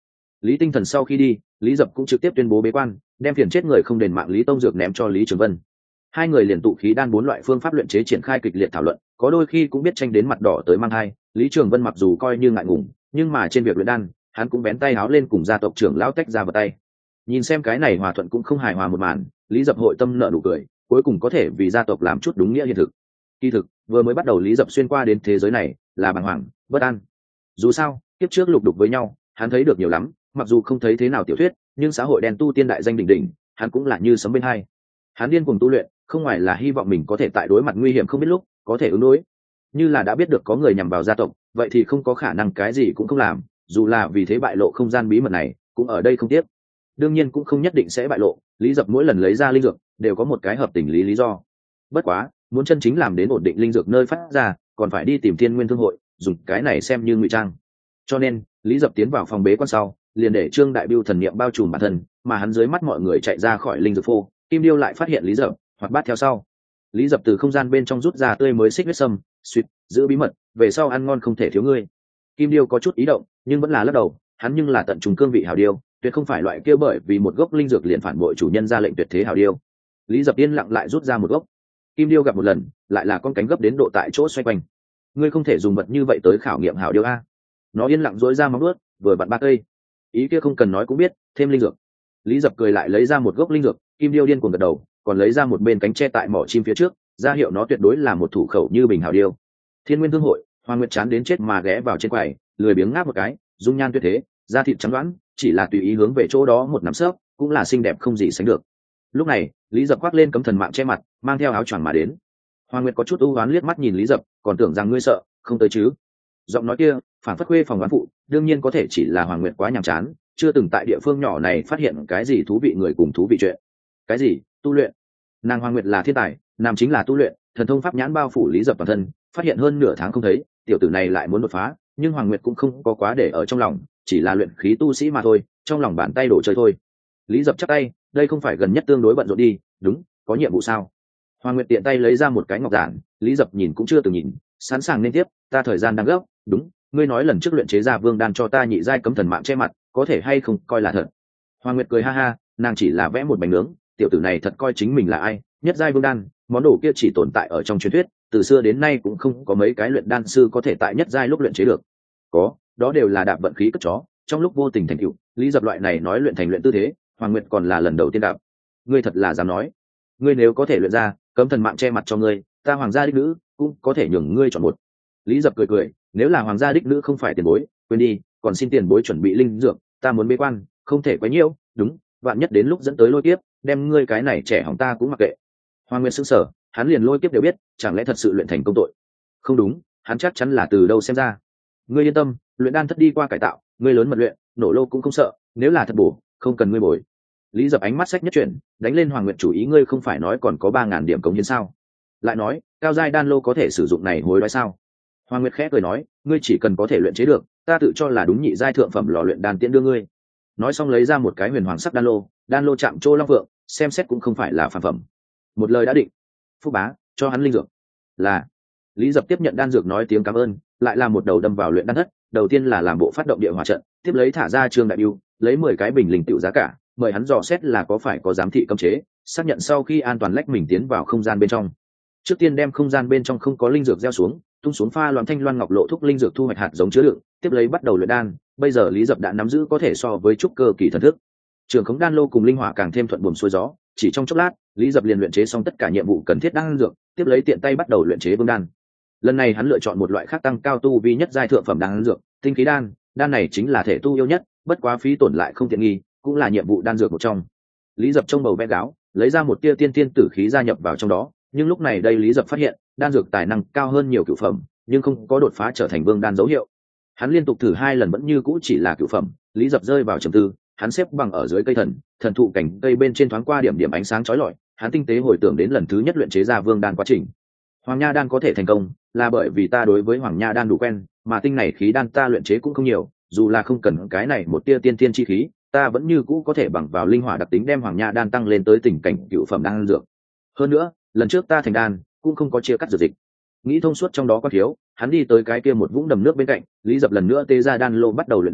Lý Tinh Thần sau khi đi, Lý Dập cũng trực tiếp tuyên bố bế quan, đem phiền chết người không đền mạng Lý Tông Dược ném cho Lý Trường Vân. Hai người liền tụ khí đan bốn loại phương pháp luyện chế triển khai kịch liệt thảo luận, có đôi khi cũng biết tranh đến mặt đỏ tới mang hai. Lý Trường Vân mặc dù coi như ngại ngùng, nhưng mà trên việc luyện đan, hắn cũng bén tay háo lên cùng gia tộc trưởng lão tách ra vào tay. Nhìn xem cái này hòa thuận cũng không hài hòa một màn, Lý Dập hội tâm nợ nụ cười, cuối cùng có thể vì gia tộc làm chút đúng nghĩa hiện thực. Kỳ thực, vừa mới bắt đầu Lý Dập xuyên qua đến thế giới này, là bàng hoàng, bất an. Dù sao, kiếp trước lục đục với nhau, hắn thấy được nhiều lắm, mặc dù không thấy thế nào tiểu thuyết, nhưng xã hội đen tu tiên đại danh đỉnh đỉnh, hắn cũng là như sấm bên hai. Hắn điên cuồng tu luyện, không ngoài là hy vọng mình có thể tại đối mặt nguy hiểm không biết lúc, có thể ứng đối. Như là đã biết được có người nhằm vào gia tộc, vậy thì không có khả năng cái gì cũng không làm, dù là vì thế bại lộ không gian bí mật này, cũng ở đây không tiếc. Đương nhiên cũng không nhất định sẽ bại lộ, Lý Dập mỗi lần lấy ra linh dược, đều có một cái hợp tình lý lý do. Bất quá, muốn chân chính làm đến ổn định linh dược nơi phát ra, còn phải đi tìm Thiên Nguyên Thương hội, dùng cái này xem như ngụy trang. Cho nên, Lý Dập tiến vào phòng bế quan sau, liền để Trương Đại Bưu thần niệm bao trùm bản thân, mà hắn dưới mắt mọi người chạy ra khỏi linh dược phô, Kim Điêu lại phát hiện Lý Dập, hoặc bát theo sau. Lý Dập từ không gian bên trong rút ra tươi mới xích huyết sâm, suýt, giữ bí mật, về sau ăn ngon không thể thiếu ngươi. Kim Điêu có chút ý động, nhưng vẫn là lắc đầu, hắn nhưng là tận trùng cương vị hảo điêu, tuyệt không phải loại kia bởi vì một gốc linh dược liền phản bội chủ nhân ra lệnh tuyệt thế hảo điêu. Lý Dập yên lặng lại rút ra một gốc. Kim Điêu gặp một lần, lại là con cánh gấp đến độ tại chỗ xoay quanh. Ngươi không thể dùng vật như vậy tới khảo nghiệm hảo điêu a. Nó yên lặng dối ra móng vuốt, vừa bật ba cây. Ý kia không cần nói cũng biết, thêm linh dược. Lý Dập cười lại lấy ra một gốc linh dược, Kim Điêu điên cuồng gật đầu, còn lấy ra một bên cánh tre tại mỏ chim phía trước, ra hiệu nó tuyệt đối là một thủ khẩu như bình hảo điêu. Thiên Nguyên Thương hội, Hoàng Nguyệt chán đến chết mà ghé vào trên quầy, lười biếng ngáp một cái, dung nhan tuyệt thế, da thịt trắng đoán, chỉ là tùy ý hướng về chỗ đó một nắm sấp, cũng là xinh đẹp không gì sánh được. Lúc này, Lý Dập khoác lên cấm thần mạng che mặt, mang theo áo choàng mà đến. Hoàng Nguyệt có chút ưu oán liếc mắt nhìn Lý Dập, còn tưởng rằng ngươi sợ, không tới chứ? Giọng nói kia, phản phất khuê phòng đoán phụ, đương nhiên có thể chỉ là Hoàng Nguyệt quá nhàm chán, chưa từng tại địa phương nhỏ này phát hiện cái gì thú vị người cùng thú vị chuyện. Cái gì? Tu luyện? Nàng Hoàng Nguyệt là thiên tài, nam chính là tu luyện, thần thông pháp nhãn bao phủ Lý Dập toàn thân, phát hiện hơn nửa tháng không thấy, tiểu tử này lại muốn đột phá, nhưng Hoàng Nguyệt cũng không có quá để ở trong lòng, chỉ là luyện khí tu sĩ mà thôi, trong lòng bàn tay đổ chơi thôi. Lý Dập chắp tay, đây không phải gần nhất tương đối bận rộn đi, đúng, có nhiệm vụ sao? Hoàng Nguyệt tiện tay lấy ra một cái ngọc giản, Lý Dập nhìn cũng chưa từng nhìn, sẵn sàng nên tiếp, ta thời gian đang gấp, đúng, ngươi nói lần trước luyện chế ra vương đan cho ta nhị giai cấm thần mạng che mặt, có thể hay không coi là thật? Hoàng Nguyệt cười ha ha, nàng chỉ là vẽ một bánh nướng, tiểu tử này thật coi chính mình là ai? Nhất giai vương đan, món đồ kia chỉ tồn tại ở trong truyền thuyết, từ xưa đến nay cũng không có mấy cái luyện đan sư có thể tại nhất giai lúc luyện chế được. Có, đó đều là đạp vận khí cất chó, trong lúc vô tình thành tựu. Lý Dập loại này nói luyện thành luyện tư thế, Hoàng Nguyệt còn là lần đầu tiên đạp. Ngươi thật là dám nói, ngươi nếu có thể luyện ra cấm thần mạng che mặt cho ngươi, ta hoàng gia đích nữ cũng có thể nhường ngươi chọn một. Lý Dập cười cười, nếu là hoàng gia đích nữ không phải tiền bối, quên đi, còn xin tiền bối chuẩn bị linh dược, ta muốn bế quan, không thể quá nhiễu, đúng, vạn nhất đến lúc dẫn tới lôi kiếp, đem ngươi cái này trẻ hỏng ta cũng mặc kệ. Hoàng Nguyệt sững sờ, hắn liền lôi kiếp đều biết, chẳng lẽ thật sự luyện thành công tội? Không đúng, hắn chắc chắn là từ đâu xem ra. Ngươi yên tâm, luyện đan thất đi qua cải tạo, ngươi lớn mật luyện, nổ lô cũng không sợ, nếu là thật bổ, không cần ngươi bồi. Lý Dập ánh mắt sách nhất chuyển, đánh lên Hoàng Nguyệt chủ ý, ngươi không phải nói còn có ba ngàn điểm cống hiến sao? Lại nói, cao giai đan lô có thể sử dụng này hối đoái sao? Hoàng Nguyệt khẽ cười nói, ngươi chỉ cần có thể luyện chế được, ta tự cho là đúng nhị giai thượng phẩm lò luyện đan tiễn đưa ngươi. Nói xong lấy ra một cái huyền hoàng sắc đan lô, đan lô chạm trô long vượng, xem xét cũng không phải là phản phẩm. Một lời đã định. Phúc bá, cho hắn linh dược. Là. Lý Dập tiếp nhận đan dược nói tiếng cảm ơn, lại làm một đầu đâm vào luyện đan thất, đầu tiên là làm bộ phát động địa hỏa trận, tiếp lấy thả ra Trương Đại Bưu, lấy mười cái bình linh tiểu giá cả, mời hắn dò xét là có phải có giám thị cấm chế, xác nhận sau khi an toàn lách mình tiến vào không gian bên trong. Trước tiên đem không gian bên trong không có linh dược gieo xuống, tung xuống pha loãng thanh loan ngọc lộ thúc linh dược thu hoạch hạt giống chứa đựng, tiếp lấy bắt đầu luyện đan. Bây giờ Lý Dập đã nắm giữ có thể so với trúc cơ kỳ thần thức. Trường khống đan lô cùng linh hỏa càng thêm thuận buồm xuôi gió, chỉ trong chốc lát, Lý Dập liền luyện chế xong tất cả nhiệm vụ cần thiết đan dược, tiếp lấy tiện tay bắt đầu luyện chế vương đan. Lần này hắn lựa chọn một loại khác tăng cao tu vi nhất giai thượng phẩm đan dược, tinh khí đan, đan này chính là thể tu yêu nhất, bất quá phí tổn lại không tiện nghi, cũng là nhiệm vụ đan dược một trong. Lý Dập trong bầu vẽ gáo, lấy ra một tia tiên tiên tử khí gia nhập vào trong đó, nhưng lúc này đây Lý Dập phát hiện, đan dược tài năng cao hơn nhiều cửu phẩm, nhưng không có đột phá trở thành vương đan dấu hiệu. Hắn liên tục thử hai lần vẫn như cũ chỉ là cửu phẩm, Lý Dập rơi vào trầm tư, hắn xếp bằng ở dưới cây thần, thần thụ cảnh cây bên trên thoáng qua điểm điểm ánh sáng chói lọi, hắn tinh tế hồi tưởng đến lần thứ nhất luyện chế ra vương đan quá trình. Hoàng Nha đan có thể thành công, là bởi vì ta đối với Hoàng Nha đan đủ quen, mà tinh này khí đan ta luyện chế cũng không nhiều, dù là không cần cái này một tia tiên tiên chi khí, ta vẫn như cũ có thể bằng vào linh hỏa đặc tính đem Hoàng Nha đan tăng lên tới tình cảnh cựu phẩm đan dược. Hơn nữa, lần trước ta thành đan cũng không có chia cắt dược dịch. Nghĩ thông suốt trong đó có thiếu, hắn đi tới cái kia một vũng đầm nước bên cạnh, Lý Dập lần nữa tê ra đan lô bắt đầu luyện đan,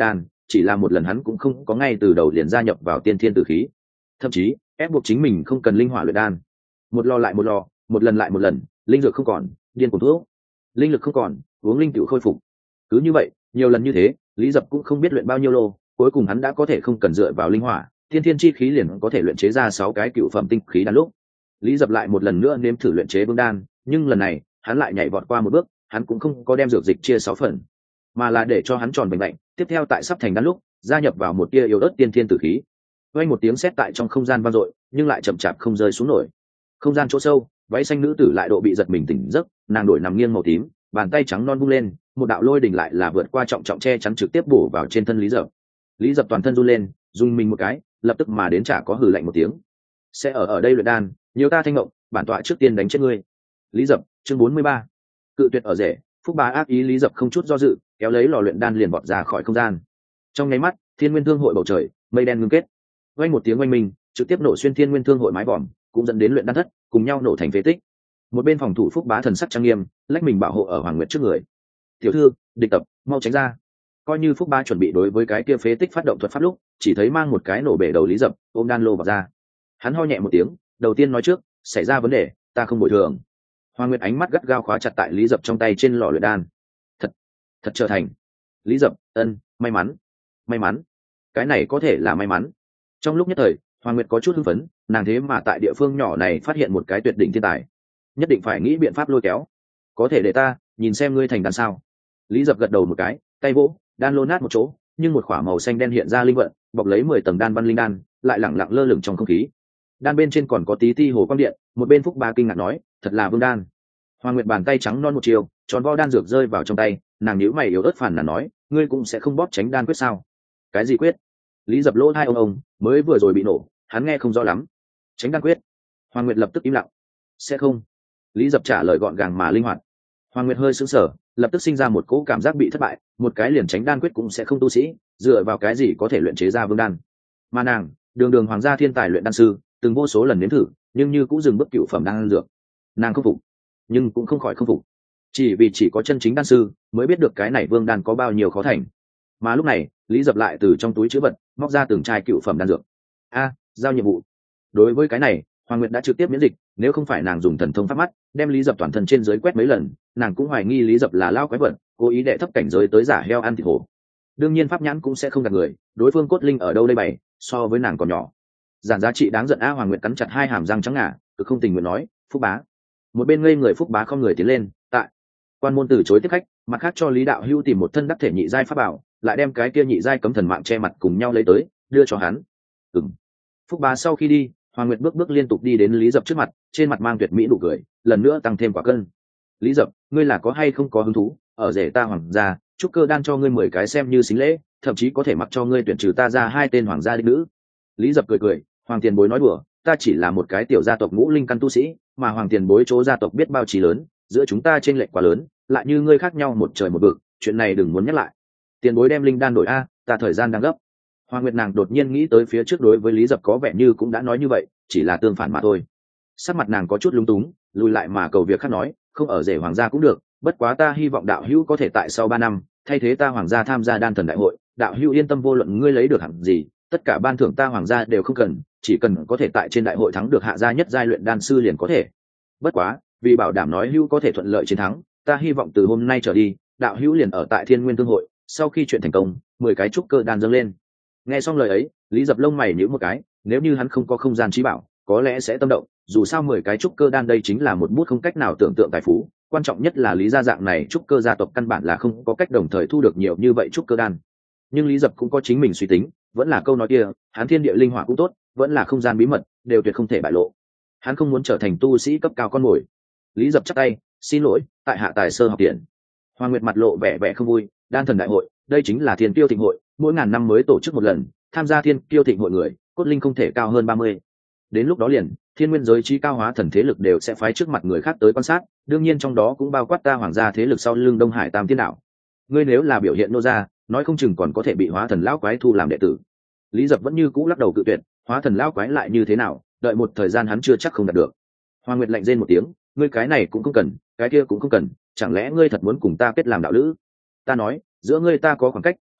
chỉ là một lần hắn cũng không có ngay từ đầu liền gia nhập vào tiên thiên tử khí, thậm chí ép buộc chính mình không cần linh hỏa luyện đan, một lò lại một lò, một lần lại một lần, linh dược không còn, điên cuồng thuốc, linh lực không còn, uống linh tiểu khôi phục. Cứ như vậy nhiều lần như thế, Lý Dập cũng không biết luyện bao nhiêu lô, cuối cùng hắn đã có thể không cần dựa vào linh hỏa, tiên thiên chi khí liền có thể luyện chế ra sáu cái cựu phẩm tinh khí đan. Lúc Lý Dập lại một lần nữa nếm thử luyện chế vương đan, nhưng lần này hắn lại nhảy vọt qua một bước, hắn cũng không có đem dược dịch chia sáu phần, mà là để cho hắn tròn bệnh bệnh. Tiếp theo tại sắp thành đan lúc, gia nhập vào một tia yếu ớt tiên thiên tử khí. Vang một tiếng sét tại trong không gian vang dội, nhưng lại chậm chạp không rơi xuống nổi. Không gian chỗ sâu, váy xanh nữ tử lại độ bị giật mình tỉnh giấc, nàng đổi nằm nghiêng màu tím, bàn tay trắng non vung lên, một đạo lôi đỉnh lại là vượt qua trọng trọng che chắn trực tiếp bổ vào trên thân Lý Dập. Lý Dập toàn thân run lên, rung mình một cái, lập tức mà đến chả có hừ lạnh một tiếng. Sẽ ở ở đây luyện đan, nhiều ta thanh ngộng, bản tọa trước tiên đánh chết ngươi. Lý Dập, chương bốn mươi ba. Cự tuyệt ở rể, Phúc Bá ác ý. Lý Dập không chút do dự, kéo lấy lò luyện đan liền vọt ra khỏi không gian. Trong nháy mắt, Thiên Nguyên Thương hội bầu trời, mây đen ngưng kết. Vang một tiếng oanh minh, trực tiếp nổ xuyên Thiên Nguyên Thương hội mái vòm, cũng dẫn đến luyện đan thất, cùng nhau nổ thành phế tích. Một bên phòng thủ Phúc Bá thần sắc trang nghiêm, lách mình bảo hộ ở Hoàng Nguyệt trước người. "Tiểu thư, địch tập, mau tránh ra." Coi như Phúc Bá chuẩn bị đối với cái kia phế tích phát động thuật pháp lúc, chỉ thấy mang một cái nổ bể đầu Lý Dập, ôm đan lô vào ra. Hắn ho nhẹ một tiếng, đầu tiên nói trước, "Xảy ra vấn đề, ta không bồi thường." Hoàng Nguyệt ánh mắt gắt gao khóa chặt tại Lý Dập trong tay trên lò luyện đan. "Thật, thật trở thành." Lý Dập, "Ân, may mắn." "May mắn? Cái này có thể là may mắn?" Trong lúc nhất thời, Hoàng Nguyệt có chút hưng phấn, nàng thế mà tại địa phương nhỏ này phát hiện một cái tuyệt đỉnh thiên tài, nhất định phải nghĩ biện pháp lôi kéo. "Có thể để ta nhìn xem ngươi thành đan sao?" Lý Dập gật đầu một cái, tay vỗ, đan lô nát một chỗ, nhưng một khỏa màu xanh đen hiện ra linh vận, bọc lấy mười tầng đan văn linh đan, lại lẳng lặng lơ lửng trong không khí. Đan bên trên còn có tí ti hồ quang điện, một bên Phúc Bá kinh ngạc nói, "Thật là vương đan." Hoàng Nguyệt bàn tay trắng non một chiều, tròn vo đan dược rơi vào trong tay, nàng nhíu mày yếu ớt phản là nói, "Ngươi cũng sẽ không bóp tránh đan quyết sao?" "Cái gì quyết?" Lý Dập lỗ hai ông ông, mới vừa rồi bị nổ, hắn nghe không rõ lắm. "Tránh đan quyết." Hoàng Nguyệt lập tức im lặng. "Sẽ không." Lý Dập trả lời gọn gàng mà linh hoạt. Hoàng Nguyệt hơi sững sờ, lập tức sinh ra một cỗ cảm giác bị thất bại, một cái liền tránh đan quyết cũng sẽ không tu sĩ, dựa vào cái gì có thể luyện chế ra vương đan? Mà nàng, đường đường hoàng gia thiên tài luyện đan sư, từng vô số lần nếm thử, nhưng như cũng dừng bước cựu phẩm đan dược. Nàng không phục, nhưng cũng không khỏi không phục. Chỉ vì chỉ có chân chính đan sư mới biết được cái này vương đan có bao nhiêu khó thành. Mà lúc này, Lý Dập lại từ trong túi trữ vật móc ra từng chai cựu phẩm đan dược. A, giao nhiệm vụ. Đối với cái này, Hoàng Nguyệt đã trực tiếp miễn dịch, nếu không phải nàng dùng thần thông pháp mắt đem Lý Dập toàn thân trên dưới quét mấy lần, nàng cũng hoài nghi Lý Dập là lao quái vật, cố ý đệ thấp cảnh giới tới giả heo ăn thịt hổ. Đương nhiên pháp nhãn cũng sẽ không gạt người, đối phương cốt linh ở đâu đây bày, so với nàng còn nhỏ. Giản giá trị đáng giận a. Hoàng Nguyệt cắn chặt hai hàm răng trắng ngà, cực không tình nguyện nói, "Phúc Bá." Một bên ngây người Phúc Bá không người tiến lên, tại quan môn từ chối tiếp khách, mặt khác cho Lý đạo hưu tìm một thân đắc thể nhị giai pháp bảo, lại đem cái kia nhị giai cấm thần mạng che mặt cùng nhau lấy tới, đưa cho hắn. Ừm. Phúc Bá sau khi đi, Hoàng Nguyệt bước bước liên tục đi đến Lý Dập trước mặt, trên mặt mang tuyệt mỹ nụ cười, lần nữa tăng thêm quả cân. "Lý Dập, ngươi là có hay không có hứng thú, ở rể ta hoàng gia, chúc cơ đan cho ngươi mười cái xem như xính lễ, thậm chí có thể mặc cho ngươi tuyển trừ ta ra hai tên hoàng gia đích nữ." Lý Dập cười cười, "Hoàng tiền bối nói đùa, ta chỉ là một cái tiểu gia tộc ngũ linh căn tu sĩ, mà hoàng tiền bối chỗ gia tộc biết bao trí lớn, giữa chúng ta chênh lệch quá lớn, lại như ngươi khác nhau một trời một vực, chuyện này đừng muốn nhắc lại. Tiền bối đem linh đan đổi a, ta thời gian đang gấp." Hoàng Nguyệt nàng đột nhiên nghĩ tới phía trước đối với Lý Dập có vẻ như cũng đã nói như vậy, chỉ là tương phản mà thôi. Sắc mặt nàng có chút lúng túng, lùi lại mà cầu việc khác nói, "Không ở rể hoàng gia cũng được, bất quá ta hy vọng đạo hữu có thể tại sau ba năm thay thế ta hoàng gia tham gia đan thần đại hội. Đạo hữu yên tâm, vô luận ngươi lấy được hạng gì, tất cả ban thưởng ta hoàng gia đều không cần, chỉ cần có thể tại trên đại hội thắng được hạ gia nhất giai luyện đan sư liền có thể. Bất quá, vì bảo đảm nói hữu có thể thuận lợi chiến thắng, ta hy vọng từ hôm nay trở đi, đạo hữu liền ở tại Thiên Nguyên Thương hội, sau khi chuyện thành công, mười cái trúc cơ đan dâng lên." Nghe xong lời ấy, Lý Dập lông mày nhíu một cái, nếu như hắn không có không gian trí bảo, có lẽ sẽ tâm động, dù sao mười cái trúc cơ đan đây chính là một bút không cách nào tưởng tượng tài phú, quan trọng nhất là Lý gia dạng này trúc cơ gia tộc căn bản là không có cách đồng thời thu được nhiều như vậy trúc cơ đan. Nhưng Lý Dập cũng có chính mình suy tính, vẫn là câu nói kia, hắn thiên địa linh hỏa cũng tốt, vẫn là không gian bí mật, đều tuyệt không thể bại lộ. Hắn không muốn trở thành tu sĩ cấp cao con mồi. Lý Dập chắp tay, "Xin lỗi, tại hạ tài sơ học tiền." Hoàng Nguyệt mặt lộ vẻ vẻ không vui, "Đan thần đại hội, đây chính là thiên kiêu thịnh hội, mỗi ngàn năm mới tổ chức một lần, tham gia thiên kiêu thịnh hội người, cốt linh không thể cao hơn ba mươi. Đến lúc đó liền, thiên nguyên giới trí cao hóa thần thế lực đều sẽ phái trước mặt người khác tới quan sát, đương nhiên trong đó cũng bao quát ta hoàng gia thế lực sau lưng Đông Hải Tam Tiên Đạo. Ngươi nếu là biểu hiện nô gia, nói không chừng còn có thể bị hóa thần lão quái thu làm đệ tử." Lý Dập vẫn như cũ lắc đầu cự tuyệt, hóa thần lão quái lại như thế nào, đợi một thời gian hắn chưa chắc không đạt được. Hoàng Nguyệt lạnh rên một tiếng, "Ngươi cái này cũng không cần, cái kia cũng không cần, chẳng lẽ ngươi thật muốn cùng ta kết làm đạo lữ? Ta nói, giữa ngươi ta có khoảng cách,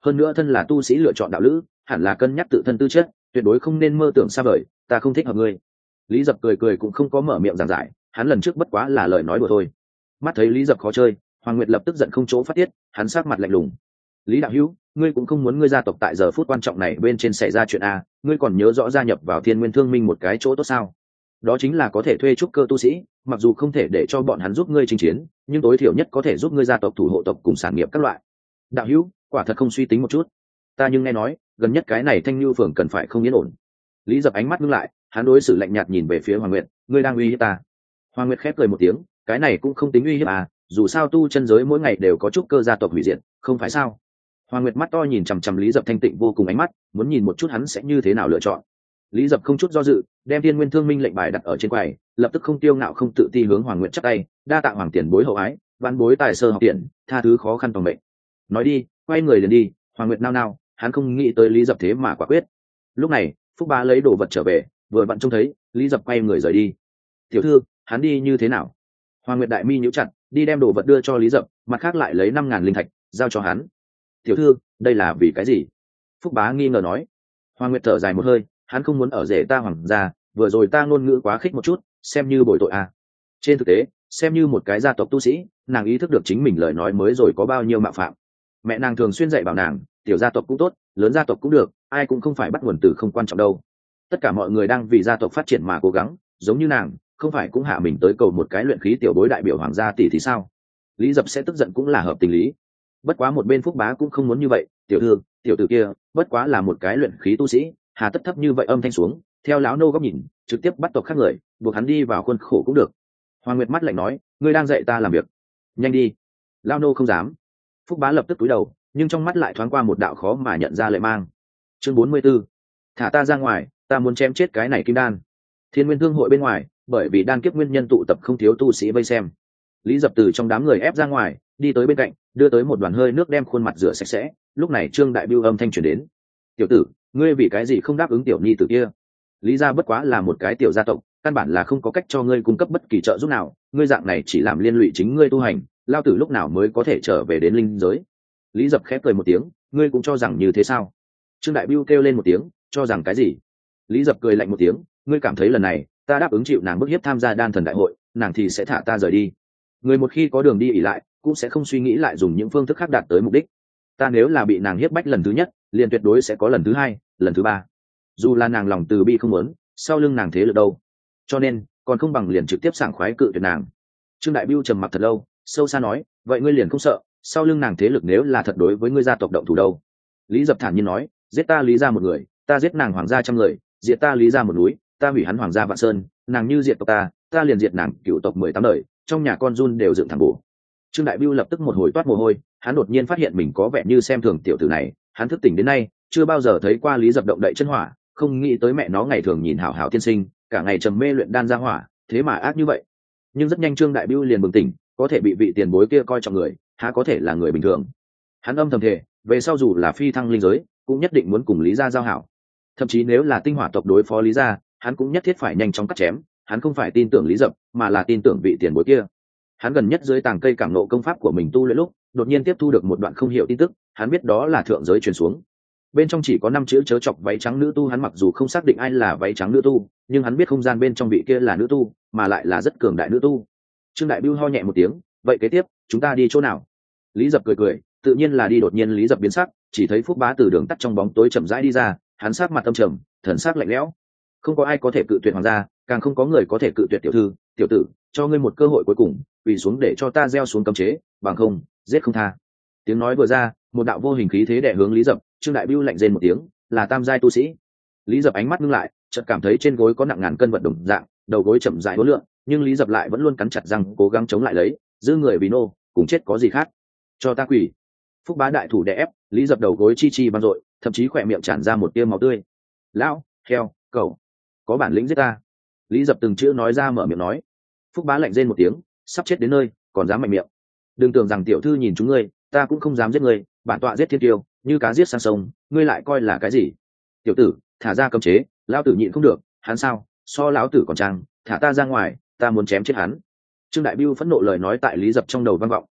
hơn nữa thân là tu sĩ lựa chọn đạo lữ hẳn là cân nhắc tự thân tư chất, tuyệt đối không nên mơ tưởng xa vời, ta không thích hợp ngươi. Lý Dập cười cười cũng không có mở miệng giảng giải, hắn lần trước bất quá là lời nói đùa thôi. Mắt thấy Lý Dập khó chơi, Hoàng Nguyệt lập tức giận không chỗ phát tiết, hắn sắc mặt lạnh lùng. Lý đạo hữu, ngươi cũng không muốn ngươi gia tộc tại giờ phút quan trọng này bên trên xảy ra chuyện a, ngươi còn nhớ rõ gia nhập vào Thiên Nguyên Thương Minh một cái chỗ tốt sao? Đó chính là có thể thuê trúc cơ tu sĩ, mặc dù không thể để cho bọn hắn giúp ngươi chinh chiến, nhưng tối thiểu nhất có thể giúp ngươi gia tộc thủ hộ tộc cùng sản nghiệp các loại. Đạo hữu, quả thật không suy tính một chút. Ta nhưng nghe nói, gần nhất cái này Thanh Nưu phường cần phải không yên ổn. Lý Dập ánh mắt ngưng lại, hắn đối xử lạnh nhạt nhìn về phía Hoàng Nguyệt, ngươi đang uy hiếp ta. Hoàng Nguyệt khép cười một tiếng, cái này cũng không tính uy hiếp à, dù sao tu chân giới mỗi ngày đều có trúc cơ gia tộc hủy diệt, không phải sao? Hoàng Nguyệt mắt to nhìn chằm chằm Lý Dập thanh tịnh vô cùng ánh mắt, muốn nhìn một chút hắn sẽ như thế nào lựa chọn. Lý Dập không chút do dự, đem Thiên Nguyên Thương Minh lệnh bài đặt ở trên quầy, lập tức không tiêu ngạo không tự ti hướng Hoàng Nguyệt chắp tay, đa tạ Hoàng tiền bối hậu ái, vãn bối tài sơ học tiền, tha thứ khó khăn tòng mệnh. Nói đi, quay người liền đi. Hoàng Nguyệt nao nao, hắn không nghĩ tới Lý Dập thế mà quả quyết. Lúc này, Phúc Bá lấy đồ vật trở về, vừa vặn trông thấy Lý Dập quay người rời đi. Tiểu thư, hắn đi như thế nào? Hoàng Nguyệt đại mi nhíu chặt, đi đem đồ vật đưa cho Lý Dập, mặt khác lại lấy năm ngàn linh thạch giao cho hắn. Tiểu thư, đây là vì cái gì? Phúc Bá nghi ngờ nói. Hoàng Nguyệt thở dài một hơi, hắn không muốn ở rể ta hoàng gia, vừa rồi ta ngôn ngữ quá khích một chút, xem như bồi tội à. Trên thực tế, xem như một cái gia tộc tu sĩ, nàng ý thức được chính mình lời nói mới rồi có bao nhiêu mạo phạm. Mẹ nàng thường xuyên dạy bảo nàng, tiểu gia tộc cũng tốt, lớn gia tộc cũng được, ai cũng không phải bắt nguồn từ không quan trọng đâu. Tất cả mọi người đang vì gia tộc phát triển mà cố gắng, giống như nàng, không phải cũng hạ mình tới cầu một cái luyện khí tiểu bối đại biểu hoàng gia tỷ thì sao? Lý Dập sẽ tức giận cũng là hợp tình lý. Bất quá một bên Phúc Bá cũng không muốn như vậy, tiểu thư, tiểu tử kia, bất quá là một cái luyện khí tu sĩ, hà tất thấp như vậy âm thanh xuống, theo lão nô góc nhìn, trực tiếp bắt tộc khác người, buộc hắn đi vào khuôn khổ cũng được. Hoàng Nguyệt mắt lạnh nói, ngươi đang dạy ta làm việc, nhanh đi. Lão nô không dám. Phúc Bá lập tức cúi đầu, nhưng trong mắt lại thoáng qua một đạo khó mà nhận ra lệ mang. Chương bốn mươi 44. Thả ta ra ngoài, ta muốn chém chết cái này kim đan. Thiên Nguyên Thương hội bên ngoài, bởi vì đan kiếp nguyên nhân tụ tập không thiếu tu sĩ vây xem. Lý Dập từ trong đám người ép ra ngoài, đi tới bên cạnh, đưa tới một đoàn hơi nước đem khuôn mặt rửa sạch sẽ. Lúc này Trương Đại Bưu âm thanh truyền đến, tiểu tử, ngươi vì cái gì không đáp ứng tiểu nhi tử kia? Lý gia bất quá là một cái tiểu gia tộc, căn bản là không có cách cho ngươi cung cấp bất kỳ trợ giúp nào, ngươi dạng này chỉ làm liên lụy chính ngươi tu hành, lao tử lúc nào mới có thể trở về đến linh giới? Lý Dập khép cười một tiếng, ngươi cũng cho rằng như thế sao? Trương Đại Bưu kêu lên một tiếng, cho rằng cái gì? Lý Dập cười lạnh một tiếng, ngươi cảm thấy lần này ta đáp ứng chịu nàng bức hiếp tham gia đan thần đại hội, nàng thì sẽ thả ta rời đi. Người một khi có đường đi ỉ lại, cũng sẽ không suy nghĩ lại dùng những phương thức khác đạt tới mục đích. Ta nếu là bị nàng hiếp bách lần thứ nhất, liền tuyệt đối sẽ có lần thứ hai, lần thứ ba. Dù là nàng lòng từ bi không muốn, sau lưng nàng thế lực đâu? Cho nên, còn không bằng liền trực tiếp sảng khoái cự tuyệt nàng. Trương Đại Bưu trầm mặc thật lâu, sâu xa nói, vậy ngươi liền không sợ, sau lưng nàng thế lực nếu là thật đối với ngươi gia tộc động thủ đâu? Lý Dập thản nhiên nói, giết ta Lý gia một người, ta giết nàng hoàng gia trăm người, diệt ta Lý gia một núi, ta hủy hắn hoàng gia vạn sơn, nàng như diệt tộc ta, ta liền diệt nàng cựu tộc mười tám đời, trong nhà con run đều dựng thẳng bổ. Trương Đại Bưu lập tức một hồi toát mồ hôi, hắn đột nhiên phát hiện mình có vẻ như xem thường tiểu tử này, hắn thức tỉnh đến nay chưa bao giờ thấy qua Lý Dập động đậy chân hỏa, không nghĩ tới mẹ nó ngày thường nhìn hảo hảo tiên sinh, cả ngày trầm mê luyện đan ra hỏa, thế mà ác như vậy. Nhưng rất nhanh Trương Đại Bưu liền bừng tỉnh, có thể bị vị tiền bối kia coi trọng người, há có thể là người bình thường. Hắn âm thầm thề, về sau dù là phi thăng linh giới, cũng nhất định muốn cùng Lý gia giao hảo. Thậm chí nếu là tinh hỏa tộc đối phó Lý gia, hắn cũng nhất thiết phải nhanh chóng cắt chém, hắn không phải tin tưởng Lý Dập, mà là tin tưởng vị tiền bối kia. Hắn gần nhất dưới tàng cây cảm nộ công pháp của mình tu luyện lúc, đột nhiên tiếp thu được một đoạn không hiểu tin tức, hắn biết đó là thượng giới truyền xuống. Bên trong chỉ có năm chữ chớ chọc váy trắng nữ tu, hắn mặc dù không xác định ai là váy trắng nữ tu, nhưng hắn biết không gian bên trong vị kia là nữ tu, mà lại là rất cường đại nữ tu. Trương Đại Bưu ho nhẹ một tiếng, vậy kế tiếp, chúng ta đi chỗ nào? Lý Dập cười cười, tự nhiên là đi. Đột nhiên Lý Dập biến sắc, chỉ thấy Phúc Bá từ đường tắt trong bóng tối chậm rãi đi ra, hắn sắc mặt âm trầm, thần sắc lạnh lẽo. Không có ai có thể cự tuyệt hoàng gia, càng không có người có thể cự tuyệt tiểu thư, tiểu tử, cho ngươi một cơ hội cuối cùng, quỳ xuống để cho ta gieo xuống cấm chế, bằng không, giết không tha. Tiếng nói vừa ra, một đạo vô hình khí thế đè hướng Lý Dập. Trương Đại Bưu lạnh rên một tiếng, là tam giai tu sĩ. Lý Dập ánh mắt ngưng lại, chợt cảm thấy trên gối có nặng ngàn cân vật đồng dạng, đầu gối chậm rãi uốn lượn, nhưng Lý Dập lại vẫn luôn cắn chặt răng, cố gắng chống lại lấy, giữ người vì nô, cùng chết có gì khác. Cho ta quỳ. Phúc Bá đại thủ đè ép, Lý Dập đầu gối chi chi vang dội, thậm chí khỏe miệng tràn ra một tia máu tươi. Lão, heo, cậu, có bản lĩnh giết ta. Lý Dập từng chữ nói ra, mở miệng nói. Phúc Bá lạnh rên một tiếng, sắp chết đến nơi, còn dám mạnh miệng. Đừng tưởng rằng tiểu thư nhìn chúng ngươi, ta cũng không dám giết ngươi, bản tọa giết thiên tiêu, như cá giết sang sông, ngươi lại coi là cái gì? Tiểu tử, thả ra cấm chế, lão tử nhịn không được, hắn sao? So lão tử còn trang, thả ta ra ngoài, ta muốn chém chết hắn. Trương Đại Bưu phẫn nộ lời nói tại Lý Dập trong đầu vang vọng.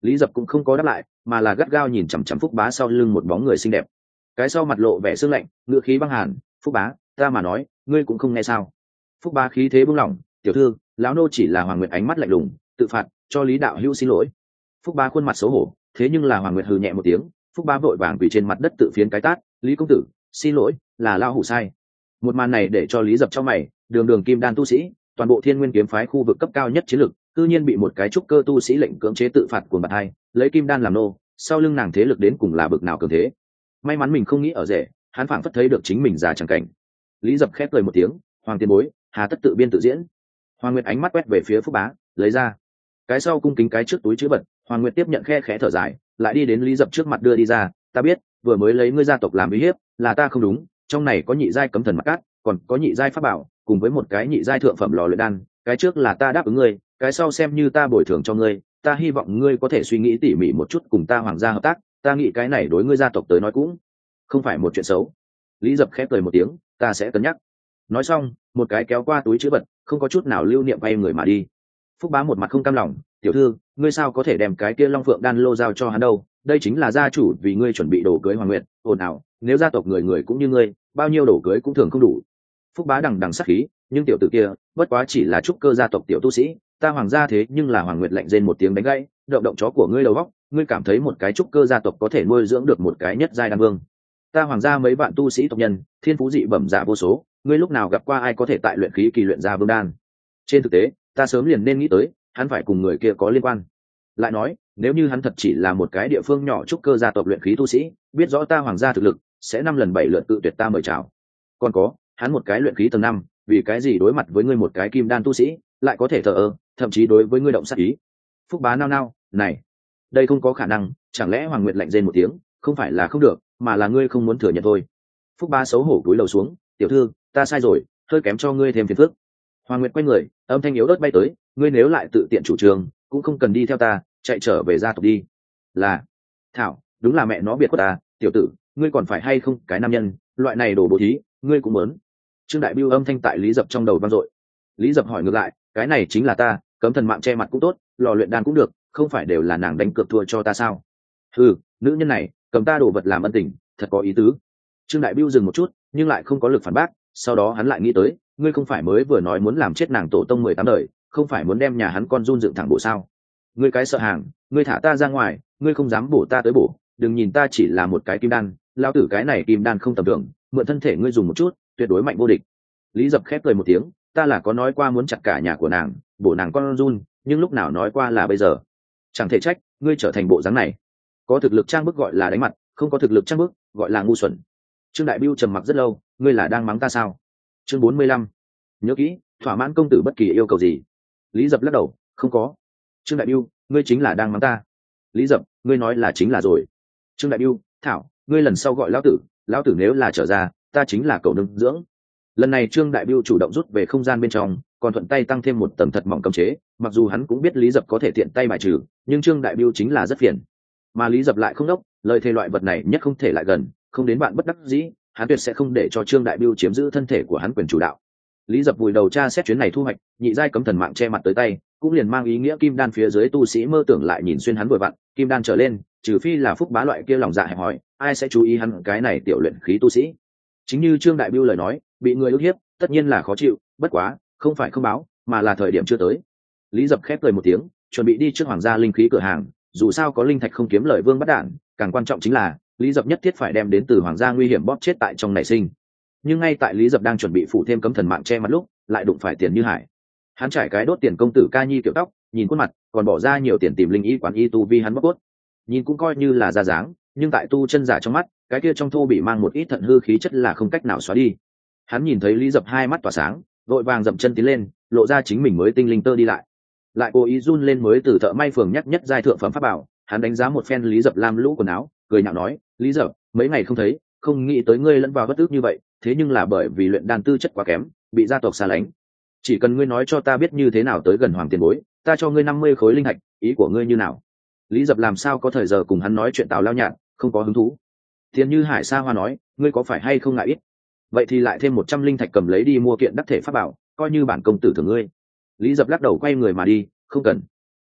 Lý Dập cũng không có đáp lại, mà là gắt gao nhìn chằm chằm Phúc Bá sau lưng một bóng người xinh đẹp. Cái sau mặt lộ vẻ sương lạnh, ngựa khí băng hàn. Phúc Bá, ta mà nói, ngươi cũng không nghe sao? Phúc Bá khí thế buông lỏng. Tiểu thư, lão nô chỉ là Hoàng Nguyệt ánh mắt lạnh lùng, tự phạt, cho Lý đạo hữu xin lỗi. Phúc Bá khuôn mặt xấu hổ, thế nhưng là Hoàng Nguyệt hừ nhẹ một tiếng. Phúc Bá vội vàng quỳ trên mặt đất tự phiến cái tát. Lý công tử, xin lỗi, là lao hủ sai. Một màn này để cho Lý Dập trong mày, đường đường kim đan tu sĩ, toàn bộ Thiên Nguyên kiếm phái khu vực cấp cao nhất chiến lực, tự nhiên bị một cái trúc cơ tu sĩ lệnh cưỡng chế tự phạt của bạt hai, lấy kim đan làm nô, sau lưng nàng thế lực đến cùng là bực nào cường thế. May mắn mình không nghĩ ở rể, hắn phảng phất thấy được chính mình già chẳng cảnh. Lý Dập khép cười một tiếng, Hoàng tiên bối, hà tất tự biên tự diễn. Hoàng Nguyệt ánh mắt quét về phía Phúc Bá, lấy ra cái sau cung kính cái trước túi chữ vật. Hoàng Nguyệt tiếp nhận khe khẽ thở dài, lại đi đến Lý Dập trước mặt đưa đi ra. Ta biết, vừa mới lấy ngươi gia tộc làm uy hiếp, là ta không đúng. Trong này có nhị giai cấm thần mặc cát, còn có nhị giai pháp bảo, cùng với một cái nhị giai thượng phẩm lò luyện đan. Cái trước là ta đáp ứng ngươi, cái sau xem như ta bồi thường cho ngươi. Ta hy vọng ngươi có thể suy nghĩ tỉ mỉ một chút cùng ta Hoàng gia hợp tác. Ta nghĩ cái này đối ngươi gia tộc tới nói cũng không phải một chuyện xấu. Lý Dập khép cười một tiếng, ta sẽ cân nhắc. Nói xong, một cái kéo qua túi chữ vật, không có chút nào lưu niệm bay người mà đi. Phúc Bá một mặt không cam lòng, tiểu thư, ngươi sao có thể đem cái kia Long Phượng đan lô giao cho hắn đâu? Đây chính là gia chủ vì ngươi chuẩn bị đồ cưới Hoàng Nguyệt, ồn ào, nếu gia tộc người người cũng như ngươi, bao nhiêu đồ cưới cũng thường không đủ. Phúc Bá đằng đằng sát khí, nhưng tiểu tử kia, bất quá chỉ là trúc cơ gia tộc tiểu tu sĩ, ta Hoàng gia thế nhưng là Hoàng Nguyệt lạnh rên một tiếng đánh gãy, động động chó của ngươi đầu óc, ngươi cảm thấy một cái trúc cơ gia tộc có thể nuôi dưỡng được một cái nhất giai đan vương? Ta Hoàng gia mấy vạn tu sĩ tộc nhân, thiên phú dị bẩm giả vô số, ngươi lúc nào gặp qua ai có thể tại luyện khí kỳ luyện ra vương đan? Trên thực tế, ta sớm liền nên nghĩ tới, hắn phải cùng người kia có liên quan. Lại nói, nếu như hắn thật chỉ là một cái địa phương nhỏ trúc cơ gia tộc luyện khí tu sĩ, biết rõ ta Hoàng gia thực lực, sẽ năm lần bảy lượt tự tuyệt ta mời chào. Còn có, hắn một cái luyện khí tầng năm, vì cái gì đối mặt với ngươi một cái kim đan tu sĩ, lại có thể thờ ơ, thậm chí đối với ngươi động sát ý? Phúc Bá nao nao, này, đây không có khả năng, chẳng lẽ Hoàng Nguyệt lạnh rên một tiếng, không phải là không được, mà là ngươi không muốn thừa nhận thôi. Phúc Bá xấu hổ cúi đầu xuống, tiểu thư, ta sai rồi, hơi kém cho ngươi thêm phiền phức. Hoàng Nguyệt quay người, âm thanh yếu ớt bay tới, ngươi nếu lại tự tiện chủ trương, cũng không cần đi theo ta, chạy trở về gia tộc đi. Là, thảo, đúng là mẹ nó biệt của ta, tiểu tử, ngươi còn phải hay không cái nam nhân, loại này đồ bố thí, ngươi cũng muốn. Trương Đại Bưu âm thanh tại Lý Dập trong đầu vang dội. Lý Dập hỏi ngược lại, cái này chính là ta, cấm thần mạng che mặt cũng tốt, lò luyện đan cũng được, không phải đều là nàng đánh cược thua cho ta sao? Ừ, nữ nhân này, cầm ta đồ vật làm ân tình, thật có ý tứ. Trương Đại Bưu dừng một chút, nhưng lại không có lực phản bác, sau đó hắn lại nghĩ tới, ngươi không phải mới vừa nói muốn làm chết nàng tổ tông mười tám đời, không phải muốn đem nhà hắn con run dựng thẳng bộ sao? Ngươi cái sợ hàng, ngươi thả ta ra ngoài, ngươi không dám bổ ta tới bổ, đừng nhìn ta chỉ là một cái kim đan, lão tử cái này kim đan không tầm thường, mượn thân thể ngươi dùng một chút, tuyệt đối mạnh vô địch. Lý Dập khép cười một tiếng, ta là có nói qua muốn chặt cả nhà của nàng, bổ nàng con run, nhưng lúc nào nói qua là bây giờ? Chẳng thể trách, ngươi trở thành bộ dáng này. Có thực lực trang bức gọi là đánh mặt, không có thực lực trang bức gọi là ngu xuẩn. Trương Đại Bưu trầm mặc rất lâu, ngươi là đang mắng ta sao? Chương bốn mươi lăm, nhớ kỹ, thỏa mãn công tử bất kỳ yêu cầu gì. Lý Dập lắc đầu, không có. Trương Đại Bưu, ngươi chính là đang mắng ta. Lý Dập, ngươi nói là chính là rồi. Trương Đại Bưu, thảo, ngươi lần sau gọi lão tử, lão tử nếu là trở ra, ta chính là cậu nương dưỡng. Lần này Trương Đại Bưu chủ động rút về không gian bên trong, còn thuận tay tăng thêm một tầng thật mỏng cấm chế, mặc dù hắn cũng biết Lý Dập có thể tiện tay bài trừ, nhưng Trương Đại Bưu chính là rất phiền. Mà Lý Dập lại không đốc, lời thề loại vật này nhất không thể lại gần, không đến bạn bất đắc dĩ, hắn tuyệt sẽ không để cho Trương Đại Bưu chiếm giữ thân thể của hắn quyền chủ đạo. Lý Dập vùi đầu tra xét chuyến này thu hoạch, nhị giai cấm thần mạng che mặt tới tay, cũng liền mang ý nghĩa kim đan phía dưới tu sĩ mơ tưởng lại nhìn xuyên hắn vừa vặn, kim đan trở lên, trừ phi là Phúc Bá loại kia lòng dạ hẹp hòi, ai sẽ chú ý hắn cái này tiểu luyện khí tu sĩ. Chính như Trương Đại Bưu lời nói, bị người ức hiếp, tất nhiên là khó chịu, bất quá, không phải không báo, mà là thời điểm chưa tới. Lý Dập khép cười một tiếng, chuẩn bị đi trước Hoàng gia linh khí cửa hàng, dù sao có linh thạch không kiếm lời vương bắt đản, càng quan trọng chính là Lý Dập nhất thiết phải đem đến từ Hoàng gia nguy hiểm bóp chết tại trong nảy sinh. Nhưng ngay tại Lý Dập đang chuẩn bị phủ thêm cấm thần mạng che mặt lúc, lại đụng phải Tiền Như Hải. Hắn trải cái đốt tiền công tử ca nhi kiểu tóc, nhìn khuôn mặt, còn bỏ ra nhiều tiền tìm linh y quán y tu vi hắn bóc cốt. Nhìn cũng coi như là ra dáng, nhưng tại tu chân giả trong mắt, cái kia trong thô bị mang một ít thận hư khí chất là không cách nào xóa đi. Hắn nhìn thấy Lý Dập hai mắt tỏa sáng, vội vàng dậm chân tiến lên, lộ ra chính mình mới tinh linh tơ đi lại. Lại cố ý run lên mới từ thợ may phường nhắc nhất giai thượng phẩm pháp bảo, hắn đánh giá một phen Lý Dập lam lũ quần áo, cười nhạo nói, Lý Dập, mấy ngày không thấy, không nghĩ tới ngươi lẫn vào bất ước như vậy, thế nhưng là bởi vì luyện đan tư chất quá kém, bị gia tộc xa lánh. Chỉ cần ngươi nói cho ta biết như thế nào tới gần Hoàng tiền bối, ta cho ngươi năm mươi khối linh thạch, ý của ngươi như nào? Lý Dập làm sao có thời giờ cùng hắn nói chuyện tào lao nhạt, không có hứng thú. Tiền Như Hải xa hoa nói, ngươi có phải hay không ngại ít? Vậy thì lại thêm một trăm linh thạch cầm lấy đi mua kiện đắc thể pháp bảo, coi như bản công tử thưởng ngươi. Lý Dập lắc đầu quay người mà đi, không cần.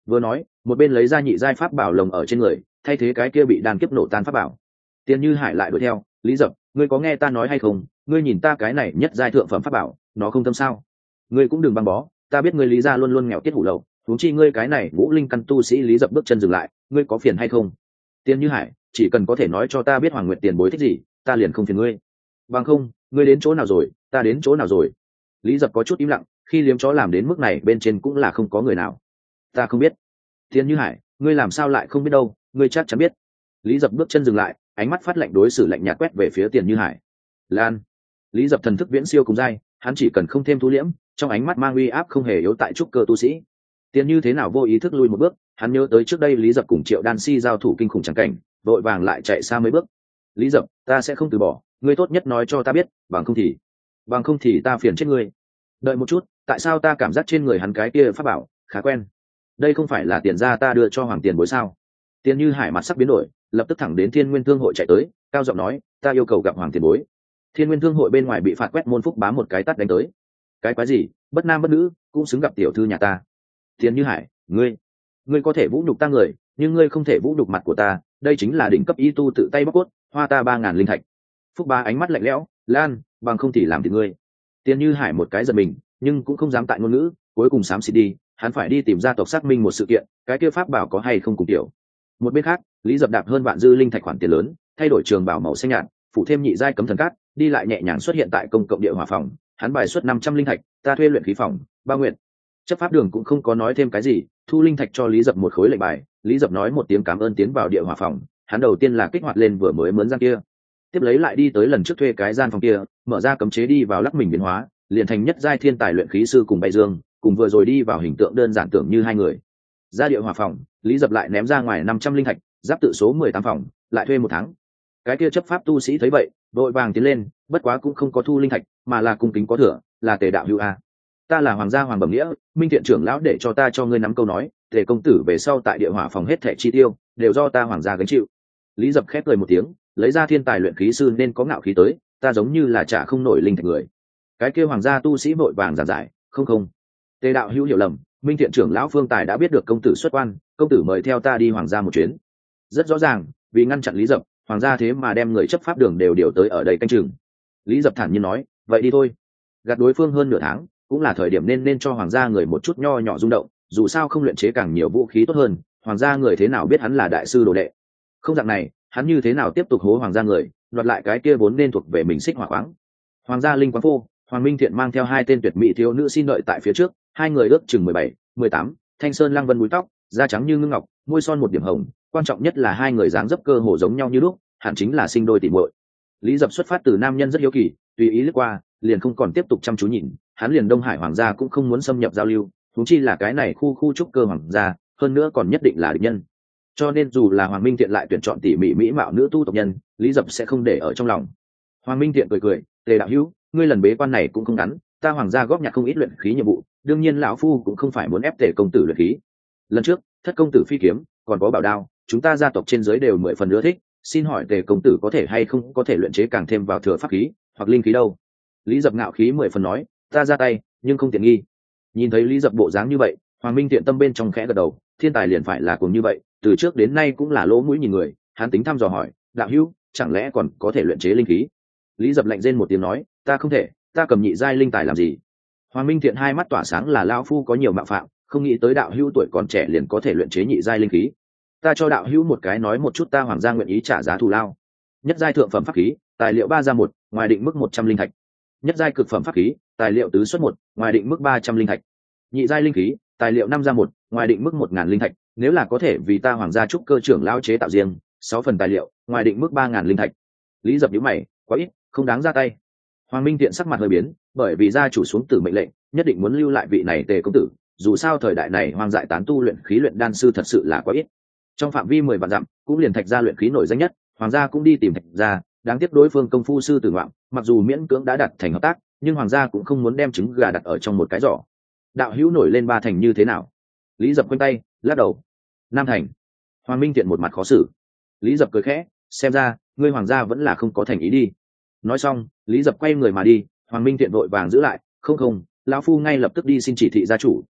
Vừa nói một bên lấy ra nhị giai pháp bảo lồng ở trên người, thay thế cái kia bị đan kiếp nổ tan pháp bảo. Tiền Như Hải lại đuổi theo, lý dập, ngươi có nghe ta nói hay không? Ngươi nhìn ta cái này nhất giai thượng phẩm pháp bảo, nó không tâm sao? Ngươi cũng đừng băng bó, ta biết ngươi lý gia luôn luôn nghèo kiết hủ lậu, huống chi ngươi cái này ngũ linh căn tu sĩ. Lý dập bước chân dừng lại, ngươi có phiền hay không? Tiền Như Hải, chỉ cần có thể nói cho ta biết Hoàng Nguyệt tiền bối thích gì, ta liền không phiền ngươi. Bằng không, ngươi đến chỗ nào rồi, ta đến chỗ nào rồi? Lý dập có chút im lặng, khi liếm chó làm đến mức này bên trên cũng là không có người nào. Ta không biết. Tiền Như Hải, ngươi làm sao lại không biết đâu, ngươi chắc chắn biết. Lý dập bước chân dừng lại, ánh mắt phát lạnh đối xử lạnh nhạt quét về phía Tiền Như Hải. Lan. Lý dập thần thức viễn siêu cùng dai, hắn chỉ cần không thêm thu liễm, trong ánh mắt mang uy áp không hề yếu tại trúc cơ tu sĩ. Tiền Như thế nào vô ý thức lui một bước, hắn nhớ tới trước đây Lý dập cùng Triệu Đan Si giao thủ kinh khủng chẳng cảnh, vội vàng lại chạy xa mấy bước. Lý dập, ta sẽ không từ bỏ, ngươi tốt nhất nói cho ta biết, bằng không thì bằng không thì ta phiền chết ngươi. Đợi một chút, tại sao ta cảm giác trên người hắn cái kia pháp bảo khá quen? Đây không phải là tiền gia ta đưa cho Hoàng tiền bối sao? Tiền Như Hải mặt sắc biến đổi, lập tức thẳng đến Thiên Nguyên Thương hội chạy tới, cao giọng nói, ta yêu cầu gặp Hoàng tiền bối. Thiên Nguyên Thương hội bên ngoài bị phạt quét môn phúc bám một cái tát đánh tới. Cái quái gì, bất nam bất nữ, cũng xứng gặp tiểu thư nhà ta. Tiền Như Hải, ngươi ngươi có thể vũ nhục ta người, nhưng ngươi không thể vũ nhục mặt của ta, đây chính là đỉnh cấp y tu tự tay bóc cốt, hoa ta ba ngàn linh thạch. Phúc bá ánh mắt lạnh lẽo, Lan, bằng không thì làm thì ngươi. Tiền Như Hải một cái giật mình, nhưng cũng không dám tại ngôn ngữ, cuối cùng xám xịt đi, hắn phải đi tìm gia tộc xác minh một sự kiện, cái kia pháp bảo có hay không cùng tiểu. Một bên khác, Lý dập đạp hơn vạn dư linh thạch khoản tiền lớn, thay đổi trường bảo màu xanh nhạt, phụ thêm nhị giai cấm thần cát, đi lại nhẹ nhàng xuất hiện tại công cộng địa hỏa phòng. Hắn bài xuất năm trăm linh thạch, ta thuê luyện khí phòng, ba nguyện. Chấp pháp đường cũng không có nói thêm cái gì, thu linh thạch cho Lý dập một khối lệnh bài. Lý dập nói một tiếng cảm ơn tiến vào địa hỏa phòng, hắn đầu tiên là kích hoạt lên vừa mới mướn gian kia, tiếp lấy lại đi tới lần trước thuê cái gian phòng kia, mở ra cấm chế đi vào lắc mình biến hóa, liền thành nhất giai thiên tài luyện khí sư cùng Bay Dương, cùng vừa rồi đi vào hình tượng đơn giản tưởng như hai người. Ra địa hỏa phòng, Lý dập lại ném ra ngoài năm trăm linh thạch, giáp tự số mười tám phòng, lại thuê một tháng. Cái kia chấp pháp tu sĩ thấy vậy, đội vàng tiến lên, bất quá cũng không có thu linh thạch, mà là cung kính có thừa, là Tề đạo hữu a. Ta là hoàng gia Hoàng Bẩm Nghĩa, Minh Thiện trưởng lão để cho ta cho ngươi nắm câu nói, Tề công tử về sau tại địa hỏa phòng hết thẻ chi tiêu, đều do ta hoàng gia gánh chịu. Lý dập khép cười một tiếng, lấy ra thiên tài luyện khí sư nên có ngạo khí tới, ta giống như là trả không nổi linh thạch người. Cái kia hoàng gia tu sĩ vội vàng giảng giải, không không. Tề đạo hữu hiểu lầm, Minh Thiện trưởng lão Phương Tài đã biết được công tử xuất quan, công tử mời theo ta đi hoàng gia một chuyến. Rất rõ ràng, vì ngăn chặn Lý dập, hoàng gia thế mà đem người chấp pháp đường đều điều tới ở đây canh chừng. Lý dập thản nhiên nói, vậy đi thôi. Gạt đối phương hơn nửa tháng, cũng là thời điểm nên nên cho hoàng gia người một chút nho nhỏ rung động, dù sao không luyện chế càng nhiều vũ khí tốt hơn, hoàng gia người thế nào biết hắn là đại sư đồ đệ. Không dạng này, hắn như thế nào tiếp tục hố hoàng gia người, đoạt lại cái kia vốn nên thuộc về mình xích hỏa khoáng. Hoàng gia linh quán phô, Hoàng Minh Thiện mang theo hai tên tuyệt mỹ thiếu nữ xin đợi tại phía trước, hai người ước chừng mười bảy, mười tám, thanh sơn lăng vân búi tóc, da trắng như ngưng ngọc, môi son một điểm hồng, quan trọng nhất là hai người dáng dấp cơ hồ giống nhau như lúc, hẳn chính là sinh đôi tỷ muội. Lý dập xuất phát từ nam nhân rất hiếu kỳ, tùy ý lướt qua, liền không còn tiếp tục chăm chú nhìn, hắn liền Đông Hải hoàng gia cũng không muốn xâm nhập giao lưu, huống chi là cái này khu khu trúc cơ hoàng gia, hơn nữa còn nhất định là địch nhân. Cho nên dù là Hoàng Minh Thiện lại tuyển chọn tỉ mỉ mỹ mạo nữ tu tộc nhân, Lý dập sẽ không để ở trong lòng. Hoàng Minh Thiện cười cười, Tề đạo hữu, ngươi lần bế quan này cũng không ngắn, ta hoàng gia góp nhặt không ít luyện khí nhiệm vụ, đương nhiên lão phu cũng không phải muốn ép Tề công tử luyện khí. Lần trước thất công tử phi kiếm, còn có bảo đao, chúng ta gia tộc trên dưới đều mười phần ưa thích, xin hỏi Tề công tử có thể hay không có thể luyện chế càng thêm vào thừa pháp khí hoặc linh khí đâu? Lý dập ngạo khí mười phần nói, ta ra tay nhưng không tiện nghi. Nhìn thấy Lý dập bộ dáng như vậy, Hoàng Minh Thiện tâm bên trong khẽ gật đầu, thiên tài liền phải là cùng như vậy, từ trước đến nay cũng là lỗ mũi nhìn người. Hắn tính thăm dò hỏi, đạo hữu chẳng lẽ còn có thể luyện chế linh khí? Lý dập lạnh rên một tiếng nói, ta không thể, ta cầm nhị giai linh tài làm gì? Hoàng Minh Thiện hai mắt tỏa sáng, là lão phu có nhiều mạo phạm, không nghĩ tới đạo hữu tuổi còn trẻ liền có thể luyện chế nhị giai linh khí. Ta cho đạo hữu một cái nói một chút, ta hoàng gia nguyện ý trả giá thù lao. Nhất giai thượng phẩm pháp khí, tài liệu ba ra một, ngoài định mức một trăm linh thạch. Nhất giai cực phẩm pháp khí, tài liệu tứ xuất một, ngoài định mức ba trăm linh thạch. Nhị giai linh khí, tài liệu năm ra một, ngoài định mức một ngàn linh thạch. Nếu là có thể vì ta hoàng gia trúc cơ trưởng lão chế tạo riêng sáu phần tài liệu, ngoài định mức ba ngàn linh thạch. Lý dập nhíu mày, quá ít, không đáng ra tay. Hoàng Minh Thiện sắc mặt hơi biến, bởi vì gia chủ xuống tử mệnh lệnh, nhất định muốn lưu lại vị này Tề công tử, dù sao thời đại này hoang dại tán tu luyện khí luyện đan sư thật sự là quá ít. Trong phạm vi mười vạn dặm, cũng liền Thạch gia luyện khí nổi danh nhất, hoàng gia cũng đi tìm Thạch gia, đáng tiếc đối phương công phu sư tử ngoạm, mặc dù miễn cưỡng đã đặt thành hợp tác, nhưng hoàng gia cũng không muốn đem trứng gà đặt ở trong một cái giỏ. Đạo hữu nổi lên ba thành như thế nào? Lý dập quanh tay, lắc đầu. Nam thành. Hoàng Minh Thiện một mặt khó xử. Lý dập cười khẽ, xem ra ngươi hoàng gia vẫn là không có thành ý đi. Nói xong, Lý dập quay người mà đi. Hoàng Minh Thiện vội vàng giữ lại, không không, lão phu ngay lập tức đi xin chỉ thị gia chủ,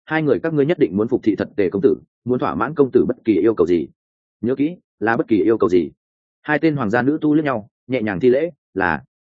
hai người các ngươi nhất định muốn phục thị thật tề công tử, muốn thỏa mãn công tử bất kỳ yêu cầu gì. Nhớ kỹ, là bất kỳ yêu cầu gì. Hai tên hoàng gia nữ tu liếc nhau, nhẹ nhàng thi lễ, là.